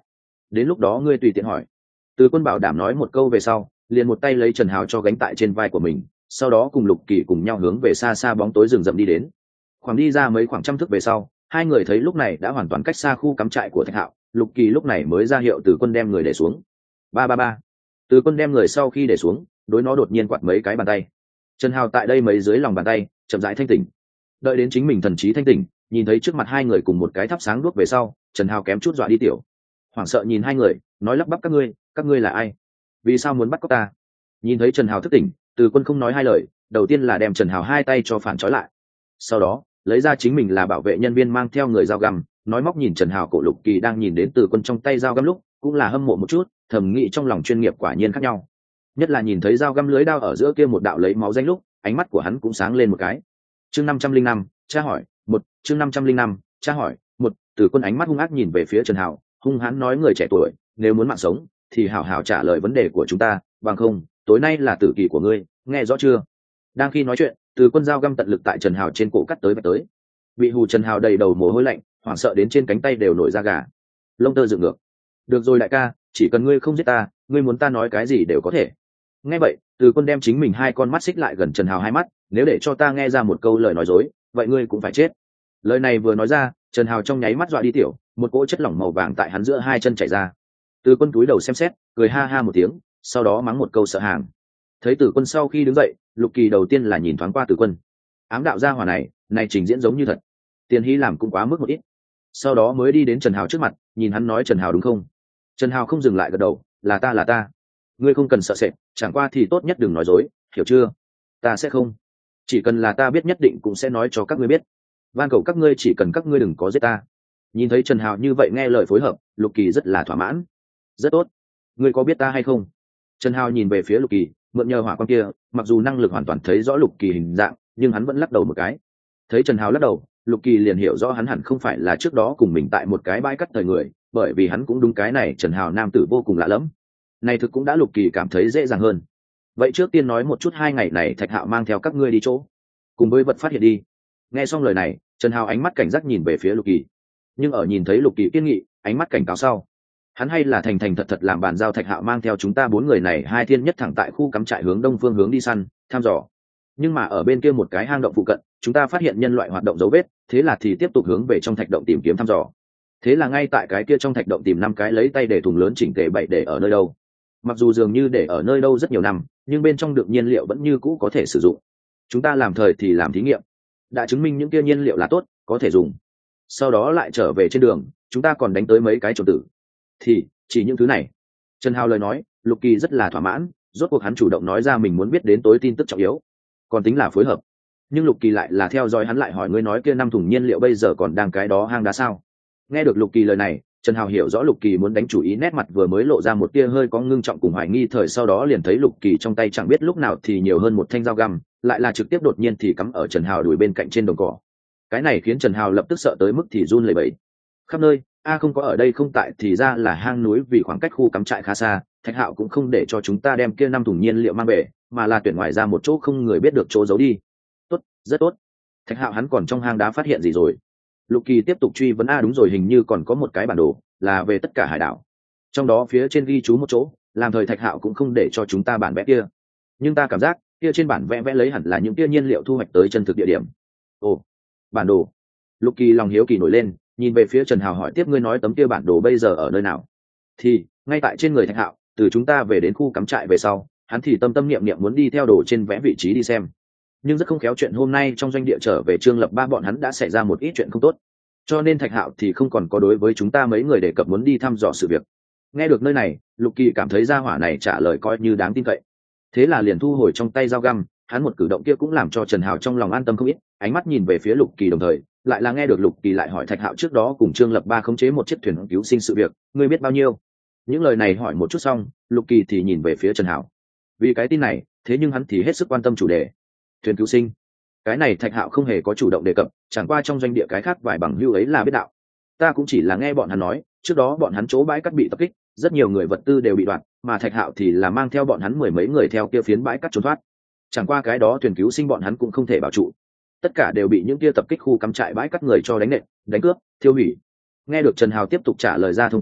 đến lúc đó ngươi tùy tiện hỏi. Từ Quân bảo đảm nói một câu về sau, liền một tay lấy Trần Hào cho gánh tại trên vai của mình, sau đó cùng Lục Kỳ cùng nhau hướng về xa xa bóng tối rừng rậm đi đến. Khoảng đi ra mấy khoảng trăm thước về sau, hai người thấy lúc này đã hoàn toàn cách xa khu cắm trại của Thạch Hạo, Lục Kỳ lúc này mới ra hiệu Từ Quân đem người để xuống. Ba ba ba. Từ Quân đem người sau khi để xuống, đối nó đột nhiên quạt mấy cái bàn tay. Trần Hào tại đây mấy dưới lòng bàn tay, chậm rãi thanh tỉnh. Đợi đến chính mình thần trí thanh tỉnh, nhìn thấy trước mặt hai người cùng một cái thắp sáng đuốc về sau, Trần Hào kém chút dọa đi tiểu. Hoảng sợ nhìn hai người, nói lắp bắp, các ngươi là ai? Vì sao muốn bắt cóc ta? Nhìn thấy Trần Hào thức tỉnh, Từ Quân không nói hai lời, đầu tiên là đem Trần Hào hai tay cho phản trói lại. Sau đó, lấy ra chính mình là bảo vệ nhân viên mang theo người dao găm, nói móc nhìn Trần Hào. Cổ Lục Kỳ đang nhìn đến Từ Quân trong tay dao găm lúc, cũng là hâm mộ một chút, thầm nghĩ trong lòng chuyên nghiệp quả nhiên khác nhau. Nhất là nhìn thấy dao găm lưới đao ở giữa kia một đạo lấy máu danh lúc, ánh mắt của hắn cũng sáng lên một cái. Chương 505, tra hỏi, chương 505, tra hỏi, Từ Quân ánh mắt hung ác nhìn về phía Trần Hào, hung hãn nói, người trẻ tuổi, nếu muốn mạng sống thì hảo hảo trả lời vấn đề của chúng ta, bằng không, tối nay là tử kỳ của ngươi, nghe rõ chưa? Đang khi nói chuyện, Từ Quân dao găm tận lực tại Trần Hào trên cổ cắt tới vạch tới. Bị hù Trần Hào đầy đầu mồ hôi lạnh, hoảng sợ đến trên cánh tay đều nổi da gà, lông tơ dựng ngược. Được rồi đại ca, chỉ cần ngươi không giết ta, ngươi muốn ta nói cái gì đều có thể. Nghe vậy, Từ Quân đem chính mình hai con mắt xích lại gần Trần Hào hai mắt, nếu để cho ta nghe ra một câu lời nói dối, vậy ngươi cũng phải chết. Lời này vừa nói ra, Trần Hào trong nháy mắt dọa đi tiểu, một cỗ chất lỏng màu vàng tại hắn giữa hai chân chảy ra. Từ Quân túi đầu xem xét, cười ha ha một tiếng, sau đó mắng một câu sợ hàng. Thấy Từ Quân sau khi đứng dậy, Lục Kỳ đầu tiên là nhìn thoáng qua Từ Quân, ám đạo gia hỏa này trình diễn giống như thật, tiền hí làm cũng quá mức một ít. Sau đó mới đi đến Trần Hào trước mặt, nhìn hắn nói, Trần Hào đúng không? Trần Hào không dừng lại gật đầu, là ta. Ngươi không cần sợ sệt, chẳng qua thì tốt nhất đừng nói dối, hiểu chưa? Ta sẽ không, chỉ cần là ta biết nhất định cũng sẽ nói cho các ngươi biết. Van cầu các ngươi chỉ cần các ngươi đừng có giết ta. Nhìn thấy Trần Hào như vậy nghe lời phối hợp, Lục Kỳ rất là thỏa mãn. Rất tốt, ngươi có biết ta hay không? Trần Hào nhìn về phía Lục Kỳ, mượn nhờ hỏa quang kia, mặc dù năng lực hoàn toàn thấy rõ Lục Kỳ hình dạng, nhưng hắn vẫn lắc đầu một cái. Thấy Trần Hào lắc đầu, Lục Kỳ liền hiểu rõ hắn hẳn không phải là trước đó cùng mình tại một cái bãi cắt thời người, bởi vì hắn cũng đúng cái này Trần Hào nam tử vô cùng lạ lẫm. Này thực cũng đã Lục Kỳ cảm thấy dễ dàng hơn. Vậy trước tiên nói một chút, hai ngày này Thạch Hạo mang theo các ngươi đi chỗ, cùng với vật phát hiện đi. Nghe xong lời này, Trần Hào ánh mắt cảnh giác nhìn về phía Lục Kỳ, nhưng ở nhìn thấy Lục Kỳ kiên nghị, ánh mắt cảnh cáo sau, hắn hay là thành thành thật thật làm bàn giao Thạch Hạo mang theo chúng ta bốn người này hai thiên nhất thẳng tại khu cắm trại hướng đông phương hướng đi săn, thăm dò. Nhưng mà ở bên kia một cái hang động phụ cận, chúng ta phát hiện nhân loại hoạt động dấu vết, thế là thì tiếp tục hướng về trong thạch động tìm kiếm thăm dò. Thế là ngay tại cái kia trong thạch động tìm 5 cái lấy tay để thùng lớn chỉnh tề bày để ở nơi đâu. Mặc dù dường như để ở nơi đâu rất nhiều năm, nhưng bên trong được nhiên liệu vẫn như cũ có thể sử dụng. Chúng ta làm thời thì làm thí nghiệm, đã chứng minh những kia nhiên liệu là tốt, có thể dùng. Sau đó lại trở về trên đường, chúng ta còn đánh tới mấy cái trộm tử. Thì chỉ những thứ này. Trần Hào lời nói, Lục Kỳ rất là thỏa mãn, rốt cuộc hắn chủ động nói ra mình muốn biết đến tối tin tức trọng yếu, còn tính là phối hợp. Nhưng Lục Kỳ lại là theo dõi hắn, lại hỏi, ngươi nói kia 5 thùng nhiên liệu bây giờ còn đang cái đó hang đá sao? Nghe được Lục Kỳ lời này, Trần Hào hiểu rõ Lục Kỳ muốn đánh chủ ý, nét mặt vừa mới lộ ra một tia hơi có ngưng trọng cùng hoài nghi, thời sau đó liền thấy Lục Kỳ trong tay chẳng biết lúc nào thì nhiều hơn một thanh dao găm, lại là trực tiếp đột nhiên thì cắm ở Trần Hào đùi bên cạnh trên đồng cỏ. Cái này khiến Trần Hào lập tức sợ tới mức thì run lẩy bẩy. Khắp nơi, không có ở đây không tại, thì ra là hang núi, vì khoảng cách khu cắm trại khá xa, Thạch Hạo cũng không để cho chúng ta đem kia 5 thùng nhiên liệu mang về, mà là tuyển ngoài ra một chỗ không người biết được chỗ giấu đi. Tốt, rất tốt. Thạch Hạo hắn còn trong hang đá phát hiện gì rồi? Lục Kỳ tiếp tục truy vấn. Đúng rồi, hình như còn có một cái bản đồ, là về tất cả hải đảo, trong đó phía trên ghi chú một chỗ, làm thời Thạch Hạo cũng không để cho chúng ta bản vẽ kia, nhưng ta cảm giác kia trên bản vẽ lấy hẳn là những kia nhiên liệu thu hoạch tới chân thực địa điểm. Ồ, bản đồ. Lục Kỳ lòng hiếu kỳ nổi lên, nhìn về phía Trần Hào hỏi tiếp, ngươi nói tấm kia bản đồ bây giờ ở nơi nào? Thì ngay tại trên người Thạch Hạo, từ chúng ta về đến khu cắm trại về sau, hắn thì tâm niệm muốn đi theo đồ trên vẽ vị trí đi xem, nhưng rất không khéo chuyện hôm nay trong doanh địa trở về Trương Lập Ba bọn hắn đã xảy ra một ít chuyện không tốt, cho nên Thạch Hạo thì không còn có đối với chúng ta mấy người đề cập muốn đi thăm dò sự việc. Nghe được nơi này, Lục Kỳ cảm thấy gia hỏa này trả lời coi như đáng tin cậy, thế là liền thu hồi trong tay dao găm. Hắn một cử động kia cũng làm cho Trần Hào trong lòng an tâm không ít, ánh mắt nhìn về phía Lục Kỳ, đồng thời lại là nghe được Lục Kỳ lại hỏi Thạch Hạo trước đó cùng Trương Lập Ba khống chế một chiếc thuyền cứu sinh sự việc, ngươi biết bao nhiêu? Những lời này hỏi một chút xong, Lục Kỳ thì nhìn về phía Trần Hào, vì cái tin này, thế nhưng hắn thì hết sức quan tâm chủ đề thuyền cứu sinh. Cái này Thạch Hạo không hề có chủ động đề cập, chẳng qua trong doanh địa cái khác vài bằng hữu ấy là biết đạo. Ta cũng chỉ là nghe bọn hắn nói, trước đó bọn hắn chỗ bãi cát bị tập kích, rất nhiều người vật tư đều bị đoạt, mà Thạch Hạo thì là mang theo bọn hắn 10 mấy người theo kia phiến bãi cát trốn thoát. Chẳng qua cái đó thuyền cứu sinh bọn hắn cũng không thể bảo trụ, tất cả đều bị những kia tập kích khu cắm trại bãi cát người cho đánh nện, đánh cướp, thiêu hủy. Nghe được Trần Hào tiếp tục trả lời ra thông tin,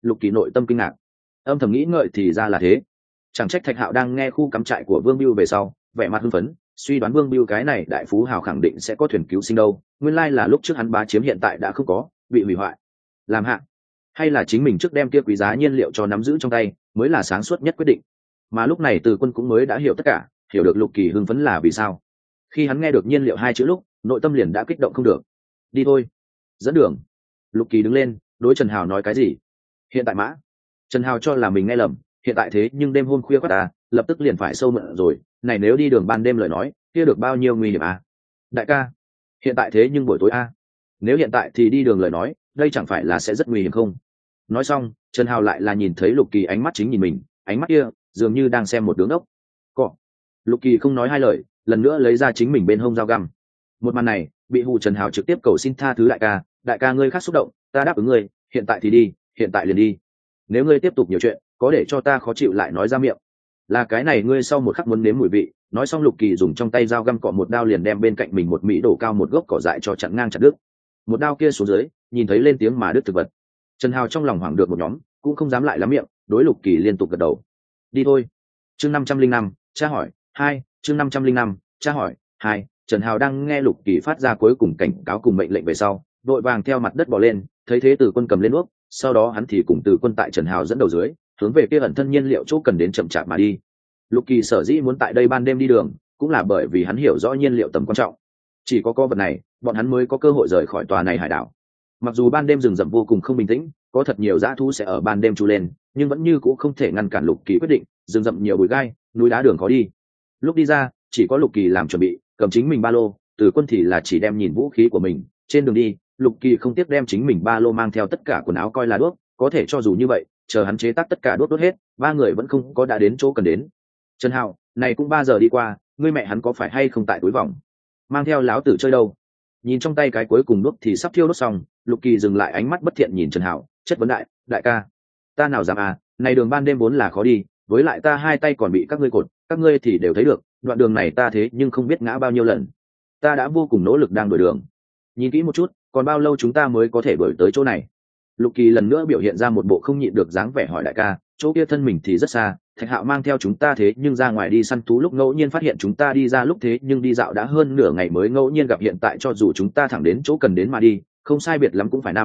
Lục Kỳ nội tâm kinh ngạc, âm thầm nghĩ ngợi thì ra là thế. Chẳng trách Thạch Hạo đang nghe khu cắm trại của Vương Bưu về sau vẻ mặt hưng phấn, suy đoán Vương Bưu cái này đại phú hào khẳng định sẽ có thuyền cứu sinh đâu, nguyên lai là lúc trước hắn bá chiếm hiện tại đã không có, bị hủy hoại. Làm hạ, hay là chính mình trước đem kia quý giá nhiên liệu cho nắm giữ trong tay mới là sáng suốt nhất quyết định. Mà lúc này Từ Quân cũng mới đã hiểu tất cả, hiểu được Lục Kỳ hưng phấn là vì sao. Khi hắn nghe được nhiên liệu hai chữ lúc, nội tâm liền đã kích động không được. Đi thôi, dẫn đường. Lục Kỳ đứng lên, đối Trần Hào nói cái gì? Hiện tại mã. Trần Hào cho là mình nghe lầm, hiện tại thế nhưng đêm hôm khuya khoắt ta, lập tức liền phải sâu mượn rồi, này nếu đi đường ban đêm lời nói, kia được bao nhiêu nguy hiểm à? Đại ca, hiện tại thế nhưng buổi tối a. Nếu hiện tại thì đi đường lời nói, đây chẳng phải là sẽ rất nguy hiểm không? Nói xong, Trần Hào lại là nhìn thấy Lục Kỳ ánh mắt chính nhìn mình, ánh mắt kia dường như đang xem một đứa ngốc. Cọ. Lục Kỳ không nói hai lời, lần nữa lấy ra chính mình bên hông dao găm. Một màn này, bị hù Trần Hào trực tiếp cầu xin tha thứ đại ca ngươi khác xúc động, ta đáp ứng ngươi, hiện tại thì đi, hiện tại liền đi. Nếu ngươi tiếp tục nhiều chuyện, có để cho ta khó chịu lại nói ra miệng. Là cái này ngươi sau một khắc muốn nếm mùi vị. Nói xong Lục Kỳ dùng trong tay dao găm cọ một đao liền đem bên cạnh mình một mỹ đổ cao một gốc cỏ dại cho chặn ngang chặt đứt. Một đao kia xuống dưới, nhìn thấy lên tiếng mà đứt thực vật. Trần Hào trong lòng hoảng được một nhóm, cũng không dám lại lắm miệng, đối Lục Kỳ liên tục gật đầu. Đi thôi. Chương 505, tra hỏi 2, chương 505, tra hỏi 2. Trần Hào đang nghe Lục Kỳ phát ra cuối cùng cảnh cáo cùng mệnh lệnh về sau, đội vàng theo mặt đất bò lên, thấy thế Từ Quân cầm lên úp, sau đó hắn thì cùng Từ Quân tại Trần Hào dẫn đầu dưới, hướng về kia ẩn thân nhiên liệu chỗ cần đến chậm chạp mà đi. Lục Kỳ sở dĩ muốn tại đây ban đêm đi đường, cũng là bởi vì hắn hiểu rõ nhiên liệu tầm quan trọng. Chỉ có vật này, bọn hắn mới có cơ hội rời khỏi tòa này hải đảo. Mặc dù ban đêm rừng rậm vô cùng không bình tĩnh, có thật nhiều dã thú sẽ ở ban đêm trú lên, nhưng vẫn như cũng không thể ngăn cản Lục Kỳ quyết định, rừng rậm nhiều bụi gai, núi đá đường khó đi. Lúc đi ra, chỉ có Lục Kỳ làm chuẩn bị, cầm chính mình ba lô, Từ Quân thì là chỉ đem nhìn vũ khí của mình. Trên đường đi, Lục Kỳ không tiếc đem chính mình ba lô mang theo tất cả quần áo coi là đuốc, có thể cho dù như vậy, chờ hắn chế tác tất cả đuốc đốt hết, ba người vẫn không có đã đến chỗ cần đến. Trần Hào, này cũng 3 giờ đi qua, ngươi mẹ hắn có phải hay không tại túi vòng, mang theo láo tử chơi đâu? Nhìn trong tay cái cuối cùng đuốc thì sắp thiêu đốt xong, Lục Kỳ dừng lại ánh mắt bất thiện nhìn Trần Hào, chất vấn đại ca, ta nào dám à, này đường ban đêm vốn là khó đi, với lại ta hai tay còn bị các ngươi cột, các ngươi thì đều thấy được, đoạn đường này ta thế nhưng không biết ngã bao nhiêu lần, ta đã vô cùng nỗ lực đang đổi đường. Nhìn kỹ một chút, còn bao lâu chúng ta mới có thể đổi tới chỗ này? Lục Kỳ lần nữa biểu hiện ra một bộ không nhịn được dáng vẻ hỏi đại ca, chỗ kia thân mình thì rất xa, Thạch Hạo mang theo chúng ta thế nhưng ra ngoài đi săn thú lúc ngẫu nhiên phát hiện chúng ta đi ra lúc thế nhưng đi dạo đã hơn nửa ngày mới ngẫu nhiên gặp, hiện tại cho dù chúng ta thẳng đến chỗ cần đến mà đi, không sai biệt lắm cũng phải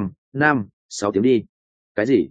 5-6 tiếng đi. Cái gì?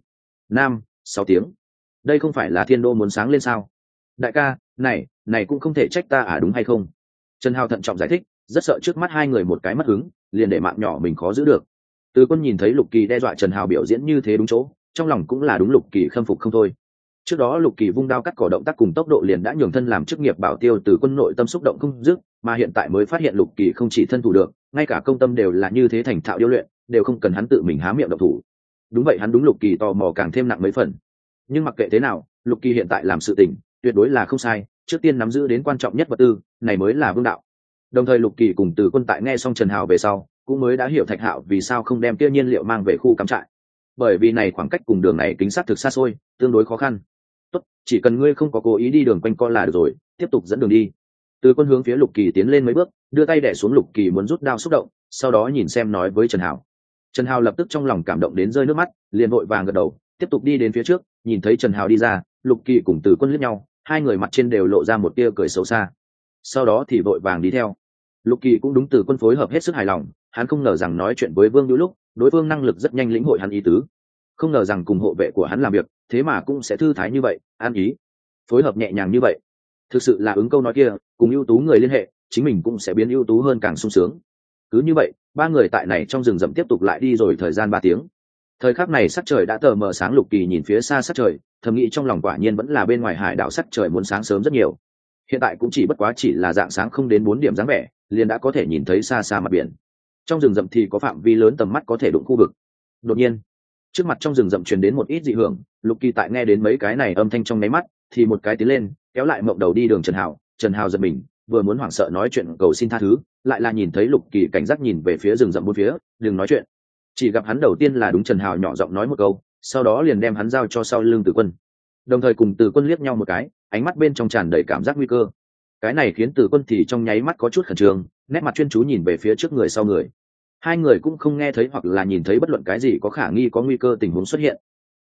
5-6 tiếng? Đây không phải là thiên đô muốn sáng lên sao? Đại ca, này cũng không thể trách ta à, đúng hay không? Trần Hào thận trọng giải thích, rất sợ trước mắt hai người một cái mất hứng, liền để mạng nhỏ mình khó giữ được. Từ Quân nhìn thấy Lục Kỳ đe dọa Trần Hào biểu diễn như thế đúng chỗ, trong lòng cũng là đúng Lục Kỳ khâm phục không thôi. Trước đó Lục Kỳ vung đao cắt cỏ động tác cùng tốc độ liền đã nhường thân làm chức nghiệp bảo tiêu Từ Quân nội tâm xúc động không dứt, mà hiện tại mới phát hiện Lục Kỳ không chỉ thân thủ được, ngay cả công tâm đều là như thế thành thạo điêu luyện, đều không cần hắn tự mình há miệng động thủ. Đúng vậy, hắn đúng Lục Kỳ tò mò càng thêm nặng mấy phần. Nhưng mặc kệ thế nào, Lục Kỳ hiện tại làm sự tình tuyệt đối là không sai, trước tiên nắm giữ đến quan trọng nhất vật tư, này mới là vương đạo. Đồng thời Lục Kỳ cùng Từ Quân tại nghe xong Trần Hào về sau, cũng mới đã hiểu Thạch Hạo vì sao không đem kia nhiên liệu mang về khu cắm trại, bởi vì này khoảng cách cùng đường này kính xác thực xa xôi, tương đối khó khăn. Tốt, chỉ cần ngươi không có cố ý đi đường quanh co là được rồi, tiếp tục dẫn đường đi. Từ Quân hướng phía Lục Kỳ tiến lên mấy bước, đưa tay đè xuống Lục Kỳ muốn rút đao xúc động, sau đó nhìn xem nói với Trần Hào. Trần Hào lập tức trong lòng cảm động đến rơi nước mắt, liền vội vàng gật đầu, tiếp tục đi đến phía trước. Nhìn thấy Trần Hào đi ra, Lục Kỳ cùng Từ Quân liếc nhau, hai người mặt trên đều lộ ra một tia cười xấu xa. Sau đó thì vội vàng đi theo. Lục Kỳ cũng đúng Từ Quân phối hợp hết sức hài lòng, hắn không ngờ rằng nói chuyện với Vương Hữu lúc, đối phương năng lực rất nhanh lĩnh hội hắn ý tứ. Không ngờ rằng cùng hộ vệ của hắn làm việc, thế mà cũng sẽ thư thái như vậy, an ý, phối hợp nhẹ nhàng như vậy. Thực sự là ứng câu nói kia, cùng ưu tú người liên hệ, chính mình cũng sẽ biến ưu tú hơn càng sung sướng. Cứ như vậy, ba người tại này trong rừng rậm tiếp tục lại đi rồi thời gian 3 tiếng. Thời khắc này sắc trời đã tờ mờ sáng, Lục Kỳ nhìn phía xa sắc trời, thầm nghĩ trong lòng quả nhiên vẫn là bên ngoài hải đảo sắc trời muốn sáng sớm rất nhiều. Hiện tại cũng chỉ bất quá chỉ là dạng sáng không đến 4 điểm dáng vẻ, liền đã có thể nhìn thấy xa xa mặt biển. Trong rừng rậm thì có phạm vi lớn tầm mắt có thể đụng khu vực. Đột nhiên, trước mặt trong rừng rậm truyền đến một ít dị hưởng, Lục Kỳ tại nghe đến mấy cái này âm thanh trong nháy mắt, thì một cái tiến lên, kéo lại mộng đầu đi đường Trần Hào. Trần Hào giật mình, vừa muốn hoảng sợ nói chuyện cầu xin tha thứ, lại là nhìn thấy Lục Kỳ cảnh giác nhìn về phía rừng rậm bốn phía, đừng nói chuyện. Chỉ gặp hắn đầu tiên là đúng Trần Hào nhỏ giọng nói một câu, sau đó liền đem hắn giao cho sau lưng Từ Quân, đồng thời cùng Từ Quân liếc nhau một cái, ánh mắt bên trong tràn đầy cảm giác nguy cơ. Cái này khiến Từ Quân thì trong nháy mắt có chút khẩn trương, nét mặt chuyên chú nhìn về phía trước người sau người. Hai người cũng không nghe thấy hoặc là nhìn thấy bất luận cái gì có khả nghi có nguy cơ tình huống xuất hiện.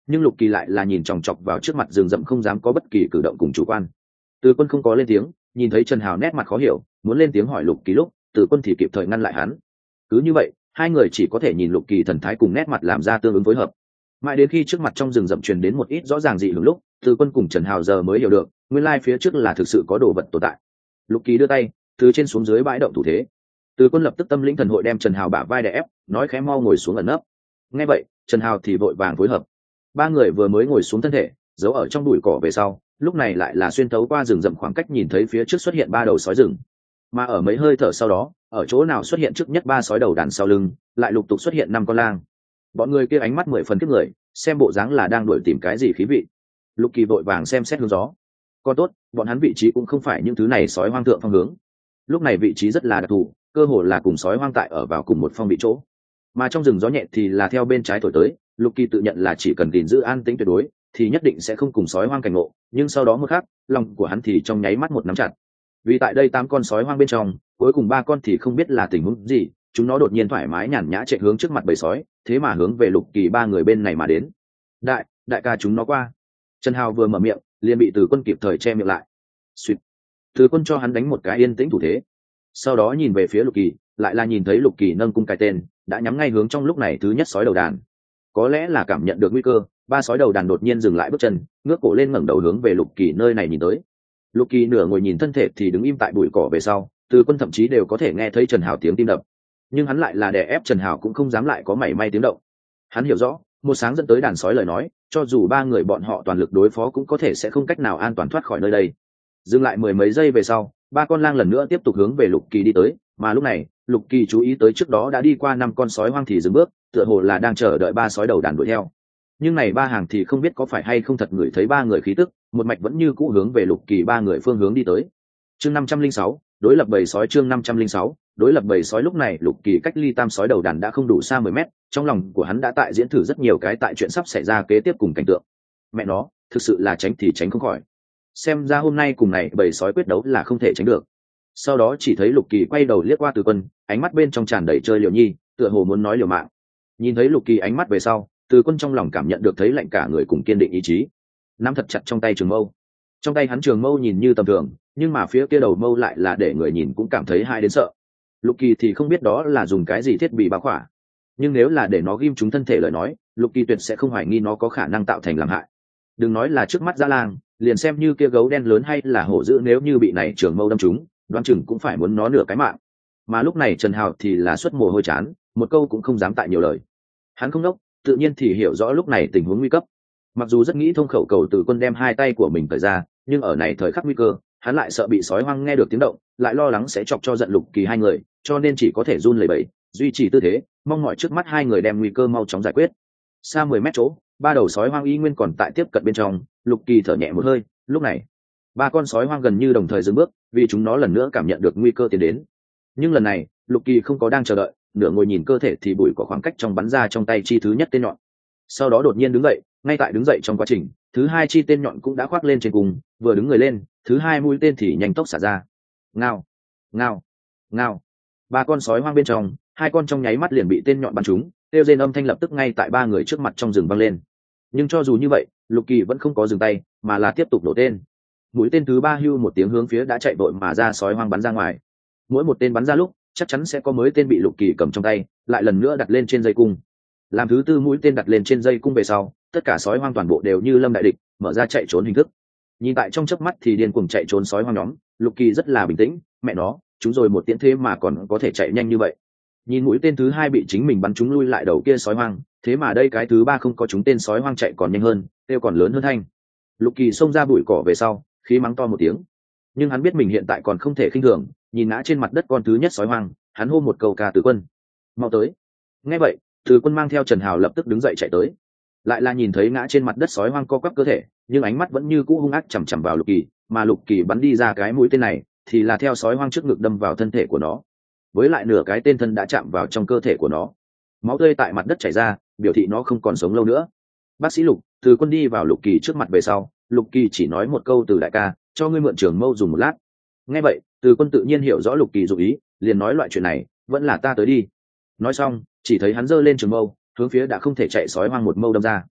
nhưng Lục Kỳ lại là nhìn chòng chọc vào trước mặt rừng rậm không dám có bất kỳ cử động cùng chủ quan. Từ Quân không có lên tiếng, nhìn thấy Trần Hào nét mặt khó hiểu, muốn lên tiếng hỏi Lục Kỳ lúc, Từ Quân thì kịp thời ngăn lại hắn. Cứ như vậy, hai người chỉ có thể nhìn Lục Kỳ thần thái cùng nét mặt làm ra tương ứng phối hợp. Mãi đến khi trước mặt trong rừng rậm truyền đến một ít rõ ràng dị hưởng lúc, Từ Quân cùng Trần Hào giờ mới hiểu được, nguyên lai phía trước là thực sự có đồ vật tồn tại. Lục Kỳ đưa tay từ trên xuống dưới bãi động thủ thế. Từ Quân lập tức tâm lĩnh thần hội đem Trần Hào bả vai đè ép, nói khẽ mau ngồi xuống ẩn nấp. Nghe vậy, Trần Hào thì vội vàng phối hợp. Ba người vừa mới ngồi xuống thân thể, giấu ở trong bụi cỏ về sau, lúc này lại là xuyên thấu qua rừng rậm khoảng cách nhìn thấy phía trước xuất hiện ba đầu sói rừng. Mà ở mấy hơi thở sau đó, ở chỗ nào xuất hiện trước nhất ba sói đầu đàn sau lưng, lại lục tục xuất hiện năm con lang. Bọn người kia ánh mắt 10 phần kiếp người, xem bộ dáng là đang đuổi tìm cái gì khí vị. Lục Kỳ vội vàng xem xét hướng gió. Còn tốt, bọn hắn vị trí cũng không phải những thứ này sói hoang thượng phong hướng. Lúc này vị trí rất là đặc thù, cơ hồ là cùng sói hoang tại ở vào cùng một phong vị chỗ. Mà trong rừng gió nhẹ thì là theo bên trái thổi tới, Lục Kỳ tự nhận là chỉ cần gìn giữ an tĩnh tuyệt đối, thì nhất định sẽ không cùng sói hoang cảnh ngộ, nhưng sau đó một khắc, lòng của hắn thì trong nháy mắt một nắm chặt. Vì tại đây 8 con sói hoang bên trong, cuối cùng 3 con thì không biết là tình huống gì, chúng nó đột nhiên thoải mái nhàn nhã chạy hướng trước mặt bầy sói, thế mà hướng về Lục Kỳ 3 người bên này mà đến. Đại ca chúng nó qua. Trần Hào vừa mở miệng, liền bị Từ Quân kịp thời che miệng lại. Suýt. Từ Quân cho hắn đánh một cái yên tĩnh thủ thế. Sau đó nhìn về phía Lục Kỳ, lại là nhìn thấy Lục Kỳ nâng cung cái tên, đã nhắm ngay hướng trong lúc này thứ nhất sói đầu đàn. Có lẽ là cảm nhận được nguy cơ, 3 sói đầu đàn đột nhiên dừng lại bước chân, ngước cổ lên ngẩng đầu hướng về Lục Kỳ nơi này nhìn tới. Lục Kỳ nửa ngồi nhìn thân thể thì đứng im tại bụi cỏ về sau, Từ Quân thậm chí đều có thể nghe thấy Trần Hào tiếng tim đập, nhưng hắn lại là đè ép Trần Hào cũng không dám lại có mảy may tiếng động. Hắn hiểu rõ, một sáng dẫn tới đàn sói lời nói, cho dù 3 người bọn họ toàn lực đối phó cũng có thể sẽ không cách nào an toàn thoát khỏi nơi đây. Dừng lại 10 mấy giây về sau, 3 con lang lần nữa tiếp tục hướng về Lục Kỳ đi tới, mà lúc này, Lục Kỳ chú ý tới trước đó đã đi qua 5 con sói hoang thì dừng bước, tựa hồ là đang chờ đợi 3 sói đầu đàn đuổi theo. Nhưng này 3 hàng thì không biết có phải hay không thật ngửi thấy 3 người khí tức, một mạch vẫn như cũ hướng về Lục Kỳ 3 người phương hướng đi tới. Chương 506, đối lập bầy sói. Chương 506, đối lập bầy sói. Lúc này Lục Kỳ cách ly tam sói đầu đàn đã không đủ xa 10 mét, trong lòng của hắn đã tại diễn thử rất nhiều cái tại chuyện sắp xảy ra kế tiếp cùng cảnh tượng. Mẹ nó, thực sự là tránh thì tránh không khỏi. Xem ra hôm nay cùng này bầy sói quyết đấu là không thể tránh được. Sau đó chỉ thấy Lục Kỳ quay đầu liếc qua Từ Quân, ánh mắt bên trong tràn đầy chơi liều nhi, tựa hồ muốn nói liều mạng. Nhìn thấy Lục Kỳ ánh mắt về sau, Từ Quân trong lòng cảm nhận được thấy lạnh cả người cùng kiên định ý chí, nắm thật chặt trong tay trường mâu. Trong tay hắn trường mâu nhìn như tầm thường, nhưng mà phía kia đầu mâu lại là để người nhìn cũng cảm thấy hại đến sợ. Lục Kỳ thì không biết đó là dùng cái gì thiết bị bao khỏa, nhưng nếu là để nó ghim trúng thân thể lời nói, Lục Kỳ tuyệt sẽ không hoài nghi nó có khả năng tạo thành làm hại. Đừng nói là trước mắt dã lang, liền xem như kia gấu đen lớn hay là hổ dữ, nếu như bị này trường mâu đâm trúng, đoán chừng cũng phải muốn nó nửa cái mạng. Mà lúc này Trần Hào thì là xuất mồ hôi chán, một câu cũng không dám tại nhiều lời. Hắn không đốc, tự nhiên thì hiểu rõ lúc này tình huống nguy cấp. Mặc dù rất nghĩ thông khẩu cầu Từ Quân đem 2 tay của mình cởi ra, nhưng ở này thời khắc nguy cơ, hắn lại sợ bị sói hoang nghe được tiếng động, lại lo lắng sẽ chọc cho giận Lục Kỳ 2 người, cho nên chỉ có thể run lẩy bẩy, duy trì tư thế, mong mọi trước mắt 2 người đem nguy cơ mau chóng giải quyết. Xa 10 mét chỗ, 3 đầu sói hoang y nguyên còn tại tiếp cận bên trong, Lục Kỳ thở nhẹ một hơi, lúc này, 3 con sói hoang gần như đồng thời dừng bước, vì chúng nó lần nữa cảm nhận được nguy cơ tiến đến. Nhưng lần này, Lục Kỳ không có đang chờ đợi, nửa ngồi nhìn cơ thể thì bụi có khoảng cách trong bắn ra trong tay chi thứ nhất tên nhọn. Sau đó đột nhiên đứng dậy, ngay tại đứng dậy trong quá trình, thứ 2 chi tên nhọn cũng đã khoác lên trên cùng, vừa đứng người lên, thứ 2 mũi tên thì nhanh tốc xả ra. Ngao, ngao, ngao. 3 con sói hoang bên trong, 2 con trong nháy mắt liền bị tên nhọn bắn trúng, kêu rên âm thanh lập tức ngay tại 3 người trước mặt trong rừng vang lên. Nhưng cho dù như vậy, Lục Kỳ vẫn không có dừng tay, mà là tiếp tục nổ tên. Mũi tên thứ 3 hưu một tiếng hướng phía đã chạy vội mà ra sói hoang bắn ra ngoài. Mỗi một tên bắn ra lúc, chắc chắn sẽ có mới tên bị Lục Kỳ cầm trong tay, lại lần nữa đặt lên trên dây cung. Làm thứ 4 mũi tên đặt lên trên dây cung về sau, tất cả sói hoang toàn bộ đều như lâm đại địch, mở ra chạy trốn hình thức. Nhìn tại trong chớp mắt thì điên cuồng chạy trốn sói hoang nhóm, Lục Kỳ rất là bình tĩnh, mẹ nó, chúng rồi một tiễn thế mà còn có thể chạy nhanh như vậy. Nhìn mũi tên thứ 2 bị chính mình bắn trúng lui lại đầu kia sói hoang, thế mà đây cái thứ 3 không có trúng tên sói hoang chạy còn nhanh hơn, kêu còn lớn hơn thanh. Lục Kỳ xông ra bụi cỏ về sau, khí mắng to một tiếng. Nhưng hắn biết mình hiện tại còn không thể khinh thường, nhìn ngã trên mặt đất con thứ nhất sói hoang, hắn hô một câu ca Từ Quân, mau tới. Nghe vậy, Từ Quân mang theo Trần Hào lập tức đứng dậy chạy tới. Lại là nhìn thấy ngã trên mặt đất sói hoang co quắp cơ thể, nhưng ánh mắt vẫn như cũ hung ác chằm chằm vào Lục Kỳ, mà Lục Kỳ bắn đi ra cái mũi tên này thì là theo sói hoang trước ngực đâm vào thân thể của nó, với lại nửa cái tên thân đã chạm vào trong cơ thể của nó, máu tươi tại mặt đất chảy ra, biểu thị nó không còn sống lâu nữa. Bác sĩ Lục, Từ Quân đi vào Lục Kỳ trước mặt về sau, Lục Kỳ chỉ nói một câu: Từ đại ca, cho ngươi mượn trường mâu dùng một lát. Nghe vậy, Từ Quân tự nhiên hiểu rõ Lục Kỳ dụng ý, liền nói loại chuyện này vẫn là ta tới đi. Nói xong, chỉ thấy hắn giơ lên trường mâu, hướng phía đã không thể chạy sói hoang một mâu đâm ra.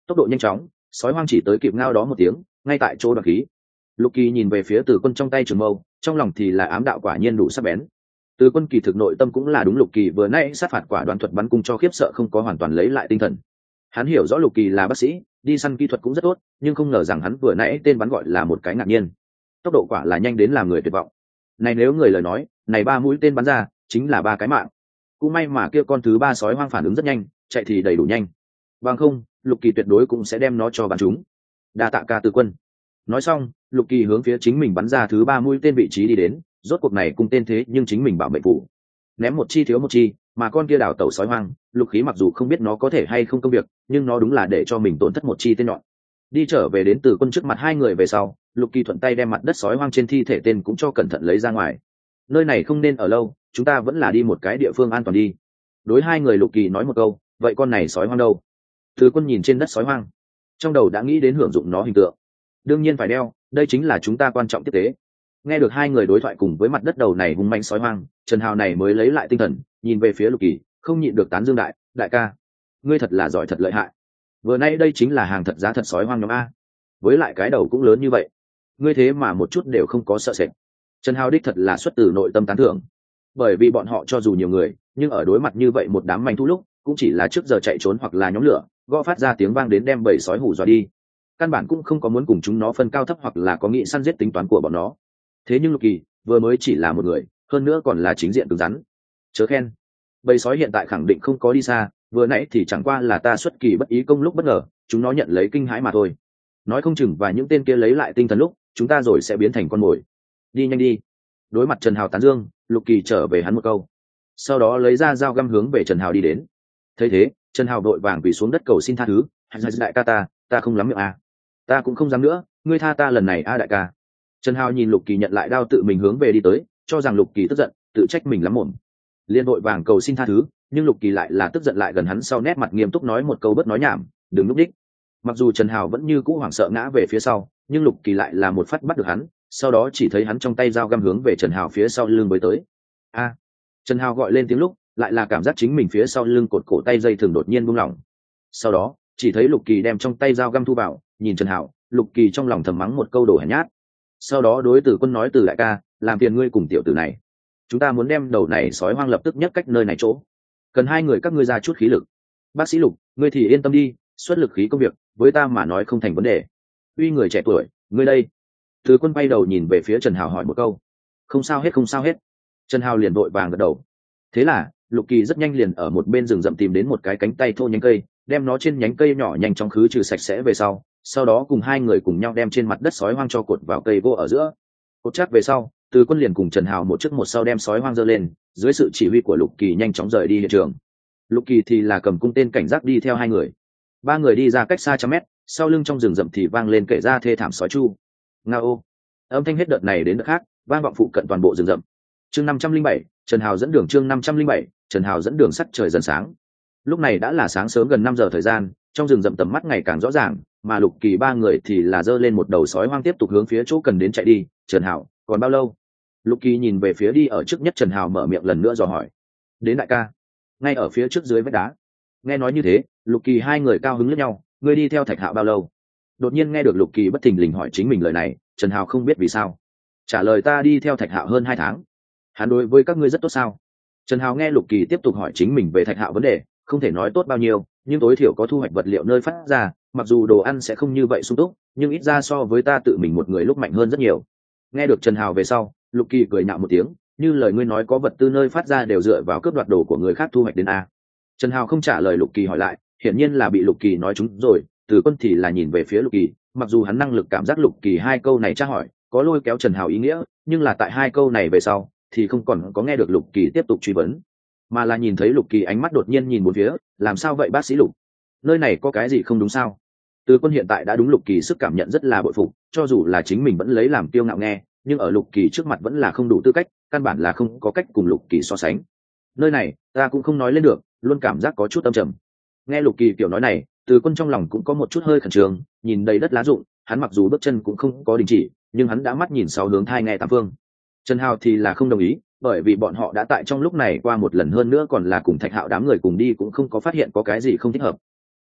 tốc độ nhanh chóng, sói hoang chỉ tới kịp ngao đó một tiếng, ngay tại chỗ đoạt khí. Lục Kỳ nhìn về phía Từ Quân trong tay trường mâu, trong lòng thì là ám đạo quả nhiên đủ sắc bén. Từ Quân kỳ thực nội tâm cũng là đúng Lục Kỳ vừa nãy sát phạt quả đoán thuật bắn cung cho khiếp sợ không có hoàn toàn lấy lại tinh thần. Hắn hiểu rõ Lục Kỳ là bác sĩ, đi săn kỹ thuật cũng rất tốt, nhưng không ngờ rằng hắn vừa nãy tên bắn gọi là một cái ngạc nhiên. Tốc độ quả là nhanh đến làm người tuyệt vọng. Này nếu người lời nói, này 3 mũi tên bắn ra, chính là 3 cái mạng. Cũng may mà kia con thứ 3 sói hoang phản ứng rất nhanh, chạy thì đầy đủ nhanh. Bằng không, Lục Kỳ tuyệt đối cũng sẽ đem nó cho bắn chúng. Đa tạ ca Từ Quân. Nói xong, Lục Kỳ hướng phía chính mình bắn ra thứ 3 mũi tên vị trí đi đến, rốt cuộc này cung tên thế nhưng chính mình bảo mệnh phụ. Ném một chi thiếu một chi, mà con kia đảo tẩu sói hoang, Lục Khí mặc dù không biết nó có thể hay không công việc, nhưng nó đúng là để cho mình tổn thất một chi tên nhọn. Đi trở về đến Từ Quân trước mặt hai người về sau, Lục Kỳ thuận tay đem mặt đất sói hoang trên thi thể tên cũng cho cẩn thận lấy ra ngoài. Nơi này không nên ở lâu, chúng ta vẫn là đi một cái địa phương an toàn đi. Đối hai người Lục Kỳ nói một câu, vậy con này sói hoang đâu? Từ Quân nhìn trên đất sói hoang, trong đầu đã nghĩ đến hưởng dụng nó hình tượng. Đương nhiên phải đeo, đây chính là chúng ta quan trọng tiếp tế. Nghe được hai người đối thoại cùng với mặt đất đầu này hung manh sói hoang, Trần Hào này mới lấy lại tinh thần, nhìn về phía Lục Kỳ, không nhịn được tán dương đại ca, ngươi thật là giỏi thật lợi hại. Vừa nay đây chính là hàng thật giá thật sói hoang nhóm a, với lại cái đầu cũng lớn như vậy, ngươi thế mà một chút đều không có sợ sệt. Trần Hào đích thật là xuất từ nội tâm tán thưởng, bởi vì bọn họ cho dù nhiều người, nhưng ở đối mặt như vậy một đám manh thú lúc, cũng chỉ là trước giờ chạy trốn hoặc là nhóm lửa, gõ phát ra tiếng vang đến đem bầy sói hù dọa đi. Căn bản cũng không có muốn cùng chúng nó phân cao thấp hoặc là có nghị săn giết tính toán của bọn nó. Thế nhưng Lục Kỳ vừa mới chỉ là một người, hơn nữa còn là chính diện cứng rắn. Chớ khen, bầy sói hiện tại khẳng định không có đi xa, vừa nãy thì chẳng qua là ta xuất kỳ bất ý công lúc bất ngờ, chúng nó nhận lấy kinh hãi mà thôi. Nói không chừng và những tên kia lấy lại tinh thần lúc, chúng ta rồi sẽ biến thành con mồi. Đi nhanh đi. Đối mặt Trần Hào tán dương, Lục Kỳ trở về hắn một câu, sau đó lấy ra dao găm hướng về Trần Hào đi đến. Thấy thế, Trần Hào vội vàng quỳ xuống đất cầu xin tha thứ, đại ca ta không lắm miệng à. Ta cũng không dám nữa, ngươi tha ta lần này a đại ca. Trần Hào nhìn Lục Kỳ nhận lại đao tự mình hướng về đi tới, cho rằng Lục Kỳ tức giận, tự trách mình lắm mồm. Liên vội vàng cầu xin tha thứ, nhưng Lục Kỳ lại là tức giận lại gần hắn sau nét mặt nghiêm túc nói một câu bất nói nhảm, đừng lúc đích. Mặc dù Trần Hào vẫn như cũ hoảng sợ ngã về phía sau, nhưng Lục Kỳ lại là một phát bắt được hắn, sau đó chỉ thấy hắn trong tay dao găm hướng về Trần Hào phía sau lưng với tới. A! Trần Hào gọi lên tiếng lúc, lại là cảm giác chính mình phía sau lưng cột cổ tay dây thường đột nhiên buông lỏng. Sau đó, chỉ thấy Lục Kỳ đem trong tay dao găm thu vào, nhìn Trần Hào, Lục Kỳ trong lòng thầm mắng một câu đồ hèn nhát. Sau đó đối Từ Quân nói, từ đại ca, làm phiền ngươi cùng tiểu tử này, chúng ta muốn đem đầu này sói hoang lập tức nhấc cách nơi này chỗ, cần hai người các ngươi ra chút khí lực. Bác sĩ Lục, ngươi thì yên tâm đi, xuất lực khí công việc với ta mà nói không thành vấn đề. Uy người trẻ tuổi, ngươi đây. Từ Quân bay đầu nhìn về phía Trần Hào hỏi một câu. Không sao hết không sao hết. Trần Hào liền vội vàng gật đầu. Thế là Lục Kỳ rất nhanh liền ở một bên rừng rậm tìm đến một cái cánh tay thô nhánh cây, đem nó trên nhánh cây nhỏ nhanh chóng khứ trừ sạch sẽ về sau đó cùng hai người cùng nhau đem trên mặt đất sói hoang cho cột vào cây gỗ ở giữa. Cột chắc về sau, Từ Quân liền cùng Trần Hào một trước một sau đem sói hoang giơ lên, dưới sự chỉ huy của Lục Kỳ nhanh chóng rời đi hiện trường. Lục Kỳ thì là cầm cung tên cảnh giác đi theo hai người. Ba người đi ra cách xa trăm mét, sau lưng trong rừng rậm thì vang lên kể ra thê thảm sói chu. Ngao. Âm thanh hết đợt này đến đợt khác, vang vọng phụ cận toàn bộ rừng rậm. Chương 507, Trần Hào dẫn đường. Chương 507, Trần Hào dẫn đường. Sắc trời dần sáng. Lúc này đã là sáng sớm gần 5 giờ thời gian, trong rừng rậm tầm mắt ngày càng rõ ràng, mà Lục Kỳ ba người thì là giơ lên một đầu sói hoang tiếp tục hướng phía chỗ cần đến chạy đi. Trần Hào, còn bao lâu? Lục Kỳ nhìn về phía đi ở trước nhất Trần Hào mở miệng lần nữa dò hỏi. Đến đại ca. Ngay ở phía trước dưới vách đá. Nghe nói như thế, Lục Kỳ hai người cao hứng lẫn nhau, ngươi đi theo Thạch Hạo bao lâu? Đột nhiên nghe được Lục Kỳ bất thình lình hỏi chính mình lời này, Trần Hào không biết vì sao. Trả lời ta đi theo Thạch Hạo hơn 2 tháng. Hắn đối với các ngươi rất tốt sao? Trần Hào nghe Lục Kỳ tiếp tục hỏi chính mình về Thạch Hạo vấn đề, không thể nói tốt bao nhiêu, nhưng tối thiểu có thu hoạch vật liệu nơi phát ra, mặc dù đồ ăn sẽ không như vậy sung túc, nhưng ít ra so với ta tự mình một người lúc mạnh hơn rất nhiều. Nghe được Trần Hào về sau, Lục Kỳ cười nhạo một tiếng, như lời ngươi nói có vật tư nơi phát ra đều dựa vào cướp đoạt đồ của người khác thu hoạch đến a. Trần Hào không trả lời Lục Kỳ hỏi lại, hiển nhiên là bị Lục Kỳ nói trúng rồi. Từ Quân thì là nhìn về phía Lục Kỳ, mặc dù hắn năng lực cảm giác Lục Kỳ hai câu này tra hỏi có lôi kéo Trần Hào ý nghĩa, nhưng là tại hai câu này về sau thì không còn có nghe được Lục Kỳ tiếp tục truy vấn, mà là nhìn thấy Lục Kỳ ánh mắt đột nhiên nhìn bốn phía, làm sao vậy bác sĩ Lục? Nơi này có cái gì không đúng sao? Từ Quân hiện tại đã đúng Lục Kỳ sức cảm nhận rất là bội phục, cho dù là chính mình vẫn lấy làm kiêu ngạo nghe, nhưng ở Lục Kỳ trước mặt vẫn là không đủ tư cách, căn bản là không có cách cùng Lục Kỳ so sánh. Nơi này ta cũng không nói lên được, luôn cảm giác có chút âm trầm. Nghe Lục Kỳ kiểu nói này, Từ Quân trong lòng cũng có một chút hơi khẩn trương, nhìn đầy đất lá rụng, hắn mặc dù bước chân cũng không có đình chỉ, nhưng hắn đã mắt nhìn sáu hướng thai nghe tám phương. Trần Hào thì là không đồng ý, bởi vì bọn họ đã tại trong lúc này qua một lần, hơn nữa còn là cùng Thạch Hạo đám người cùng đi, cũng không có phát hiện có cái gì không thích hợp.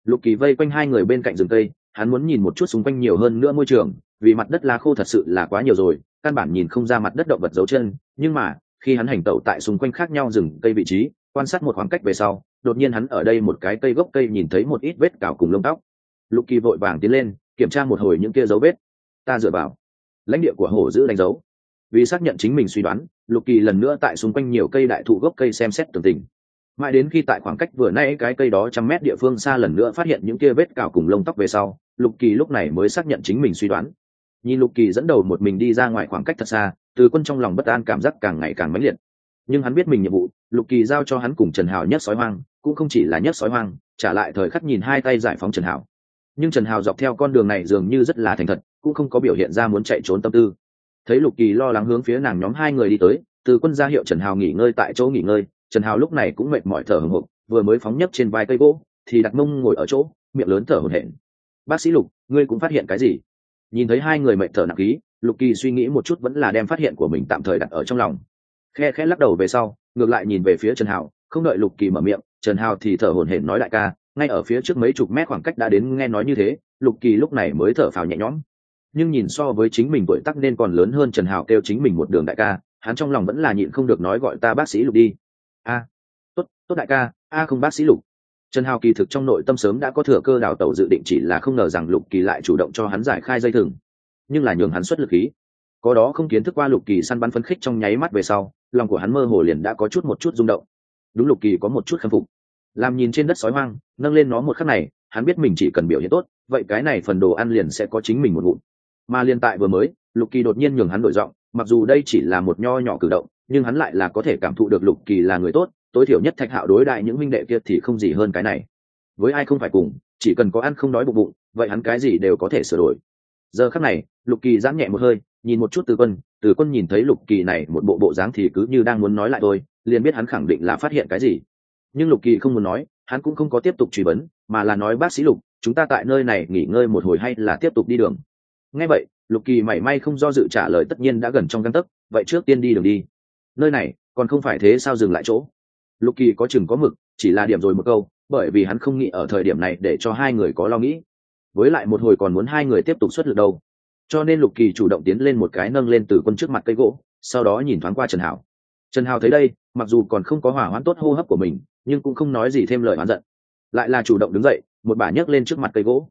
Lục Kỳ vây quanh hai người bên cạnh rừng cây, hắn muốn nhìn một chút xung quanh nhiều hơn nữa môi trường, vì mặt đất lá khô thật sự là quá nhiều rồi, căn bản nhìn không ra mặt đất động vật dấu chân. Nhưng mà khi hắn hành tẩu tại xung quanh khác nhau rừng cây vị trí, quan sát một khoảng cách về sau, đột nhiên hắn ở đây một cái cây gốc cây nhìn thấy một ít vết cào cùng lông tóc. Lục Kỳ vội vàng tiến lên kiểm tra một hồi những kia dấu vết. Ta dựa vào lãnh địa của hổ dữ đánh dấu. Vì xác nhận chính mình suy đoán, Lục Kỳ lần nữa tại xung quanh nhiều cây đại thụ gốc cây xem xét tường tình. Mãi đến khi tại khoảng cách vừa nãy cái cây đó 100 mét địa phương xa lần nữa phát hiện những kia vết cào cùng lông tóc về sau, Lục Kỳ lúc này mới xác nhận chính mình suy đoán. Nhìn Lục Kỳ dẫn đầu một mình đi ra ngoài khoảng cách thật xa, Từ Quân trong lòng bất an cảm giác càng ngày càng mãnh liệt. Nhưng hắn biết mình nhiệm vụ, Lục Kỳ giao cho hắn cùng Trần Hào nhất sói hoang, cũng không chỉ là nhất sói hoang, trả lại thời khắc nhìn hai tay giải phóng Trần Hào. Nhưng Trần Hào dọc theo con đường này dường như rất là thành thật, cũng không có biểu hiện ra muốn chạy trốn tâm tư. Thấy Lục Kỳ lo lắng hướng phía nàng nhóm hai người đi tới, Từ Quân ra hiệu Trần Hào nghỉ ngơi tại chỗ nghỉ ngơi. Trần Hào lúc này cũng mệt mỏi thở hổn hển, vừa mới phóng nhấp trên vai cây gỗ thì đặt mông ngồi ở chỗ, miệng lớn thở hổn hển. Bác sĩ Lục, ngươi cũng phát hiện cái gì? Nhìn thấy hai người mệt thở nặng khí, Lục Kỳ suy nghĩ một chút vẫn là đem phát hiện của mình tạm thời đặt ở trong lòng. Khẽ lắc đầu về sau, ngược lại nhìn về phía Trần Hào, không đợi Lục Kỳ mở miệng, Trần Hào thì thở hổn hển nói đại ca, ngay ở phía trước mấy chục mét khoảng cách đã đến. Nghe nói như thế, Lục Kỳ lúc này mới thở phào nhẹ nhõm. Nhưng nhìn so với chính mình tuổi tác nên còn lớn hơn Trần Hào kêu chính mình một đường đại ca, hắn trong lòng vẫn là nhịn không được nói gọi ta bác sĩ Lục đi. A, tốt đại ca, không bác sĩ Lục. Trần Hào kỳ thực trong nội tâm sớm đã có thừa cơ đào tẩu dự định, chỉ là không ngờ rằng Lục Kỳ lại chủ động cho hắn giải khai dây thừng, nhưng là nhường hắn xuất lực khí. Có đó không kiến thức qua Lục Kỳ săn bắn phấn khích trong nháy mắt về sau, lòng của hắn mơ hồ liền đã có một chút rung động. Đúng, Lục Kỳ có một chút khâm phục. Làm nhìn trên đất sói hoang, nâng lên nó một khắc này, hắn biết mình chỉ cần biểu hiện tốt, vậy cái này phần đồ ăn liền sẽ có chính mình một ngụm. Mà liên tại vừa mới, Lục Kỳ đột nhiên nhường hắn đổi giọng, mặc dù đây chỉ là một nho nhỏ cử động, nhưng hắn lại là có thể cảm thụ được Lục Kỳ là người tốt, tối thiểu nhất Thạch Hạo đối đại những huynh đệ kia thì không gì hơn cái này. Với ai không phải cùng, chỉ cần có ăn không đói bụng, vậy hắn cái gì đều có thể sửa đổi. Giờ khắc này, Lục Kỳ giãn nhẹ một hơi, nhìn một chút Từ Quân nhìn thấy Lục Kỳ này một bộ dáng thì cứ như đang muốn nói lại thôi, liền biết hắn khẳng định là phát hiện cái gì. Nhưng Lục Kỳ không muốn nói, hắn cũng không có tiếp tục truy vấn, mà là nói bác sĩ Lục, chúng ta tại nơi này nghỉ ngơi một hồi hay là tiếp tục đi đường? Nghe vậy, Lục Kỳ mảy may không do dự trả lời, tất nhiên đã gần trong gang tấc, vậy trước tiên đi đường đi. Nơi này còn không phải thế sao dừng lại chỗ? Lục Kỳ có chừng có mực, chỉ là điểm rồi một câu, bởi vì hắn không nghĩ ở thời điểm này để cho hai người có lo nghĩ. Với lại một hồi còn muốn hai người tiếp tục xuất lực đâu. Cho nên Lục Kỳ chủ động tiến lên một cái, nâng lên Từ Quân trước mặt cây gỗ, sau đó nhìn thoáng qua Trần Hào. Trần Hào thấy đây, mặc dù còn không có hỏa hoãn tốt hô hấp của mình, nhưng cũng không nói gì thêm lời oán giận, lại là chủ động đứng dậy, một bà nhấc lên trước mặt cây gỗ.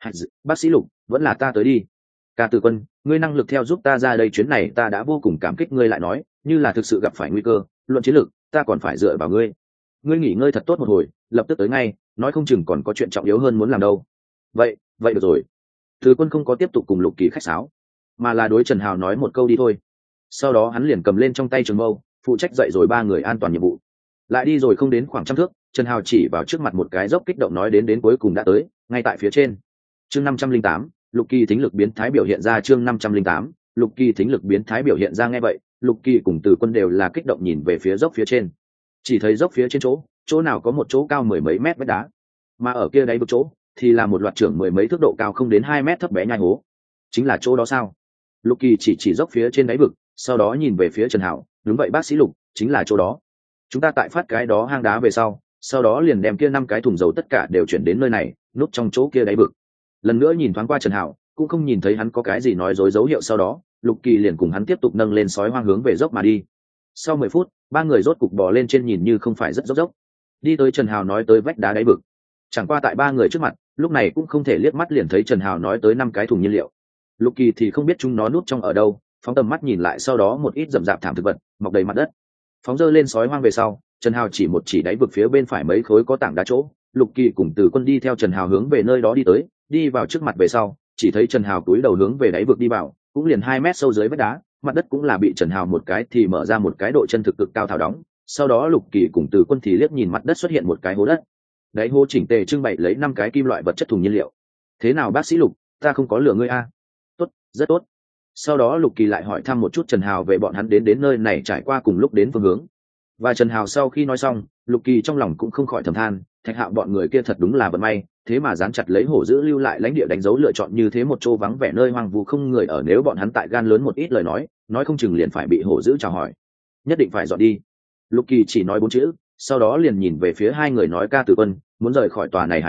Bác sĩ Lục, vẫn là ta tới đi. Ca Từ Quân, ngươi năng lực theo giúp ta ra đây chuyến này ta đã vô cùng cảm kích ngươi, lại nói, như là thực sự gặp phải nguy cơ, luận chiến lược, ta còn phải dựa vào ngươi. Ngươi nghỉ ngơi thật tốt một hồi, lập tức tới ngay, nói không chừng còn có chuyện trọng yếu hơn muốn làm đâu. Vậy được rồi. Từ Quân không có tiếp tục cùng Lục Kỳ khách sáo, mà là đối Trần Hào nói một câu đi thôi. Sau đó hắn liền cầm lên trong tay trường mâu, phụ trách dậy rồi ba người an toàn nhiệm vụ. Lại đi rồi không đến khoảng 100 thước, Trần Hào chỉ vào trước mặt một cái dốc, kích động nói đến cuối cùng đã tới, ngay tại phía trên. Chương 508, Lục Kỳ thính lực biến thái biểu hiện ra. Chương 508, Lục Kỳ thính lực biến thái biểu hiện ra. Nghe vậy, Lục Kỳ cùng Từ Quân đều là kích động nhìn về phía dốc phía trên. Chỉ thấy dốc phía trên chỗ nào có một chỗ cao mười mấy mét vách đá, mà ở kia đáy vực chỗ thì là một loạt trưởng mười mấy thước độ cao không đến 2 mét thấp bé nhai hố. Chính là chỗ đó sao? Lục Kỳ chỉ dốc phía trên đáy vực, sau đó nhìn về phía Trần Hạo. Đúng vậy bác sĩ Lục, chính là chỗ đó. Chúng ta tại phát cái đó hang đá về sau đó liền đem kia 5 cái thùng dầu tất cả đều chuyển đến nơi này, núp trong chỗ kia đáy vực. Lần nữa nhìn thoáng qua Trần Hạo, cũng không nhìn thấy hắn có cái gì nói dối dấu hiệu, sau đó Lục Kỳ liền cùng hắn tiếp tục nâng lên sói hoang hướng về dốc mà đi. Sau 10 phút, ba người rốt cục bò lên trên, nhìn như không phải rất dốc, đi tới Trần Hạo nói tới vách đá đáy vực. Chẳng qua tại ba người trước mặt, lúc này cũng không thể liếc mắt liền thấy Trần Hạo nói tới 5 cái thùng nhiên liệu. Lục Kỳ thì không biết chúng nó núp trong ở đâu, phóng tầm mắt nhìn lại, sau đó một ít rậm rạp thảm thực vật mọc đầy mặt đất. Phóng dơ lên sói hoang về sau, Trần Hạo chỉ đáy vực phía bên phải mấy khối có tảng đá chỗ. Lục Kỳ cùng Từ Quân đi theo Trần Hạo hướng về nơi đó đi tới, đi vào trước mặt về sau, chỉ thấy Trần Hạo cúi đầu hướng về đáy vực đi vào, cũng liền 2 mét sâu dưới vách đá, mặt đất cũng là bị Trần Hạo một cái thì mở ra một cái độ chân thực cực cao thảo đóng. Sau đó Lục Kỳ cùng Từ Quân thì liếc nhìn mặt đất xuất hiện một cái hố đất, đáy hố chỉnh tề trưng bày lấy 5 cái kim loại vật chất thùng nhiên liệu. Thế nào bác sĩ Lục, ta không có lừa ngươi a? Tốt, rất tốt. Sau đó Lục Kỳ lại hỏi thăm một chút Trần Hạo về bọn hắn đến nơi này trải qua cùng lúc đến phương hướng. Và Trần Hạo sau khi nói xong, Lục Kỳ trong lòng cũng không khỏi thầm than, Thạch Hạo bọn người kia thật đúng là vận may, thế mà dán chặt lấy hổ dữ lưu lại lãnh địa đánh dấu lựa chọn như thế một chỗ vắng vẻ nơi hoang vu không người ở, nếu bọn hắn tại gan lớn một ít lời nói không chừng liền phải bị hổ dữ chào hỏi. Nhất định phải dọn đi. Lục Kỳ chỉ nói 4 chữ, sau đó liền nhìn về phía hai người nói, Ca Từ Quân, muốn rời khỏi tòa này hải đảo,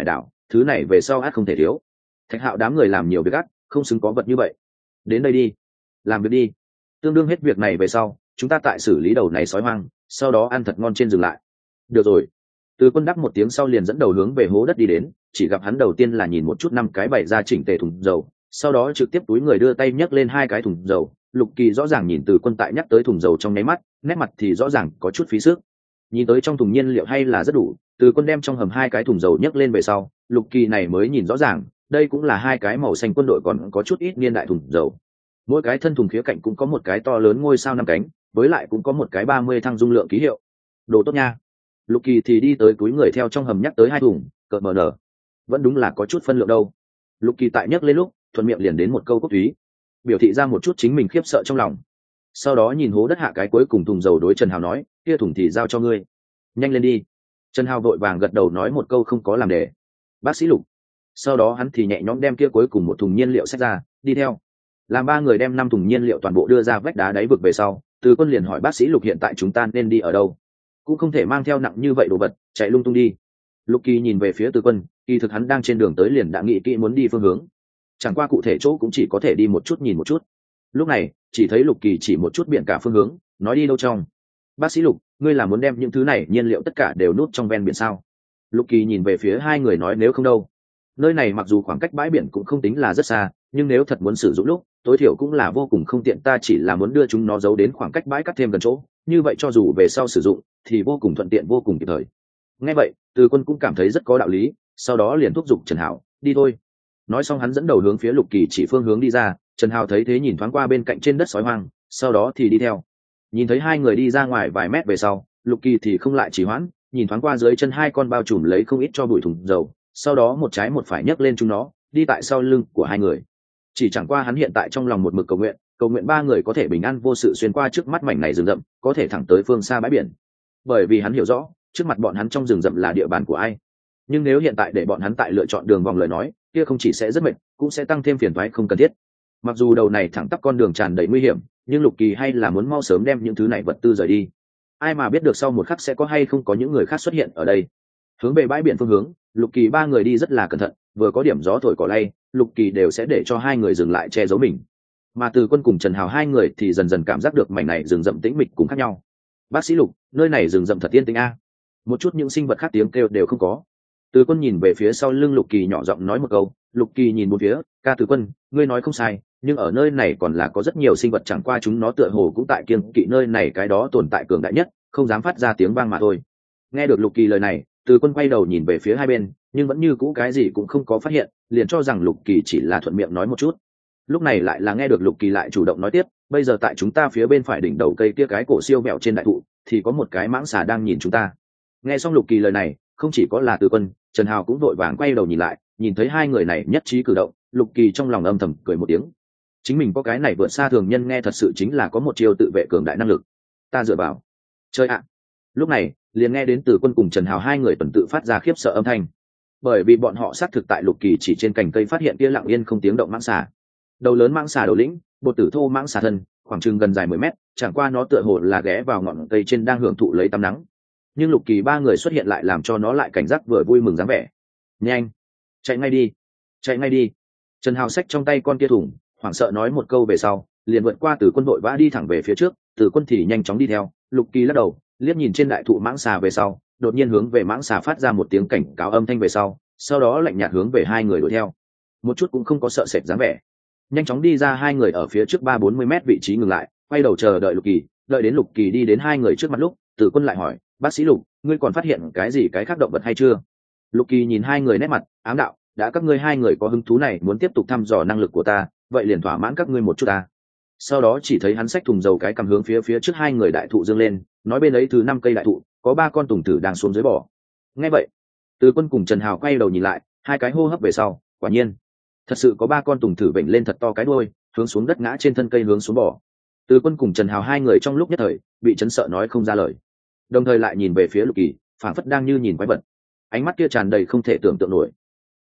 thứ này về sau át không thể thiếu. Thạch Hạo đám người làm nhiều việc ác, không xứng có vật như vậy. Đến đây đi, làm việc đi. Tương đương hết việc này về sau, chúng ta tại xử lý đầu này sói hoang, sau đó ăn thật ngon trên dừng lại. Được rồi. Từ Quân đáp một tiếng sau liền dẫn đầu hướng về hố đất đi đến, chỉ gặp hắn đầu tiên là nhìn một chút 5 cái bày ra chỉnh tề thùng dầu, sau đó trực tiếp túi người đưa tay nhấc lên 2 cái thùng dầu. Lục Kỳ rõ ràng nhìn Từ Quân tại nhắc tới thùng dầu trong nháy mắt, nét mặt thì rõ ràng có chút phí sức. Nhìn tới trong thùng nhiên liệu hay là rất đủ, Từ Quân đem trong hầm 2 cái thùng dầu nhấc lên về sau, Lục Kỳ này mới nhìn rõ ràng, đây cũng là 2 cái màu xanh quân đội còn có chút ít niên đại thùng dầu. Mỗi cái thân thùng khía cạnh cũng có một cái to lớn ngôi sao 5 cánh, với lại cũng có một cái 30 thăng dung lượng ký hiệu. Đồ tốt nha. Lục Kỳ thì đi tới túi người theo trong hầm nhắc tới 2 thùng, cợt mờ nở. Vẫn đúng là có chút phân lượng đâu. Lục Kỳ tại nhấc lên lúc, thuận miệng liền đến một câu cốt thúy, biểu thị ra một chút chính mình khiếp sợ trong lòng. Sau đó nhìn hố đất hạ cái cuối cùng thùng dầu đối Trần Hào nói, kia thùng thì giao cho ngươi, nhanh lên đi. Trần Hào vội vàng gật đầu nói một câu không có làm đề. Bác sĩ Lục. Sau đó hắn thì nhẹ nhõm đem kia cuối cùng một thùng nhiên liệu xách ra, đi theo. Làm 3 người đem 5 thùng nhiên liệu toàn bộ đưa ra vách đá đáy vực về sau, Từ Quân liền hỏi bác sĩ Lục hiện tại chúng ta nên đi ở đâu, cũng không thể mang theo nặng như vậy đồ vật chạy lung tung đi. Lục Kỳ nhìn về phía Từ Quân, kỳ thực hắn đang trên đường tới liền đã nghĩ kỹ muốn đi phương hướng, chẳng qua cụ thể chỗ cũng chỉ có thể đi một chút nhìn một chút. Lúc này chỉ thấy Lục Kỳ chỉ một chút biển cả phương hướng, nói đi đâu trong. Bác sĩ Lục, ngươi là muốn đem những thứ này nhiên liệu tất cả đều nút trong ven biển sao? Lục Kỳ nhìn về phía 2 người nói nếu không đâu. Nơi này mặc dù khoảng cách bãi biển cũng không tính là rất xa, nhưng nếu thật muốn sử dụng lúc, tối thiểu cũng là vô cùng không tiện, ta chỉ là muốn đưa chúng nó giấu đến khoảng cách bãi cắt thêm gần chỗ, như vậy cho dù về sau sử dụng thì vô cùng thuận tiện vô cùng kịp thời. Nghe vậy, Từ Quân cũng cảm thấy rất có đạo lý, sau đó liền thúc giục Trần Hạo, đi thôi. Nói xong hắn dẫn đầu hướng phía Lục Kỳ chỉ phương hướng đi ra, Trần Hạo thấy thế nhìn thoáng qua bên cạnh trên đất sói hoang, sau đó thì đi theo. Nhìn thấy 2 người đi ra ngoài vài mét về sau, Lục Kỳ thì không lại trì hoãn, nhìn thoáng qua dưới chân 2 con bao trùm lấy không ít cho bụi thùng dầu, sau đó một trái một phải nhấc lên chúng nó, đi tại sau lưng của 2 người. Chỉ chẳng qua hắn hiện tại trong lòng một mực cầu nguyện 3 người có thể bình an vô sự xuyên qua trước mắt mảnh này rừng rậm, có thể thẳng tới phương xa bãi biển. Bởi vì hắn hiểu rõ, trước mặt bọn hắn trong rừng rậm là địa bàn của ai. Nhưng nếu hiện tại để bọn hắn tại lựa chọn đường vòng lời nói, kia không chỉ sẽ rất mệt, cũng sẽ tăng thêm phiền toái không cần thiết. Mặc dù đầu này thẳng tắp con đường tràn đầy nguy hiểm, nhưng Lục Kỳ hay là muốn mau sớm đem những thứ này vật tư rời đi. Ai mà biết được sau một khắc sẽ có hay không có những người khác xuất hiện ở đây. Hướng về bãi biển phương hướng, Lục Kỳ 3 người đi rất là cẩn thận, vừa có điểm gió thổi cỏ lay, Lục Kỳ đều sẽ để cho 2 người dừng lại che giấu mình. Mà Từ Quân cùng Trần Hào 2 người thì dần dần cảm giác được mảnh này rừng rậm tĩnh mịch cùng khác nhau. Bác sĩ Lục, nơi này rừng rậm thật yên tĩnh a. Một chút những sinh vật khác tiếng kêu đều không có. Từ Quân nhìn về phía sau lưng Lục Kỳ nhỏ giọng nói một câu, Lục Kỳ nhìn bốn phía, ca Từ Quân, ngươi nói không sai, nhưng ở nơi này còn là có rất nhiều sinh vật, chẳng qua chúng nó tựa hồ cũng tại kiêng kỵ nơi này cái đó tồn tại cường đại nhất, không dám phát ra tiếng vang mà thôi. Nghe được Lục Kỳ lời này, Từ Quân quay đầu nhìn về phía hai bên, nhưng vẫn như cũ cái gì cũng không có phát hiện, liền cho rằng Lục Kỳ chỉ là thuận miệng nói một chút. Lúc này lại là nghe được Lục Kỳ lại chủ động nói tiếp, bây giờ tại chúng ta phía bên phải đỉnh đầu cây kia cái cổ siêu vẹo trên đại thụ, thì có một cái mãng xà đang nhìn chúng ta. Nghe xong Lục Kỳ lời này, không chỉ có là Từ Quân, Trần Hào cũng vội vàng quay đầu nhìn lại, nhìn thấy hai người này nhất trí cử động, Lục Kỳ trong lòng âm thầm cười một tiếng. Chính mình có cái này vượt xa thường nhân, nghe thật sự chính là có một chiêu tự vệ cường đại năng lực. Ta dựa vào. Chơi ạ. Lúc này, liền nghe đến Từ Quân cùng Trần Hào hai người tuần tự phát ra khiếp sợ âm thanh. Bởi vì bọn họ xác thực tại Lục Kỳ chỉ trên cành cây phát hiện kia lặng yên không tiếng động mãng xà. Đầu lớn mãng xà đầu lĩnh, bột tử thô mãng xà thân, khoảng chừng gần dài 10 mét, chẳng qua nó tựa hồ là ghé vào ngọn cây trên đang hưởng thụ lấy tắm nắng. Nhưng Lục Kỳ ba người xuất hiện lại làm cho nó lại cảnh giác vừa vui mừng dáng vẻ. Nhanh, chạy ngay đi, chạy ngay đi. Trần Hào xách trong tay con kia thùng, hoảng sợ nói một câu về sau, liền vượt qua Từ Quân vội vã đi thẳng về phía trước, Từ Quân thì nhanh chóng đi theo. Lục Kỳ lắc đầu, liếc nhìn trên đại thụ mãng xà về sau, đột nhiên hướng về mãng xà phát ra một tiếng cảnh cáo âm thanh về sau đó lạnh nhạt hướng về hai người đuổi theo, một chút cũng không có sợ sệt dáng vẻ. Nhanh chóng đi ra, hai người ở phía trước 30-40 mét vị trí ngừng lại, quay đầu chờ đợi Lục Kỳ. Đợi đến Lục Kỳ đi đến hai người trước mặt lúc, Từ Quân lại hỏi, bác sĩ Lục, ngươi còn phát hiện cái gì cái khác động vật hay chưa? Lục Kỳ nhìn hai người nét mặt, ám đạo, đã các ngươi hai người có hứng thú này muốn tiếp tục thăm dò năng lực của ta, vậy liền thỏa mãn các ngươi một chút ta. Sau đó chỉ thấy hắn xách thùng dầu cái cầm hướng phía trước hai người đại thụ dương lên, nói bên ấy thứ 5 cây đại thụ, có 3 con tùng tử đang xuống dưới bò. Nghe vậy, Từ Quân cùng Trần Hào quay đầu nhìn lại, hai cái hô hấp về sau, quả nhiên, thật sự có 3 con tùng tử vểnh lên thật to cái đuôi, hướng xuống đất ngã trên thân cây hướng xuống bò. Từ Quân cùng Trần Hào hai người trong lúc nhất thời bị chấn sợ nói không ra lời, đồng thời lại nhìn về phía Lục Kỳ, phảng phất đang như nhìn quái vật, ánh mắt kia tràn đầy không thể tưởng tượng nổi.